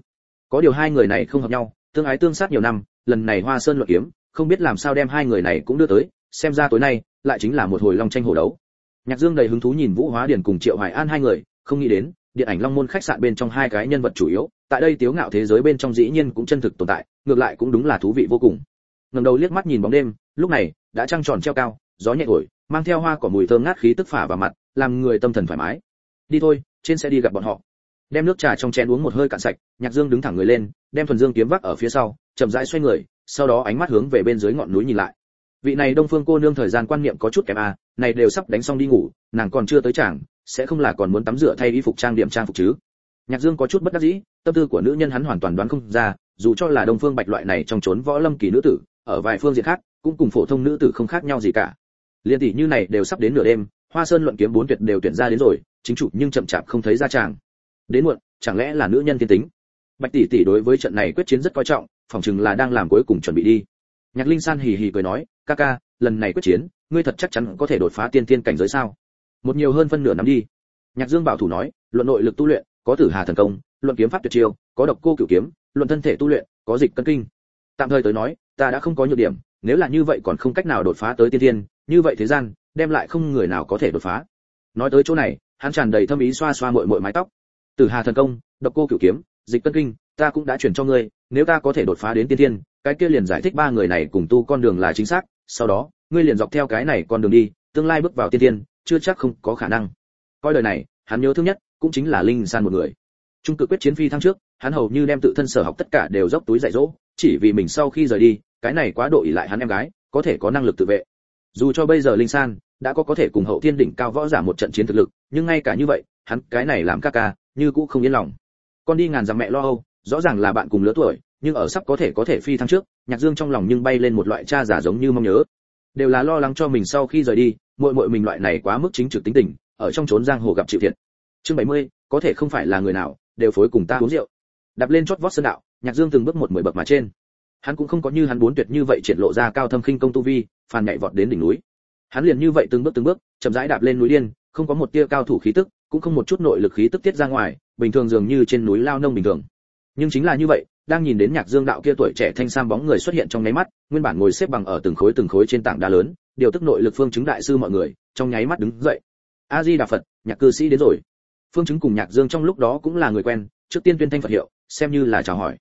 Có điều hai người này không hợp nhau, tương ái tương sát nhiều năm, lần này Hoa Sơn luận kiếm, không biết làm sao đem hai người này cũng đưa tới, xem ra tối nay lại chính là một hồi long tranh hổ đấu. Nhạc Dương đầy hứng thú nhìn Vũ Hóa Điển cùng Triệu Hoài An hai người, không nghĩ đến, điện ảnh Long Môn khách sạn bên trong hai cái nhân vật chủ yếu, tại đây tiếu ngạo thế giới bên trong dĩ nhiên cũng chân thực tồn tại, ngược lại cũng đúng là thú vị vô cùng. Ngẩng đầu liếc mắt nhìn bóng đêm, lúc này đã trăng tròn treo cao, gió nhẹ thổi, mang theo hoa cỏ mùi thơm ngát khí tức phả vào mặt, làm người tâm thần thoải mái. Đi thôi, trên xe đi gặp bọn họ. Đem nước trà trong chén uống một hơi cạn sạch, Nhạc Dương đứng thẳng người lên, đem thuần dương kiếm vác ở phía sau, chậm rãi xoay người, sau đó ánh mắt hướng về bên dưới ngọn núi nhìn lại. Vị này Đông Phương cô nương thời gian quan niệm có chút kém à, này đều sắp đánh xong đi ngủ, nàng còn chưa tới chàng, sẽ không là còn muốn tắm rửa thay y phục trang điểm trang phục chứ? Nhạc Dương có chút bất đắc dĩ, tâm tư của nữ nhân hắn hoàn toàn đoán không ra, dù cho là Đông Phương Bạch loại này trong chốn võ lâm kỳ nữ tử, ở vài phương diện khác, cũng cùng phổ thông nữ tử không khác nhau gì cả. Liên tỷ như này đều sắp đến nửa đêm, Hoa Sơn luận kiếm 4 tuyệt đều tuyển ra đến rồi, chính chủ nhưng chậm chạp không thấy ra chàng. Đến muộn, chẳng lẽ là nữ nhân thiên tính? Bạch tỷ tỷ đối với trận này quyết chiến rất coi trọng, phỏng chừng là đang làm cuối cùng chuẩn bị đi. Nhạc Linh San hì hì cười nói, ca ca, lần này quyết chiến, ngươi thật chắc chắn có thể đột phá tiên tiên cảnh giới sao? Một nhiều hơn phân nửa năm đi. Nhạc Dương bảo thủ nói, luận nội lực tu luyện, có Tử Hà thần công, luận kiếm pháp tuyệt chiêu, có độc cô cửu kiếm, luận thân thể tu luyện, có dịch cân kinh. Tạm thời tới nói, ta đã không có nhược điểm, nếu là như vậy còn không cách nào đột phá tới tiên tiên, như vậy thế gian, đem lại không người nào có thể đột phá. Nói tới chỗ này, hắn tràn đầy thâm ý xoa xoa muội muội mái tóc. Tử Hà thần công, độc cô cửu kiếm, dịch cân kinh, ta cũng đã truyền cho ngươi, nếu ta có thể đột phá đến tiên tiên, cái kia liền giải thích ba người này cùng tu con đường là chính xác, sau đó, ngươi liền dọc theo cái này con đường đi, tương lai bước vào tiên tiên, chưa chắc không có khả năng. Coi đời này, hắn nhớ thương nhất cũng chính là Linh San một người. Trung cực quyết chiến phi thăng trước, hắn hầu như đem tự thân sở học tất cả đều dốc túi dạy dỗ, chỉ vì mình sau khi rời đi, cái này quá độ ỷ lại hắn em gái, có thể có năng lực tự vệ. Dù cho bây giờ Linh San đã có thể cùng Hậu Thiên đỉnh cao võ giả một trận chiến thực lực, nhưng ngay cả như vậy, hắn cái này làm ca ca, như cũng không yên lòng. Con đi ngàn dặm mẹ lo âu, rõ ràng là bạn cùng lứa tuổi, nhưng ở sắp có thể phi thăng trước, Nhạc Dương trong lòng nhưng bay lên một loại cha giả giống như mong nhớ. Đều là lo lắng cho mình sau khi rời đi, muội muội mình loại này quá mức chính trực tính tình, ở trong chốn giang hồ gặp chịu thiệt. Chương 70, có thể không phải là người nào đều phối cùng ta uống rượu. Đạp lên chót vót sơn đạo, Nhạc Dương từng bước một 10 bậc mà trên. Hắn cũng không có như hắn bốn tuyệt như vậy triển lộ ra cao thâm khinh công tu vi, phàn nhảy vọt đến đỉnh núi. Hắn liền như vậy từng bước, chậm rãi đạp lên núi điên, không có một tia cao thủ khí tức, cũng không một chút nội lực khí tức tiết ra ngoài, bình thường dường như trên núi lao nông bình thường. Nhưng chính là như vậy, đang nhìn đến Nhạc Dương đạo kia tuổi trẻ thanh sam bóng người xuất hiện trong nháy mắt, nguyên bản ngồi xếp bằng ở từng khối trên tảng đá lớn, điều tức nội lực Phương Chứng đại sư mọi người, trong nháy mắt đứng dậy. A Di Đà Phật, Nhạc cư sĩ đến rồi. Phương Chứng cùng Nhạc Dương trong lúc đó cũng là người quen, trước tiên tuyên thanh Phật hiệu, xem như là chào hỏi.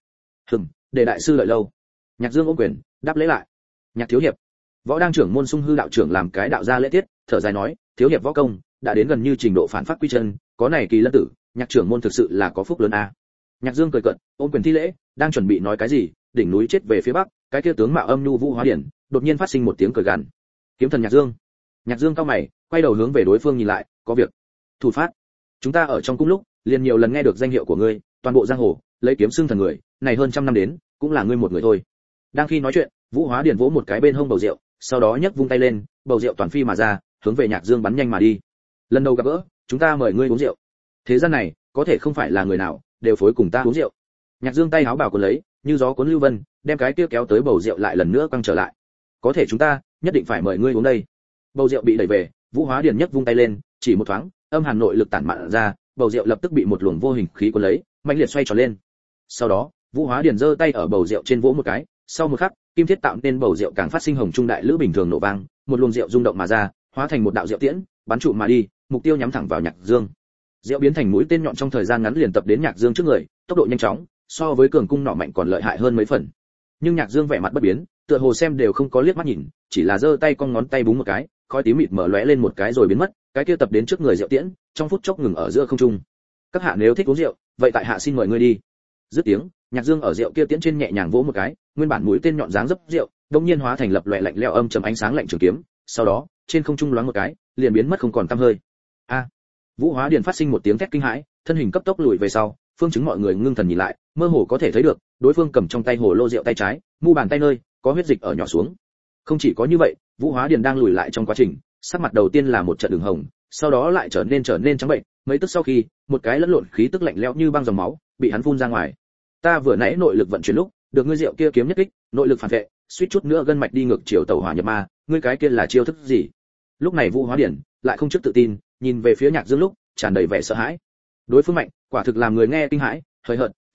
Để đại sư đợi lâu. Nhạc Dương ôm quyền, đáp lễ lại. Nhạc thiếu hiệp. Võ đang trưởng môn Sung Hư đạo trưởng làm cái đạo gia lễ tiết, thở dài nói, thiếu hiệp võ công đã đến gần như trình độ phản phát quy chân, có này kỳ lân tử, Nhạc trưởng môn thực sự là có phúc lớn a. Nhạc Dương cười cợt, ôm quyền thi lễ, đang chuẩn bị nói cái gì, đỉnh núi chết về phía bắc, cái kia tướng mạo âm nhu Vũ Hóa Điển, đột nhiên phát sinh một tiếng cười gằn. Kiếm thần Nhạc Dương. Nhạc Dương cau mày, quay đầu hướng về đối phương nhìn lại, có việc. Thủ phát. Chúng ta ở trong cung lúc, liền nhiều lần nghe được danh hiệu của ngươi, toàn bộ giang hồ, lấy kiếm xưng thần người, này hơn trăm năm đến, cũng là ngươi một người thôi. Đang khi nói chuyện, Vũ Hóa Điển vỗ một cái bên hông bầu rượu, sau đó nhấc vung tay lên, bầu rượu toàn phi mà ra, hướng về Nhạc Dương bắn nhanh mà đi. Lần đầu gặp gỡ, chúng ta mời ngươi uống rượu. Thế gian này, có thể không phải là người nào đều phối cùng ta uống rượu. Nhạc Dương tay áo bảo cuốn lấy, như gió cuốn lưu vân, đem cái kia kéo tới bầu rượu lại lần nữa quăng trở lại. Có thể chúng ta nhất định phải mời ngươi uống đây. Bầu rượu bị đẩy về, Vũ Hóa Điển nhấc vung tay lên, chỉ một thoáng, âm hàn nội lực tản mạn ra, bầu rượu lập tức bị một luồng vô hình khí cuốn lấy, mạnh liệt xoay tròn lên. Sau đó, Vũ Hóa Điển giơ tay ở bầu rượu trên vỗ một cái, sau một khắc, kim thiết tạo nên bầu rượu càng phát sinh hồng trung đại lữ bình thường nổ vang, một luồng rượu rung động mà ra, hóa thành một đạo rượu tiễn, bắn trụ mà đi, mục tiêu nhắm thẳng vào Nhạc Dương. Rượu biến thành mũi tên nhọn trong thời gian ngắn liền tập đến Nhạc Dương trước người, tốc độ nhanh chóng, so với cường cung nỏ mạnh còn lợi hại hơn mấy phần. Nhưng Nhạc Dương vẻ mặt bất biến, tựa hồ xem đều không có liếc mắt nhìn, chỉ là giơ tay cong ngón tay búng một cái, khói tím mịt mở lóe lên một cái rồi biến mất, cái kia tập đến trước người rượu tiễn, trong phút chốc ngừng ở giữa không trung. Các hạ nếu thích uống rượu, vậy tại hạ xin mời ngươi đi. Dứt tiếng, Nhạc Dương ở rượu kia tiễn trên nhẹ nhàng vỗ một cái, nguyên bản mũi tên nhọn dáng dấp rượu, đột nhiên hóa thành lập lòe lạnh lẽo âm trầm ánh sáng lạnh trường kiếm, sau đó, trên không trung loáng một cái, liền biến mất không còn tăm hơi. A! Vũ Hóa Điển phát sinh một tiếng thét kinh hãi, thân hình cấp tốc lùi về sau, Phương Chứng mọi người ngưng thần nhìn lại, mơ hồ có thể thấy được, đối phương cầm trong tay hồ lô rượu tay trái, mu bàn tay nơi có huyết dịch ở nhỏ xuống. Không chỉ có như vậy, Vũ Hóa Điển đang lùi lại trong quá trình, sắc mặt đầu tiên là một trận đường hồng, sau đó lại trở nên trắng bệnh, mấy tức sau khi, một cái lẫn lộn khí tức lạnh lẽo như băng dòng máu, bị hắn phun ra ngoài. Ta vừa nãy nội lực vận chuyển lúc, được ngươi rượu kia kiếm nhất kích, nội lực phản vệ, suýt chút nữa gân mạch đi ngược chiều tẩu hỏa nhập ma, ngươi cái kia là chiêu thức gì? Lúc này Vũ Hóa Điển lại không chút tự tin, nhìn về phía Nhạc Dương lúc tràn đầy vẻ sợ hãi. Đối phương mạnh, quả thực làm người nghe kinh hãi, hời hợt,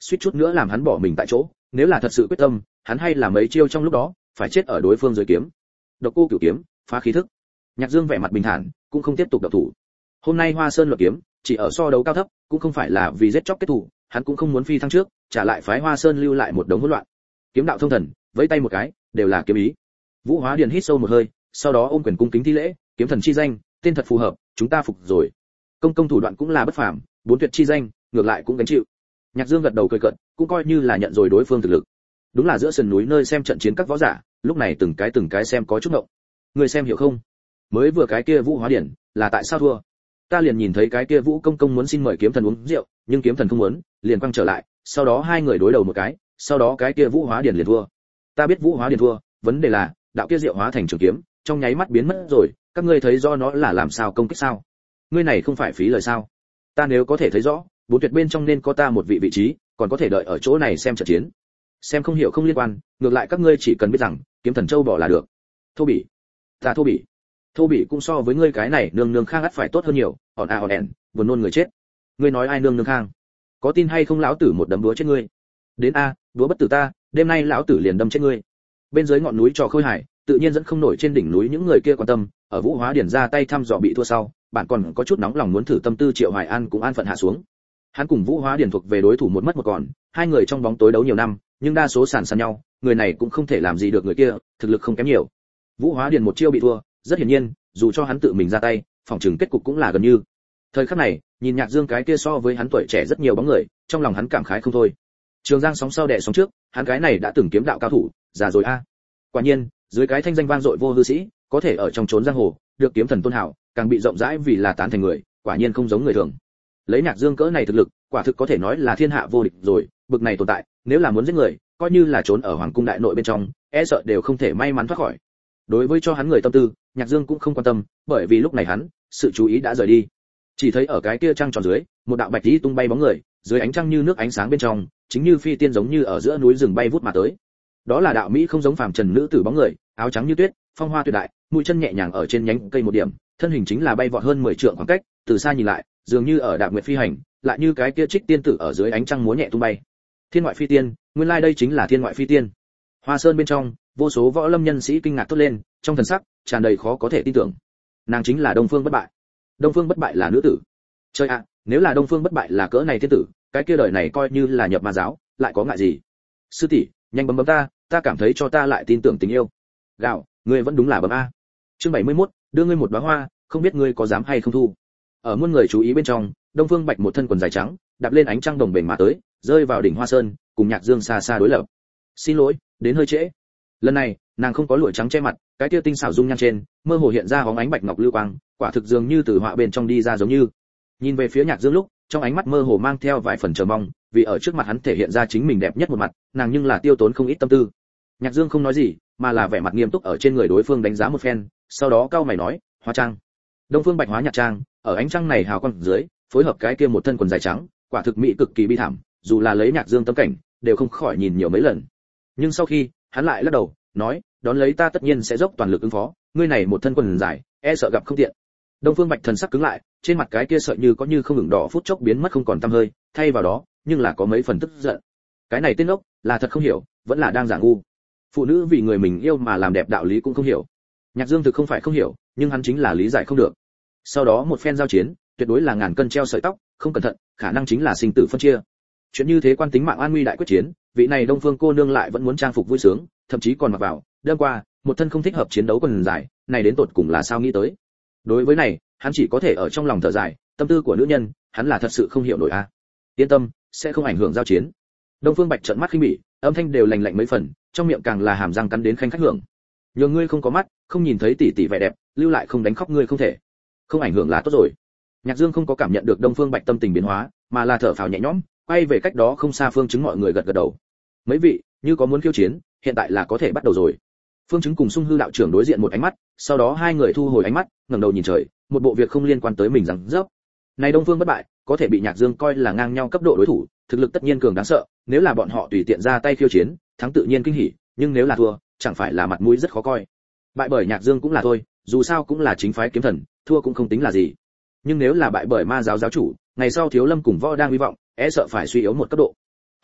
suýt chút nữa làm hắn bỏ mình tại chỗ, nếu là thật sự quyết tâm, hắn hay là mấy chiêu trong lúc đó phải chết ở đối phương dưới kiếm. Độc Cô Cửu kiếm, phá khí thức. Nhạc Dương vẻ mặt bình thản, cũng không tiếp tục động thủ. Hôm nay Hoa Sơn luận kiếm, chỉ ở so đấu cao thấp, cũng không phải là vì giết chóc kết thù, hắn cũng không muốn phi thăng trước, trả lại phái Hoa Sơn lưu lại một đống hỗn loạn. Kiếm đạo thông thần, vẫy tay một cái, đều là kiếm ý. Vũ Hóa Điền hít sâu một hơi, sau đó ôm quyền cung kính thi lễ, kiếm thần chi danh, tên thật phù hợp, chúng ta phục rồi. Công thủ đoạn cũng là bất phàm, bốn tuyệt chi danh, ngược lại cũng gánh chịu. Nhạc Dương gật đầu cười cợt, cũng coi như là nhận rồi đối phương thực lực. Đúng là giữa sườn núi nơi xem trận chiến các võ giả, lúc này từng cái xem có chút ngộng. Người xem hiểu không? Mới vừa cái kia Vũ Hóa Điển, là tại sao thua? Ta liền nhìn thấy cái kia Vũ Công công muốn xin mời kiếm thần uống rượu, nhưng kiếm thần không muốn, liền quăng trở lại, sau đó hai người đối đầu một cái, sau đó cái kia Vũ Hóa Điển liền thua. Ta biết Vũ Hóa Điển thua, vấn đề là, đạo kia rượu hóa thành trường kiếm, trong nháy mắt biến mất rồi, các ngươi thấy do nó là làm sao công kích sao? Ngươi này không phải phí lời sao? Ta nếu có thể thấy rõ, bốn tuyệt bên trong nên có ta một vị trí, còn có thể đợi ở chỗ này xem trận chiến. Xem không hiểu không liên quan, ngược lại các ngươi chỉ cần biết rằng, kiếm thần châu bỏ là được. Thô bỉ, ta thô bỉ cũng so với ngươi cái này nương nương khang ắt phải tốt hơn nhiều, ỏn ẻn, buồn nôn người chết. Ngươi nói ai nương nương khang? Có tin hay không lão tử một đấm đúa chết ngươi? Đến a, đúa bất tử ta, đêm nay lão tử liền đâm chết ngươi. Bên dưới ngọn núi trò khôi hài, tự nhiên dẫn không nổi trên đỉnh núi những người kia quan tâm, ở Vũ Hóa Điển ra tay thăm dò bị thua sau, bạn còn có chút nóng lòng muốn thử tâm tư Triệu Hoài An cũng an phận hạ xuống. Hắn cùng Vũ Hóa Điển thuộc về đối thủ một mất một còn, hai người trong bóng tối đấu nhiều năm, nhưng đa số sàn sàn nhau, người này cũng không thể làm gì được người kia, thực lực không kém nhiều. Vũ Hóa Điển một chiêu bị thua, rất hiển nhiên, dù cho hắn tự mình ra tay, phòng trường kết cục cũng là gần như. Thời khắc này, nhìn Nhạc Dương cái kia so với hắn tuổi trẻ rất nhiều bóng người, trong lòng hắn cảm khái không thôi. Trường Giang sóng sau đè sóng trước, hắn cái này đã từng kiếm đạo cao thủ, già rồi a. Quả nhiên, dưới cái thanh danh vang dội vô hư sĩ, có thể ở trong trốn giang hồ, được kiếm thần tôn hảo, càng bị rộng rãi vì là tán thành người, quả nhiên không giống người thường. Lấy Nhạc Dương cỡ này thực lực, quả thực có thể nói là thiên hạ vô địch rồi, bực này tồn tại, nếu là muốn giết người, coi như là trốn ở hoàng cung đại nội bên trong, e sợ đều không thể may mắn thoát khỏi. Đối với cho hắn người tâm tư, Nhạc Dương cũng không quan tâm, bởi vì lúc này hắn, sự chú ý đã rời đi. Chỉ thấy ở cái kia trăng tròn dưới, một đạo bạch tí tung bay bóng người, dưới ánh trăng như nước ánh sáng bên trong, chính như phi tiên giống như ở giữa núi rừng bay vút mà tới. Đó là đạo mỹ không giống phàm trần nữ tử bóng người, áo trắng như tuyết, phong hoa tuyệt đại, mũi chân nhẹ nhàng ở trên nhánh cây một điểm, thân hình chính là bay vọt hơn 10 trượng khoảng cách, từ xa nhìn lại, dường như ở đạp nguyệt phi hành, lại như cái kia trích tiên tử ở dưới ánh trăng múa nhẹ tung bay. Thiên ngoại phi tiên, nguyên lai đây chính là thiên ngoại phi tiên. Hoa Sơn bên trong, vô số võ lâm nhân sĩ kinh ngạc thốt lên, trong thần sắc tràn đầy khó có thể tin tưởng. Nàng chính là Đông Phương Bất Bại. Đông Phương Bất Bại là nữ tử. Trời ạ, nếu là Đông Phương Bất Bại là cỡ này thiên tử, cái kia đời này coi như là nhập ma giáo, lại có ngại gì? Sư tỷ, nhanh bấm ta cảm thấy cho ta lại tin tưởng tình yêu. Gạo, ngươi vẫn đúng là bấm a. Chương 71, đưa ngươi một đóa hoa, không biết ngươi có dám hay không thu. Ở muôn người chú ý bên trong, Đông Phương Bạch một thân quần dài trắng, đạp lên ánh trăng đồng bền mà tới, rơi vào đỉnh Hoa Sơn, cùng Nhạc Dương xa xa đối lập. Xin lỗi, đến hơi trễ. Lần này, nàng không có lụa trắng che mặt, cái kia tinh xảo dung nhan trên, mơ hồ hiện ra bóng ánh bạch ngọc lưu quang, quả thực dường như từ họa bên trong đi ra giống như. Nhìn về phía Nhạc Dương lúc, trong ánh mắt mơ hồ mang theo vài phần chờ mong, vì ở trước mặt hắn thể hiện ra chính mình đẹp nhất một mặt, nàng nhưng là tiêu tốn không ít tâm tư. Nhạc Dương không nói gì, mà là vẻ mặt nghiêm túc ở trên người đối phương đánh giá một phen, sau đó cau mày nói, hóa trang. Đông Phương Bạch hóa nhạc trang, ở ánh trăng này hào quang dưới, phối hợp cái kia một thân quần dài trắng, quả thực mỹ cực kỳ bi thảm, dù là lấy Nhạc Dương tâm cảnh, đều không khỏi nhìn nhiều mấy lần. Nhưng sau khi, hắn lại lắc đầu, nói, đón lấy ta tất nhiên sẽ dốc toàn lực ứng phó, ngươi này một thân quần dài, e sợ gặp không tiện. Đông Phương Bạch thần sắc cứng lại, trên mặt cái kia sợi như có như không ngừng đỏ phút chốc biến mất không còn tăm hơi, thay vào đó, nhưng là có mấy phần tức giận. Cái này tên ốc, là thật không hiểu, vẫn là đang giả ngu. Phụ nữ vì người mình yêu mà làm đẹp đạo lý cũng không hiểu. Nhạc Dương thực không phải không hiểu, nhưng hắn chính là lý giải không được. Sau đó một phen giao chiến, tuyệt đối là ngàn cân treo sợi tóc, không cẩn thận, khả năng chính là sinh tử phân chia. Chuyện như thế quan tính mạng an nguy đại quyết chiến, vị này Đông Phương cô nương lại vẫn muốn trang phục vui sướng, thậm chí còn mặc vào, đêm qua, một thân không thích hợp chiến đấu quần dài, này đến tột cùng là sao nghĩ tới. Đối với này, hắn chỉ có thể ở trong lòng thở dài, tâm tư của nữ nhân, hắn là thật sự không hiểu nổi a. Yên tâm, sẽ không ảnh hưởng giao chiến. Đông Phương Bạch trợn mắt khinh bỉ, âm thanh đều lạnh lạnh mấy phần, trong miệng càng là hàm răng cắn đến khanh khách hưởng. Nhường ngươi không có mắt, không nhìn thấy tỷ tỷ vẻ đẹp, lưu lại không đánh khóc ngươi không thể. Không ảnh hưởng là tốt rồi. Nhạc Dương không có cảm nhận được Đông Phương Bạch tâm tình biến hóa, mà là thở phào nhẹ nhõm, quay về cách đó không xa Phương Chứng mọi người gật gật đầu. Mấy vị, như có muốn khiêu chiến, hiện tại là có thể bắt đầu rồi. Phương Chứng cùng Sung Hư đạo trưởng đối diện một ánh mắt, sau đó hai người thu hồi ánh mắt, ngẩng đầu nhìn trời, một bộ việc không liên quan tới mình rằng rớp. Này Đông Phương Bất Bại, có thể bị Nhạc Dương coi là ngang nhau cấp độ đối thủ, thực lực tất nhiên cường đáng sợ, nếu là bọn họ tùy tiện ra tay khiêu chiến, thắng tự nhiên kinh hỉ, nhưng nếu là thua, chẳng phải là mặt mũi rất khó coi. Bại bởi Nhạc Dương cũng là thôi, dù sao cũng là chính phái kiếm thần, thua cũng không tính là gì. Nhưng nếu là bại bởi ma giáo giáo chủ, ngày sau Thiếu Lâm cùng Võ đang hy vọng, e sợ phải suy yếu một cấp độ.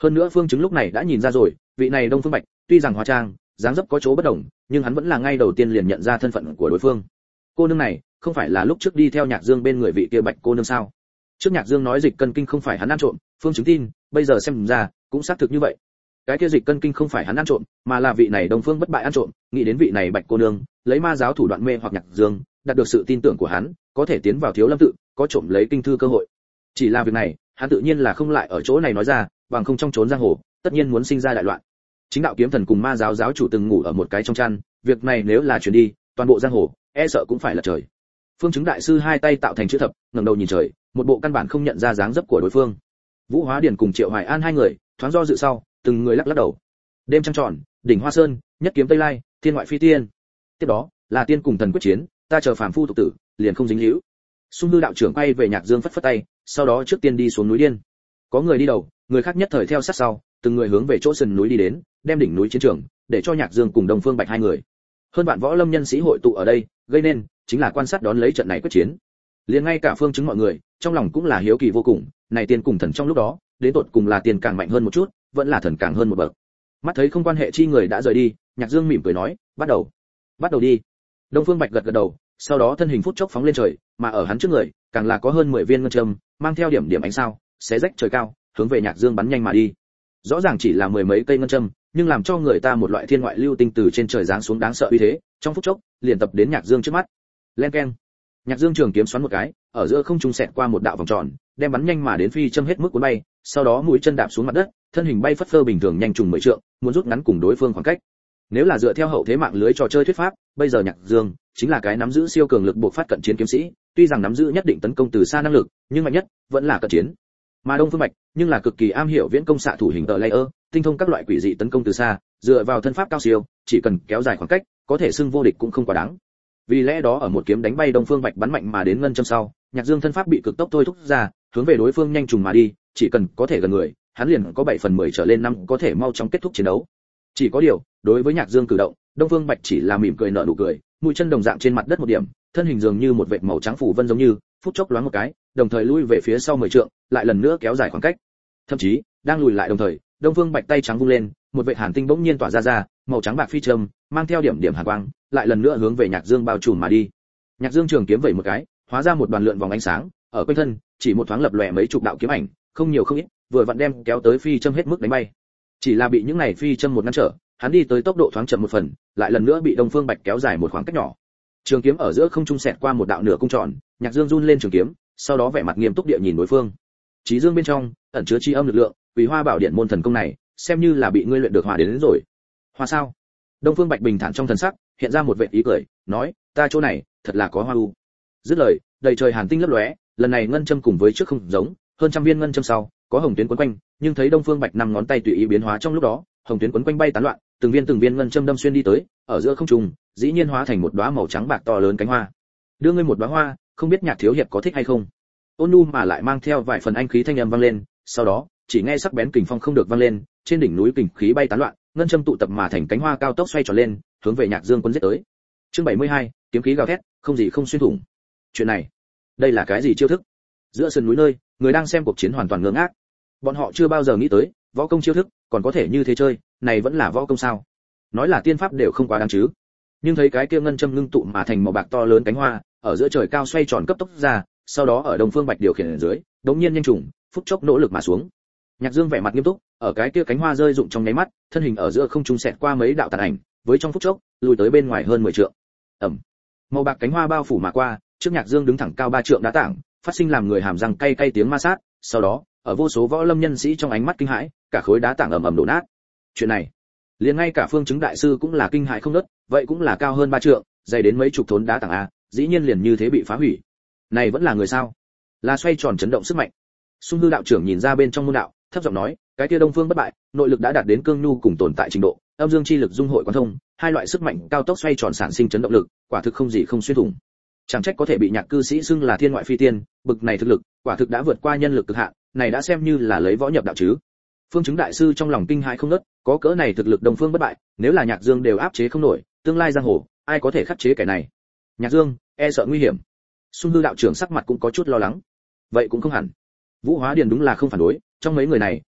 Hơn nữa Phương Chứng lúc này đã nhìn ra rồi, vị này Đông Phương Bạch, tuy rằng hóa trang, dáng dấp có chỗ bất đồng, nhưng hắn vẫn là ngay đầu tiên liền nhận ra thân phận của đối phương. Cô nương này, không phải là lúc trước đi theo Nhạc Dương bên người vị kia Bạch cô nương sao? Trước Nhạc Dương nói dịch cân kinh không phải hắn ăn trộm, Phương Chứng tin, bây giờ xem ra, cũng xác thực như vậy. Cái kia dịch cân kinh không phải hắn ăn trộm, mà là vị này Đông Phương Bất Bại ăn trộm, nghĩ đến vị này Bạch cô nương, lấy ma giáo thủ đoạn mê hoặc Nhạc Dương, đạt được sự tin tưởng của hắn, có thể tiến vào Thiếu Lâm tự, có trộm lấy kinh thư cơ hội. Chỉ là việc này, hắn tự nhiên là không lại ở chỗ này nói ra, bằng không trong trốn giang hồ, tất nhiên muốn sinh ra đại loạn. Chính đạo kiếm thần cùng ma giáo giáo chủ từng ngủ ở một cái trong chăn, việc này nếu là truyền đi, toàn bộ giang hồ e sợ cũng phải là trời. Phương Chứng đại sư hai tay tạo thành chữ thập, ngẩng đầu nhìn trời, một bộ căn bản không nhận ra dáng dấp của đối phương. Vũ Hóa Điển cùng Triệu Hoài An hai người, thoáng do dự sau, từng người lắc lắc đầu. Đêm trăng tròn, đỉnh Hoa Sơn, nhất kiếm Tây Lai, thiên ngoại phi tiên. Tiếp đó, là tiên cùng thần quyết chiến, ta chờ phàm phu tục tử, liền không dính líu. Xung Hư đạo trưởng quay về Nhạc Dương phất phất tay, sau đó trước tiên đi xuống núi điên. Có người đi đầu, người khác nhất thời theo sát sau, từng người hướng về chỗ sườn núi đi đến, đem đỉnh núi chiến trường, để cho Nhạc Dương cùng Đông Phương Bạch hai người. Hơn vạn võ lâm nhân sĩ hội tụ ở đây, gây nên chính là quan sát đón lấy trận này quyết chiến. Liền ngay cả Phương Chứng mọi người, trong lòng cũng là hiếu kỳ vô cùng, này tiên cùng thần trong lúc đó, đến tột cùng là tiền càng mạnh hơn một chút, vẫn là thần càng hơn một bậc. Mắt thấy không quan hệ chi người đã rời đi, Nhạc Dương mỉm cười nói, bắt đầu đi. Đông Phương Bạch gật gật đầu, sau đó thân hình phút chốc phóng lên trời, mà ở hắn trước người, càng là có hơn 10 viên ngân châm, mang theo điểm điểm ánh sao, xé rách trời cao, hướng về Nhạc Dương bắn nhanh mà đi. Rõ ràng chỉ là mười mấy cây ngân châm, nhưng làm cho người ta một loại thiên ngoại lưu tinh từ trên trời giáng xuống đáng sợ uy thế, trong phút chốc, liền tập đến Nhạc Dương trước mắt. Len keng. Nhạc Dương trường kiếm xoắn một cái, ở giữa không trung xẹt qua một đạo vòng tròn, đem bắn nhanh mà đến phi châm hết mức cuốn bay, sau đó mũi chân đạp xuống mặt đất, thân hình bay phất phơ bình thường nhanh trùng 10 trượng, muốn rút ngắn cùng đối phương khoảng cách. Nếu là dựa theo hậu thế mạng lưới trò chơi thuyết pháp, bây giờ Nhạc Dương chính là cái nắm giữ siêu cường lực buộc phát cận chiến kiếm sĩ, tuy rằng nắm giữ nhất định tấn công từ xa năng lực, nhưng mạnh nhất vẫn là cận chiến. Mà Đông Phương Bạch nhưng là cực kỳ am hiểu viễn công xạ thủ hình tờ layer, tinh thông các loại quỷ dị tấn công từ xa, dựa vào thân pháp cao siêu, chỉ cần kéo dài khoảng cách, có thể xưng vô địch cũng không quá đáng. Vì lẽ đó ở một kiếm đánh bay Đông Phương Bạch bắn mạnh mà đến ngân châm sau, Nhạc Dương thân pháp bị cực tốc thôi thúc ra, hướng về đối phương nhanh trùng mà đi, chỉ cần có thể gần người, hắn liền có 7 phần 10 trở lên năm có thể mau chóng kết thúc chiến đấu. Chỉ có điều, đối với Nhạc Dương cử động, Đông Phương Bạch chỉ là mỉm cười nở nụ cười, mũi chân đồng dạng trên mặt đất một điểm, thân hình dường như một vệt màu trắng phủ vân giống như, phút chốc loáng một cái, đồng thời lui về phía sau 10 trượng, lại lần nữa kéo dài khoảng cách. Thậm chí, đang lùi lại đồng thời, Đông Phương Bạch tay trắng vung lên, một vệt hàn tinh bỗng nhiên tỏa ra, màu trắng bạc phi châm, mang theo điểm điểm hàn quang, lại lần nữa hướng về Nhạc Dương bao trùm mà đi. Nhạc Dương trường kiếm vẩy một cái, hóa ra một đoàn lượn vòng ánh sáng, ở quanh thân, chỉ một thoáng lập lòe mấy chục đạo kiếm ảnh, không nhiều không ít, vừa vặn đem kéo tới phi châm hết mức đánh bay. Chỉ là bị những này phi châm một ngăn trở, hắn đi tới tốc độ thoáng chậm một phần, lại lần nữa bị Đông Phương Bạch kéo dài một khoảng cách nhỏ. Trường kiếm ở giữa không trung xẹt qua một đạo nửa cung tròn, Nhạc Dương run lên trường kiếm, sau đó vẻ mặt nghiêm túc địa nhìn đối phương. Chí Dương bên trong ẩn chứa chi âm lực lượng, Quỳ Hoa Bảo Điện môn thần công này, xem như là bị ngươi luyện được hòa đến rồi. Hoa sao? Đông Phương Bạch bình thản trong thần sắc, hiện ra một vẻ ý cười, nói, ta chỗ này, thật là có hoa u. Dứt lời, đầy trời hàn tinh lấp lóe, lần này ngân châm cùng với trước không giống, hơn trăm viên ngân châm sau, có hồng tuyến quấn quanh, nhưng thấy Đông Phương Bạch năm ngón tay tùy ý biến hóa trong lúc đó, hồng tuyến quấn quanh bay tán loạn, từng viên ngân châm đâm xuyên đi tới, ở giữa không trung, dĩ nhiên hóa thành một đóa màu trắng bạc to lớn cánh hoa. Đưa ngươi một đóa hoa, không biết Nhạc thiếu hiệp có thích hay không? Ôn nhu mà lại mang theo vài phần anh khí thanh âm vang lên, sau đó, chỉ nghe sắc bén kình phong không được vang lên, trên đỉnh núi kình khí bay tán loạn, ngân châm tụ tập mà thành cánh hoa cao tốc xoay tròn lên, hướng về Nhạc Dương cuốn giết tới. Chương 72, kiếm khí gào thét, không gì không xuyên thủng. Chuyện này, đây là cái gì chiêu thức? Giữa sườn núi nơi, người đang xem cuộc chiến hoàn toàn ngơ ngác. Bọn họ chưa bao giờ nghĩ tới, võ công chiêu thức còn có thể như thế chơi, này vẫn là võ công sao? Nói là tiên pháp đều không quá đáng chứ. Nhưng thấy cái kia ngân châm ngưng tụ mà thành màu bạc to lớn cánh hoa, ở giữa trời cao xoay tròn cấp tốc ra, sau đó ở Đông Phương Bạch điều khiển ở dưới, đống nhiên nhanh trùng, phút chốc nỗ lực mà xuống. Nhạc Dương vẻ mặt nghiêm túc, ở cái kia cánh hoa rơi rụng trong nháy mắt, thân hình ở giữa không trung xẹt qua mấy đạo tàn ảnh, với trong phút chốc, lùi tới bên ngoài hơn 10 trượng. Ầm. Màu bạc cánh hoa bao phủ mà qua, trước Nhạc Dương đứng thẳng cao 3 trượng đá tảng, phát sinh làm người hàm răng cay cay tiếng ma sát, sau đó, ở vô số võ lâm nhân sĩ trong ánh mắt kinh hãi, cả khối đá tảng ầm ầm đổ nát. Chuyện này, liền ngay cả Phương Chứng đại sư cũng là kinh hãi không ngớt, vậy cũng là cao hơn 3 trượng, dày đến mấy chục thốn đá tảng a, dĩ nhiên liền như thế bị phá hủy. Này vẫn là người sao? Là xoay tròn chấn động sức mạnh. Xung Hư đạo trưởng nhìn ra bên trong môn đạo, thấp giọng nói, cái kia Đông Phương Bất Bại, nội lực đã đạt đến cương nhu cùng tồn tại trình độ, âm dương chi lực dung hội quan thông, hai loại sức mạnh cao tốc xoay tròn sản sinh chấn động lực, quả thực không gì không xuyên thủng. Chẳng trách có thể bị Nhạc cư sĩ xưng là thiên ngoại phi tiên, bực này thực lực, quả thực đã vượt qua nhân lực cực hạn, này đã xem như là lấy võ nhập đạo chứ. Phương Chứng đại sư trong lòng kinh hãi không ngớt, có cỡ này thực lực Đông Phương Bất Bại, nếu là Nhạc Dương đều áp chế không nổi, tương lai giang hồ, ai có thể khắc chế kẻ này? Nhạc Dương, e sợ nguy hiểm. Xung Hư đạo trưởng sắc mặt cũng có chút lo lắng. Vậy cũng không hẳn. Vũ Hóa Điền đúng là không phản đối, trong mấy người này,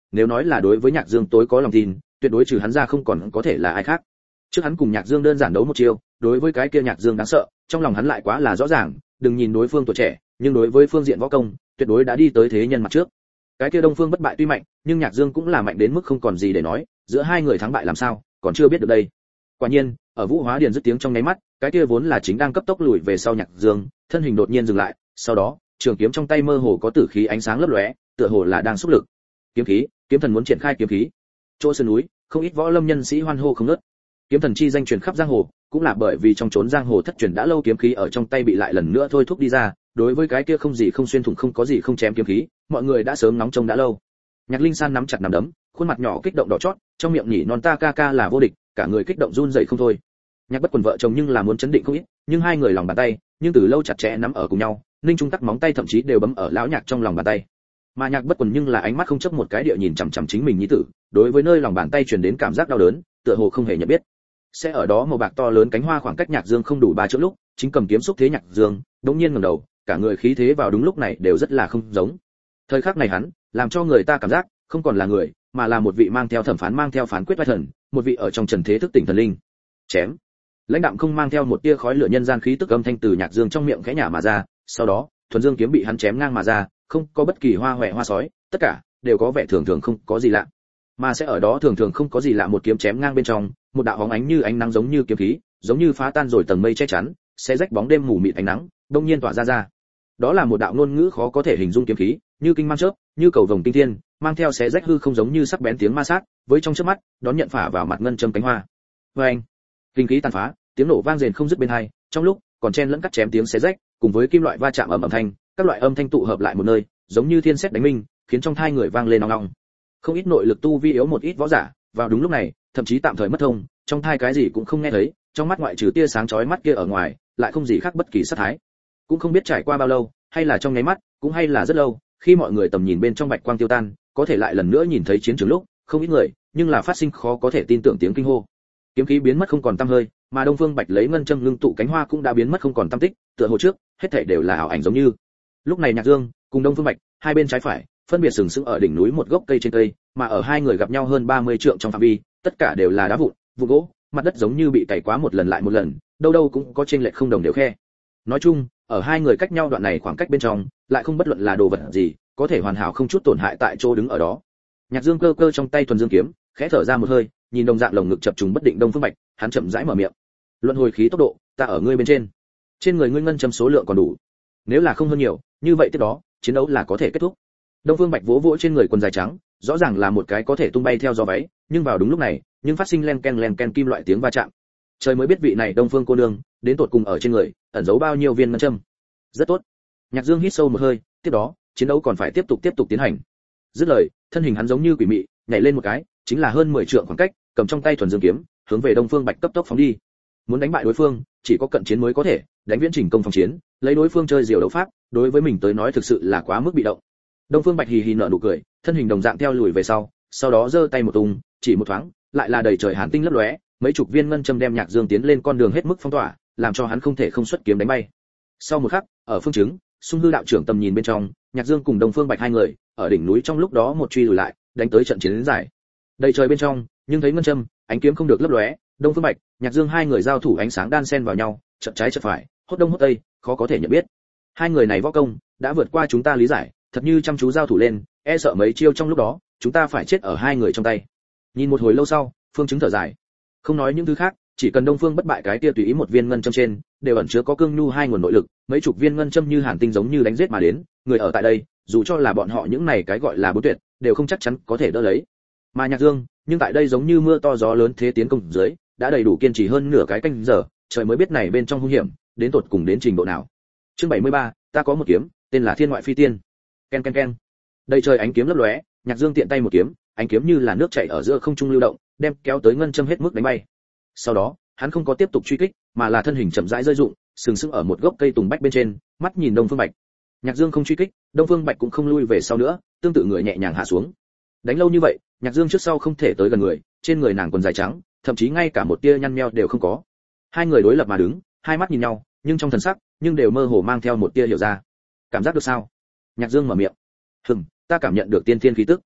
nếu nói là đối với Nhạc Dương tối có lòng tin, tuyệt đối trừ hắn ra không còn có thể là ai khác. Trước hắn cùng Nhạc Dương đơn giản đấu một chiêu, đối với cái kia Nhạc Dương đáng sợ, trong lòng hắn lại quá là rõ ràng, đừng nhìn đối phương tuổi trẻ, nhưng đối với phương diện võ công, tuyệt đối đã đi tới thế nhân mặt trước. Cái kia Đông Phương Bất Bại tuy mạnh, nhưng Nhạc Dương cũng là mạnh đến mức không còn gì để nói, giữa hai người thắng bại làm sao, còn chưa biết được đây. Quả nhiên, ở Vũ Hóa Điền dứt tiếng trong nháy mắt, cái kia vốn là chính đang cấp tốc lùi về sau Nhạc Dương, thân hình đột nhiên dừng lại, sau đó, trường kiếm trong tay mơ hồ có tử khí ánh sáng lấp lóe, tựa hồ là đang xúc lực. Kiếm khí, kiếm thần muốn triển khai kiếm khí. Chỗ sơn núi, không ít võ lâm nhân sĩ hoan hô không ngớt. Kiếm thần chi danh truyền khắp giang hồ, cũng là bởi vì trong chốn giang hồ thất truyền đã lâu kiếm khí ở trong tay bị lại lần nữa thôi thúc đi ra, đối với cái kia không gì không xuyên thủng không có gì không chém kiếm khí, mọi người đã sớm nóng trông đã lâu. Nhạc Linh San nắm chặt nắm đấm, khuôn mặt nhỏ kích động đỏ chót, trong miệng nhỉ non ta ca ca là vô địch, cả người kích động run rẩy không thôi. Nhạc Bất Quần vợ chồng nhưng là muốn chấn định không ít, nhưng hai người lòng bàn tay, nhưng từ lâu chặt chẽ nắm ở cùng nhau, Ninh Trung tắc móng tay thậm chí đều bấm ở lão Nhạc trong lòng bàn tay. Mà Nhạc Bất Quần nhưng là ánh mắt không chấp một cái địa nhìn chằm chằm chính mình nhi tử, đối với nơi lòng bàn tay truyền đến cảm giác đau đớn, tựa hồ không hề nhận biết. Sẽ ở đó màu bạc to lớn cánh hoa khoảng cách Nhạc Dương không đủ 3 trượng lúc, chính cầm kiếm xúc thế Nhạc Dương, đột nhiên ngẩng đầu, cả người khí thế vào đúng lúc này đều rất là không giống. Thời khắc này hắn, làm cho người ta cảm giác không còn là người, mà là một vị mang theo thẩm phán mang theo phán quyết vai thần, một vị ở trong trần thế thức tỉnh thần linh. Chém. Lãnh đạm không mang theo một tia khói lửa nhân gian khí tức âm thanh từ Nhạc Dương trong miệng khẽ nhả mà ra, sau đó, thuần dương kiếm bị hắn chém ngang mà ra, không có bất kỳ hoa hoè hoa sói, tất cả đều có vẻ thường thường không có gì lạ. Mà sẽ ở đó thường thường không có gì lạ một kiếm chém ngang bên trong, một đạo hóng ánh như ánh nắng giống như kiếm khí, giống như phá tan rồi tầng mây che chắn, sẽ rách bóng đêm mù mịt ánh nắng, đông nhiên tỏa ra. Đó là một đạo ngôn ngữ khó có thể hình dung kiếm khí, như kinh mang chớp, như cầu vồng tinh thiên, mang theo xé rách hư không giống như sắc bén tiếng ma sát, với trong chớp mắt, đón nhận phả vào mặt ngân châm cánh hoa. Oeng! Kinh khí tàn phá, tiếng nổ vang rền không dứt bên hai, trong lúc còn chen lẫn cắt chém tiếng xé rách, cùng với kim loại va chạm ầm ầm thanh, các loại âm thanh tụ hợp lại một nơi, giống như thiên sét đánh minh, khiến trong tai người vang lên ong ong. Không ít nội lực tu vi yếu một ít võ giả, vào đúng lúc này, thậm chí tạm thời mất thông, trong tai cái gì cũng không nghe thấy, trong mắt ngoại trừ tia sáng chói mắt kia ở ngoài, lại không gì khác bất kỳ sát thái. Cũng không biết trải qua bao lâu, hay là trong nháy mắt, cũng hay là rất lâu, khi mọi người tầm nhìn bên trong bạch quang tiêu tan, có thể lại lần nữa nhìn thấy chiến trường lúc, không ít người, nhưng là phát sinh khó có thể tin tưởng tiếng kinh hô. Kiếm khí biến mất không còn tăm hơi, mà Đông Phương Bạch lấy ngân châm ngưng tụ cánh hoa cũng đã biến mất không còn tăm tích, tựa hồ trước, hết thảy đều là ảo ảnh giống như. Lúc này Nhạc Dương cùng Đông Phương Bạch, hai bên trái phải, phân biệt sừng sững ở đỉnh núi một gốc cây trên cây, mà ở hai người gặp nhau hơn 30 trượng trong phạm vi, tất cả đều là đá vụn, vụ gỗ, mặt đất giống như bị cày quá một lần lại một lần, đâu đâu cũng có chênh lệch không đồng đều khe. Nói chung, ở hai người cách nhau đoạn này khoảng cách bên trong, lại không bất luận là đồ vật gì, có thể hoàn hảo không chút tổn hại tại chỗ đứng ở đó. Nhạc Dương cơ cơ trong tay thuần dương kiếm, khẽ thở ra một hơi, nhìn đồng dạng lồng ngực chập trùng bất định Đông Phương Bạch, hắn chậm rãi mở miệng. Luận hồi khí tốc độ, ta ở ngươi bên trên. Trên người ngươi ngân châm số lượng còn đủ. Nếu là không hơn nhiều, như vậy tiếp đó, chiến đấu là có thể kết thúc. Đông Phương Bạch vỗ vỗ trên người quần dài trắng, rõ ràng là một cái có thể tung bay theo gió váy, nhưng vào đúng lúc này, nhưng phát sinh len ken kim loại tiếng va chạm. Trời mới biết vị này Đông Phương cô nương, đến tột cùng ở trên người, ẩn giấu bao nhiêu viên ngân châm. Rất tốt. Nhạc Dương hít sâu một hơi, tiếp đó, chiến đấu còn phải tiếp tục tiến hành. Dứt lời, thân hình hắn giống như quỷ mị, nhảy lên một cái, chính là hơn 10 trượng khoảng cách, cầm trong tay thuần dương kiếm, hướng về Đông Phương Bạch cấp tốc phóng đi. Muốn đánh bại đối phương, chỉ có cận chiến mới có thể, đánh viễn trình công phòng chiến, lấy đối phương chơi diều đấu pháp, đối với mình tới nói thực sự là quá mức bị động. Đông Phương Bạch hì hì nở nụ cười, thân hình đồng dạng theo lùi về sau đó giơ tay một tung, chỉ một thoáng, lại là đầy trời hàn tinh lấp lóe, mấy chục viên ngân châm đem Nhạc Dương tiến lên con đường hết mức phong tỏa, làm cho hắn không thể không xuất kiếm đánh bay. Sau một khắc, ở phương chứng, Sung Hư đạo trưởng tầm nhìn bên trong, Nhạc Dương cùng Đông Phương Bạch hai người, ở đỉnh núi trong lúc đó một truy lùi lại, đánh tới trận chiến đến giải. Đầy trời bên trong, nhưng thấy ngân châm, ánh kiếm không được lấp lóe, Đông Phương Bạch, Nhạc Dương hai người giao thủ ánh sáng đan xen vào nhau, chợt trái chợt phải, hốt đông hốt tây, khó có thể nhận biết. Hai người này võ công đã vượt qua chúng ta lý giải, thật như chăm chú giao thủ lên, e sợ mấy chiêu trong lúc đó, chúng ta phải chết ở hai người trong tay. Nhìn một hồi lâu sau, Phương Chứng thở dài. Không nói những thứ khác, chỉ cần Đông Phương Bất Bại cái kia tùy ý một viên ngân châm trên, đều ẩn chứa có cương nhu hai nguồn nội lực, mấy chục viên ngân châm như hàn tinh giống như đánh giết mà đến, người ở tại đây, dù cho là bọn họ những này cái gọi là bố tuyệt, đều không chắc chắn có thể đỡ lấy. Mà Nhạc Dương, nhưng tại đây giống như mưa to gió lớn thế tiến công dưới, đã đầy đủ kiên trì hơn nửa cái canh giờ, trời mới biết này bên trong hung hiểm, đến tột cùng đến trình độ nào. Chương 73, ta có một kiếm, tên là Thiên Ngoại Phi Tiên. Ken ken ken. Đây trời ánh kiếm lấp lóe, Nhạc Dương tiện tay một kiếm, ánh kiếm như là nước chảy ở giữa không trung lưu động, đem kéo tới ngân châm hết mức đánh bay. Sau đó, hắn không có tiếp tục truy kích, mà là thân hình chậm rãi rơi rụng, sừng sững ở một gốc cây tùng bách bên trên, mắt nhìn Đông Phương Bạch. Nhạc Dương không truy kích, Đông Phương Bạch cũng không lui về sau nữa, tương tự người nhẹ nhàng hạ xuống. Đánh lâu như vậy, Nhạc Dương trước sau không thể tới gần người, trên người nàng quần dài trắng, thậm chí ngay cả một tia nhăn nheo đều không có. Hai người đối lập mà đứng, hai mắt nhìn nhau, nhưng trong thần sắc, nhưng đều mơ hồ mang theo một tia hiểu ra. Cảm giác được sao? Nhạc Dương mở miệng. Ta cảm nhận được tiên thiên khí tức.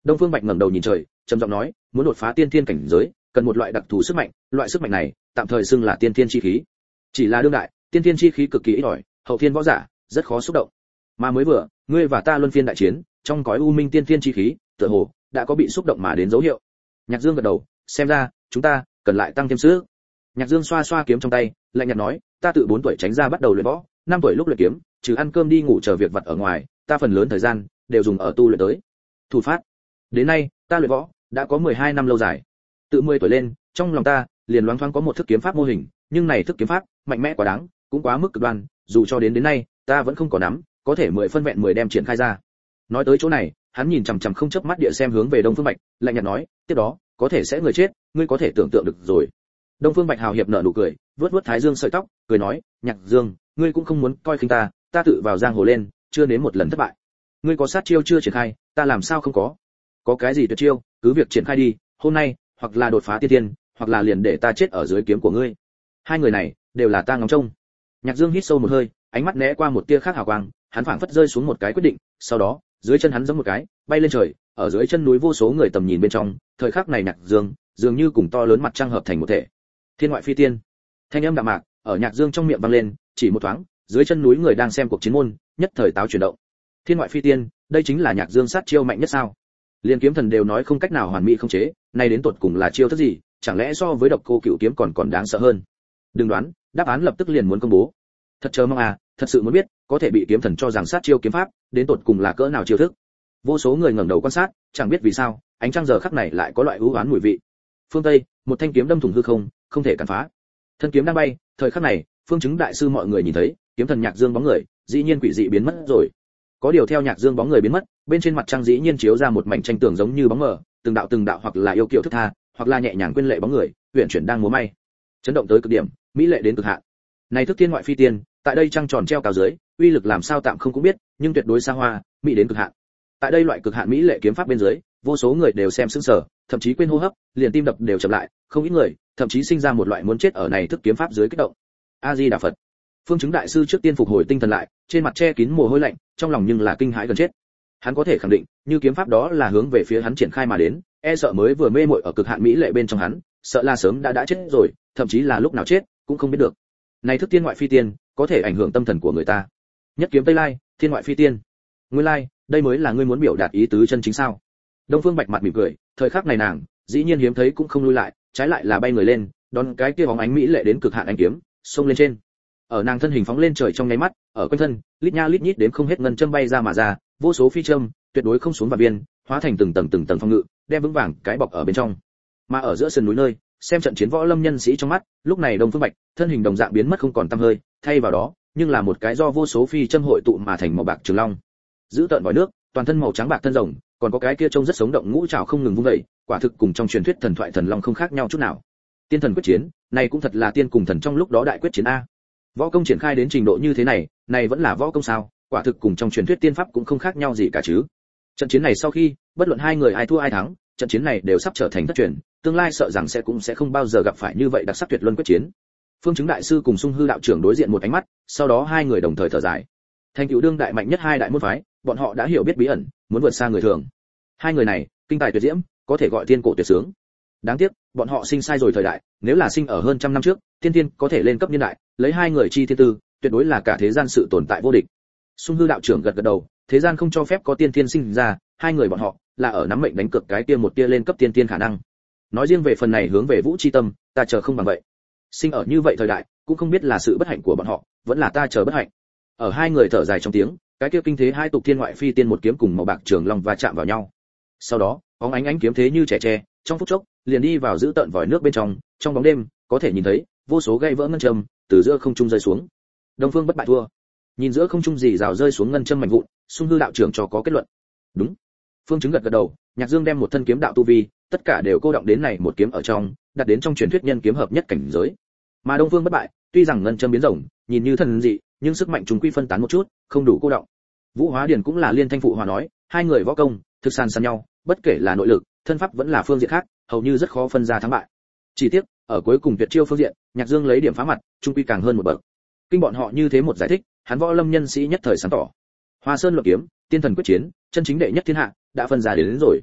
Đông Phương Bạch ngẩng đầu nhìn trời, trầm giọng nói, muốn đột phá tiên thiên cảnh giới, cần một loại đặc thù sức mạnh, loại sức mạnh này, tạm thời xưng là tiên thiên chi khí. Chỉ là đương đại, tiên thiên chi khí cực kỳ ít ỏi, hậu thiên võ giả rất khó xúc động. Mà mới vừa, ngươi và ta luân phiên đại chiến, trong cõi u minh tiên thiên chi khí, tựa hồ đã có bị xúc động mà đến dấu hiệu. Nhạc Dương gật đầu, xem ra chúng ta cần lại tăng thêm sức. Nhạc Dương xoa xoa kiếm trong tay, lạnh nhạt nói, ta từ 4 tuổi tránh ra bắt đầu luyện võ, 5 tuổi lúc luyện kiếm, trừ ăn cơm đi ngủ chờ việc vặt ở ngoài, ta phần lớn thời gian đều dùng ở tu luyện tới. Thủ pháp. Đến nay, ta luyện võ đã có 12 năm lâu dài. Từ 10 tuổi lên, trong lòng ta liền loáng thoáng có một thức kiếm pháp mô hình, nhưng này thức kiếm pháp mạnh mẽ quá đáng, cũng quá mức cực đoan, dù cho đến nay, ta vẫn không có nắm, có thể 10 phân vẹn 10 đem triển khai ra. Nói tới chỗ này, hắn nhìn chằm chằm không chớp mắt địa xem hướng về Đông Phương Bạch, lạnh nhạt nói, tiếp đó, có thể sẽ người chết, ngươi có thể tưởng tượng được rồi. Đông Phương Bạch hào hiệp nở nụ cười, vuốt vuốt thái dương sợi tóc, cười nói, Nhạc Dương, ngươi cũng không muốn coi khinh ta, ta tự vào giang hồ lên, chưa đến một lần thất bại. Ngươi có sát chiêu chưa triển khai, ta làm sao không có? Có cái gì tuyệt chiêu, cứ việc triển khai đi, hôm nay, hoặc là đột phá tiên thiên, hoặc là liền để ta chết ở dưới kiếm của ngươi. Hai người này đều là ta ngóng trông. Nhạc Dương hít sâu một hơi, ánh mắt né qua một tia khác hào quang, hắn phảng phất rơi xuống một cái quyết định, sau đó, dưới chân hắn giẫm một cái, bay lên trời, ở dưới chân núi vô số người tầm nhìn bên trong, thời khắc này Nhạc Dương, dường như cùng to lớn mặt trăng hợp thành một thể. Thiên ngoại phi tiên. Thanh âm đạm mạc ở Nhạc Dương trong miệng vang lên, chỉ một thoáng, dưới chân núi người đang xem cuộc chiến môn, nhất thời táo chuyển động. Thiên ngoại phi tiên, đây chính là Nhạc Dương sát chiêu mạnh nhất sao? Liên kiếm thần đều nói không cách nào hoàn mỹ không chế, này đến tột cùng là chiêu thức gì, chẳng lẽ so với Độc Cô Cửu kiếm còn đáng sợ hơn? Đừng đoán, đáp án lập tức liền muốn công bố. Thật chờ mong à, thật sự muốn biết, có thể bị kiếm thần cho rằng sát chiêu kiếm pháp, đến tột cùng là cỡ nào chiêu thức. Vô số người ngẩng đầu quan sát, chẳng biết vì sao, ánh trăng giờ khắc này lại có loại u oán mùi vị. Phương Tây, một thanh kiếm đâm thủng hư không, không thể cản phá. Thân kiếm đang bay, thời khắc này, Phương Chứng đại sư mọi người nhìn thấy, kiếm thần Nhạc Dương bóng người, dĩ nhiên quỷ dị biến mất rồi. Có điều theo Nhạc Dương bóng người biến mất, bên trên mặt trăng dĩ nhiên chiếu ra một mảnh tranh tường giống như bóng mờ, từng đạo hoặc là yêu kiều thức tha, hoặc là nhẹ nhàng quyến lệ bóng người, huyền chuyển đang múa may. Chấn động tới cực điểm, mỹ lệ đến cực hạn. Này thức thiên ngoại phi tiên, tại đây trăng tròn treo cao dưới, uy lực làm sao tạm không cũng biết, nhưng tuyệt đối xa hoa, mỹ đến cực hạn. Tại đây loại cực hạn mỹ lệ kiếm pháp bên dưới, vô số người đều xem sững sờ, thậm chí quên hô hấp, liền tim đập đều chậm lại, không ít người, thậm chí sinh ra một loại muốn chết ở này thức kiếm pháp dưới kích động. A Di Đà Phật. Phương Chứng đại sư trước tiên phục hồi tinh thần lại, trên mặt che kín mồ hôi lạnh, trong lòng nhưng là kinh hãi gần chết. Hắn có thể khẳng định, như kiếm pháp đó là hướng về phía hắn triển khai mà đến, e sợ mới vừa mê muội ở cực hạn mỹ lệ bên trong hắn, sợ là sớm đã chết rồi, thậm chí là lúc nào chết cũng không biết được. Này thức tiên ngoại phi tiên, có thể ảnh hưởng tâm thần của người ta. Nhất kiếm Tây Lai, thiên ngoại phi tiên. Nguyên lai, đây mới là ngươi muốn biểu đạt ý tứ chân chính sao? Đông Phương Bạch mặt mỉm cười, thời khắc này nàng, dĩ nhiên hiếm thấy cũng không lui lại, trái lại là bay người lên, đón cái kia bóng ánh mỹ lệ đến cực hạn ánh kiếm, xông lên trên. Ở nàng thân hình phóng lên trời trong nháy mắt, ở quanh thân, lít nha lít nhít đến không hết ngân châm bay ra mà ra, vô số phi châm, tuyệt đối không xuống vào viên, hóa thành từng tầng phong ngự, đem vững vàng cái bọc ở bên trong. Mà ở giữa sườn núi nơi, xem trận chiến võ lâm nhân sĩ trong mắt, lúc này Đông Phương Bạch, thân hình đồng dạng biến mất không còn tăm hơi, thay vào đó, nhưng là một cái do vô số phi châm hội tụ mà thành màu bạc trường long. Giữ tợn vòi nước, toàn thân màu trắng bạc thân rồng, còn có cái kia trông rất sống động ngũ trảo không ngừng vung dậy, quả thực cùng trong truyền thuyết thần thoại thần long không khác nhau chút nào. Tiên thần quyết chiến, này cũng thật là tiên cùng thần trong lúc đó đại quyết chiến a. Võ công triển khai đến trình độ như thế này, này vẫn là võ công sao? Quả thực cùng trong truyền thuyết tiên pháp cũng không khác nhau gì cả chứ. Trận chiến này sau khi, bất luận hai người ai thua ai thắng, trận chiến này đều sắp trở thành thất truyền, tương lai sợ rằng sẽ không bao giờ gặp phải như vậy đặc sắc tuyệt luân quyết chiến. Phương Chứng đại sư cùng Sung Hư đạo trưởng đối diện một ánh mắt, sau đó hai người đồng thời thở dài. Thành tựu đương đại mạnh nhất hai đại môn phái, bọn họ đã hiểu biết bí ẩn, muốn vượt xa người thường. Hai người này, kinh tài tuyệt diễm, có thể gọi tiên cổ tuyệt sướng. Đáng tiếc, bọn họ sinh sai rồi thời đại, nếu là sinh ở hơn trăm năm trước, tiên có thể lên cấp niên đại, lấy hai người chi thiên tư, tuyệt đối là cả thế gian sự tồn tại vô địch. Sung Hư đạo trưởng gật gật đầu, thế gian không cho phép có tiên sinh ra, hai người bọn họ là ở nắm mệnh đánh cược cái kia một tia lên cấp tiên khả năng. Nói riêng về phần này hướng về Vũ chi tâm, ta chờ không bằng vậy. Sinh ở như vậy thời đại, cũng không biết là sự bất hạnh của bọn họ, vẫn là ta chờ bất hạnh. Ở hai người thở dài trong tiếng, cái kia kinh thế hai tục thiên ngoại phi tiên một kiếm cùng màu bạc trường long va chạm vào nhau. Sau đó, bóng ánh kiếm thế như trẻ tre, trong phút chốc, liền đi vào giữ tận vòi nước bên trong bóng đêm, có thể nhìn thấy vô số gây vỡ ngân châm từ giữa không trung rơi xuống. Đông Phương bất bại thua. Nhìn giữa không trung gì rào rơi xuống ngân châm mảnh vụn, Sung Hư đạo trưởng cho có kết luận. Đúng. Phương Chứng gật gật đầu, Nhạc Dương đem một thân kiếm đạo tu vi, tất cả đều cô động đến này một kiếm ở trong, đạt đến trong truyền thuyết nhân kiếm hợp nhất cảnh giới. Mà Đông Phương bất bại, tuy rằng ngân châm biến rồng, nhìn như thần dị, nhưng sức mạnh chúng quy phân tán một chút, không đủ cô động. Vũ Hóa Điển cũng là liên thanh phụ hòa nói, hai người võ công thực sàn sàn nhau, bất kể là nội lực, thân pháp vẫn là phương diện khác, hầu như rất khó phân ra thắng bại. Chỉ tiếc, ở cuối cùng tuyệt chiêu phương diện, Nhạc Dương lấy điểm phá mặt, trung quy càng hơn một bậc. Kinh bọn họ như thế một giải thích, hắn võ lâm nhân sĩ nhất thời sáng tỏ. Hoa Sơn luận kiếm, tiên thần quyết chiến, chân chính đệ nhất thiên hạ, đã phân ra đến rồi.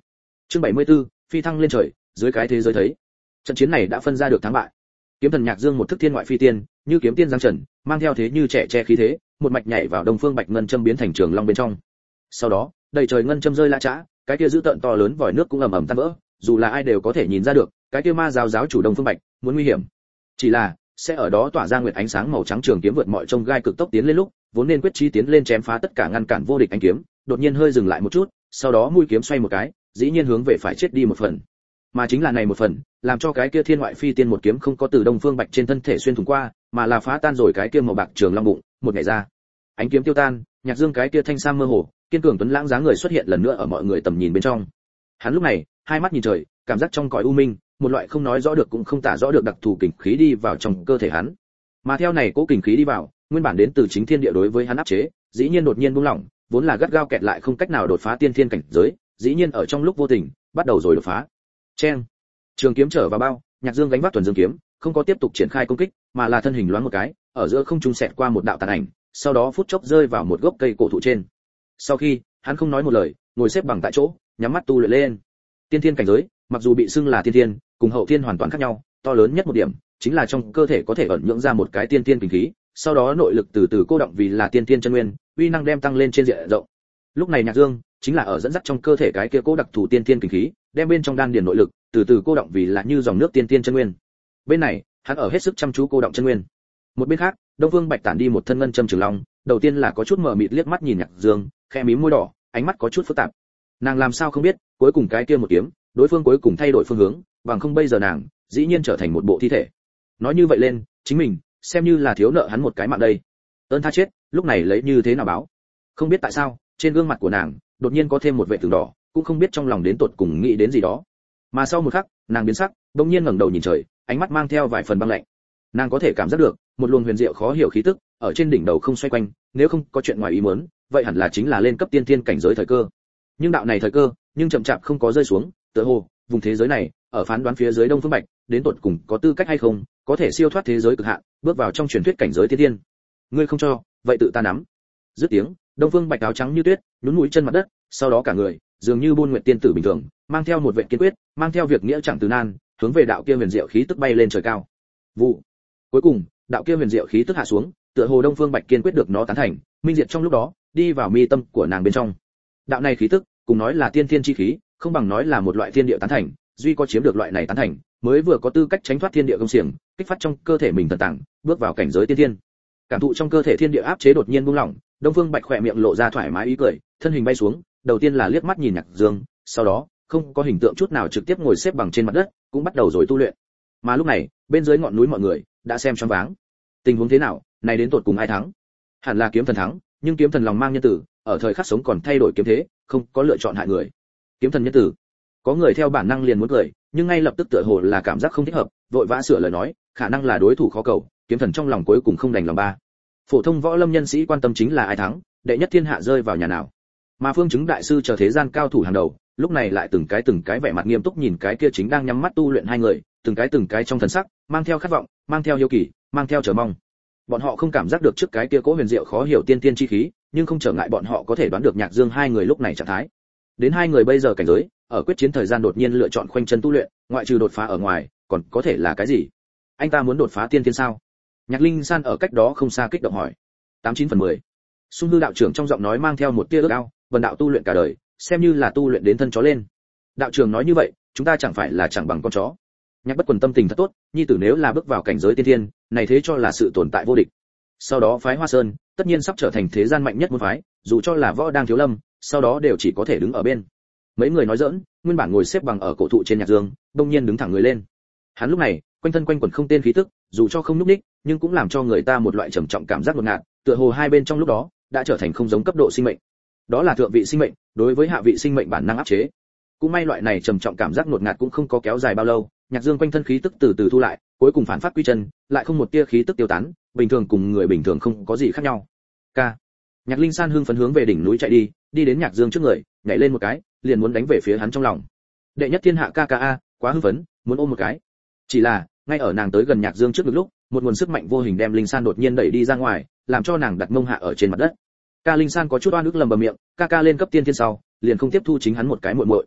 Chương 74, phi thăng lên trời, dưới cái thế giới thấy. Trận chiến này đã phân ra được thắng bại. Kiếm thần Nhạc Dương một thức thiên ngoại phi tiên, như kiếm tiên giáng trần, mang theo thế như trẻ che khí thế, một mạch nhảy vào Đông Phương Bạch ngân châm biến thành trường long bên trong. Sau đó, đầy trời ngân châm rơi lã chã, cái kia dữ tợn to lớn vòi nước cũng ầm ầm tan vỡ, dù là ai đều có thể nhìn ra được, cái kia ma giáo chủ Đông Phương Bạch muốn nguy hiểm. Chỉ là, sẽ ở đó tỏa ra nguyệt ánh sáng màu trắng trường kiếm vượt mọi chông gai cực tốc tiến lên lúc, vốn nên quyết chí tiến lên chém phá tất cả ngăn cản vô địch ánh kiếm, đột nhiên hơi dừng lại một chút, sau đó mũi kiếm xoay một cái, dĩ nhiên hướng về phải chết đi một phần. Mà chính là này một phần, làm cho cái kia thiên ngoại phi tiên một kiếm không có từ Đông Phương Bạch trên thân thể xuyên thủng qua, mà là phá tan rồi cái kia màu bạc trường long bụng, một nhảy ra. Ánh kiếm tiêu tan, Nhạc Dương cái kia thanh sam mơ hồ, kiên cường tuấn lãng dáng người xuất hiện lần nữa ở mọi người tầm nhìn bên trong. Hắn lúc này, hai mắt nhìn trời, cảm giác trong cõi u minh, một loại không nói rõ được cũng không tả rõ được đặc thù kình khí đi vào trong cơ thể hắn. Mà theo này cố kình khí đi vào, nguyên bản đến từ chính thiên địa đối với hắn áp chế, dĩ nhiên đột nhiên buông lỏng, vốn là gắt gao kẹt lại không cách nào đột phá tiên thiên cảnh giới, dĩ nhiên ở trong lúc vô tình, bắt đầu rồi đột phá. Chen. Trường kiếm trở vào bao, Nhạc Dương gánh vác thuần dương kiếm, không có tiếp tục triển khai công kích, mà là thân hình loáng một cái, ở giữa không trung xẹt qua một đạo tàn ảnh, sau đó phút chốc rơi vào một gốc cây cổ thụ trên. Sau khi, hắn không nói một lời, ngồi xếp bằng tại chỗ, nhắm mắt tu luyện lên. Tiên thiên cảnh giới, mặc dù bị xưng là tiên thiên, cùng hậu thiên hoàn toàn khác nhau, to lớn nhất một điểm chính là trong cơ thể có thể ẩn nhưỡng ra một cái tiên thiên kình khí, sau đó nội lực từ từ cô động vì là tiên thiên chân nguyên, uy năng đem tăng lên trên diện rộng. Lúc này Nhạc Dương chính là ở dẫn dắt trong cơ thể cái kia cố đặc thù tiên thiên kình khí, đem bên trong đan điền nội lực từ từ cô động vì là như dòng nước tiên thiên chân nguyên. Bên này, hắn ở hết sức chăm chú cô động chân nguyên. Một bên khác, Đông Phương Bạch tản đi một thân ngân châm trường long, đầu tiên là có chút mờ mịt liếc mắt nhìn Nhạc Dương, khẽ mím môi đỏ, ánh mắt có chút phức tạp. Nàng làm sao không biết, cuối cùng cái kia một kiếm, đối phương cuối cùng thay đổi phương hướng, bằng không bây giờ nàng dĩ nhiên trở thành một bộ thi thể. Nói như vậy lên, chính mình xem như là thiếu nợ hắn một cái mạng đây. Ơn tha chết, lúc này lấy như thế nào báo? Không biết tại sao, trên gương mặt của nàng đột nhiên có thêm một vệt tường đỏ, cũng không biết trong lòng đến tột cùng nghĩ đến gì đó. Mà sau một khắc, nàng biến sắc, bỗng nhiên ngẩng đầu nhìn trời, ánh mắt mang theo vài phần băng lạnh. Nàng có thể cảm giác được một luồng huyền diệu khó hiểu khí tức ở trên đỉnh đầu không xoay quanh, nếu không có chuyện ngoài ý muốn, vậy hẳn là chính là lên cấp tiên thiên cảnh giới thời cơ. Nhưng đạo này thời cơ, nhưng chậm chạp không có rơi xuống, tựa hồ vùng thế giới này ở phán đoán phía dưới Đông Phương Bạch đến tột cùng có tư cách hay không, có thể siêu thoát thế giới cực hạn, bước vào trong truyền thuyết cảnh giới tiên thiên. Ngươi không cho, vậy tự ta nắm. Dứt tiếng, Đông Phương Bạch áo trắng như tuyết, nhún mũi chân mặt đất, sau đó cả người dường như buôn nguyệt tiên tử bình thường, mang theo một vệ kiên quyết, mang theo việc nghĩa chẳng từ nan, hướng về đạo kia huyền diệu khí tức bay lên trời cao. Vụ. Cuối cùng, đạo kia huyền diệu khí tức hạ xuống, tựa hồ Đông Phương Bạch kiên quyết được nó tán thành, minh diệt trong lúc đó, đi vào mi tâm của nàng bên trong. Đạo này khí tức, cùng nói là tiên thiên chi khí, không bằng nói là một loại thiên địa tán thành, duy có chiếm được loại này tán thành, mới vừa có tư cách tránh thoát thiên địa công xiềng, kích phát trong cơ thể mình thần tàng, bước vào cảnh giới tiên thiên. Cảm thụ trong cơ thể thiên địa áp chế đột nhiên buông lỏng, Đông Phương Bạch khỏe miệng lộ ra thoải mái ý cười, thân hình bay xuống, đầu tiên là liếc mắt nhìn Nhạc Dương, sau đó, không có hình tượng chút nào trực tiếp ngồi xếp bằng trên mặt đất, cũng bắt đầu rồi tu luyện. Mà lúc này, bên dưới ngọn núi mọi người đã xem choáng váng. Tình huống thế nào, này đến tột cùng ai thắng? Hẳn là kiếm thần thắng, nhưng kiếm thần lòng mang nhân tử, ở thời khắc sống còn thay đổi kiếm thế, không có lựa chọn hại người. Kiếm thần nhân tử. Có người theo bản năng liền muốn cười, nhưng ngay lập tức tựa hồ là cảm giác không thích hợp, vội vã sửa lời nói, khả năng là đối thủ khó cầu, kiếm thần trong lòng cuối cùng không đành lòng ba. Phổ thông võ lâm nhân sĩ quan tâm chính là ai thắng, đệ nhất thiên hạ rơi vào nhà nào. Mà Phương Chứng đại sư chờ thế gian cao thủ hàng đầu, lúc này lại từng cái vẻ mặt nghiêm túc nhìn cái kia chính đang nhắm mắt tu luyện hai người, từng cái trong thần sắc mang theo khát vọng, mang theo hiếu kỳ, mang theo chờ mong. Bọn họ không cảm giác được trước cái kia cố huyền diệu khó hiểu tiên tiên chi khí, nhưng không trở ngại bọn họ có thể đoán được Nhạc Dương hai người lúc này trạng thái. Đến hai người bây giờ cảnh giới, ở quyết chiến thời gian đột nhiên lựa chọn khoanh chân tu luyện, ngoại trừ đột phá ở ngoài, còn có thể là cái gì? Anh ta muốn đột phá tiên tiên sao? Nhạc Linh San ở cách đó không xa kích động hỏi. 89/10. Sung Hư đạo trưởng trong giọng nói mang theo một tia ước ao, vần đạo tu luyện cả đời, xem như là tu luyện đến thân chó lên. Đạo trưởng nói như vậy, chúng ta chẳng phải là chẳng bằng con chó. Nhạc Bất Quần tâm tình thật tốt, nhi tử nếu là bước vào cảnh giới tiên thiên, này thế cho là sự tồn tại vô địch. Sau đó phái Hoa Sơn, tất nhiên sắp trở thành thế gian mạnh nhất môn phái, dù cho là võ đang thiếu lâm, sau đó đều chỉ có thể đứng ở bên. Mấy người nói giỡn, nguyên bản ngồi xếp bằng ở cổ thụ trên Nhạc Dương, đột nhiên đứng thẳng người lên. Hắn lúc này, quanh thân quanh quẩn không tên khí tức, dù cho không nhúc nhích, nhưng cũng làm cho người ta một loại trầm trọng cảm giác ngột ngạt, tựa hồ hai bên trong lúc đó đã trở thành không giống cấp độ sinh mệnh. Đó là thượng vị sinh mệnh đối với hạ vị sinh mệnh bản năng áp chế. Cũng may loại này trầm trọng cảm giác ngột ngạt cũng không có kéo dài bao lâu, Nhạc Dương quanh thân khí tức từ từ thu lại, cuối cùng phản phát quy chân, lại không một tia khí tức tiêu tán, bình thường cùng người bình thường không có gì khác nhau. Ca. Nhạc Linh San hưng phấn hướng về đỉnh núi chạy đi, đi đến Nhạc Dương trước người, nhảy lên một cái, liền muốn đánh về phía hắn trong lòng. Đệ nhất thiên hạ ca ca a, quá hưng phấn, muốn ôm một cái. Chỉ là, ngay ở nàng tới gần Nhạc Dương trước lúc, một nguồn sức mạnh vô hình đem Linh San đột nhiên đẩy đi ra ngoài, làm cho nàng đặt mông hạ ở trên mặt đất. Ca Linh San có chút oan ức lầm bầm miệng, ca ca lên cấp tiên thiên sau, liền không tiếp thu chính hắn một cái muội muội.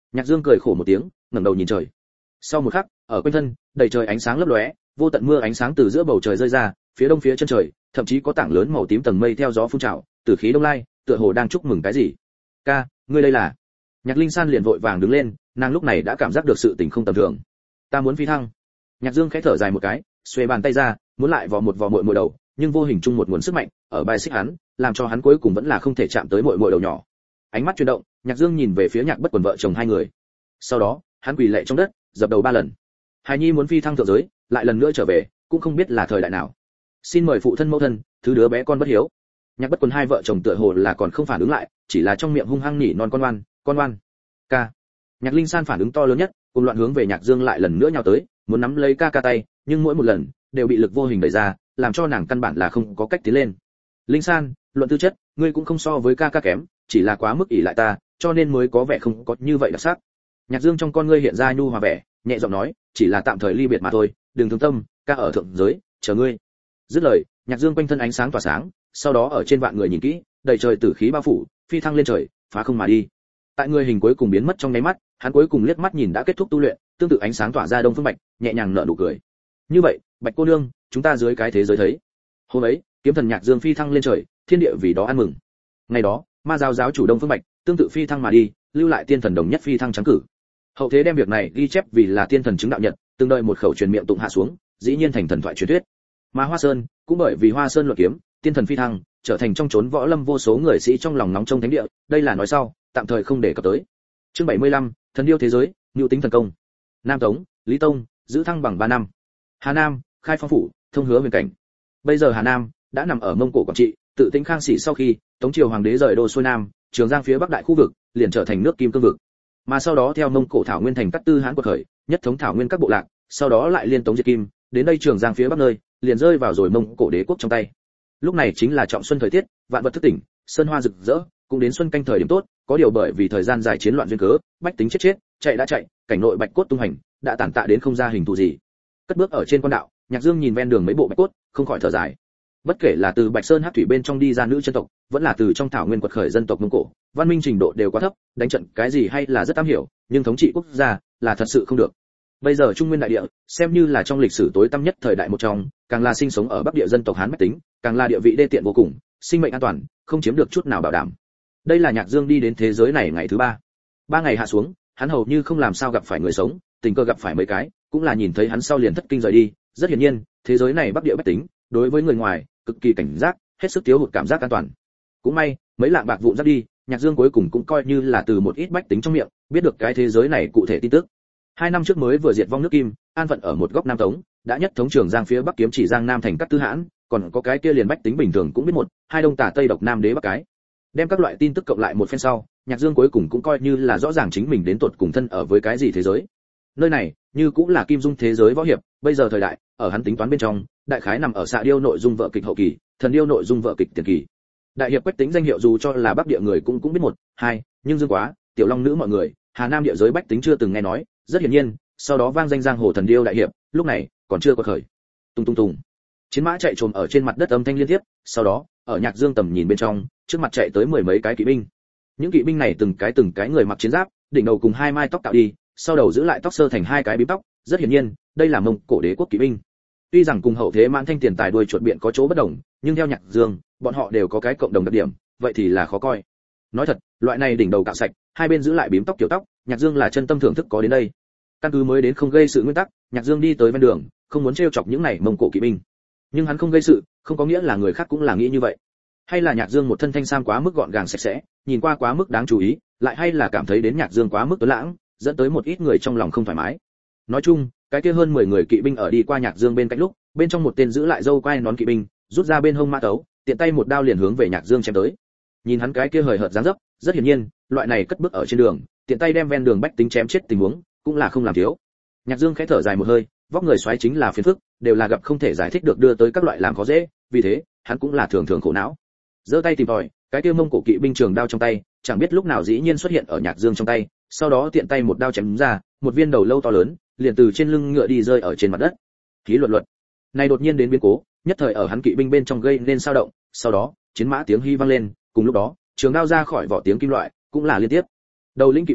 Nhạc Dương cười khổ một tiếng, ngẩng đầu nhìn trời. Sau một khắc, ở quanh thân, đầy trời ánh sáng lấp lóe, vô tận mưa ánh sáng từ giữa bầu trời rơi ra, phía đông phía chân trời, thậm chí có tảng lớn màu tím tầng mây theo gió phun trào, từ khí đông lai, tựa hồ đang chúc mừng cái gì. Ca, ngươi đây là? Nhạc Linh San liền vội vàng đứng lên, nàng lúc này đã cảm giác được sự tình không tầm thường. Ta muốn phi thăng. Nhạc Dương khẽ thở dài một cái, xuề bàn tay ra, muốn lại vò một vò muội muội đầu, nhưng vô hình chung một nguồn sức mạnh ở bài xích hắn, làm cho hắn cuối cùng vẫn là không thể chạm tới muội muội đầu nhỏ. Ánh mắt chuyển động, Nhạc Dương nhìn về phía Nhạc Bất Quần vợ chồng hai người. Sau đó, hắn quỳ lạy trong đất, dập đầu 3 lần. Hài nhi muốn phi thăng thượng giới, lại lần nữa trở về, cũng không biết là thời đại nào. Xin mời phụ thân mẫu thân, thứ đứa bé con bất hiếu. Nhạc Bất Quần hai vợ chồng tựa hồ là còn không phản ứng lại, chỉ là trong miệng hung hăng nhỉ non con ngoan. Ca. Nhạc Linh San phản ứng to lớn nhất, cùng loạn hướng về Nhạc Dương lại lần nữa nhào tới, muốn nắm lấy ca tay, nhưng mỗi một lần đều bị lực vô hình đẩy ra, làm cho nàng căn bản là không có cách tiến lên. Linh San, luận tư chất, ngươi cũng không so với ca kém, chỉ là quá mức ỷ lại ta, cho nên mới có vẻ không có như vậy đặc sắc. Nhạc Dương trong con ngươi hiện ra nhu hòa vẻ, nhẹ giọng nói, chỉ là tạm thời ly biệt mà thôi, đừng thương tâm, ca ở thượng giới, chờ ngươi. Dứt lời, Nhạc Dương quanh thân ánh sáng tỏa sáng, sau đó ở trên vạn người nhìn kỹ, đầy trời tử khí bao phủ, phi thăng lên trời, phá không mà đi. Tại người hình cuối cùng biến mất trong nháy mắt, hắn cuối cùng liếc mắt nhìn đã kết thúc tu luyện, tương tự ánh sáng tỏa ra Đông Phương Bạch, nhẹ nhàng nở nụ cười. Như vậy, Bạch cô nương, chúng ta dưới cái thế giới thấy. Hôm ấy, kiếm thần Nhạc Dương phi thăng lên trời, thiên địa vì đó ăn mừng. Ngày đó, ma giáo chủ Đông Phương Bạch tương tự phi thăng mà đi, lưu lại tiên thần đồng nhất phi thăng trắng cử. Hậu thế đem việc này ghi chép vì là tiên thần chứng đạo nhật, từng đợi một khẩu truyền miệng tụng hạ xuống, dĩ nhiên thành thần thoại truyền thuyết. Mà Hoa Sơn, cũng bởi vì Hoa Sơn luận kiếm, tiên thần phi thăng, trở thành trong chốn võ lâm vô số người sĩ trong lòng nóng trong thánh địa, đây là nói sau, tạm thời không để cập tới. Chương 75, thần điêu thế giới, nhu tính thần công. Nam Tống, Lý Tông, giữ thăng bằng 3 năm. Hà Nam, khai phong phủ, thông hứa huyền cảnh. Bây giờ Hà Nam đã nằm ở Mông Cổ Quảng Trị, tự Tĩnh Khang Sĩ sau khi Tống triều hoàng đế rời đô xuôi nam, Trường Giang phía bắc đại khu vực liền trở thành nước Kim Cương vực. Mà sau đó theo Mông Cổ Thảo Nguyên thành Cát Tư Hán quật khởi, nhất thống Thảo Nguyên các bộ lạc, sau đó lại liên tống diệt Kim, đến đây Trường Giang phía bắc nơi, liền rơi vào rồi Mông Cổ đế quốc trong tay. Lúc này chính là trọng xuân thời tiết, vạn vật thức tỉnh, sơn hoa rực rỡ, cũng đến xuân canh thời điểm tốt, có điều bởi vì thời gian dài chiến loạn duyên cớ, bách tính chết, chạy đã chạy, cảnh nội bạch cốt tung hành, đã tàn tạ đến không ra hình thù gì. Cất bước ở trên con đạo, Nhạc Dương nhìn ven đường mấy bộ bạch cốt, không khỏi thở dài. Bất kể là từ Bạch Sơn Hắc Thủy bên trong đi ra nữ chân tộc, vẫn là từ trong Thảo Nguyên quật khởi dân tộc Mông Cổ, văn minh trình độ đều quá thấp, đánh trận cái gì hay là rất am hiểu, nhưng thống trị quốc gia là thật sự không được. Bây giờ Trung Nguyên đại địa, xem như là trong lịch sử tối tăm nhất thời đại một trong, càng là sinh sống ở Bắc địa dân tộc Hán bách tính, càng là địa vị đê tiện vô cùng, sinh mệnh an toàn không chiếm được chút nào bảo đảm. Đây là Nhạc Dương đi đến thế giới này ngày thứ 3. 3 ngày hạ xuống, hắn hầu như không làm sao gặp phải người sống, tình cờ gặp phải mấy cái, cũng là nhìn thấy hắn sau liền thất kinh rời đi. Rất hiển nhiên, thế giới này Bắc địa bách tính, đối với người ngoài cực kỳ cảnh giác, hết sức thiếu hụt cảm giác an toàn. Cũng may, mấy lạng bạc vụn ra đi, Nhạc Dương cuối cùng cũng coi như là từ một ít bách tính trong miệng biết được cái thế giới này cụ thể tin tức. 2 năm trước mới vừa diệt vong nước Kim, an phận ở một góc Nam Tống, đã nhất thống Trường Giang phía bắc kiếm chỉ Giang Nam thành Cát Tư Hãn, còn có cái kia liền bách tính bình thường cũng biết một, hai đông tả tây độc nam đế bắc cái. Đem các loại tin tức cộng lại một phen sau, Nhạc Dương cuối cùng cũng coi như là rõ ràng chính mình đến tột cùng thân ở với cái gì thế giới. Nơi này, như cũng là kim dung thế giới võ hiệp, bây giờ thời đại, ở hắn tính toán bên trong, đại khái nằm ở xạ điêu nội dung vợ kịch hậu kỳ, thần điêu nội dung vợ kịch tiền kỳ. Đại hiệp Quách Tĩnh danh hiệu dù cho là bắc địa người cũng biết một, hai, nhưng Dương Quá, Tiểu Long nữ mọi người, Hà Nam địa giới bách tính chưa từng nghe nói, rất hiển nhiên, sau đó vang danh giang hồ thần điêu đại hiệp, lúc này còn chưa có khởi. Tung tung tung. Chiến mã chạy trồm ở trên mặt đất âm thanh liên tiếp, sau đó, ở Nhạc Dương tầm nhìn bên trong, trước mặt chạy tới 10 mấy cái kỵ binh. Những kỵ binh này từng cái người mặc chiến giáp, đỉnh đầu cùng 2 mai tóc tạo đi, sau đầu giữ lại tóc sơ thành 2 cái bím tóc, rất hiển nhiên, đây là Mông Cổ đế quốc kỵ binh. Tuy rằng cùng hậu thế Mãn Thanh tiền tài đuôi chuột biện có chỗ bất đồng, nhưng theo Nhạc Dương, bọn họ đều có cái cộng đồng đặc điểm, vậy thì là khó coi. Nói thật, loại này đỉnh đầu cạo sạch, hai bên giữ lại bím tóc kiểu tóc, Nhạc Dương là chân tâm thưởng thức có đến đây. Căn cứ mới đến không gây sự nguyên tắc, Nhạc Dương đi tới ven đường, không muốn trêu chọc những này Mông Cổ kỵ binh. Nhưng hắn không gây sự, không có nghĩa là người khác cũng là nghĩ như vậy. Hay là Nhạc Dương một thân thanh sam quá mức gọn gàng sạch sẽ, nhìn qua quá mức đáng chú ý, lại hay là cảm thấy đến Nhạc Dương quá mức tuấn lãng, dẫn tới một ít người trong lòng không thoải mái. Nói chung, cái kia hơn 10 người kỵ binh ở đi qua Nhạc Dương bên cạnh lúc, bên trong một tên giữ lại râu quai nón kỵ binh, rút ra bên hông mã tấu, tiện tay một đao liền hướng về Nhạc Dương chém tới. Nhìn hắn cái kia hời hợt dáng dấp, rất hiển nhiên, loại này cất bước ở trên đường, tiện tay đem ven đường bách tính chém chết tình huống, cũng là không làm thiếu. Nhạc Dương khẽ thở dài một hơi, vóc người xoáy chính là phiền phức, đều là gặp không thể giải thích được đưa tới các loại làm khó dễ, vì thế, hắn cũng là thường thường khổ não. Giơ tay tìm tòi, cái kia Mông Cổ kỵ binh trường đao trong tay, chẳng biết lúc nào dĩ nhiên xuất hiện ở Nhạc Dương trong tay, sau đó tiện tay một đao chém ra, một viên đầu lâu to lớn, liền từ trên lưng ngựa đi rơi ở trên mặt đất. Khí luật. Này đột nhiên đến biến cố, nhất thời ở hắn kỵ binh bên trong gây nên sao động, sau đó, chiến mã tiếng hy vang lên, cùng lúc đó, trường đao ra khỏi vỏ tiếng kim loại, cũng là liên tiếp. Đầu lĩnh kỵ binh,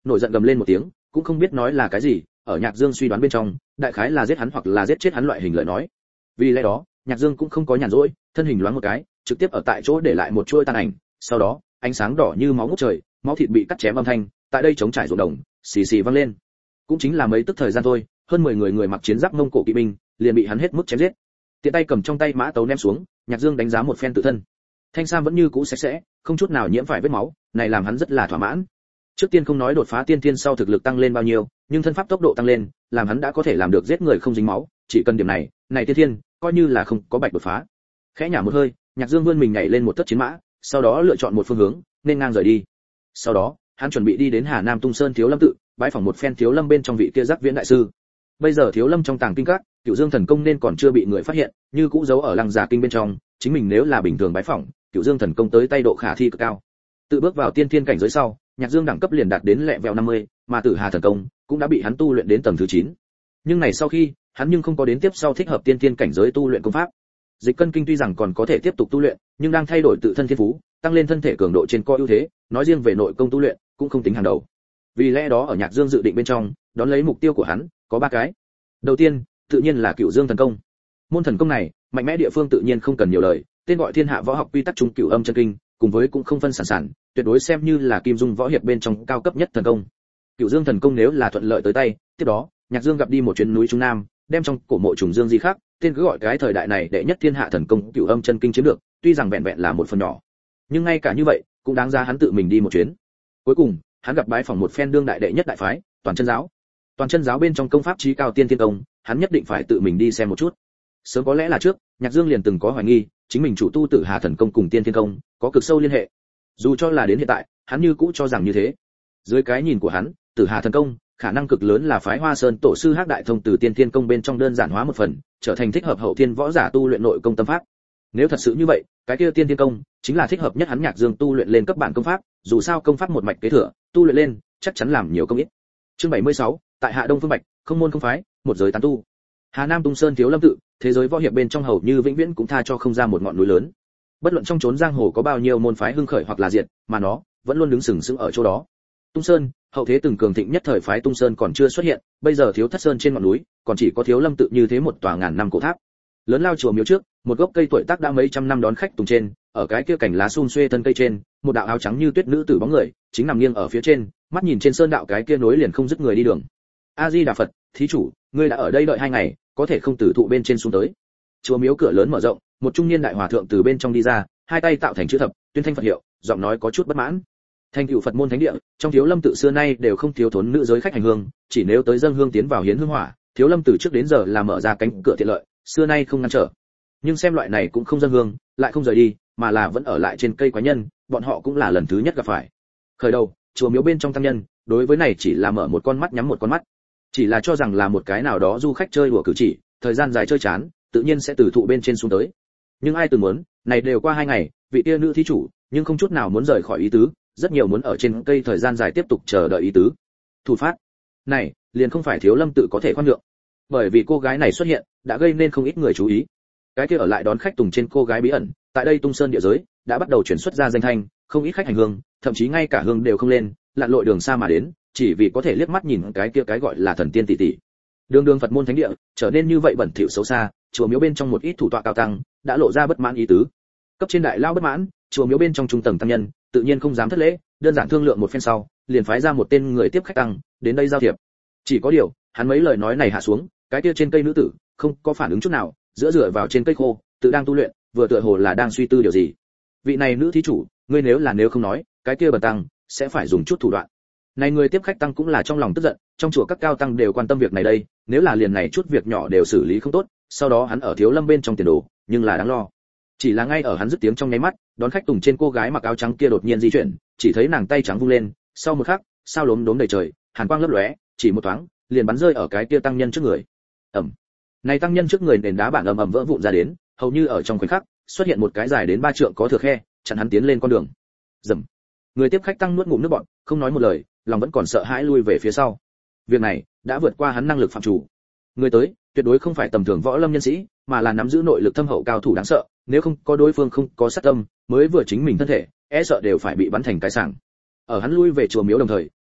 nổi giận gầm lên một tiếng, cũng không biết nói là cái gì, ở Nhạc Dương suy đoán bên trong, đại khái là giết hắn hoặc là giết chết hắn loại hình lời nói. Vì lẽ đó, Nhạc Dương cũng không có nhàn rỗi, thân hình loáng một cái, trực tiếp ở tại chỗ để lại một chuôi tàn ảnh, sau đó, ánh sáng đỏ như máu ngút trời, máu thịt bị cắt chém âm thanh, tại đây chống trải ruộng đồng, xì xì vang lên. Cũng chính là mấy tức thời gian thôi, hơn 10 người mặc chiến giáp Mông Cổ kỵ binh, liền bị hắn hết mức chém giết. Tiện tay cầm trong tay mã tấu ném xuống, Nhạc Dương đánh giá một phen tự thân. Thanh sam vẫn như cũ sạch sẽ, không chút nào nhiễm phải vết máu, này làm hắn rất là thỏa mãn. Trước tiên không nói đột phá tiên thiên sau thực lực tăng lên bao nhiêu, nhưng thân pháp tốc độ tăng lên, làm hắn đã có thể làm được giết người không dính máu, chỉ cần điểm này, này tiên thiên, coi như là không có bạch đột phá. Khẽ nhả một hơi, Nhạc Dương vươn mình nhảy lên một tấc chiến mã, sau đó lựa chọn một phương hướng, nên ngang rời đi. Sau đó, hắn chuẩn bị đi đến Hà Nam Tung Sơn Thiếu Lâm tự, bái phỏng một phen Thiếu Lâm bên trong vị kia Giác Viễn đại sư. Bây giờ Thiếu Lâm trong tàng kinh các, Cửu Dương thần công nên còn chưa bị người phát hiện, như cũ giấu ở Lăng Già kinh bên trong, chính mình nếu là bình thường bái phỏng, Cửu Dương thần công tới tay độ khả thi cực cao. Tự bước vào tiên thiên cảnh giới sau, Nhạc Dương đẳng cấp liền đạt đến level 50, mà Tử Hà thần công cũng đã bị hắn tu luyện đến tầng thứ 9. Nhưng này sau khi, hắn nhưng không có đến tiếp sau thích hợp tiên thiên cảnh giới tu luyện công pháp. Dịch Cân kinh tuy rằng còn có thể tiếp tục tu luyện, nhưng đang thay đổi tự thân thiên phú, tăng lên thân thể cường độ trên co ưu thế, nói riêng về nội công tu luyện, cũng không tính hàng đầu. Vì lẽ đó ở Nhạc Dương dự định bên trong, đón lấy mục tiêu của hắn có 3 cái. Đầu tiên, tự nhiên là Cửu Dương thần công. Môn thần công này, mạnh mẽ địa phương tự nhiên không cần nhiều lời, tên gọi thiên hạ võ học quy tắc trung Cửu Âm chân kinh, cùng với cũng không phân sản, tuyệt đối xem như là Kim Dung võ hiệp bên trong cao cấp nhất thần công. Cửu Dương thần công nếu là thuận lợi tới tay, tiếp đó, Nhạc Dương gặp đi một chuyến núi Trung Nam, đem trong cổ mộ trùng Dương Di khác, tên cứ gọi cái thời đại này đệ nhất thiên hạ thần công Cửu Âm chân kinh chiếm được, tuy rằng vẹn vẹn là một phần nhỏ, nhưng ngay cả như vậy, cũng đáng ra hắn tự mình đi một chuyến. Cuối cùng, hắn gặp bái phỏng một phen đương đại đệ nhất đại phái, Toàn Chân giáo. Toàn Chân giáo bên trong công pháp chí cao tiên thiên công, hắn nhất định phải tự mình đi xem một chút. Sớm có lẽ là trước, Nhạc Dương liền từng có hoài nghi, chính mình chủ tu Tử Hà thần công cùng tiên thiên công có cực sâu liên hệ. Dù cho là đến hiện tại, hắn như cũ cho rằng như thế. Dưới cái nhìn của hắn, Tử Hà thần công khả năng cực lớn là phái Hoa Sơn tổ sư Hắc Đại Thông từ tiên thiên công bên trong đơn giản hóa một phần, trở thành thích hợp hậu thiên võ giả tu luyện nội công tâm pháp. Nếu thật sự như vậy, cái kia tiên thiên công chính là thích hợp nhất hắn Nhạc Dương tu luyện lên cấp bản công pháp, dù sao công pháp một mạch kế thừa, tu luyện lên chắc chắn làm nhiều công ít. Chương 76, tại Hạ Đông Phương Bạch, không môn không phái, một giới tán tu. Hà Nam Tung Sơn Thiếu Lâm tự, thế giới võ hiệp bên trong hầu như vĩnh viễn cũng tha cho không ra một ngọn núi lớn. Bất luận trong chốn giang hồ có bao nhiêu môn phái hưng khởi hoặc là diệt, mà nó vẫn luôn đứng sừng sững ở chỗ đó. Tung Sơn, hậu thế từng cường thịnh nhất thời phái Tung Sơn còn chưa xuất hiện, bây giờ Thiếu Thất Sơn trên ngọn núi, còn chỉ có Thiếu Lâm tự như thế một tòa ngàn năm cổ tháp. Lớn lao chùa miếu trước, một gốc cây tuổi tác đã mấy trăm năm đón khách tùng trên, ở cái kia cành lá sum xuê thân cây trên, một đạo áo trắng như tuyết nữ tử bóng người, chính nằm nghiêng ở phía trên, mắt nhìn trên sơn đạo cái kia nối liền không dứt người đi đường. A Di Đà Phật, thí chủ, ngươi đã ở đây đợi 2 ngày, có thể không từ thụ bên trên xuống tới. Chùa miếu cửa lớn mở rộng, một trung niên đại hòa thượng từ bên trong đi ra, hai tay tạo thành chữ thập, tuyên thanh Phật hiệu, giọng nói có chút bất mãn. Thành tựu Phật môn thánh địa, trong Thiếu Lâm tự xưa nay đều không thiếu thốn nữ giới khách hành hương, chỉ nếu tới dâng hương tiến vào hiến hương hỏa, Thiếu Lâm từ trước đến giờ là mở ra cánh cửa tiện lợi, xưa nay không ngăn trở. Nhưng xem loại này cũng không dâng hương, lại không rời đi, mà là vẫn ở lại trên cây quái nhân, bọn họ cũng là lần thứ nhất gặp phải. Khởi đầu, chùa miếu bên trong tăng nhân, đối với này chỉ là mở một con mắt nhắm một con mắt, chỉ là cho rằng là một cái nào đó du khách chơi đùa cử chỉ, thời gian dài chơi chán, tự nhiên sẽ từ thụ bên trên xuống tới. Nhưng ai từng muốn, này đều qua 2 ngày, vị kia nữ thí chủ, nhưng không chút nào muốn rời khỏi ý tứ, rất nhiều muốn ở trên cây thời gian dài tiếp tục chờ đợi ý tứ. Thủ phát này, liền không phải Thiếu Lâm tự có thể khoan nhượng, bởi vì cô gái này xuất hiện, đã gây nên không ít người chú ý. Cái kia ở lại đón khách tùng trên cô gái bí ẩn, tại đây Tung Sơn địa giới, đã bắt đầu chuyển xuất ra danh thanh, không ít khách hành hương, thậm chí ngay cả hương đều không lên, lặn lội đường xa mà đến, chỉ vì có thể liếc mắt nhìn cái kia cái gọi là thần tiên tỷ tỷ. Đường đường Phật môn thánh địa, trở nên như vậy bẩn thỉu xấu xa, chùa miếu bên trong một ít thủ tọa cao tăng, đã lộ ra bất mãn ý tứ. Cấp trên đại lao bất mãn, chùa miếu bên trong trung tầng tăng nhân, tự nhiên không dám thất lễ, đơn giản thương lượng một phen sau, liền phái ra một tên người tiếp khách tăng, đến đây giao thiệp. Chỉ có điều, hắn mấy lời nói này hạ xuống, cái kia trên cây nữ tử, không có phản ứng chút nào, giữa dựa vào trên cây khô, tự đang tu luyện, vừa tựa hồ là đang suy tư điều gì. Vị này nữ thí chủ, ngươi nếu không nói, cái kia bần tăng sẽ phải dùng chút thủ đoạn. Này người tiếp khách tăng cũng là trong lòng tức giận, trong chùa các cao tăng đều quan tâm việc này đây, nếu là liền này chút việc nhỏ đều xử lý không tốt, sau đó hắn ở Thiếu Lâm bên trong tiền đồ, nhưng là đáng lo. Chỉ là ngay ở hắn dứt tiếng trong nháy mắt, đón khách tùng trên cô gái mặc áo trắng kia đột nhiên di chuyển, chỉ thấy nàng tay trắng vung lên, sau một khắc, sao lốm đốm đầy trời, hàn quang lấp lóe, chỉ một thoáng, liền bắn rơi ở cái kia tăng nhân trước người. Ầm. Này tăng nhân trước người nền đá bản ầm ầm vỡ vụn ra đến, hầu như ở trong khoảnh khắc, xuất hiện một cái dài đến 3 trượng có thừa khe, chặn hắn tiến lên con đường. Rầm. Người tiếp khách tăng nuốt ngụm nước bọt, không nói một lời, lòng vẫn còn sợ hãi lui về phía sau. Việc này đã vượt qua hắn năng lực phạm chủ. Người tới, tuyệt đối không phải tầm thường võ lâm nhân sĩ, mà là nắm giữ nội lực thâm hậu cao thủ đáng sợ, nếu không có đối phương không có sát tâm, mới vừa chính mình thân thể, e sợ đều phải bị bắn thành cái sảng. Ở hắn lui về chùa miếu đồng thời,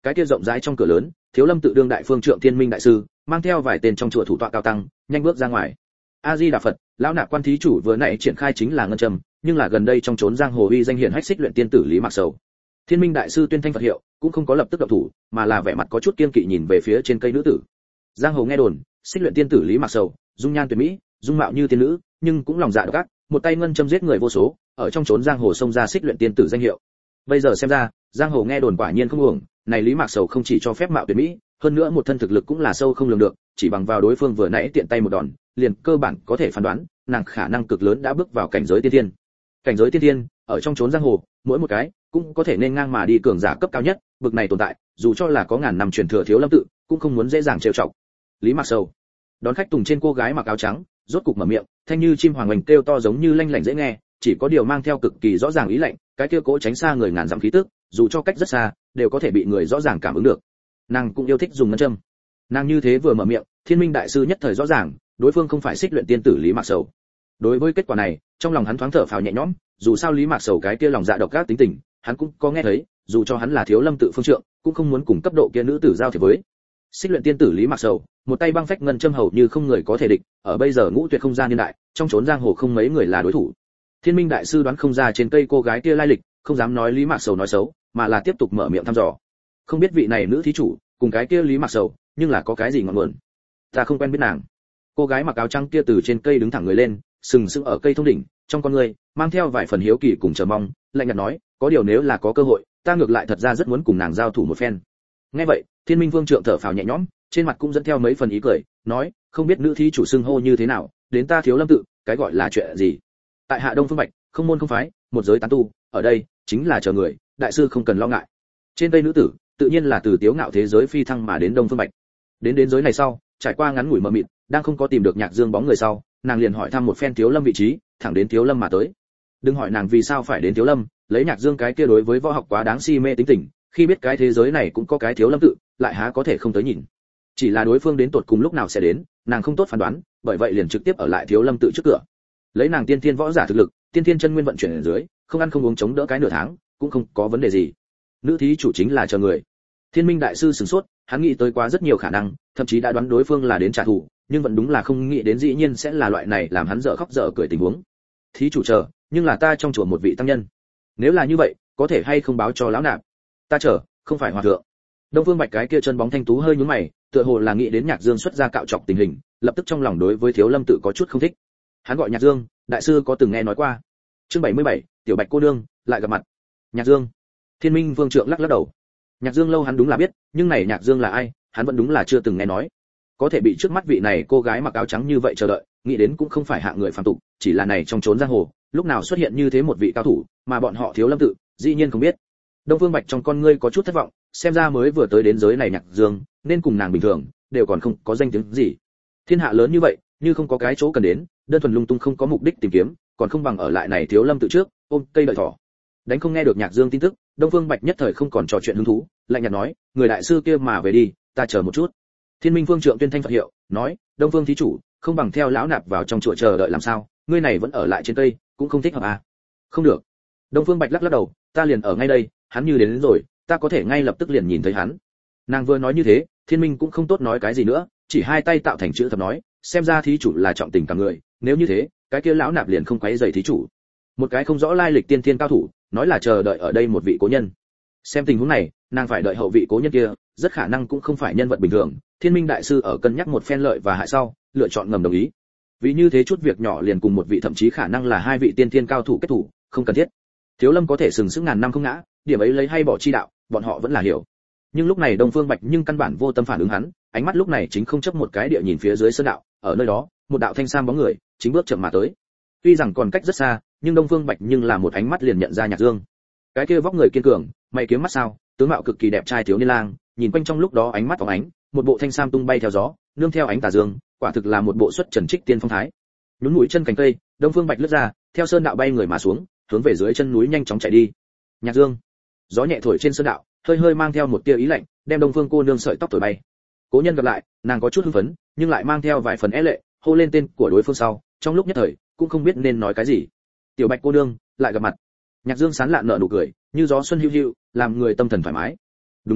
cái kia rộng rãi trong cửa lớn, Thiếu Lâm tự đương đại phương trượng Thiên Minh đại sư, mang theo vài tên trong chùa thủ tọa cao tăng, nhanh bước ra ngoài. A Di Đà Phật, lão nạp quan thí chủ vừa nãy triển khai chính là ngân trầm, nhưng là gần đây trong trốn giang hồ uy danh hiển hách Xích Luyện tiên tử Lý Mạc Sầu. Thiên Minh đại sư tuyên thanh Phật hiệu, cũng không có lập tức động thủ, mà là vẻ mặt có chút kiên kỵ nhìn về phía trên cây nữ tử. Giang hồ nghe đồn, Xích Luyện tiên tử Lý Mạc Sầu, dung nhan tuyệt mỹ, dung mạo như tiên nữ, nhưng cũng lòng dạ độc ác, một tay ngân châm giết người vô số, ở trong trốn giang hồ xông ra Xích Luyện tiên tử danh hiệu. Bây giờ xem ra, giang hồ nghe đồn quả nhiên không uổng, này Lý Mạc Sầu không chỉ cho phép mạo tuyệt mỹ, hơn nữa một thân thực lực cũng là sâu không lường được, chỉ bằng vào đối phương vừa nãy tiện tay một đòn, liền cơ bản có thể phán đoán, nàng khả năng cực lớn đã bước vào cảnh giới tiên thiên. Cảnh giới tiên thiên, ở trong trốn giang hồ, mỗi một cái cũng có thể nên ngang mà đi cường giả cấp cao nhất, bực này tồn tại, dù cho là có ngàn năm truyền thừa Thiếu Lâm tự, cũng không muốn dễ dàng trêu chọc. Lý Mạc Sầu đón khách tùng trên cô gái mặc áo trắng, rốt cục mở miệng, thanh như chim hoàng oanh kêu to giống như lanh lảnh dễ nghe, chỉ có điều mang theo cực kỳ rõ ràng ý lệnh, cái kia cố tránh xa người ngàn dặm khí tức, dù cho cách rất xa, đều có thể bị người rõ ràng cảm ứng được. Nàng cũng yêu thích dùng ngân châm. Nàng như thế vừa mở miệng, Thiên Minh đại sư nhất thời rõ ràng, đối phương không phải Xích Luyện tiên tử Lý Mạc Sầu. Đối với kết quả này, trong lòng hắn thoáng thở phào nhẹ nhõm, dù sao Lý Mạc Sầu cái kia lòng dạ độc ác tính tình, hắn cũng có nghe thấy, dù cho hắn là Thiếu Lâm tự phương trượng, cũng không muốn cùng cấp độ kia nữ tử giao thiệp với. Xích Luyện tiên tử Lý Mạc Sầu, một tay băng phách ngân châm hầu như không người có thể địch, ở bây giờ ngũ tuyệt không gian niên đại, trong chốn giang hồ không mấy người là đối thủ. Thiên Minh đại sư đoán không ra trên cây cô gái kia lai lịch, không dám nói Lý Mạc Sầu nói xấu, mà là tiếp tục mở miệng thăm dò. Không biết vị này nữ thí chủ, cùng cái kia Lý Mạc Sầu, nhưng là có cái gì ngọn nguồn? Ta không quen biết nàng. Cô gái mặc áo trắng kia từ trên cây đứng thẳng người lên, sừng sững ở cây thông đỉnh, trong con người mang theo vài phần hiếu kỳ cùng chờ mong, lạnh nhạt nói, có điều nếu là có cơ hội, ta ngược lại thật ra rất muốn cùng nàng giao thủ một phen. Nghe vậy, Thiên Minh Vương trượng thở phào nhẹ nhõm, trên mặt cũng dẫn theo mấy phần ý cười, nói, không biết nữ thí chủ xưng hô như thế nào, đến ta Thiếu Lâm tự, cái gọi là chuyện gì? Tại hạ Đông Phương Bạch, không môn không phái, một giới tán tu, ở đây chính là chờ người, đại sư không cần lo ngại. Trên cây nữ tử, tự nhiên là từ Tiếu Ngạo thế giới phi thăng mà đến Đông Phương Bạch. Đến giới này sau, trải qua ngắn ngủi mờ mịt, đang không có tìm được Nhạc Dương bóng người sau, nàng liền hỏi thăm một phen Thiếu Lâm vị trí, thẳng đến Thiếu Lâm mà tới. Đừng hỏi nàng vì sao phải đến Thiếu Lâm, lấy Nhạc Dương cái kia đối với võ học quá đáng si mê tính tình, khi biết cái thế giới này cũng có cái Thiếu Lâm tự, lại há có thể không tới nhìn. Chỉ là đối phương đến tột cùng lúc nào sẽ đến, nàng không tốt phán đoán, bởi vậy liền trực tiếp ở lại Thiếu Lâm tự trước cửa. Lấy nàng tiên thiên võ giả thực lực, tiên thiên chân nguyên vận chuyển ở dưới, không ăn không uống chống đỡ cái nửa tháng, cũng không có vấn đề gì. Nữ thí chủ chính là chờ người. Thiên Minh đại sư sửng sốt, hắn nghĩ tới quá rất nhiều khả năng, thậm chí đã đoán đối phương là đến trả thù, nhưng vẫn đúng là không nghĩ đến dĩ nhiên sẽ là loại này làm hắn dở khóc dở cười tình huống. Thí chủ chờ, nhưng là ta trong chùa một vị tăng nhân. Nếu là như vậy, có thể hay không báo cho lão nạp? Ta chờ, không phải hòa thượng. Đông Phương Bạch cái kia chân bóng thanh tú hơi nhướng mày, tựa hồ là nghĩ đến Nhạc Dương xuất ra cạo chọc tình hình, lập tức trong lòng đối với Thiếu Lâm tự có chút không thích. Hắn gọi Nhạc Dương, đại sư có từng nghe nói qua. Chương 77, tiểu Bạch cô nương, lại gặp mặt. Nhạc Dương. Thiên Minh Vương trượng lắc lắc đầu. Nhạc Dương lâu hắn đúng là biết, nhưng này Nhạc Dương là ai, hắn vẫn đúng là chưa từng nghe nói. Có thể bị trước mắt vị này cô gái mặc áo trắng như vậy chờ đợi, nghĩ đến cũng không phải hạng người phàm tục, chỉ là này trong chốn giang hồ, lúc nào xuất hiện như thế một vị cao thủ, mà bọn họ Thiếu Lâm tự, dĩ nhiên không biết. Đông Phương Bạch trong con ngươi có chút thất vọng, xem ra mới vừa tới đến giới này Nhạc Dương, nên cùng nàng bình thường, đều còn không có danh tiếng gì. Thiên hạ lớn như vậy, như không có cái chỗ cần đến, đơn thuần lung tung không có mục đích tìm kiếm, còn không bằng ở lại này Thiếu Lâm tự trước, ôm cây đợi thỏ. Đánh không nghe được Nhạc Dương tin tức, Đông Phương Bạch nhất thời không còn trò chuyện hứng thú, lạnh nhạt nói, người đại sư kia mà về đi, ta chờ một chút. Thiên Minh Vương trượng tuyên thanh Phật hiệu, nói, Đông Phương thí chủ, không bằng theo lão nạp vào trong chùa chờ đợi làm sao, ngươi này vẫn ở lại trên cây, cũng không thích hợp à? Không được. Đông Phương Bạch lắc lắc đầu, ta liền ở ngay đây, hắn như đến rồi, ta có thể ngay lập tức liền nhìn thấy hắn. Nàng vừa nói như thế, Thiên Minh cũng không tốt nói cái gì nữa, chỉ hai tay tạo thành chữ thập nói, xem ra thí chủ là trọng tình cả người, nếu như thế, cái kia lão nạp liền không quấy rầy thí chủ. Một cái không rõ lai lịch tiên thiên cao thủ, nói là chờ đợi ở đây một vị cố nhân. Xem tình huống này, nàng phải đợi hậu vị cố nhân kia, rất khả năng cũng không phải nhân vật bình thường. Thiên Minh đại sư ở cân nhắc một phen lợi và hại sau, lựa chọn ngầm đồng ý. Vì như thế chút việc nhỏ liền cùng một vị thậm chí khả năng là hai vị tiên thiên cao thủ kết thủ, không cần thiết. Thiếu Lâm có thể sừng sững ngàn năm không ngã, điểm ấy lấy hay bỏ chi đạo, bọn họ vẫn là hiểu. Nhưng lúc này Đông Phương Bạch nhưng căn bản vô tâm phản ứng hắn, ánh mắt lúc này chính không chấp một cái địa nhìn phía dưới sơn đạo, ở nơi đó, một đạo thanh sam bóng người, chính bước chậm mà tới. Tuy rằng còn cách rất xa, nhưng Đông Phương Bạch nhưng là một ánh mắt liền nhận ra Nhạc Dương. Cái kia vóc người kiên cường, mày kiếm mắt sao, tướng mạo cực kỳ đẹp trai thiếu niên lang, nhìn quanh trong lúc đó ánh mắt phóng ánh, một bộ thanh sam tung bay theo gió, nương theo ánh tà dương, quả thực là một bộ xuất trần trích tiên phong thái. Nhún mũi chân cành cây, Đông Phương Bạch lướt ra, theo sơn đạo bay người mà xuống, hướng về dưới chân núi nhanh chóng chạy đi. Nhạc Dương. Gió nhẹ thổi trên sơn đạo, hơi hơi mang theo một tia ý lạnh, đem Đông Phương cô nương sợi tóc thổi bay. Cố nhân gặp lại, nàng có chút hưng phấn, nhưng lại mang theo vài phần é lệ, hô lên tên của đối phương sau, trong lúc nhất thời, cũng không biết nên nói cái gì. Tiểu Bạch cô nương, lại gặp mặt. Nhạc Dương sán lạn nở nụ cười, như gió xuân hiu hiu, làm người tâm thần thoải mái. Đúng đấy,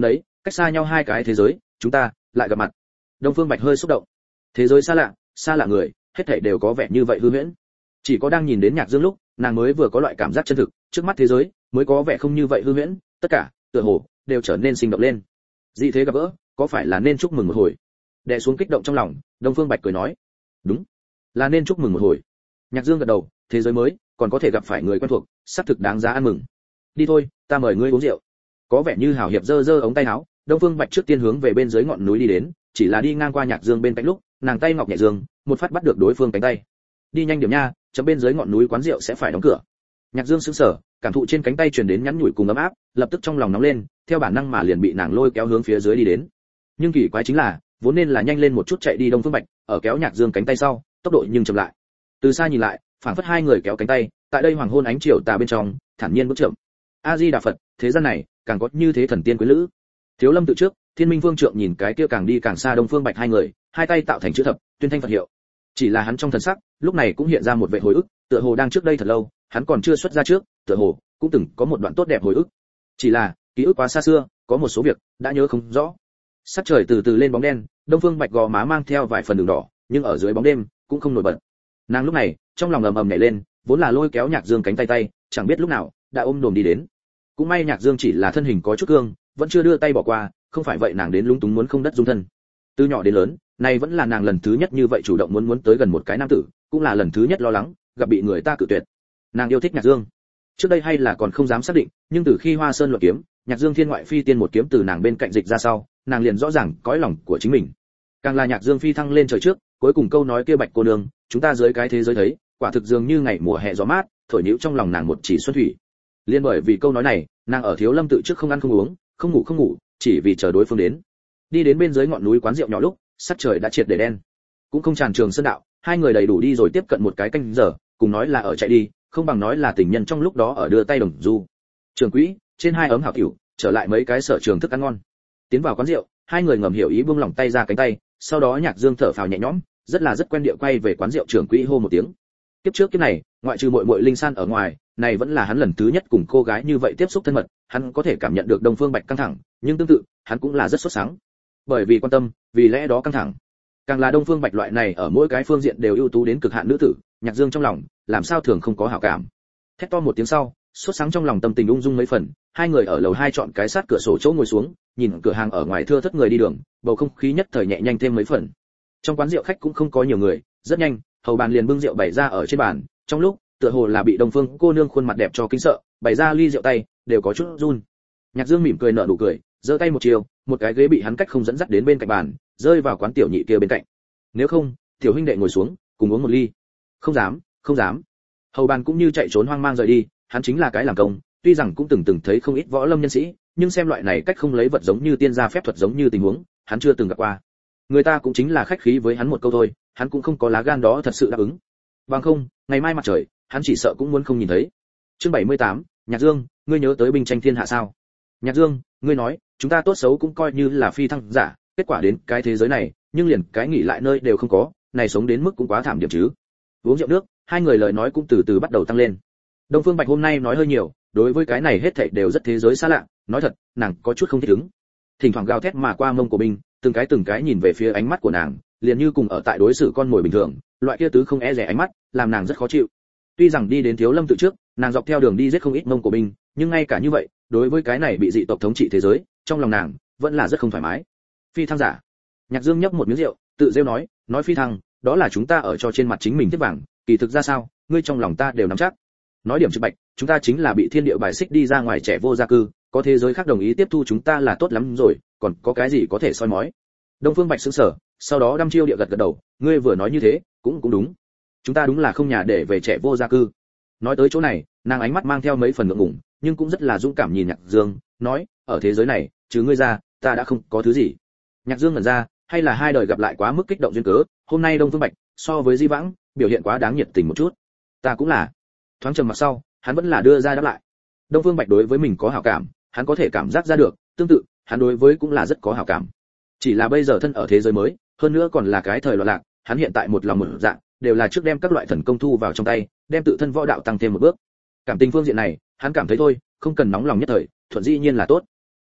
cách xa nhau hai cái thế giới, chúng ta lại gặp mặt. Đông Phương Bạch hơi xúc động. Thế giới xa lạ người, hết thảy đều có vẻ như vậy hư huyễn. Chỉ có đang nhìn đến Nhạc Dương lúc, nàng mới vừa có loại cảm giác chân thực, trước mắt thế giới mới có vẻ không như vậy hư huyễn, tất cả tựa hồ đều trở nên sinh động lên. Dị thế gặp gỡ, có phải là nên chúc mừng một hồi? Đè xuống kích động trong lòng, Đông Phương Bạch cười nói, đúng, là nên chúc mừng một hồi. Nhạc Dương gật đầu, thế giới mới, còn có thể gặp phải người quen thuộc, sắp thực đáng giá ăn mừng. Đi thôi, ta mời ngươi uống rượu. Có vẻ như hào hiệp giơ ống tay áo, Đông Phương Bạch trước tiên hướng về bên dưới ngọn núi đi đến, chỉ là đi ngang qua Nhạc Dương bên cạnh lúc, nàng tay ngọc nhẹ dương, một phát bắt được đối phương cánh tay. Đi nhanh điểm nha, chấm bên dưới ngọn núi quán rượu sẽ phải đóng cửa. Nhạc Dương sững sờ, cảm thụ trên cánh tay truyền đến nhắn nhủi cùng ấm áp, lập tức trong lòng nóng lên, theo bản năng mà liền bị nàng lôi kéo hướng phía dưới đi đến. Nhưng kỳ quái chính là, vốn nên là nhanh lên một chút chạy đi Đông Phương Bạch, ở kéo Nhạc Dương cánh tay sau, tốc độ nhưng chậm lại. Từ xa nhìn lại, phảng phất hai người kéo cánh tay, tại đây hoàng hôn ánh chiều tà bên trong, thản nhiên bước chậm. A Di Đà Phật, thế gian này, càng có như thế thần tiên quyến lữ. Thiếu Lâm tự trước, Thiên Minh Vương Trượng nhìn cái kia càng đi càng xa Đông Phương Bạch hai người, hai tay tạo thành chữ thập, tuyên thanh Phật hiệu. Chỉ là hắn trong thần sắc, lúc này cũng hiện ra một vẻ hồi ức, tựa hồ đang trước đây thật lâu, hắn còn chưa xuất ra trước, tựa hồ cũng từng có một đoạn tốt đẹp hồi ức. Chỉ là, ký ức quá xa xưa, có một số việc đã nhớ không rõ. Sắc trời từ từ lên bóng đen, Đông Phương Bạch gò má mang theo vài phần đường đỏ, nhưng ở dưới bóng đêm cũng không nổi bật. Nàng lúc này, trong lòng ầm ầm nhảy lên, vốn là lôi kéo Nhạc Dương cánh tay, chẳng biết lúc nào đã ôm đồm đi đến. Cũng may Nhạc Dương chỉ là thân hình có chút cương, vẫn chưa đưa tay bỏ qua, không phải vậy nàng đến lúng túng muốn không đất dung thân. Từ nhỏ đến lớn, này vẫn là nàng lần thứ nhất như vậy chủ động muốn tới gần một cái nam tử, cũng là lần thứ nhất lo lắng gặp bị người ta cự tuyệt. Nàng yêu thích Nhạc Dương. Trước đây hay là còn không dám xác định, nhưng từ khi Hoa Sơn luận kiếm, Nhạc Dương thiên ngoại phi tiên một kiếm từ nàng bên cạnh dịch ra sau, nàng liền rõ ràng cõi lòng của chính mình. Càng là Nhạc Dương phi thăng lên trời trước, cuối cùng câu nói kia Bạch cô nương, chúng ta dưới cái thế giới thấy, quả thực dường như ngày mùa hè gió mát, thổi nhũ trong lòng nàng một chỉ xuân thủy. Liên bởi vì câu nói này, nàng ở Thiếu Lâm tự trước không ăn không uống, không ngủ, chỉ vì chờ đối phương đến. Đi đến bên dưới ngọn núi quán rượu nhỏ lúc, sắc trời đã triệt để đen. Cũng không tràn trường sơn đạo, hai người đầy đủ đi rồi tiếp cận một cái canh giờ, cùng nói là ở chạy đi, không bằng nói là tình nhân trong lúc đó ở đưa tay đồng du. Trường quỹ, trên hai ấm hảo cửu, trở lại mấy cái sở trường thức ăn ngon. Tiến vào quán rượu, hai người ngầm hiểu ý buông lỏng tay ra cánh tay, sau đó Nhạc Dương thở phào nhẹ nhõm, rất quen địa quay về quán rượu trưởng quỹ hô một tiếng. Tiếp trước kiếp này, ngoại trừ muội linh san ở ngoài, này vẫn là hắn lần thứ nhất cùng cô gái như vậy tiếp xúc thân mật, hắn có thể cảm nhận được Đông Phương Bạch căng thẳng, nhưng tương tự, hắn cũng là rất sốt sắng. Bởi vì quan tâm, vì lẽ đó căng thẳng. Càng là Đông Phương Bạch loại này ở mỗi cái phương diện đều ưu tú đến cực hạn nữ tử, Nhạc Dương trong lòng, làm sao thường không có hảo cảm. Thét to một tiếng sau, sốt sáng trong lòng tâm tình ung dung mấy phần, hai người ở lầu 2 chọn cái sát cửa sổ chỗ ngồi xuống, nhìn cửa hàng ở ngoài thưa thớt người đi đường, bầu không khí nhất thời nhẹ nhanh thêm mấy phần. Trong quán rượu khách cũng không có nhiều người, rất nhanh, hầu bàn liền bưng rượu bày ra ở trên bàn, trong lúc, tựa hồ là bị Đông Phương cô nương khuôn mặt đẹp cho kinh sợ, bày ra ly rượu tay, đều có chút run. Nhạc Dương mỉm cười nở nụ cười, giơ tay một chiều, một cái ghế bị hắn cách không dẫn dắt đến bên cạnh bàn, rơi vào quán tiểu nhị kia bên cạnh. Nếu không, tiểu huynh đệ ngồi xuống, cùng uống một ly. Không dám. Hầu bàn cũng như chạy trốn hoang mang rời đi, hắn chính là cái làm công, tuy rằng cũng từng thấy không ít võ lâm nhân sĩ, nhưng xem loại này cách không lấy vật giống như tiên gia phép thuật giống như tình huống, hắn chưa từng gặp qua. Người ta cũng chính là khách khí với hắn một câu thôi, hắn cũng không có lá gan đó thật sự đáp ứng. Bằng không, ngày mai mặt trời, hắn chỉ sợ cũng muốn không nhìn thấy. Chương 78, Nhạc Dương, ngươi nhớ tới binh tranh thiên hạ sao? Nhạc Dương, ngươi nói, chúng ta tốt xấu cũng coi như là phi thăng giả, kết quả đến cái thế giới này, nhưng liền cái nghỉ lại nơi đều không có, này sống đến mức cũng quá thảm điểm chứ. Uống rượu nước, hai người lời nói cũng từ từ bắt đầu tăng lên. Đông Phương Bạch hôm nay nói hơi nhiều, đối với cái này hết thảy đều rất thế giới xa lạ, nói thật, nàng có chút không thích ứng. Thỉnh thoảng gào thét mà qua mông của binh, từng cái nhìn về phía ánh mắt của nàng, liền như cùng ở tại đối xử con mồi bình thường, loại kia tứ không e dè ánh mắt, làm nàng rất khó chịu. Tuy rằng đi đến Thiếu Lâm tự trước, nàng dọc theo đường đi giết không ít mông của binh, nhưng ngay cả như vậy, đối với cái này bị dị tộc thống trị thế giới, trong lòng nàng vẫn là rất không thoải mái. Phi thăng giả. Nhạc Dương nhấp một miếng rượu, tự rêu nói phi thăng, đó là chúng ta ở cho trên mặt chính mình tiếp vàng, kỳ thực ra sao, ngươi trong lòng ta đều nắm chắc. Nói điểm trực bạch, chúng ta chính là bị thiên địa bài xích đi ra ngoài trẻ vô gia cư, có thế giới khác đồng ý tiếp thu chúng ta là tốt lắm rồi, còn có cái gì có thể soi mói. Đông Phương Bạch sững sờ, sau đó đăm chiêu địa gật đầu, ngươi vừa nói như thế, cũng đúng. Chúng ta đúng là không nhà để về trẻ vô gia cư. Nói tới chỗ này, nàng ánh mắt mang theo mấy phần ngượng ngùng, nhưng cũng rất là dũng cảm nhìn Nhạc Dương, nói, ở thế giới này, trừ ngươi ra, ta đã không có thứ gì. Nhạc Dương ngẩn ra, hay là hai đời gặp lại quá mức kích động duyên cớ, hôm nay Đông Phương Bạch, so với Di Vãng, biểu hiện quá đáng nhiệt tình một chút. Ta cũng là. Thoáng trầm mặc sau, hắn vẫn là đưa ra đáp lại. Đông Phương Bạch đối với mình có hảo cảm, hắn có thể cảm giác ra được, tương tự, hắn đối với cũng là rất có hảo cảm. Chỉ là bây giờ thân ở thế giới mới, hơn nữa còn là cái thời loạn lạc, hắn hiện tại một lòng một dạ, đều là trước đem các loại thần công thu vào trong tay, đem tự thân võ đạo tăng thêm một bước. Cảm tình phương diện này, hắn cảm thấy thôi, không cần nóng lòng nhất thời, thuận dĩ nhiên là tốt.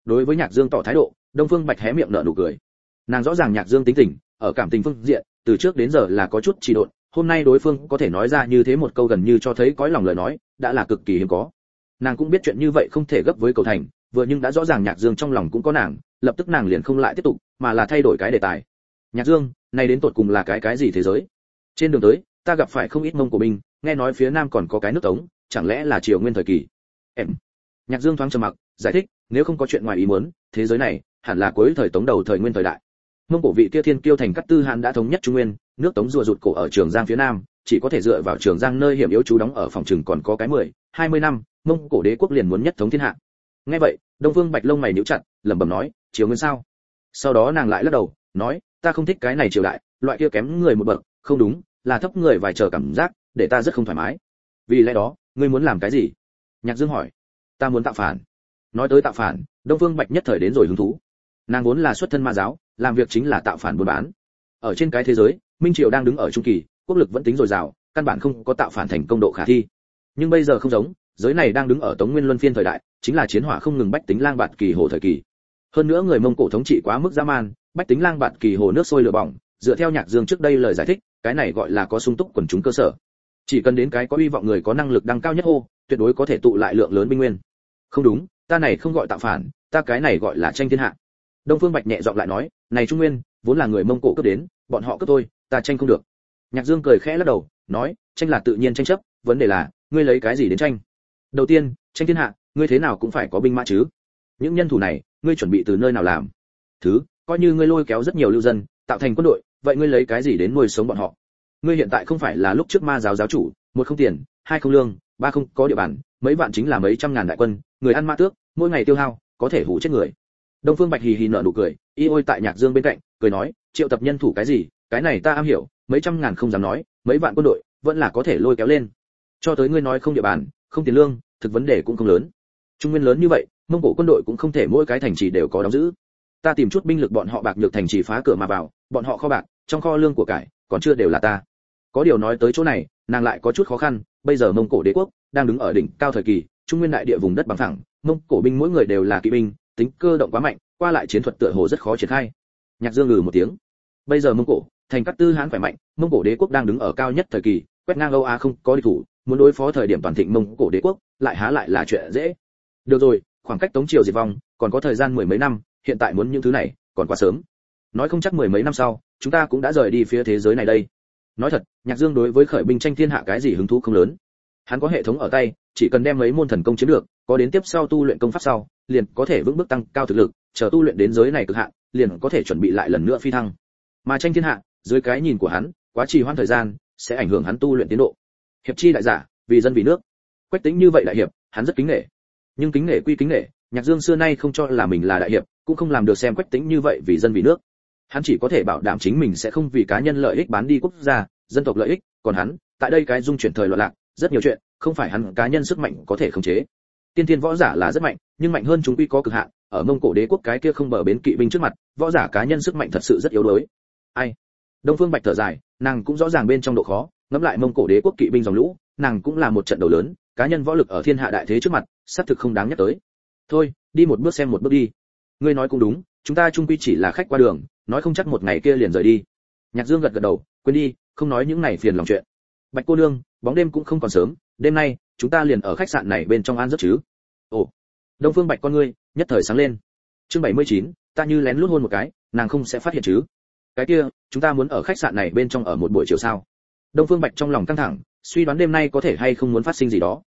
Đối với Nhạc Dương tỏ thái độ, Đông Phương Bạch hé miệng nở nụ cười. Nàng rõ ràng Nhạc Dương tính tình, ở cảm tình phương diện, từ trước đến giờ là có chút trì độn, hôm nay đối phương có thể nói ra như thế một câu gần như cho thấy cõi lòng lời nói, đã là cực kỳ hiếm có. Nàng cũng biết chuyện như vậy không thể gấp với cầu thành, vừa nhưng đã rõ ràng Nhạc Dương trong lòng cũng có nàng, lập tức nàng liền không lại tiếp tục, mà là thay đổi cái đề tài. Nhạc Dương, này đến tột cùng là cái gì thế giới? Trên đường tới, ta gặp phải không ít Mông Cổ binh, nghe nói phía nam còn có cái nước Tống, chẳng lẽ là Triều Nguyên thời kỳ? Em. Nhạc Dương thoáng trầm mặc, giải thích, nếu không có chuyện ngoài ý muốn, thế giới này hẳn là cuối thời Tống đầu thời Nguyên thời đại. Mông Cổ vị kia thiên kiêu thành Cát Tư Hãn đã thống nhất Trung Nguyên, nước Tống rùa rụt cổ ở Trường Giang phía nam, chỉ có thể dựa vào Trường Giang nơi hiểm yếu trú đóng ở phòng trừng còn có cái 10-20 năm, Mông Cổ đế quốc liền muốn nhất thống thiên hạ. Nghe vậy, Đông Phương Bạch lông mày nhíu chặt, lẩm bẩm nói, Triều Nguyên sao? Sau đó nàng lại lắc đầu, nói, ta không thích cái này triều đại, loại kia kém người một bậc, không đúng, là thấp người vài chờ cảm giác, để ta rất không thoải mái. Vì lẽ đó, ngươi muốn làm cái gì? Nhạc Dương hỏi. Ta muốn tạo phản. Nói tới tạo phản, Đông Phương Bạch nhất thời đến rồi hứng thú. Nàng vốn là xuất thân ma giáo, làm việc chính là tạo phản buôn bán. Ở trên cái thế giới, Minh Triều đang đứng ở trung kỳ, quốc lực vẫn tính dồi dào, căn bản không có tạo phản thành công độ khả thi. Nhưng bây giờ không giống, giới này đang đứng ở Tống Nguyên Luân phiên thời đại, chính là chiến hỏa không ngừng bách tính lang bạt kỳ hồ thời kỳ. Hơn nữa người Mông Cổ thống trị quá mức dã man, bách tính lang bạt kỳ hồ nước sôi lửa bỏng, dựa theo Nhạc Dương trước đây lời giải thích, cái này gọi là có sung túc quần chúng cơ sở. Chỉ cần đến cái có hy vọng người có năng lực đăng cao nhất hô, tuyệt đối có thể tụ lại lượng lớn binh nguyên. Không đúng, ta này không gọi tạo phản, ta cái này gọi là tranh thiên hạ. Đông Phương Bạch nhẹ giọng lại nói, này Trung Nguyên vốn là người Mông Cổ cướp đến, bọn họ cướp tôi, ta tranh không được. Nhạc Dương cười khẽ lắc đầu, nói, tranh là tự nhiên tranh chấp, vấn đề là, ngươi lấy cái gì đến tranh? Đầu tiên, tranh thiên hạ, ngươi thế nào cũng phải có binh mã chứ. Những nhân thủ này, ngươi chuẩn bị từ nơi nào làm? Thứ, coi như ngươi lôi kéo rất nhiều lưu dân, tạo thành quân đội, vậy ngươi lấy cái gì đến nuôi sống bọn họ? Ngươi hiện tại không phải là lúc trước ma giáo giáo chủ, một không tiền, hai không lương, ba không có địa bàn, mấy vạn chính là mấy trăm ngàn đại quân, người ăn mã tước, mỗi ngày tiêu hao, có thể hủ chết người. Đông Phương Bạch hì hì nở nụ cười, y ôi tại Nhạc Dương bên cạnh, cười nói, triệu tập nhân thủ cái gì, cái này ta am hiểu, mấy trăm ngàn không dám nói, mấy vạn quân đội, vẫn là có thể lôi kéo lên. Cho tới ngươi nói không địa bàn, không tiền lương, thực vấn đề cũng không lớn. Trung Nguyên lớn như vậy, Mông Cổ quân đội cũng không thể mỗi cái thành trì đều có đóng giữ. Ta tìm chút binh lực bọn họ bạc nhược thành trì phá cửa mà vào, bọn họ kho bạc, trong kho lương của cải, còn chưa đều là ta. Có điều nói tới chỗ này, nàng lại có chút khó khăn, bây giờ Mông Cổ đế quốc đang đứng ở đỉnh cao thời kỳ, Trung Nguyên đại địa vùng đất bằng phẳng, Mông Cổ binh mỗi người đều là kỵ binh, tính cơ động quá mạnh, qua lại chiến thuật tựa hồ rất khó triển khai. Nhạc Dương ngừ một tiếng. Bây giờ Mông Cổ, thành Cát Tư Hãn khỏe mạnh, Mông Cổ đế quốc đang đứng ở cao nhất thời kỳ, quét ngang Âu Á không có địch thủ, muốn đối phó thời điểm toàn thịnh Mông Cổ đế quốc, lại há lại là chuyện dễ. Được rồi, khoảng cách Tống triều diệt vong, còn có thời gian mười mấy năm, hiện tại muốn những thứ này, còn quá sớm. Nói không chắc mười mấy năm sau, chúng ta cũng đã rời đi phía thế giới này đây. Nói thật, Nhạc Dương đối với khởi binh tranh thiên hạ cái gì hứng thú không lớn. Hắn có hệ thống ở tay, chỉ cần đem mấy môn thần công chiếm được, có đến tiếp sau tu luyện công pháp sau, liền có thể vững bước tăng cao thực lực, chờ tu luyện đến giới này cực hạn, liền có thể chuẩn bị lại lần nữa phi thăng. Mà tranh thiên hạ, dưới cái nhìn của hắn, quá trì hoãn thời gian sẽ ảnh hưởng hắn tu luyện tiến độ. Hiệp chi đại giả, vì dân vì nước. Quách Tĩnh như vậy đại hiệp, hắn rất kính nể. Nhưng kính nể quy kính nể, Nhạc Dương xưa nay không cho là mình là đại hiệp, cũng không làm được xem Quách Tĩnh như vậy vì dân vì nước. Hắn chỉ có thể bảo đảm chính mình sẽ không vì cá nhân lợi ích bán đi quốc gia, dân tộc lợi ích, còn hắn, tại đây cái dung chuyển thời loạn lạc, rất nhiều chuyện, không phải hắn cá nhân sức mạnh có thể khống chế. Tiên thiên võ giả là rất mạnh, nhưng mạnh hơn chúng quy có cực hạn, ở Mông Cổ đế quốc cái kia không bờ bến kỵ binh trước mặt, võ giả cá nhân sức mạnh thật sự rất yếu đuối. Ai? Đông Phương Bạch thở dài, nàng cũng rõ ràng bên trong độ khó, ngẫm lại Mông Cổ đế quốc kỵ binh dòng lũ, nàng cũng là một trận đấu lớn, cá nhân võ lực ở thiên hạ đại thế trước mặt, xác thực không đáng nhắc tới. Thôi, đi một bước xem một bước đi. Ngươi nói cũng đúng, chúng ta chung quy chỉ là khách qua đường, nói không chắc một ngày kia liền rời đi. Nhạc Dương gật gật đầu, quên đi, không nói những này phiền lòng chuyện. Bạch cô nương, bóng đêm cũng không còn sớm, đêm nay chúng ta liền ở khách sạn này bên trong an giấc chứ? Ồ. Đông Phương Bạch con ngươi nhất thời sáng lên. Chương 79, ta như lén lút hôn một cái, nàng không sẽ phát hiện chứ? Cái kia, chúng ta muốn ở khách sạn này bên trong ở một buổi chiều sao? Đông Phương Bạch trong lòng căng thẳng, suy đoán đêm nay có thể hay không muốn phát sinh gì đó.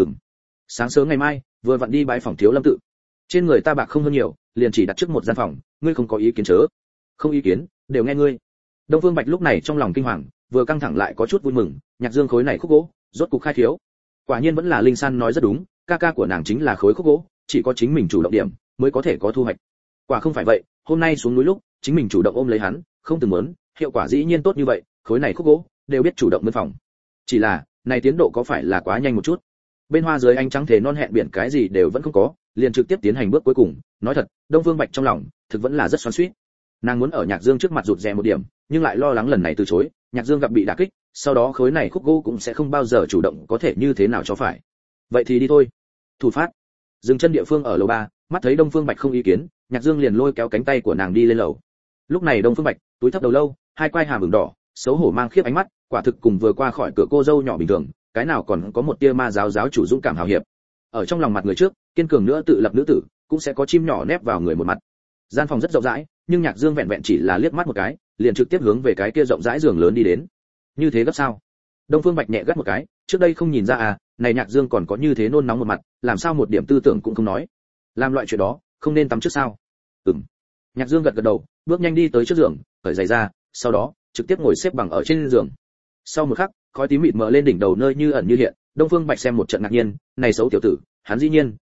Sáng sớm ngày mai, vừa vặn đi bái phòng Thiếu Lâm tự. Trên người ta bạc không hơn nhiều, liền chỉ đặt trước một gian phòng, ngươi không có ý kiến chớ? Không ý kiến, đều nghe ngươi. Đông Phương Bạch lúc này trong lòng kinh hoàng, vừa căng thẳng lại có chút vui mừng, Nhạc Dương khối này khúc gỗ, rốt cục khai thiếu. Quả nhiên vẫn là Linh San nói rất đúng, ca ca của nàng chính là khối khúc gỗ, chỉ có chính mình chủ động điểm, mới có thể có thu hoạch. Quả không phải vậy, hôm nay xuống núi lúc, chính mình chủ động ôm lấy hắn, không từng muốn, hiệu quả dĩ nhiên tốt như vậy, khối này khúc gỗ, đều biết chủ động mướn phòng. Chỉ là, này tiến độ có phải là quá nhanh một chút? Bên hoa dưới ánh trắng thể non hẹn biển cái gì đều vẫn không có, liền trực tiếp tiến hành bước cuối cùng. Nói thật, Đông Phương Bạch trong lòng, thực vẫn là rất xoắn xuýt. Nàng muốn ở Nhạc Dương trước mặt rụt rè một điểm, nhưng lại lo lắng lần này từ chối, Nhạc Dương gặp bị đả kích, sau đó khối này khúc gỗ cũng sẽ không bao giờ chủ động có thể như thế nào cho phải. Vậy thì đi thôi. Thủ phát. Dừng chân địa phương ở lầu 3, mắt thấy Đông Phương Bạch không ý kiến, Nhạc Dương liền lôi kéo cánh tay của nàng đi lên lầu. Lúc này Đông Phương Bạch túi thấp đầu lâu, hai quai hàm ửng đỏ, xấu hổ mang khiếp ánh mắt, quả thực cùng vừa qua khỏi cửa cô dâu nhỏ bình thường, cái nào còn có một tia ma giáo chủ dũng cảm hào hiệp. Ở trong lòng mặt người trước, kiên cường nữa tự lập nữ tử, cũng sẽ có chim nhỏ nép vào người một mặt. Gian phòng rất rộng rãi, nhưng Nhạc Dương vẹn vẹn chỉ là liếc mắt một cái, liền trực tiếp hướng về cái kia rộng rãi giường lớn đi đến. Như thế gấp sao? Đông Phương Bạch nhẹ gắt một cái, trước đây không nhìn ra à, này Nhạc Dương còn có như thế nôn nóng một mặt, làm sao một điểm tư tưởng cũng không nói. Làm loại chuyện đó, không nên tắm trước sao? Nhạc Dương gật gật đầu, bước nhanh đi tới trước giường, cởi giày ra, sau đó trực tiếp ngồi xếp bằng ở trên giường. Sau một khắc, khói tím mịt mờ lên đỉnh đầu nơi như ẩn như hiện, Đông Phương Bạch xem một trận ngạc nhiên, này xấu tiểu tử, hắn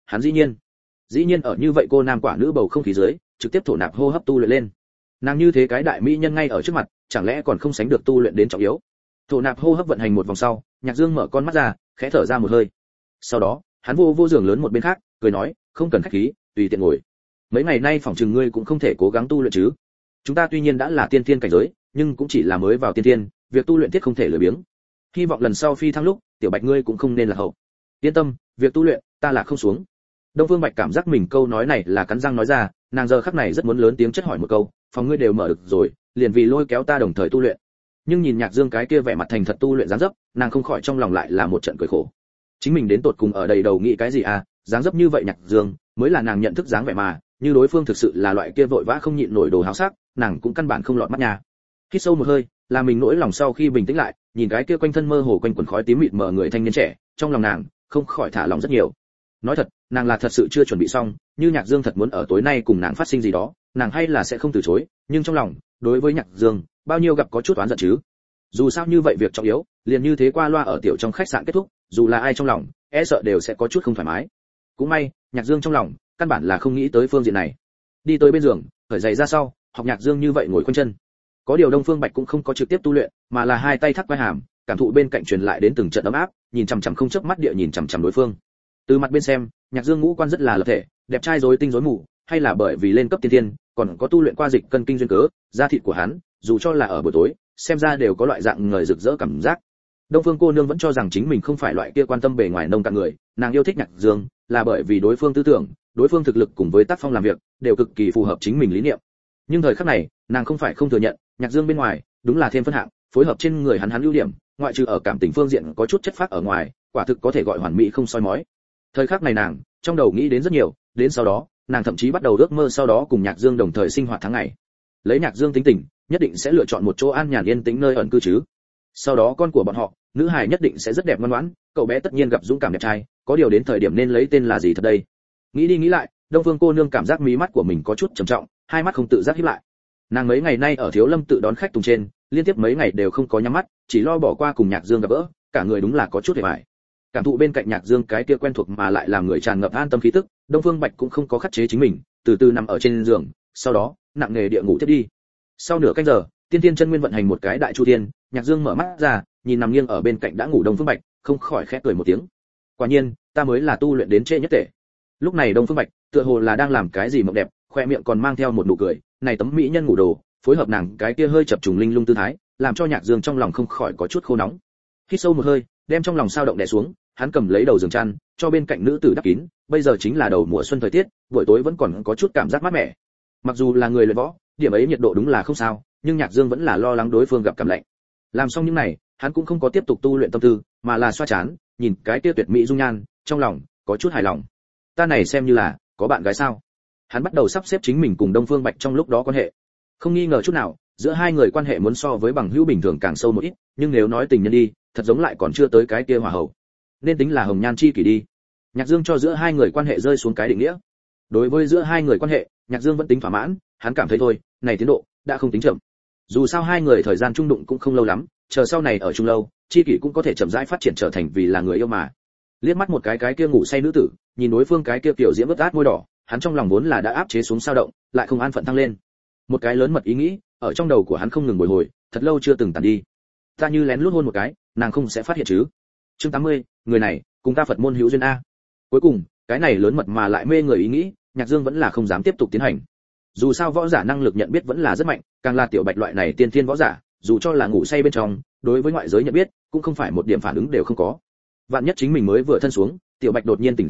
dĩ nhiên ở như vậy cô nam quả nữ bầu không khí dưới, trực tiếp thổ nạp hô hấp tu luyện lên. Nàng như thế cái đại mỹ nhân ngay ở trước mặt, chẳng lẽ còn không sánh được tu luyện đến trọng yếu. Thổ nạp hô hấp vận hành một vòng sau, Nhạc Dương mở con mắt ra, khẽ thở ra một hơi. Sau đó, hắn vô giường lớn một bên khác, cười nói, không cần khách khí, tùy tiện ngồi. Mấy ngày nay phỏng chừng ngươi cũng không thể cố gắng tu luyện chứ? Chúng ta tuy nhiên đã là tiên thiên cảnh giới, nhưng cũng chỉ là mới vào tiên thiên, việc tu luyện thiết không thể lười biếng. Hy vọng lần sau phi thăng lúc, tiểu Bạch ngươi cũng không nên là hậu. Yên tâm, việc tu luyện, ta là không xuống. Đông Phương Bạch cảm giác mình câu nói này là cắn răng nói ra, nàng giờ khắc này rất muốn lớn tiếng chất hỏi một câu, phòng ngươi đều mở được rồi, liền vì lôi kéo ta đồng thời tu luyện. Nhưng nhìn Nhạc Dương cái kia vẻ mặt thành thật tu luyện dáng dấp, nàng không khỏi trong lòng lại là một trận cười khổ. Chính mình đến tột cùng ở đầy đầu nghĩ cái gì à, dáng dấp như vậy Nhạc Dương, mới là nàng nhận thức dáng vẻ mà, như đối phương thực sự là loại kia vội vã không nhịn nổi đồ háo sắc, nàng cũng căn bản không lọt mắt nha. Hít sâu một hơi, là mình nỗi lòng sau khi bình tĩnh lại, nhìn cái kia quanh thân mơ hồ quanh quẩn khói tím mịt mờ người thanh niên trẻ, trong lòng nàng không khỏi thả lòng rất nhiều. Nói thật, nàng là thật sự chưa chuẩn bị xong, như Nhạc Dương thật muốn ở tối nay cùng nàng phát sinh gì đó, nàng hay là sẽ không từ chối, nhưng trong lòng, đối với Nhạc Dương, bao nhiêu gặp có chút oán giận chứ. Dù sao như vậy việc trọng yếu, liền như thế qua loa ở tiểu trong khách sạn kết thúc, dù là ai trong lòng, e sợ đều sẽ có chút không thoải mái. Cũng may, Nhạc Dương trong lòng, căn bản là không nghĩ tới phương diện này. Đi tới bên giường, cởi giày ra sau, học Nhạc Dương như vậy ngồi khoanh chân. Có điều Đông Phương Bạch cũng không có trực tiếp tu luyện, mà là hai tay thắt quai hàm, cảm thụ bên cạnh truyền lại đến từng trận ấm áp, nhìn chằm chằm không chớp mắt địa nhìn chằm chằm đối phương. Từ mặt bên xem, Nhạc Dương ngũ quan rất là lập thể, đẹp trai rối tinh rối mù, hay là bởi vì lên cấp tiên thiên, còn có tu luyện qua dịch cân kinh duyên cớ, da thịt của hắn, dù cho là ở buổi tối, xem ra đều có loại dạng người rực rỡ cảm giác. Đông Phương cô nương vẫn cho rằng chính mình không phải loại kia quan tâm bề ngoài nông cạn người, nàng yêu thích Nhạc Dương, là bởi vì đối phương tư tưởng, đối phương thực lực cùng với tác phong làm việc, đều cực kỳ phù hợp chính mình lý niệm. Nhưng thời khắc này, nàng không phải không thừa nhận, Nhạc Dương bên ngoài, đúng là thêm phân hạng, phối hợp trên người hắn ưu điểm, ngoại trừ ở cảm tình phương diện có chút chất phác ở ngoài, quả thực có thể gọi hoàn mỹ không soi mói. Thời khắc này nàng, trong đầu nghĩ đến rất nhiều, đến sau đó, nàng thậm chí bắt đầu ước mơ sau đó cùng Nhạc Dương đồng thời sinh hoạt tháng ngày. Lấy Nhạc Dương tính tình, nhất định sẽ lựa chọn một chỗ an nhàn yên tĩnh nơi ẩn cư chứ. Sau đó con của bọn họ, nữ hài nhất định sẽ rất đẹp ngoan ngoãn, cậu bé tất nhiên gặp dũng cảm đẹp trai, có điều đến thời điểm nên lấy tên là gì thật đây? Nghĩ đi nghĩ lại, Đông Phương cô nương cảm giác mí mắt của mình có chút trầm trọng, hai mắt không tự giác híp lại. Nàng mấy ngày nay ở Thiếu Lâm tự đón khách tùng trên, liên tiếp mấy ngày đều không có nhắm mắt, chỉ lo bỏ qua cùng Nhạc Dương gặp gỡ, cả người đúng là có chút hề bại. Cảm thụ bên cạnh Nhạc Dương cái kia quen thuộc mà lại làm người tràn ngập an tâm khí tức, Đông Phương Bạch cũng không có khắc chế chính mình, từ từ nằm ở trên giường, sau đó nặng nề địa ngủ tiếp đi. Sau nửa canh giờ, Tiên Tiên chân nguyên vận hành một cái đại chu thiên, Nhạc Dương mở mắt ra, nhìn nằm nghiêng ở bên cạnh đã ngủ Đông Phương Bạch, không khỏi khẽ cười một tiếng. Quả nhiên, ta mới là tu luyện đến trễ nhất tệ. Lúc này Đông Phương Bạch, tựa hồ là đang làm cái gì mộng đẹp, khoe miệng còn mang theo một nụ cười, này tấm mỹ nhân ngủ đồ, phối hợp nàng cái kia hơi chập trùng linh lung tư thái, làm cho Nhạc Dương trong lòng không khỏi có chút khô nóng. Hít sâu một hơi, đem trong lòng sao động đè xuống, hắn cầm lấy đầu giường chăn, cho bên cạnh nữ tử đắp kín, bây giờ chính là đầu mùa xuân thời tiết, buổi tối vẫn còn có chút cảm giác mát mẻ. Mặc dù là người luyện võ, điểm ấy nhiệt độ đúng là không sao, nhưng Nhạc Dương vẫn là lo lắng đối phương gặp cảm lạnh. Làm xong những này, hắn cũng không có tiếp tục tu luyện tâm tư, mà là xoa chán, nhìn cái kia tuyệt mỹ dung nhan, trong lòng có chút hài lòng. Ta này xem như là có bạn gái sao? Hắn bắt đầu sắp xếp chính mình cùng Đông Phương Bạch trong lúc đó quan hệ. Không nghi ngờ chút nào, giữa hai người quan hệ muốn so với bằng hữu bình thường càng sâu một ít, nhưng nếu nói tình nhân đi, thật giống lại còn chưa tới cái kia hòa hậu. Nên tính là hồng nhan chi kỷ đi. Nhạc Dương cho giữa hai người quan hệ rơi xuống cái định nghĩa. Đối với giữa hai người quan hệ, Nhạc Dương vẫn tính thỏa mãn, hắn cảm thấy thôi, này tiến độ đã không tính chậm. Dù sao hai người thời gian chung đụng cũng không lâu lắm, chờ sau này ở chung lâu, chi kỷ cũng có thể chậm rãi phát triển trở thành vì là người yêu mà. Liếc mắt một cái kia ngủ say nữ tử, nhìn đối phương cái kia kiểu diễm ướt át môi đỏ, hắn trong lòng vốn là đã áp chế xuống sao động, lại không an phận tăng lên. Một cái lớn mật ý nghĩ, ở trong đầu của hắn không ngừng bồi hồi, thật lâu chưa từng tàn đi. Ta như lén lút hôn một cái, nàng không sẽ phát hiện chứ? Chương 80, người này, cùng ta Phật môn hữu duyên a. Cuối cùng, cái này lớn mật mà lại mê người ý nghĩ, Nhạc Dương vẫn là không dám tiếp tục tiến hành. Dù sao võ giả năng lực nhận biết vẫn là rất mạnh, càng là Tiểu Bạch loại này tiên thiên võ giả, dù cho là ngủ say bên trong, đối với ngoại giới nhận biết, cũng không phải một điểm phản ứng đều không có. Vạn nhất chính mình mới vừa thân xuống, Tiểu Bạch đột nhiên tỉnh rồi,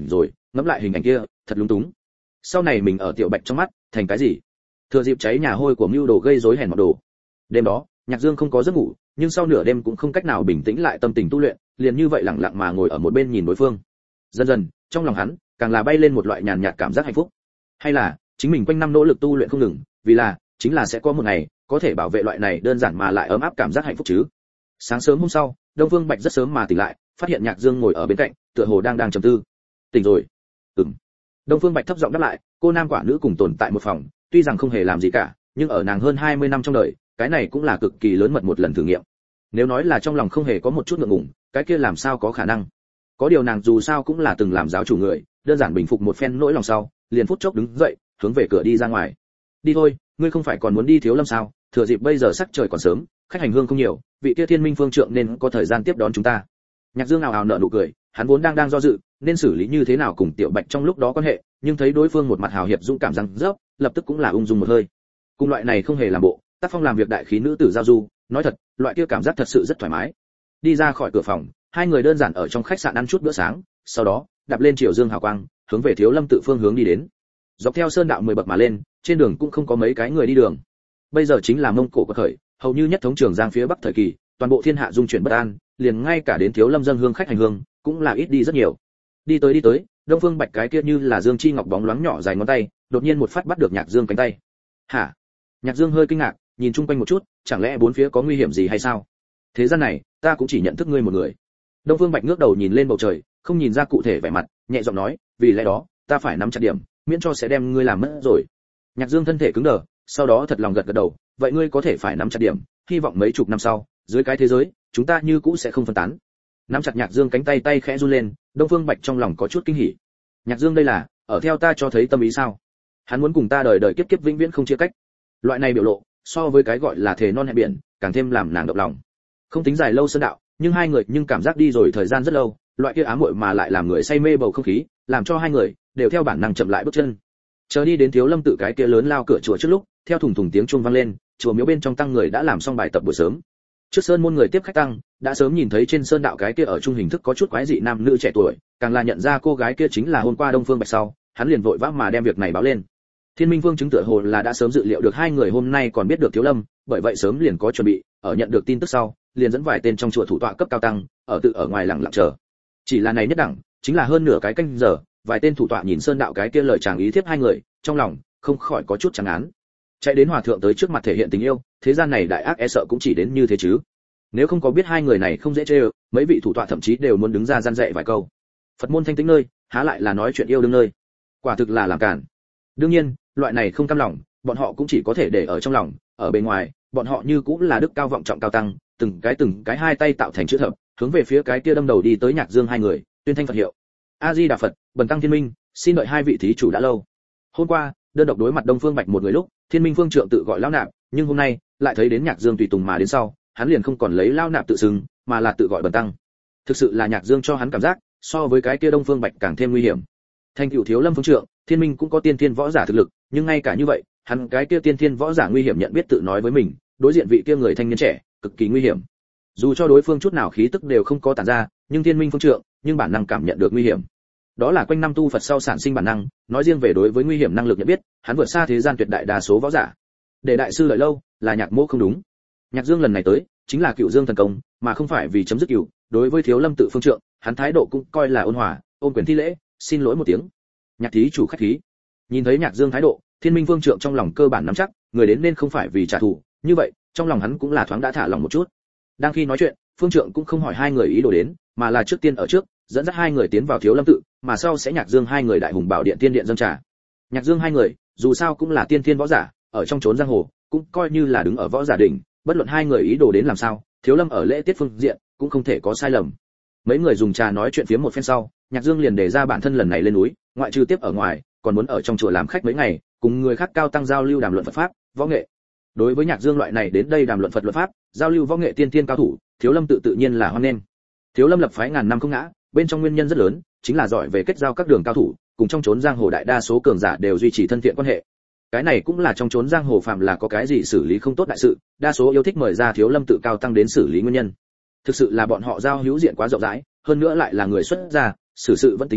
ngẫm lại hình ảnh kia thật lúng túng. Sau này mình ở Tiểu Bạch trong mắt thành cái gì? Thừa dịp cháy nhà hôi của mưu đồ gây rối hèn mọn đồ. Đêm đó Nhạc Dương không có giấc ngủ, nhưng sau nửa đêm cũng không cách nào bình tĩnh lại tâm tình tu luyện, liền như vậy lặng lặng mà ngồi ở một bên nhìn đối phương. Dần dần trong lòng hắn càng là bay lên một loại nhàn nhạt cảm giác hạnh phúc. Hay là chính mình quanh năm nỗ lực tu luyện không ngừng, vì là chính là sẽ có một ngày có thể bảo vệ loại này đơn giản mà lại ấm áp cảm giác hạnh phúc chứ. Sáng sớm hôm sau, Đông Phương Bạch rất sớm mà tỉnh lại, phát hiện Nhạc Dương ngồi ở bên cạnh, tựa hồ đang trầm tư. Tỉnh rồi? Ừm. Đông Phương Bạch thấp giọng đáp lại, cô nam quả nữ cùng tồn tại một phòng, tuy rằng không hề làm gì cả, nhưng ở nàng hơn 20 năm trong đời, cái này cũng là cực kỳ lớn mật một lần thử nghiệm. Nếu nói là trong lòng không hề có một chút ngượng ngùng, cái kia làm sao có khả năng? Có điều nàng dù sao cũng là từng làm giáo chủ người, đơn giản bình phục một phen nỗi lòng sau, liền phút chốc đứng dậy, hướng về cửa đi ra ngoài. Đi thôi, ngươi không phải còn muốn đi Thiếu Lâm sao? Thừa dịp bây giờ sắc trời còn sớm, khách hành hương không nhiều, vị kia Thiên Minh Phương trượng nên có thời gian tiếp đón chúng ta. Nhạc Dương ào ào nở nụ cười, hắn vốn đang do dự, nên xử lý như thế nào cùng Tiểu Bạch trong lúc đó quan hệ, nhưng thấy đối phương một mặt hào hiệp dũng cảm răng rớp, lập tức cũng là ung dung một hơi. Cùng loại này không hề làm bộ, tác phong làm việc đại khí nữ tử giao du, nói thật, loại kia cảm giác thật sự rất thoải mái. Đi ra khỏi cửa phòng, hai người đơn giản ở trong khách sạn ăn chút bữa sáng, sau đó đạp lên chiều dương hào quang, hướng về Thiếu Lâm tự phương hướng đi đến. Dọc theo sơn đạo 10 bậc mà lên, trên đường cũng không có mấy cái người đi đường. Bây giờ chính là Mông Cổ quật khởi, hầu như nhất thống Trường Giang phía bắc thời kỳ, toàn bộ thiên hạ dung chuyển bất an, liền ngay cả đến Thiếu Lâm dân hương khách hành hương cũng là ít đi rất nhiều. Đi tới, Đông Phương Bạch cái kia như là dương chi ngọc bóng loáng nhỏ dài ngón tay, đột nhiên một phát bắt được Nhạc Dương cánh tay. Hả? Nhạc Dương hơi kinh ngạc, nhìn chung quanh một chút, chẳng lẽ bốn phía có nguy hiểm gì hay sao? Thế gian này, ta cũng chỉ nhận thức ngươi một người. Đông Phương Bạch ngước đầu nhìn lên bầu trời, không nhìn ra cụ thể vẻ mặt, nhẹ giọng nói, vì lẽ đó, ta phải nắm chặt điểm, miễn cho sẽ đem ngươi làm mất rồi. Nhạc Dương thân thể cứng đờ, sau đó thật lòng gật gật đầu, vậy ngươi có thể phải nắm chặt điểm, hy vọng mấy chục năm sau, dưới cái thế giới, chúng ta như cũ sẽ không phân tán. Nắm chặt Nhạc Dương cánh tay, tay khẽ run lên, Đông Phương Bạch trong lòng có chút kinh hỉ. Nhạc Dương đây là, ở theo ta cho thấy tâm ý sao? Hắn muốn cùng ta đời đời kiếp kiếp vĩnh viễn không chia cách. Loại này biểu lộ, so với cái gọi là thề non hẹn biển, càng thêm làm nàng động lòng. Không tính dài lâu sơn đạo, nhưng hai người nhưng cảm giác đi rồi thời gian rất lâu, loại kia ám muội mà lại làm người say mê bầu không khí, làm cho hai người đều theo bản năng chậm lại bước chân. Chờ đi đến Thiếu Lâm tự cái kia lớn lao cửa chùa trước lúc, theo thùng thùng tiếng chuông vang lên, chùa miếu bên trong tăng người đã làm xong bài tập buổi sớm. Trước sơn môn người tiếp khách tăng, đã sớm nhìn thấy trên sơn đạo cái kia ở trung hình thức có chút quái dị nam nữ trẻ tuổi, càng là nhận ra cô gái kia chính là hôm qua Đông Phương Bạch sau, hắn liền vội vã mà đem việc này báo lên. Thiên Minh Vương chứng tựa hồ là đã sớm dự liệu được hai người hôm nay còn biết được Thiếu Lâm, bởi vậy sớm liền có chuẩn bị, ở nhận được tin tức sau, liền dẫn vài tên trong chùa thủ tọa cấp cao tăng, ở ngoài lặng lặng chờ. Chỉ là này nhất đẳng, chính là hơn nửa cái canh giờ, vài tên thủ tọa nhìn sơn đạo cái kia lời chàng ý thiếp hai người, trong lòng không khỏi có chút chán án. Chạy đến hòa thượng tới trước mặt thể hiện tình yêu, thế gian này đại ác e sợ cũng chỉ đến như thế chứ. Nếu không có biết hai người này không dễ chơi, mấy vị thủ tọa thậm chí đều muốn đứng ra gian dạy vài câu. Phật môn thanh tĩnh nơi, há lại là nói chuyện yêu đương nơi. Quả thực là làm cản. Đương nhiên, loại này không cam lòng, bọn họ cũng chỉ có thể để ở trong lòng, ở bên ngoài, bọn họ như cũng là đức cao vọng trọng cao tăng, từng cái hai tay tạo thành chữ thập, hướng về phía cái kia đâm đầu đi tới Nhạc Dương hai người, tuyên thanh Phật hiệu. A Di Đà Phật, bần tăng Thiên Minh, xin đợi hai vị thí chủ đã lâu. Hôm qua, đơn độc đối mặt Đông Phương Bạch một người lúc, Thiên Minh Phương trượng tự gọi lão nạp, nhưng hôm nay, lại thấy đến Nhạc Dương tùy tùng mà đến sau, hắn liền không còn lấy lão nạp tự xưng, mà là tự gọi bần tăng. Thực sự là Nhạc Dương cho hắn cảm giác, so với cái kia Đông Phương Bạch càng thêm nguy hiểm. Thanh cửu Thiếu Lâm phương trượng, Thiên Minh cũng có tiên thiên võ giả thực lực, nhưng ngay cả như vậy, hắn cái kia tiên thiên võ giả nguy hiểm nhận biết tự nói với mình, đối diện vị kia người thanh niên trẻ, cực kỳ nguy hiểm. Dù cho đối phương chút nào khí tức đều không có tản ra, nhưng Thiên Minh phương trượng, nhưng bản năng cảm nhận được nguy hiểm. Đó là quanh năm tu Phật sau sản sinh bản năng, nói riêng về đối với nguy hiểm năng lực nhận biết, hắn vượt xa thế gian tuyệt đại đa số võ giả. Để đại sư đợi lâu, là Nhạc Mỗ không đúng. Nhạc Dương lần này tới, chính là Cựu Dương thần công, mà không phải vì chấm dứt cửu, đối với Thiếu Lâm tự phương trượng, hắn thái độ cũng coi là ôn hòa, ôn quyền thi lễ, xin lỗi một tiếng. Nhạc thí chủ khách khí. Nhìn thấy Nhạc Dương thái độ, Thiên Minh Vương trượng trong lòng cơ bản nắm chắc, người đến nên không phải vì trả thù, như vậy, trong lòng hắn cũng là thoáng đã thả lòng một chút. Đang khi nói chuyện, Phương trượng cũng không hỏi hai người ý đồ đến, mà là trước tiên ở trước, dẫn dắt hai người tiến vào Thiếu Lâm tự, mà sau sẽ Nhạc Dương hai người đại hùng bảo điện tiên điện dâng trà. Nhạc Dương hai người, dù sao cũng là tiên thiên võ giả, ở trong chốn giang hồ, cũng coi như là đứng ở võ giả đỉnh, bất luận hai người ý đồ đến làm sao, Thiếu Lâm ở lễ tiết phương diện cũng không thể có sai lầm. Mấy người dùng trà nói chuyện phiếm một phen sau, Nhạc Dương liền đề ra bản thân lần này lên núi, ngoại trừ tiếp ở ngoài, còn muốn ở trong chùa làm khách mấy ngày, cùng người khác cao tăng giao lưu đàm luận Phật pháp, võ nghệ. Đối với Nhạc Dương loại này đến đây đàm luận Phật luật pháp, giao lưu võ nghệ tiên tiên cao thủ, Thiếu Lâm tự nhiên là hoan nghênh. Thiếu Lâm lập phái ngàn năm không ngã, bên trong nguyên nhân rất lớn, chính là giỏi về kết giao các đường cao thủ, cùng trong chốn giang hồ đại đa số cường giả đều duy trì thân thiện quan hệ. Cái này cũng là trong chốn giang hồ phạm là có cái gì xử lý không tốt đại sự, đa số yêu thích mời ra Thiếu Lâm tự cao tăng đến xử lý nguyên nhân. Thực sự là bọn họ giao hữu diện quá rộng rãi, hơn nữa lại là người xuất gia, xử sự vẫn tính công đạo,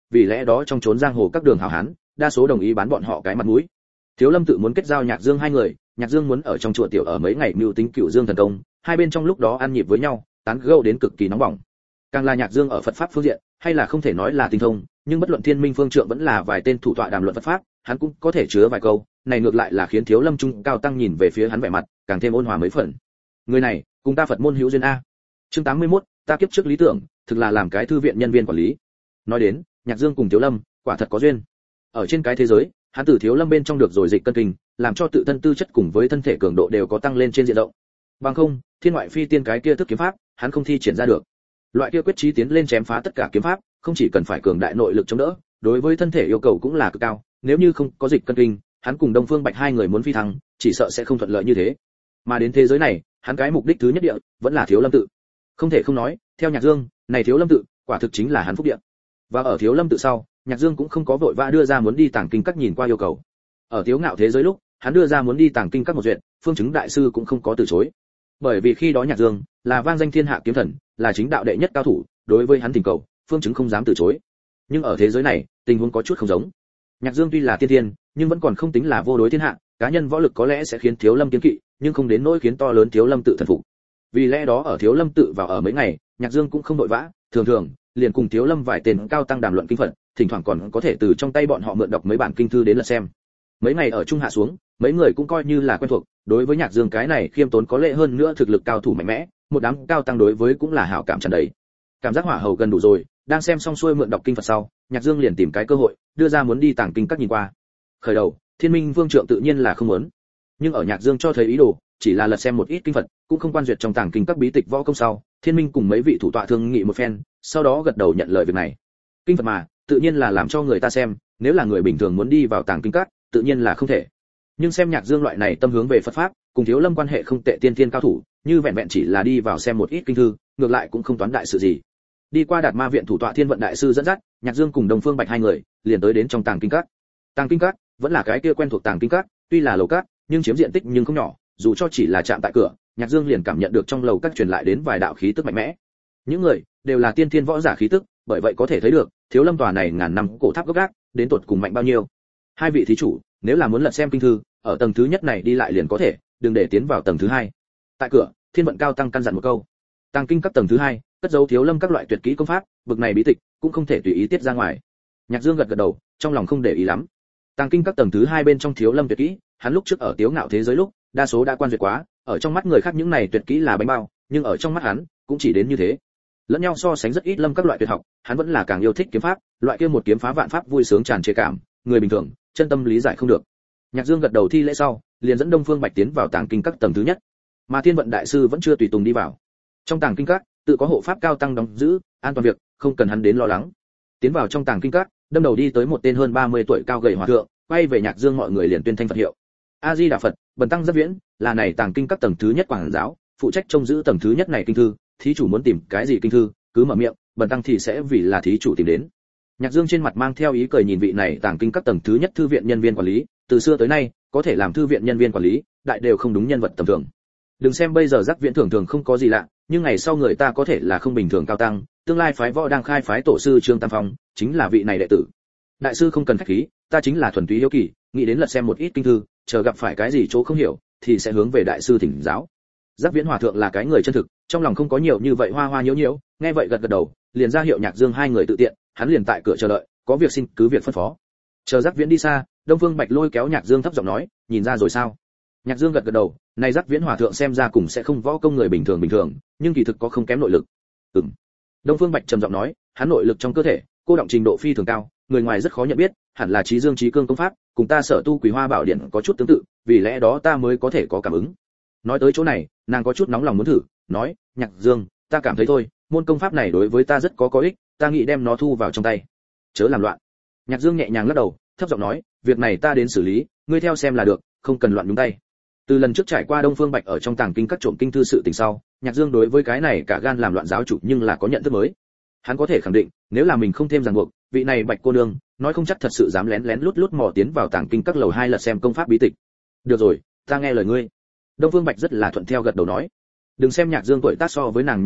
vì lẽ đó trong chốn giang hồ các đường hào hán đa số đồng ý bán bọn họ cái mặt mũi. Thiếu Lâm tự muốn kết giao Nhạc Dương hai người, Nhạc Dương muốn ở trong chùa tiểu ở mấy ngày mưu tính Cửu Dương thần công, hai bên trong lúc đó ăn nhịp với nhau, tán gẫu đến cực kỳ nóng bỏng. Càng là Nhạc Dương ở Phật pháp phương diện, hay là không thể nói là tinh thông, nhưng bất luận Thiên Minh Phương Trượng vẫn là vài tên thủ tọa đàm luận Phật pháp, hắn cũng có thể chứa vài câu, này ngược lại là khiến Thiếu Lâm trung cao tăng nhìn về phía hắn vẻ mặt, càng thêm ôn hòa mấy phần. Người này, cùng ta Phật môn hữu duyên a. Chương 81, ta kiếp trước lý tưởng, thực là làm cái thư viện nhân viên quản lý. Nói đến, Nhạc Dương cùng Thiếu Lâm, quả thật có duyên. Ở trên cái thế giới, hắn từ Thiếu Lâm bên trong được rồi dịch cân kinh, làm cho tự thân tư chất cùng với thân thể cường độ đều có tăng lên trên diện rộng. Bằng không, thiên ngoại phi tiên cái kia thức kiếm pháp, hắn không thi triển ra được. Loại kia quyết chí tiến lên chém phá tất cả kiếm pháp, không chỉ cần phải cường đại nội lực chống đỡ, đối với thân thể yêu cầu cũng là cực cao, nếu như không có dịch cân kinh, hắn cùng Đông Phương Bạch hai người muốn phi thăng, chỉ sợ sẽ không thuận lợi như thế. Mà đến thế giới này, hắn cái mục đích thứ nhất địa vẫn là Thiếu Lâm tự. Không thể không nói, theo Nhạc Dương, này Thiếu Lâm tự, quả thực chính là hắn phúc địa. Và ở Thiếu Lâm tự sau, Nhạc Dương cũng không có vội vã đưa ra muốn đi tàng kinh các nhìn qua yêu cầu. Ở Tiếu Ngạo thế giới lúc, hắn đưa ra muốn đi tàng kinh các một duyệt, Phương Chứng đại sư cũng không có từ chối. Bởi vì khi đó Nhạc Dương là vang danh thiên hạ kiếm thần, là chính đạo đệ nhất cao thủ, đối với hắn thỉnh cầu, Phương Chứng không dám từ chối. Nhưng ở thế giới này, tình huống có chút không giống. Nhạc Dương tuy là tiên thiên, nhưng vẫn còn không tính là vô đối thiên hạ, cá nhân võ lực có lẽ sẽ khiến Thiếu Lâm kiêng kỵ, nhưng không đến nỗi khiến to lớn Thiếu Lâm tự thần phục. Vì lẽ đó ở Thiếu Lâm tự vào ở mấy ngày, Nhạc Dương cũng không vội vã, thường thường liền cùng Thiếu Lâm vài tên cao tăng đàm luận kinh Phật, thỉnh thoảng còn có thể từ trong tay bọn họ mượn đọc mấy bản kinh thư đến lật xem. Mấy ngày ở trung hạ xuống, mấy người cũng coi như là quen thuộc, đối với Nhạc Dương cái này khiêm tốn có lệ hơn nữa thực lực cao thủ mạnh mẽ, một đám cao tăng đối với cũng là hảo cảm tràn đầy. Cảm giác hỏa hầu gần đủ rồi, đang xem xong xuôi mượn đọc kinh Phật sau, Nhạc Dương liền tìm cái cơ hội, đưa ra muốn đi tàng kinh các nhìn qua. Khởi đầu, Thiên Minh Vương Trượng tự nhiên là không muốn, nhưng ở Nhạc Dương cho thấy ý đồ, chỉ là lật xem một ít kinh Phật, cũng không quan duyệt trong tàng kinh các bí tịch võ công sau, Thiên Minh cùng mấy vị thủ tọa thương nghị một phen, sau đó gật đầu nhận lời việc này. Kinh Phật mà, tự nhiên là làm cho người ta xem, nếu là người bình thường muốn đi vào tàng kinh các, tự nhiên là không thể. Nhưng xem Nhạc Dương loại này tâm hướng về Phật pháp, cùng Thiếu Lâm quan hệ không tệ tiên thiên cao thủ, như vẹn vẹn chỉ là đi vào xem một ít kinh thư, ngược lại cũng không toán đại sự gì. Đi qua Đạt Ma viện thủ tọa Thiên Vận đại sư dẫn dắt, Nhạc Dương cùng Đông Phương Bạch hai người liền tới đến trong tàng kinh các. Tàng kinh các vẫn là cái kia quen thuộc tàng kinh các, tuy là lầu các, nhưng chiếm diện tích nhưng không nhỏ, dù cho chỉ là chạm tại cửa, Nhạc Dương liền cảm nhận được trong lầu các truyền lại đến vài đạo khí tức mạnh mẽ. Những người đều là tiên thiên võ giả khí tức, bởi vậy có thể thấy được, Thiếu Lâm tòa này ngàn năm cổ tháp gốc gác, đến tột cùng mạnh bao nhiêu. Hai vị thí chủ, nếu là muốn lật xem kinh thư, ở tầng thứ nhất này đi lại liền có thể, đừng để tiến vào tầng thứ hai. Tại cửa, Thiên Vận cao tăng căn dặn một câu. Tàng kinh các tầng thứ hai, cất giấu Thiếu Lâm các loại tuyệt kỹ công pháp, bực này bí tịch cũng không thể tùy ý tiết ra ngoài. Nhạc Dương gật gật đầu, trong lòng không để ý lắm. Tàng kinh các tầng thứ hai bên trong Thiếu Lâm tuyệt kỹ, hắn lúc trước ở Tiếu Ngạo thế giới lúc, đa số đã quan duyệt quá, ở trong mắt người khác những này tuyệt kỹ là bánh bao, nhưng ở trong mắt hắn, cũng chỉ đến như thế. Lẫn nhau so sánh rất ít Lâm các loại tuyệt học, hắn vẫn là càng yêu thích kiếm pháp, loại kia một kiếm phá vạn pháp vui sướng tràn trề cảm, người bình thường chân tâm lý giải không được. Nhạc Dương gật đầu thi lễ sau, liền dẫn Đông Phương Bạch tiến vào tàng kinh các tầng thứ nhất, mà Thiên Vận đại sư vẫn chưa tùy tùng đi vào. Trong tàng kinh các, tự có hộ pháp cao tăng đóng giữ, an toàn việc, không cần hắn đến lo lắng. Tiến vào trong tàng kinh các, đâm đầu đi tới một tên hơn 30 tuổi cao gầy hòa thượng, quay về Nhạc Dương mọi người liền tuyên thanh Phật hiệu. A Di Đà Phật, bần tăng rất viễn, là này tàng kinh các tầng thứ nhất quảng giáo, phụ trách trông giữ tầng thứ nhất này kinh thư, thí chủ muốn tìm cái gì kinh thư, cứ mở miệng, bần tăng thì sẽ vì là thí chủ tìm đến. Nhạc Dương trên mặt mang theo ý cười nhìn vị này tàng kinh các tầng thứ nhất thư viện nhân viên quản lý, từ xưa tới nay, có thể làm thư viện nhân viên quản lý, đại đều không đúng nhân vật tầm thường. Đừng xem bây giờ Giác Viễn thường thường không có gì lạ, nhưng ngày sau người ta có thể là không bình thường cao tăng, tương lai phái võ đang khai phái tổ sư Trương Tam Phong, chính là vị này đệ tử. Đại sư không cần khách khí, ta chính là thuần túy hiếu kỳ, nghĩ đến lật xem một ít kinh thư, chờ gặp phải cái gì chỗ không hiểu, thì sẽ hướng về đại sư thỉnh giáo. Giác Viễn hòa thượng là cái người chân thực, trong lòng không có nhiều như vậy hoa hoa nhiễu nhiễu, nghe vậy gật gật đầu, liền ra hiệu Nhạc Dương hai người tự tiện, hắn liền tại cửa chờ đợi, có việc xin cứ việc phân phó. Chờ Giác Viễn đi xa, Đông Phương Bạch lôi kéo Nhạc Dương thấp giọng nói, nhìn ra rồi sao? Nhạc Dương gật gật đầu, này Giác Viễn hòa thượng xem ra cũng sẽ không võ công người bình thường, nhưng kỳ thực có không kém nội lực. Đông Phương Bạch trầm giọng nói, hắn nội lực trong cơ thể, cô động trình độ phi thường cao, người ngoài rất khó nhận biết, hẳn là trí dương trí cương công pháp, cùng ta sở tu Quỳ Hoa Bảo Điện có chút tương tự, vì lẽ đó ta mới có thể có cảm ứng. Nói tới chỗ này, nàng có chút nóng lòng muốn thử, nói, Nhạc Dương, ta cảm thấy thôi, môn công pháp này đối với ta rất có ích, ta nghĩ đem nó thu vào trong tay. Chớ làm loạn. Nhạc Dương nhẹ nhàng lắc đầu, thấp giọng nói, việc này ta đến xử lý, ngươi theo xem là được, không cần loạn nhúng tay. Từ lần trước trải qua Đông Phương Bạch ở trong tàng kinh các trộm kinh thư sự tình sau, Nhạc Dương đối với cái này cả gan làm loạn giáo chủ nhưng là có nhận thức mới. Hắn có thể khẳng định, nếu là mình không thêm ràng buộc, vị này Bạch cô nương, nói không chắc thật sự dám lén lén lút lút mò tiến vào tàng kinh các lầu 2 lật xem công pháp bí tịch. Được rồi, ta nghe lời ngươi. Đông Phương Bạch rất là thuận theo gật đầu nói. Đừng xem Nhạc Dương tuổi tác so với nàng nhỏ không ít,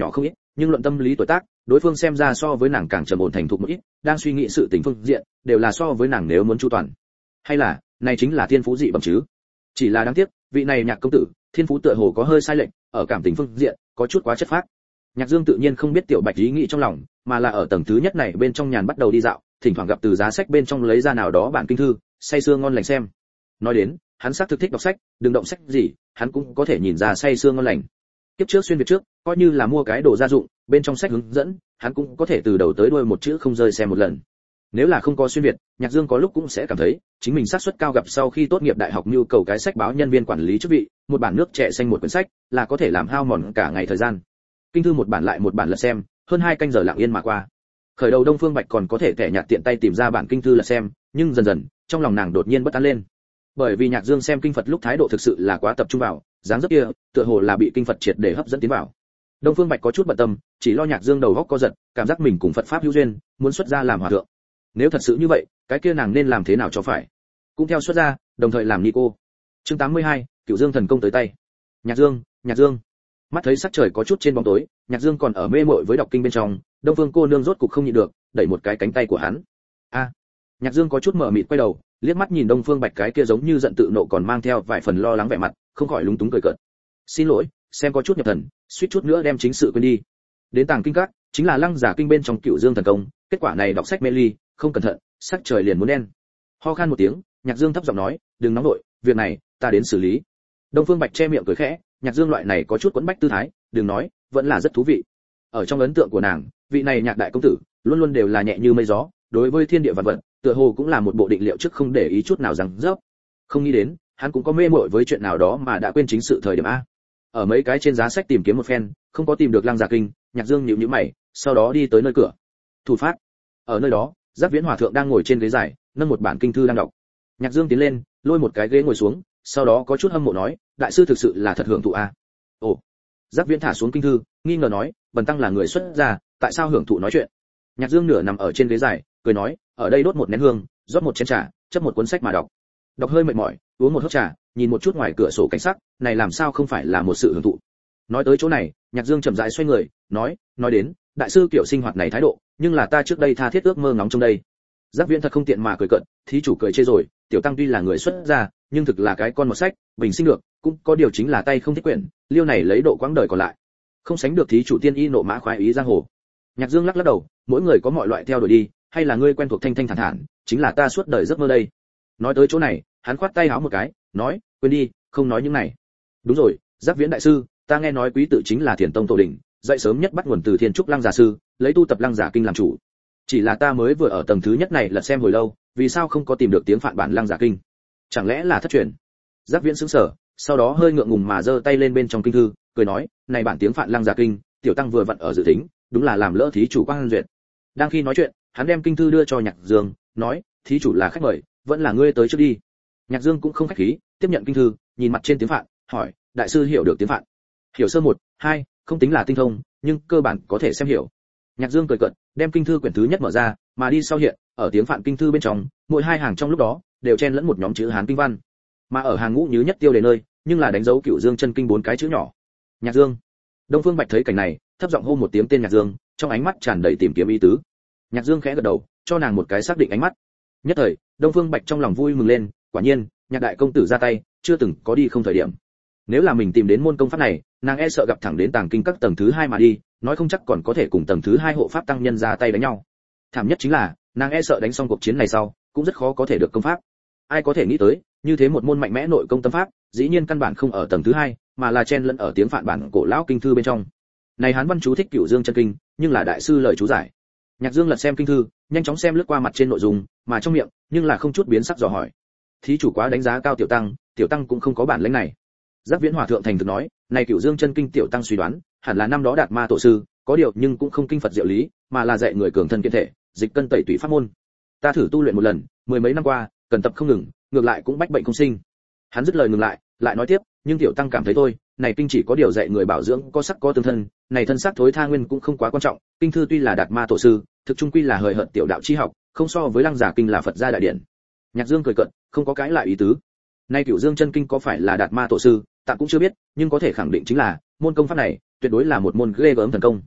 nhưng luận tâm lý tuổi tác, đối phương xem ra so với nàng càng trầm ổn thành thục một ít, đang suy nghĩ sự tình phương diện, đều là so với nàng nếu muốn chu toàn. Hay là, này chính là thiên phú dị bẩm chứ? Chỉ là đáng tiếc, vị này Nhạc công tử, thiên phú tựa hồ có hơi sai lệch, ở cảm tình phương diện, có chút quá chất phác. Nhạc Dương tự nhiên không biết Tiểu Bạch ý nghĩ trong lòng, mà là ở tầng thứ nhất này bên trong nhàn bắt đầu đi dạo, thỉnh thoảng gặp từ giá sách bên trong lấy ra nào đó bản kinh thư, say sưa ngon lành xem. Nói đến, hắn xác thực thích đọc sách, đừng động sách gì, hắn cũng có thể nhìn ra say sưa ngon lành. Tiếp trước xuyên việt trước, coi như là mua cái đồ gia dụng, bên trong sách hướng dẫn, hắn cũng có thể từ đầu tới đuôi một chữ không rơi xem một lần. Nếu là không có xuyên việt, Nhạc Dương có lúc cũng sẽ cảm thấy, chính mình xác suất cao gặp sau khi tốt nghiệp đại học nhu cầu cái sách báo nhân viên quản lý chức vị, một bản nước trẻ xanh một quyển sách, là có thể làm hao mòn cả ngày thời gian. Kinh thư một bản lại một bản lật xem, hơn 2 canh giờ lặng yên mà qua. Khởi đầu Đông Phương Bạch còn có thể tẻ nhạt tiện tay tìm ra bản kinh thư lật xem, nhưng dần dần, trong lòng nàng đột nhiên bất an lên. Bởi vì Nhạc Dương xem kinh Phật lúc thái độ thực sự là quá tập trung vào, dáng dấp kia, tựa hồ là bị kinh Phật triệt để hấp dẫn tiến vào. Đông Phương Bạch có chút bận tâm, chỉ lo Nhạc Dương đầu óc co giật, cảm giác mình cùng Phật pháp hữu duyên, muốn xuất gia làm hòa thượng. Nếu thật sự như vậy, cái kia nàng nên làm thế nào cho phải? Cũng theo xuất gia, đồng thời làm ni cô. Chương 82, Cửu Dương thần công tới tay. Nhạc Dương. Mắt thấy sắc trời có chút trên bóng tối, Nhạc Dương còn ở mê mội với đọc kinh bên trong, Đông Phương cô nương rốt cục không nhịn được, đẩy một cái cánh tay của hắn. A. Nhạc Dương có chút mở mịt quay đầu, liếc mắt nhìn Đông Phương Bạch cái kia giống như giận tự nộ còn mang theo vài phần lo lắng vẻ mặt, không khỏi lúng túng cười cợt. Xin lỗi, xem có chút nhập thần, suýt chút nữa đem chính sự quên đi. Đến tàng kinh các, chính là lăng giả kinh bên trong Cửu Dương thần công, kết quả này đọc sách mê ly, không cẩn thận, sắc trời liền muốn đen. Ho khan một tiếng, Nhạc Dương thấp giọng nói, đừng nóng nội, việc này ta đến xử lý. Đông Phương Bạch che miệng cười khẽ, Nhạc Dương loại này có chút quấn bách tư thái, đừng nói, vẫn là rất thú vị. Ở trong ấn tượng của nàng, vị này Nhạc đại công tử, luôn luôn đều là nhẹ như mây gió, đối với thiên địa vạn vật, tựa hồ cũng là một bộ định liệu trước không để ý chút nào rằng dốc. Không nghĩ đến, hắn cũng có mê mội với chuyện nào đó mà đã quên chính sự thời điểm a. Ở mấy cái trên giá sách tìm kiếm một phen, không có tìm được Lăng Giả Kinh, Nhạc Dương nhíu nhíu mày, sau đó đi tới nơi cửa. Thủ phát. Ở nơi đó, Giác Viễn Hòa thượng đang ngồi trên ghế dài, nâng một bản kinh thư đang đọc. Nhạc Dương tiến lên, lôi một cái ghế ngồi xuống, sau đó có chút hâm mộ nói, đại sư thực sự là thật hưởng thụ a. Ồ. Giác Viễn thả xuống kinh thư, nghi ngờ nói, bần tăng là người xuất gia, tại sao hưởng thụ nói chuyện? Nhạc Dương nửa nằm ở trên ghế dài, cười nói, ở đây đốt một nén hương, rót một chén trà, chấp một cuốn sách mà đọc. Đọc hơi mệt mỏi, uống một hớp trà, nhìn một chút ngoài cửa sổ cảnh sắc, này làm sao không phải là một sự hưởng thụ. Nói tới chỗ này, Nhạc Dương chậm rãi xoay người, nói đến, đại sư kiểu sinh hoạt này thái độ, nhưng là ta trước đây tha thiết ước mơ ngóng trong đây. Giác Viễn thật không tiện mà cười cợt, thí chủ cười chê rồi, tiểu tăng tuy là người xuất gia, nhưng thực là cái con một sách, bình sinh được, cũng có điều chính là tay không thích quyển, liêu này lấy độ quãng đời còn lại, không sánh được thí chủ tiên y nộ mã khoái ý giang hồ. Nhạc Dương lắc lắc đầu, mỗi người có mọi loại theo đuổi đi, hay là ngươi quen thuộc thanh thanh thản thản, chính là ta suốt đời giấc mơ đây. Nói tới chỗ này, hắn khoát tay háo một cái, nói, quên đi, không nói những này. Đúng rồi, Giác Viễn đại sư, ta nghe nói quý tự chính là Thiền tông tổ đỉnh, dậy sớm nhất bắt nguồn từ Thiên Trúc Lăng Giả sư, lấy tu tập Lăng Giả kinh làm chủ. Chỉ là ta mới vừa ở tầng thứ nhất này lật xem hồi lâu, vì sao không có tìm được tiếng phạn bản Lăng Giả kinh? Chẳng lẽ là thất truyền? Giác Viễn sững sờ, sau đó hơi ngượng ngùng mà giơ tay lên bên trong kinh thư, cười nói, này bản tiếng phạn Lăng Giả kinh, tiểu tăng vừa vặn ở dự tính, đúng là làm lỡ thí chủ Quang duyệt. Đang khi nói chuyện, hắn đem kinh thư đưa cho Nhạc Dương, nói, thí chủ là khách mời, vẫn là ngươi tới trước đi. Nhạc Dương cũng không khách khí, tiếp nhận kinh thư, nhìn mặt trên tiếng phạn, hỏi, đại sư hiểu được tiếng phạn? Hiểu sơ 1, 2, không tính là tinh thông, nhưng cơ bản có thể xem hiểu. Nhạc Dương cười cợt, đem kinh thư quyển thứ nhất mở ra, mà đi sau hiện, ở tiếng phạn kinh thư bên trong, mỗi hai hàng trong lúc đó đều chen lẫn một nhóm chữ Hán kinh văn, mà ở hàng ngũ nhứ nhất tiêu đề nơi, nhưng là đánh dấu Cửu Dương chân kinh 4 cái chữ nhỏ. Nhạc Dương. Đông Phương Bạch thấy cảnh này, thấp giọng hô một tiếng tên Nhạc Dương, trong ánh mắt tràn đầy tìm kiếm ý tứ. Nhạc Dương khẽ gật đầu, cho nàng một cái xác định ánh mắt. Nhất thời, Đông Phương Bạch trong lòng vui mừng lên, quả nhiên, Nhạc đại công tử ra tay, chưa từng có đi không thời điểm. Nếu là mình tìm đến môn công pháp này, nàng e sợ gặp thẳng đến tàng kinh các tầng thứ 2 mà đi, nói không chắc còn có thể cùng tầng thứ 2 hộ pháp tăng nhân ra tay đánh nhau. Thảm nhất chính là, nàng e sợ đánh xong cuộc chiến này sau, cũng rất khó có thể được công pháp. Ai có thể nghĩ tới, như thế một môn mạnh mẽ nội công tâm pháp, dĩ nhiên căn bản không ở tầng thứ 2, mà là chen lẫn ở tiếng phạn bản cổ lão kinh thư bên trong. Này Hán văn chú thích Cửu Dương chân kinh, nhưng là đại sư lời chú giải. Nhạc Dương lật xem kinh thư, nhanh chóng xem lướt qua mặt trên nội dung, mà trong miệng, nhưng là không chút biến sắc dò hỏi. Thí chủ quá đánh giá cao tiểu tăng cũng không có bản lĩnh này. Giác Viễn Hòa thượng thành thực nói, này Cửu Dương chân kinh tiểu tăng suy đoán, hẳn là năm đó Đạt Ma tổ sư, có điều nhưng cũng không kinh Phật diệu lý, mà là dạy người cường thân kiên thể, dịch cân tẩy tủy pháp môn. Ta thử tu luyện một lần, mười mấy năm qua, cần tập không ngừng, ngược lại cũng bách bệnh không sinh. Hắn dứt lời ngừng lại nói tiếp, nhưng tiểu tăng cảm thấy thôi, này kinh chỉ có điều dạy người bảo dưỡng có sắc có tương thân, này thân xác thối tha nguyên cũng không quá quan trọng, kinh thư tuy là Đạt Ma tổ sư, thực trung quy là hời hợt tiểu đạo chi học, không so với Lăng Giả kinh là Phật gia đại điển. Nhạc Dương cười cợt, không có cãi lại ý tứ. Nay Cửu Dương chân kinh có phải là Đạt Ma tổ sư, tạm cũng chưa biết, nhưng có thể khẳng định chính là môn công pháp này tuyệt đối là một môn ghê gớm thần công.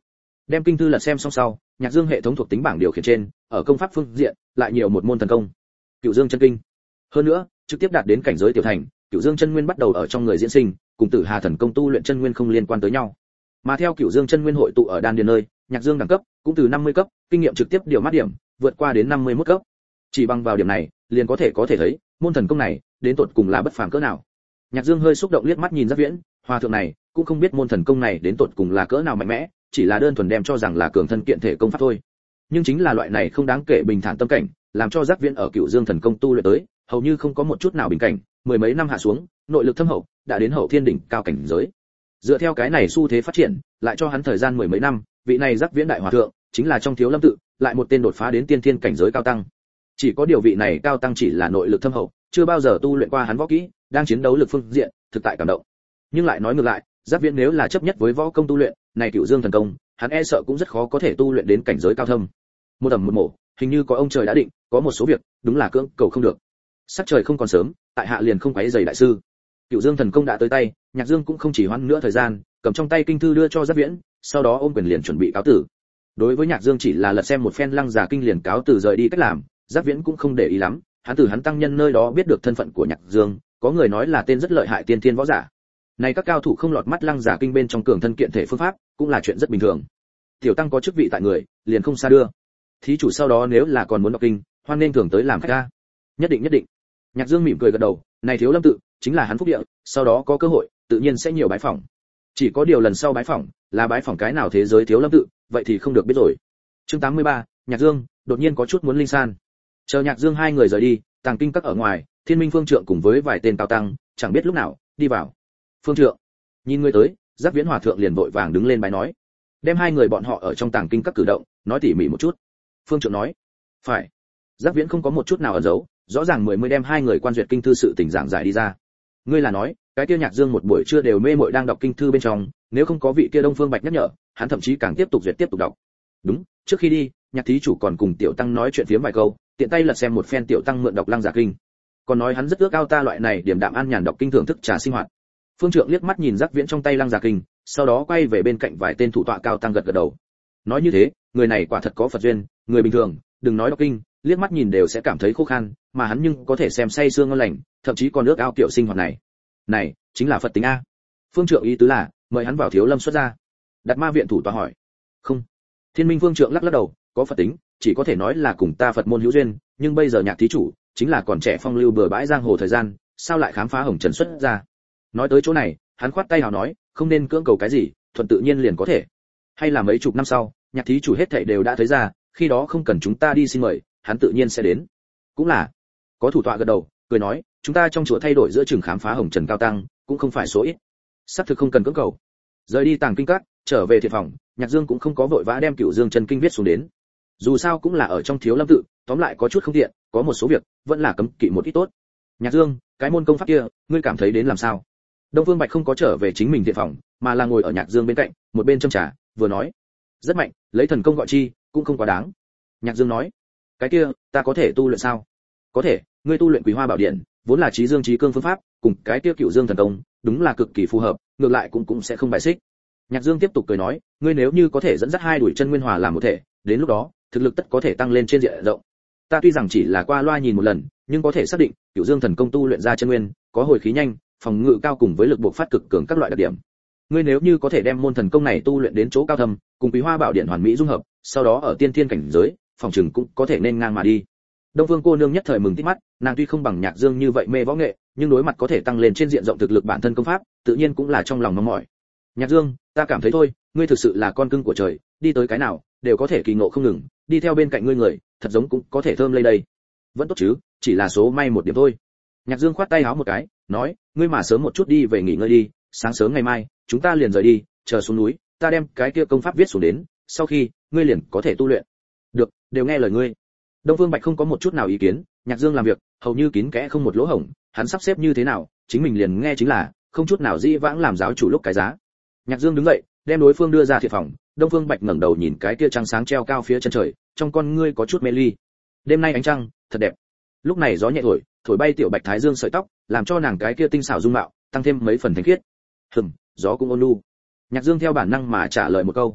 Đem kinh thư lật xem xong sau, Nhạc Dương hệ thống thuộc tính bảng điều khiển trên, ở công pháp phương diện lại nhiều một môn thần công, Cửu Dương chân kinh. Hơn nữa, trực tiếp đạt đến cảnh giới tiểu thành, Cửu Dương chân nguyên bắt đầu ở trong người diễn sinh, cùng Tử Hà thần công tu luyện chân nguyên không liên quan tới nhau. Mà theo Cửu Dương chân nguyên hội tụ ở đan điền nơi, Nhạc Dương đẳng cấp cũng từ 50 cấp, kinh nghiệm trực tiếp điều mát điểm, vượt qua đến 51 cấp. Chỉ bằng vào điểm này, liền có thể thấy, môn thần công này đến tột cùng là bất phàm cỡ nào. Nhạc Dương hơi xúc động liếc mắt nhìn Giác Viễn, hòa thượng này cũng không biết môn thần công này đến tột cùng là cỡ nào mạnh mẽ, chỉ là đơn thuần đem cho rằng là cường thân kiện thể công pháp thôi. Nhưng chính là loại này không đáng kể bình thản tâm cảnh, làm cho Giác Viễn ở Cửu Dương thần công tu luyện tới, hầu như không có một chút nào bình cảnh, mười mấy năm hạ xuống, nội lực thâm hậu, đã đến hậu thiên đỉnh cao cảnh giới. Dựa theo cái này xu thế phát triển, lại cho hắn thời gian mười mấy năm, vị này Giác Viễn đại hòa thượng, chính là trong Thiếu Lâm tự, lại một tên đột phá đến tiên thiên cảnh giới cao tăng. Chỉ có điều vị này cao tăng chỉ là nội lực thâm hậu, chưa bao giờ tu luyện qua hắn võ kỹ, đang chiến đấu lực phương diện, thực tại cảm động. Nhưng lại nói ngược lại, Giác Viễn nếu là chấp nhất với võ công tu luyện, này Cửu Dương thần công, hắn e sợ cũng rất khó có thể tu luyện đến cảnh giới cao thâm. Một tầm một mổ, hình như có ông trời đã định, có một số việc, đúng là cưỡng cầu không được. Sắc trời không còn sớm, tại hạ liền không quấy rầy đại sư. Cửu Dương thần công đã tới tay, Nhạc Dương cũng không chỉ hoãn nữa thời gian, cầm trong tay kinh thư đưa cho Giác Viễn, sau đó ôm quyền liền chuẩn bị cáo tử. Đối với Nhạc Dương chỉ là lật xem một phen Lăng Giả kinh liền cáo từ rời đi cách làm, Giác Viễn cũng không để ý lắm, hắn từ hắn tăng nhân nơi đó biết được thân phận của Nhạc Dương, có người nói là tên rất lợi hại tiên thiên võ giả. Này các cao thủ không lọt mắt Lăng Giả kinh bên trong cường thân kiện thể phương pháp, cũng là chuyện rất bình thường. Tiểu tăng có chức vị tại người, liền không xa đưa. Thí chủ sau đó nếu là còn muốn đọc kinh, hoan nên thường tới làm khách ta. Nhất định nhất định. Nhạc Dương mỉm cười gật đầu, này Thiếu Lâm tự chính là hắn phúc địa, sau đó có cơ hội, tự nhiên sẽ nhiều bái phỏng. Chỉ có điều lần sau bái phỏng, là bái phỏng cái nào thế giới Thiếu Lâm tự, vậy thì không được biết rồi. Chương 83, Nhạc Dương đột nhiên có chút muốn linh san. Chờ Nhạc Dương hai người rời đi, tàng kinh các ở ngoài, Thiên Minh Phương Trượng cùng với vài tên cao tăng, chẳng biết lúc nào đi vào. Phương Trượng, nhìn người tới, Giác Viễn hòa thượng liền vội vàng đứng lên bái nói, đem hai người bọn họ ở trong tàng kinh các cử động nói tỉ mỉ một chút. Phương Trượng nói, phải. Giác Viễn không có một chút nào ẩn giấu, rõ ràng mới đem hai người quan duyệt kinh thư sự tình giảng giải đi ra. Ngươi là nói, cái kia Nhạc Dương một buổi trưa đều mê mội đang đọc kinh thư bên trong, nếu không có vị kia Đông Phương Bạch nhắc nhở, hắn thậm chí càng tiếp tục duyệt tiếp tục đọc. Đúng, trước khi đi, Nhạc thí chủ còn cùng tiểu tăng nói chuyện phiếm vài câu, tiện tay lật xem một phen tiểu tăng mượn đọc Lăng Giả kinh. Còn nói hắn rất ước ao ta loại này điểm đạm an nhàn đọc kinh thưởng thức trà sinh hoạt. Phương Trượng liếc mắt nhìn Giác Viễn trong tay Lăng Giả kinh, sau đó quay về bên cạnh vài tên thủ tọa cao tăng gật gật đầu. Nói như thế, người này quả thật có Phật duyên, người bình thường, đừng nói đọc kinh, liếc mắt nhìn đều sẽ cảm thấy khô khan, mà hắn nhưng có thể xem say sưa ngon lành, thậm chí còn ước ao kiểu sinh hoạt này. Này, chính là Phật tính a. Phương Trượng ý tứ là mời hắn vào Thiếu Lâm xuất gia. Đạt Ma viện thủ tọa hỏi. Không. Thiên Minh Phương Trượng lắc lắc đầu, có Phật tính, chỉ có thể nói là cùng ta Phật môn hữu duyên, nhưng bây giờ Nhạc thí chủ chính là còn trẻ phong lưu bừa bãi giang hồ thời gian, sao lại khám phá hồng trần xuất ra. Nói tới chỗ này, hắn khoát tay hào nói, không nên cưỡng cầu cái gì, thuận tự nhiên liền có thể. Hay là mấy chục năm sau, Nhạc thí chủ hết thảy đều đã thấy ra, khi đó không cần chúng ta đi xin mời, hắn tự nhiên sẽ đến. Cũng là. Có thủ tọa gật đầu, cười nói, chúng ta trong chùa thay đổi giữa trường khám phá hồng trần cao tăng, cũng không phải số ít. Sắp thực không cần cưỡng cầu. Rời đi tàng kinh các, trở về thiện phòng, Nhạc Dương cũng không có vội vã đem Cửu Dương chân kinh viết xuống đến. Dù sao cũng là ở trong Thiếu Lâm tự, tóm lại có chút không tiện, có một số việc vẫn là cấm kỵ một ít tốt. Nhạc Dương, cái môn công pháp kia, ngươi cảm thấy đến làm sao? Đông Phương Bạch không có trở về chính mình thiện phòng, mà là ngồi ở Nhạc Dương bên cạnh, một bên châm trà, vừa nói, rất mạnh, lấy thần công gọi chi, cũng không quá đáng. Nhạc Dương nói, cái kia, ta có thể tu luyện sao? Có thể, ngươi tu luyện Quý Hoa Bảo Điện, vốn là trí dương trí cương phương pháp, cùng cái kia Cửu Dương thần công, đúng là cực kỳ phù hợp, ngược lại cũng sẽ không bài xích. Nhạc Dương tiếp tục cười nói, ngươi nếu như có thể dẫn dắt hai đuổi chân nguyên hòa làm một thể, đến lúc đó, thực lực tất có thể tăng lên trên diện rộng. Ta tuy rằng chỉ là qua loa nhìn một lần, nhưng có thể xác định, Cửu Dương thần công tu luyện ra chân nguyên, có hồi khí nhanh, phòng ngự cao cùng với lực buộc phát cực cường các loại đặc điểm. Ngươi nếu như có thể đem môn thần công này tu luyện đến chỗ cao thâm, cùng Quý Hoa Bảo Điện hoàn mỹ dung hợp, sau đó ở tiên thiên cảnh giới, phòng trường cũng có thể nên ngang mà đi. Đông Phương cô nương nhất thời mừng tít mắt, nàng tuy không bằng Nhạc Dương như vậy mê võ nghệ, nhưng đối mặt có thể tăng lên trên diện rộng thực lực bản thân công pháp, tự nhiên cũng là trong lòng mong mỏi. Nhạc Dương, ta cảm thấy thôi, ngươi thực sự là con cưng của trời, đi tới cái nào đều có thể kỳ ngộ không ngừng, đi theo bên cạnh ngươi người, thật giống cũng có thể thơm lây đây. Vẫn tốt chứ, chỉ là số may một điểm thôi. Nhạc Dương khoát tay áo một cái, nói, ngươi mà sớm một chút đi về nghỉ ngơi đi, sáng sớm ngày mai, chúng ta liền rời đi, chờ xuống núi, ta đem cái kia công pháp viết xuống đến, sau khi, ngươi liền có thể tu luyện. Được, đều nghe lời ngươi. Đông Phương Bạch không có một chút nào ý kiến, Nhạc Dương làm việc, hầu như kín kẽ không một lỗ hổng, hắn sắp xếp như thế nào, chính mình liền nghe chính là, không chút nào dĩ vãng làm giáo chủ lúc cái giá. Nhạc Dương đứng dậy, đem đối phương đưa ra thiệt phòng, Đông Phương Bạch ngẩng đầu nhìn cái kia trăng sáng treo cao phía chân trời, trong con ngươi có chút mê ly. Đêm nay ánh trăng, thật đẹp. Lúc này gió nhẹ thổi bay tiểu Bạch Thái Dương sợi tóc, làm cho nàng cái kia tinh xảo dung mạo, tăng thêm mấy phần thanh khiết. Gió cũng ôn nhu. Nhạc Dương theo bản năng mà trả lời một câu.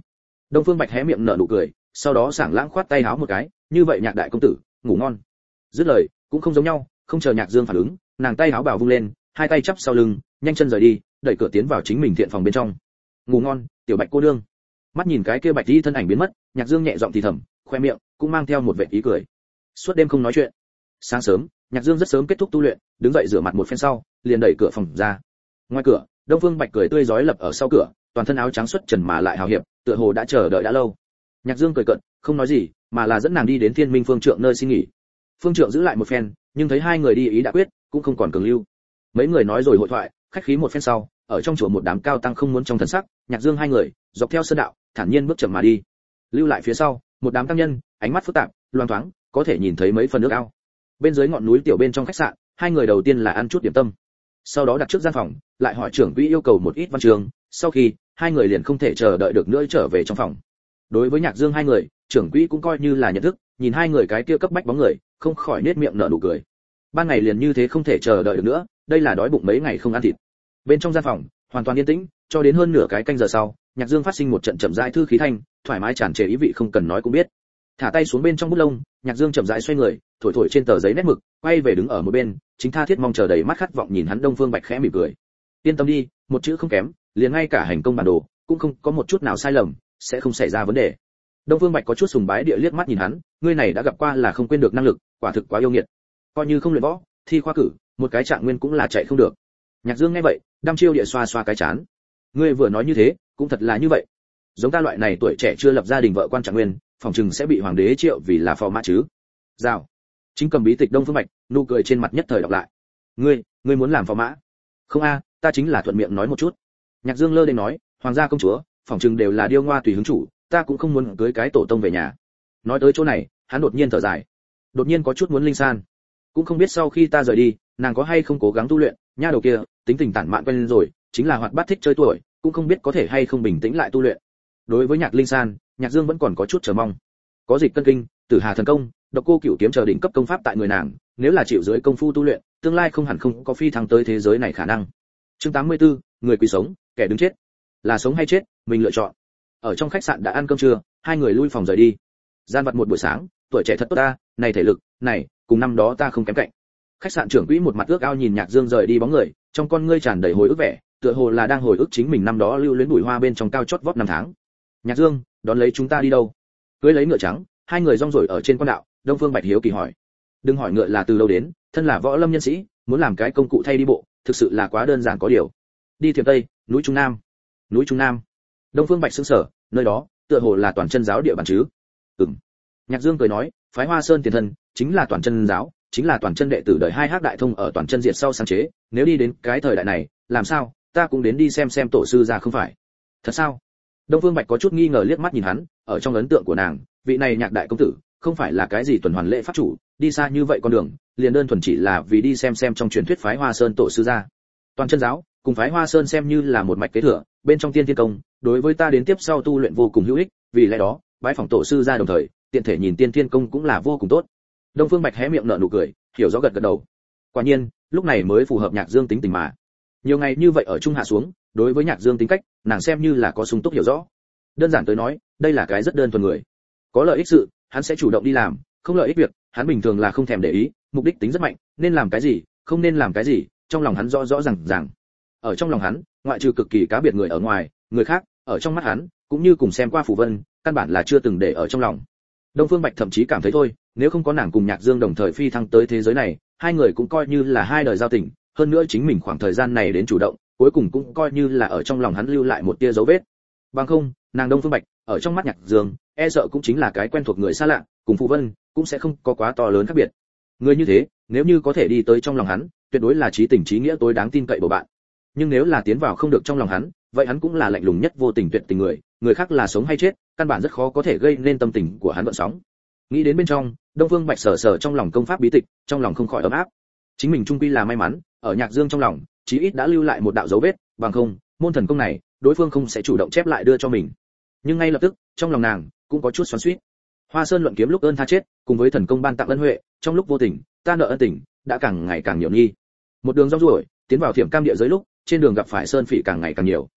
Đông Phương Bạch hé miệng nở nụ cười, sau đó sảng lãng khoát tay háo một cái, như vậy Nhạc đại công tử, ngủ ngon. Dứt lời, cũng không giống nhau, không chờ Nhạc Dương phản ứng, nàng tay háo bảo vung lên, hai tay chắp sau lưng, nhanh chân rời đi, đẩy cửa tiến vào chính mình thiện phòng bên trong. Ngủ ngon, tiểu Bạch cô nương. Mắt nhìn cái kia Bạch Y thân ảnh biến mất, Nhạc Dương nhẹ giọng thì thầm, khoe miệng cũng mang theo một vẻ ý cười. Suốt đêm không nói chuyện. Sáng sớm, Nhạc Dương rất sớm kết thúc tu luyện, đứng dậy rửa mặt một phen sau, liền đẩy cửa phòng ra. Ngoài cửa, Đông Phương Bạch cười tươi rói lập ở sau cửa, toàn thân áo trắng xuất trần mà lại hào hiệp, tựa hồ đã chờ đợi đã lâu. Nhạc Dương cười cợt, không nói gì, mà là dẫn nàng đi đến Thiên Minh Phương Trượng nơi xin nghỉ. Phương Trượng giữ lại một phen, nhưng thấy hai người đi ý đã quyết, cũng không còn cường lưu. Mấy người nói rồi hội thoại, khách khí một phen sau, ở trong chùa một đám cao tăng không muốn trong thần sắc, Nhạc Dương hai người dọc theo sơn đạo, thản nhiên bước chậm mà đi. Lưu lại phía sau, một đám tăng nhân, ánh mắt phức tạp, loang thoáng, có thể nhìn thấy mấy phần nước ao. Bên dưới ngọn núi tiểu bên trong khách sạn, hai người đầu tiên là ăn chút điểm tâm, sau đó đặt trước gian phòng, lại hỏi trưởng quỹ yêu cầu một ít văn chương, sau khi hai người liền không thể chờ đợi được nữa trở về trong phòng. Đối với Nhạc Dương hai người, trưởng quỹ cũng coi như là nhận thức, nhìn hai người cái kia cấp bách bóng người, không khỏi nết miệng nở nụ cười. Ban ngày liền như thế không thể chờ đợi được nữa, đây là đói bụng mấy ngày không ăn thịt. Bên trong gian phòng, hoàn toàn yên tĩnh, cho đến hơn nửa cái canh giờ sau, Nhạc Dương phát sinh một trận chậm rãi thư khí thanh, thoải mái tràn trề ý vị không cần nói cũng biết. Thả tay xuống bên trong bút lông, Nhạc Dương chậm rãi xoay người, thổi thổi trên tờ giấy nét mực, quay về đứng ở một bên, chính tha thiết mong chờ đầy mắt khát vọng nhìn hắn. Đông Phương Bạch khẽ mỉm cười. Yên tâm đi, một chữ không kém, liền ngay cả hành công bản đồ cũng không có một chút nào sai lầm, sẽ không xảy ra vấn đề. Đông Phương Bạch có chút sùng bái địa liếc mắt nhìn hắn, ngươi này đã gặp qua là không quên được năng lực, quả thực quá yêu nghiệt. Coi như không luyện võ, thi khoa cử, một cái trạng nguyên cũng là chạy không được. Nhạc Dương nghe vậy, đăm chiêu địa xoa xoa cái chán. Ngươi vừa nói như thế, cũng thật là như vậy. Giống ta loại này tuổi trẻ chưa lập gia đình vợ quan trạng nguyên, phòng trừng sẽ bị hoàng đế triệu vì là phò mã chứ. Rào. Chính cầm bí tịch Đông Phương Bạch, nụ cười trên mặt nhất thời đọc lại. Ngươi muốn làm phò mã? Không a, ta chính là thuận miệng nói một chút. Nhạc Dương lơ đến nói, hoàng gia công chúa, phòng trừng đều là điêu ngoa tùy hứng chủ, ta cũng không muốn cưới cái tổ tông về nhà. Nói tới chỗ này, hắn đột nhiên thở dài, đột nhiên có chút muốn linh san. Cũng không biết sau khi ta rời đi, nàng có hay không cố gắng tu luyện, nha đầu kia, tính tình tản mạn quen lên rồi, chính là hoạt bát thích chơi tuổi, cũng không biết có thể hay không bình tĩnh lại tu luyện. Đối với Nhạc Linh San, Nhạc Dương vẫn còn có chút chờ mong. Có dịch cân kinh, Tử Hà thần công, Độc Cô Cửu kiếm chờ đỉnh cấp công pháp tại người nàng, nếu là chịu dưới công phu tu luyện, tương lai không hẳn không có phi thăng tới thế giới này khả năng. Chương 84, người quý sống, kẻ đứng chết. Là sống hay chết, mình lựa chọn. Ở trong khách sạn đã ăn cơm trưa, hai người lui phòng rời đi. Gian vặt một buổi sáng, tuổi trẻ thật tốt ta, này thể lực, này, cùng năm đó ta không kém cạnh. Khách sạn trưởng quỹ một mặt ước ao nhìn Nhạc Dương rời đi bóng người, trong con ngươi tràn đầy hồi ức vẻ, tựa hồ là đang hồi ức chính mình năm đó lưu luyến bụi hoa bên trong cao chót vót năm tháng. Nhạc Dương, đón lấy chúng ta đi đâu? Cưới lấy ngựa trắng, hai người rong ruổi ở trên quan đạo. Đông Phương Bạch hiếu kỳ hỏi. Đừng hỏi ngựa là từ đâu đến, thân là võ lâm nhân sĩ, muốn làm cái công cụ thay đi bộ, thực sự là quá đơn giản có điều. Đi Thiểm Tây, núi Trung Nam. Núi Trung Nam. Đông Phương Bạch sững sờ, nơi đó, tựa hồ là toàn chân giáo địa bàn chứ? Ừm. Nhạc Dương cười nói, phái Hoa Sơn tiền thân, chính là toàn chân giáo, chính là toàn chân đệ tử đời 2 Hắc đại thông ở toàn chân diệt sau sáng chế, nếu đi đến cái thời đại này, làm sao, ta cũng đến đi xem tổ sư ra không phải? Thật sao? Đông Phương Bạch có chút nghi ngờ liếc mắt nhìn hắn, ở trong ấn tượng của nàng, vị này Nhạc đại công tử, không phải là cái gì tuần hoàn lễ pháp chủ, đi xa như vậy con đường, liền đơn thuần chỉ là vì đi xem trong truyền thuyết phái Hoa Sơn tổ sư ra. Toàn chân giáo, cùng phái Hoa Sơn xem như là một mạch kế thừa, bên trong tiên thiên công, đối với ta đến tiếp sau tu luyện vô cùng hữu ích, vì lẽ đó, bái phỏng tổ sư ra đồng thời, tiện thể nhìn tiên thiên công cũng là vô cùng tốt. Đông Phương Bạch hé miệng nở nụ cười, hiểu rõ gật gật đầu. Quả nhiên, lúc này mới phù hợp Nhạc Dương tính tình mà. Nhiều ngày như vậy ở trung hạ xuống, đối với Nhạc Dương tính cách, nàng xem như là có sung túc hiểu rõ. Đơn giản tới nói, đây là cái rất đơn thuần người. Có lợi ích sự, hắn sẽ chủ động đi làm, không lợi ích việc, hắn bình thường là không thèm để ý, mục đích tính rất mạnh, nên làm cái gì, không nên làm cái gì, trong lòng hắn rõ rõ ràng. Ở trong lòng hắn, ngoại trừ cực kỳ cá biệt người ở ngoài, người khác, ở trong mắt hắn, cũng như cùng xem qua phù vân, căn bản là chưa từng để ở trong lòng. Đông Phương Bạch thậm chí cảm thấy thôi, nếu không có nàng cùng Nhạc Dương đồng thời phi thăng tới thế giới này, hai người cũng coi như là hai đời giao tình, hơn nữa chính mình khoảng thời gian này đến chủ động, cuối cùng cũng coi như là ở trong lòng hắn lưu lại một tia dấu vết. Bằng không, nàng Đông Phương Bạch, ở trong mắt Nhạc Dương, e sợ cũng chính là cái quen thuộc người xa lạ, cùng phù vân cũng sẽ không có quá to lớn khác biệt. Người như thế, nếu như có thể đi tới trong lòng hắn, tuyệt đối là chí tình chí nghĩa tối đáng tin cậy của bạn. Nhưng nếu là tiến vào không được trong lòng hắn, vậy hắn cũng là lạnh lùng nhất vô tình tuyệt tình người khác là sống hay chết, căn bản rất khó có thể gây nên tâm tình của hắn gợn sóng. Nghĩ đến bên trong, Đông Phương Bạch sờ trong lòng công pháp bí tịch, trong lòng không khỏi ấm áp. Chính mình trung quy là may mắn, ở Nhạc Dương trong lòng, chí ít đã lưu lại một đạo dấu vết, bằng không, môn thần công này, đối phương không sẽ chủ động chép lại đưa cho mình. Nhưng ngay lập tức, trong lòng nàng cũng có chút xoắn xuýt. Hoa Sơn luận kiếm lúc ơn tha chết, cùng với thần công ban tặng ân huệ, trong lúc vô tình, ta nợ ân tình, đã càng ngày càng nhiều nghi. Một đường rong ruổi, tiến vào Thiểm Cam địa giới lúc, trên đường gặp phải sơn phỉ càng ngày càng nhiều.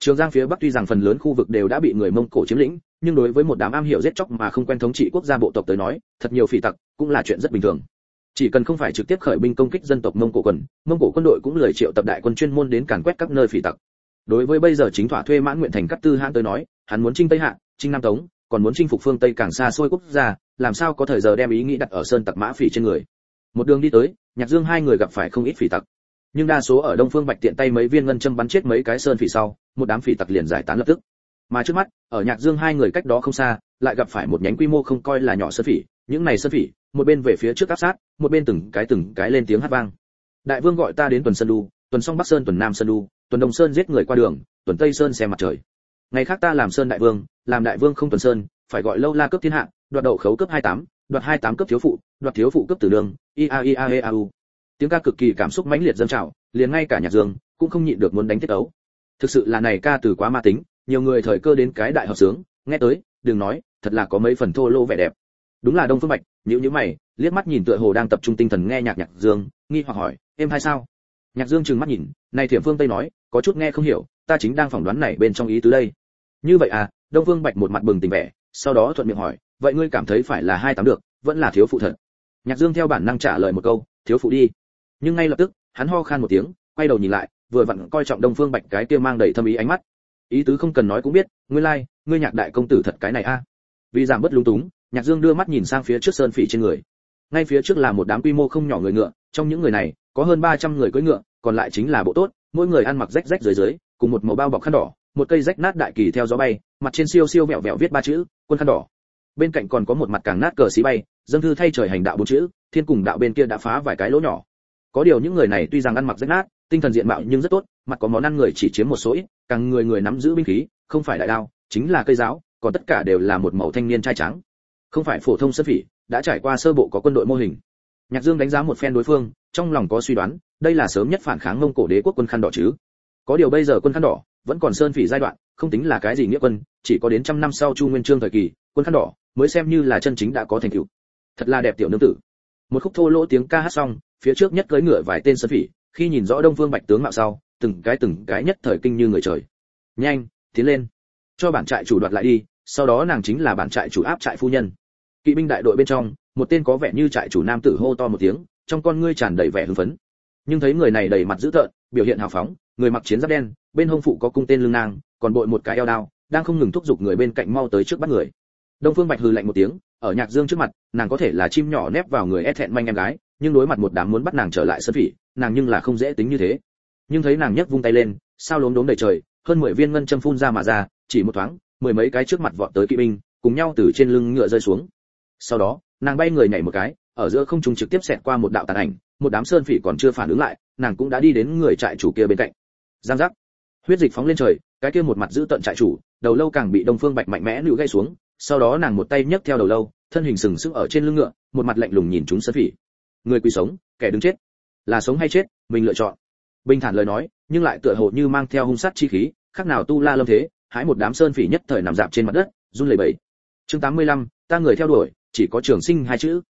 Trường Giang phía bắc tuy rằng phần lớn khu vực đều đã bị người Mông Cổ chiếm lĩnh, nhưng đối với một đám am hiểu giết chóc mà không quen thống trị quốc gia bộ tộc tới nói, thật nhiều phỉ tặc cũng là chuyện rất bình thường. Chỉ cần không phải trực tiếp khởi binh công kích dân tộc Mông Cổ Mông Cổ quân đội cũng lười triệu tập đại quân chuyên môn đến càn quét các nơi phỉ tặc. Đối với bây giờ chính thỏa thuê Mãn Nguyện Thành Cát Tư Hãn tới nói, hắn muốn chinh Tây Hạ, chinh Nam Tống, còn muốn chinh phục phương Tây càng xa xôi quốc gia, làm sao có thời giờ đem ý nghĩ đặt ở sơn tặc mã phỉ trên người. Một đường đi tới, Nhạc Dương hai người gặp phải không ít phỉ tặc, nhưng đa số ở Đông Phương Bạch tiện tay mấy viên ngân châm bắn chết mấy cái sơn phỉ sau, một đám phỉ tặc liền giải tán lập tức. Mà trước mắt, ở Nhạc Dương hai người cách đó không xa, lại gặp phải một nhánh quy mô không coi là nhỏ sơn phỉ, những này sơn phỉ, một bên về phía trước áp sát, một bên từng cái lên tiếng hát vang. Đại vương gọi ta đến tuần Sơn Đu, tuần xong Bắc Sơn tuần Nam Sơn Đu, tuần Đông Sơn giết người qua đường, tuần Tây Sơn xem mặt trời. Ngày khác ta làm Sơn đại vương, làm đại vương không tuần sơn, phải gọi lâu la cướp thiên hạ, đoạt đậu khấu cướp 28, đoạt 28 cướp thiếu phụ, đoạt thiếu phụ cướp tử đường, ia. Tiếng ca cực kỳ cảm xúc mãnh liệt dâng trào, liền ngay cả Nhạc Dương cũng không nhịn được muốn đánh tiết tấu. Thực sự là này ca từ quá ma tính, nhiều người thời cơ đến cái đại hợp sướng, nghe tới, đừng nói, thật là có mấy phần thô lô vẻ đẹp. Đúng là Đông Phương Bạch, nhíu mày, liếc mắt nhìn tựa hồ đang tập trung tinh thần nghe nhạc Nhạc Dương, nghi hoặc hỏi, em hay sao? Nhạc Dương trừng mắt nhìn, này Thiểm Phương Tây nói, có chút nghe không hiểu, ta chính đang phỏng đoán này bên trong ý tứ đây. Như vậy à? Đông Phương Bạch một mặt bừng tỉnh vẻ, sau đó thuận miệng hỏi, vậy ngươi cảm thấy phải là 28 được, vẫn là thiếu phụ thật? Nhạc Dương theo bản năng trả lời một câu, thiếu phụ đi. Nhưng ngay lập tức, hắn ho khan một tiếng, quay đầu nhìn lại, vừa vặn coi trọng Đông Phương Bạch cái kia mang đầy thâm ý ánh mắt. Ý tứ không cần nói cũng biết, nguyên lai, ngươi Nhạc đại công tử thật cái này a. Vì giảm bớt lúng túng, Nhạc Dương đưa mắt nhìn sang phía trước sơn phỉ trên người. Ngay phía trước là một đám quy mô không nhỏ người ngựa, trong những người này, có hơn 300 người cưỡi ngựa, còn lại chính là bộ tốt, mỗi người ăn mặc rách rách dưới, cùng một màu bao bọc khăn đỏ, một cây rách nát đại kỳ theo gió bay, mặt trên siêu vẹo vẹo viết ba chữ, quân khăn đỏ. Bên cạnh còn có một mặt càng nát cờ xí bay, dâng thư thay trời hành đạo bốn chữ, thiên cùng đạo bên kia đã phá vài cái lỗ nhỏ. Có điều những người này tuy rằng ăn mặc rách nát, tinh thần diện mạo nhưng rất tốt, mặt có món ăn người chỉ chiếm một số ít, càng người nắm giữ binh khí, không phải đại đao, chính là cây giáo, còn tất cả đều là một màu thanh niên trai trắng. Không phải phổ thông sơn phỉ, đã trải qua sơ bộ có quân đội mô hình. Nhạc Dương đánh giá một phen đối phương, trong lòng có suy đoán, đây là sớm nhất phản kháng Mông Cổ đế quốc quân khăn đỏ chứ. Có điều bây giờ quân khăn đỏ vẫn còn sơn phỉ giai đoạn, không tính là cái gì nghĩa quân, chỉ có đến trăm năm sau Chu Nguyên Chương thời kỳ, quân khăn đỏ mới xem như là chân chính đã có thành tựu. Thật là đẹp tiểu nương tử. Một khúc thô lỗ tiếng ca hát xong, phía trước nhất cưỡi ngựa vài tên sơn phỉ, khi nhìn rõ Đông Phương Bạch tướng mạo sau, từng cái nhất thời kinh như người trời. Nhanh, tiến lên, cho bản trại chủ đoạt lại đi, sau đó nàng chính là bản trại chủ áp trại phu nhân. Kỵ binh đại đội bên trong, một tên có vẻ như trại chủ nam tử hô to một tiếng, trong con ngươi tràn đầy vẻ hưng phấn. Nhưng thấy người này đầy mặt dữ tợn, biểu hiện hào phóng, người mặc chiến giáp đen, bên hông phụ có cung tên lưng nang, còn bội một cái eo đao, đang không ngừng thúc giục người bên cạnh mau tới trước bắt người. Đông Phương Bạch hừ lạnh một tiếng, ở Nhạc Dương trước mặt, nàng có thể là chim nhỏ nép vào người e thẹn manh em gái, nhưng đối mặt một đám muốn bắt nàng trở lại sơn phỉ, nàng nhưng là không dễ tính như thế. Nhưng thấy nàng nhấc vung tay lên, sao lốm đốm đầy trời, hơn 10 viên ngân châm phun ra mà ra, chỉ một thoáng, mười mấy cái trước mặt vọt tới kỵ binh, cùng nhau từ trên lưng ngựa rơi xuống. Sau đó, nàng bay người nhảy một cái, ở giữa không trung trực tiếp xẹt qua một đạo tàn ảnh, một đám sơn phỉ còn chưa phản ứng lại, nàng cũng đã đi đến người trại chủ kia bên cạnh. Giang giác, huyết dịch phóng lên trời, cái kia một mặt giữ tận trại chủ, đầu lâu càng bị Đông Phương Bạch mạnh mẽ níu gây xuống, sau đó nàng một tay nhấc theo đầu lâu, thân hình sừng sững ở trên lưng ngựa, một mặt lạnh lùng nhìn chúng sơn phỉ. Người quý sống, kẻ đứng chết, là sống hay chết, mình lựa chọn. Bình thản lời nói, nhưng lại tựa hồ như mang theo hung sát chi khí, khác nào tu la lâm thế, hái một đám sơn phỉ nhất thời nằm rạp trên mặt đất, run lẩy bẩy. Chương 85, ta người theo đuổi, chỉ có Trường Sinh hai chữ.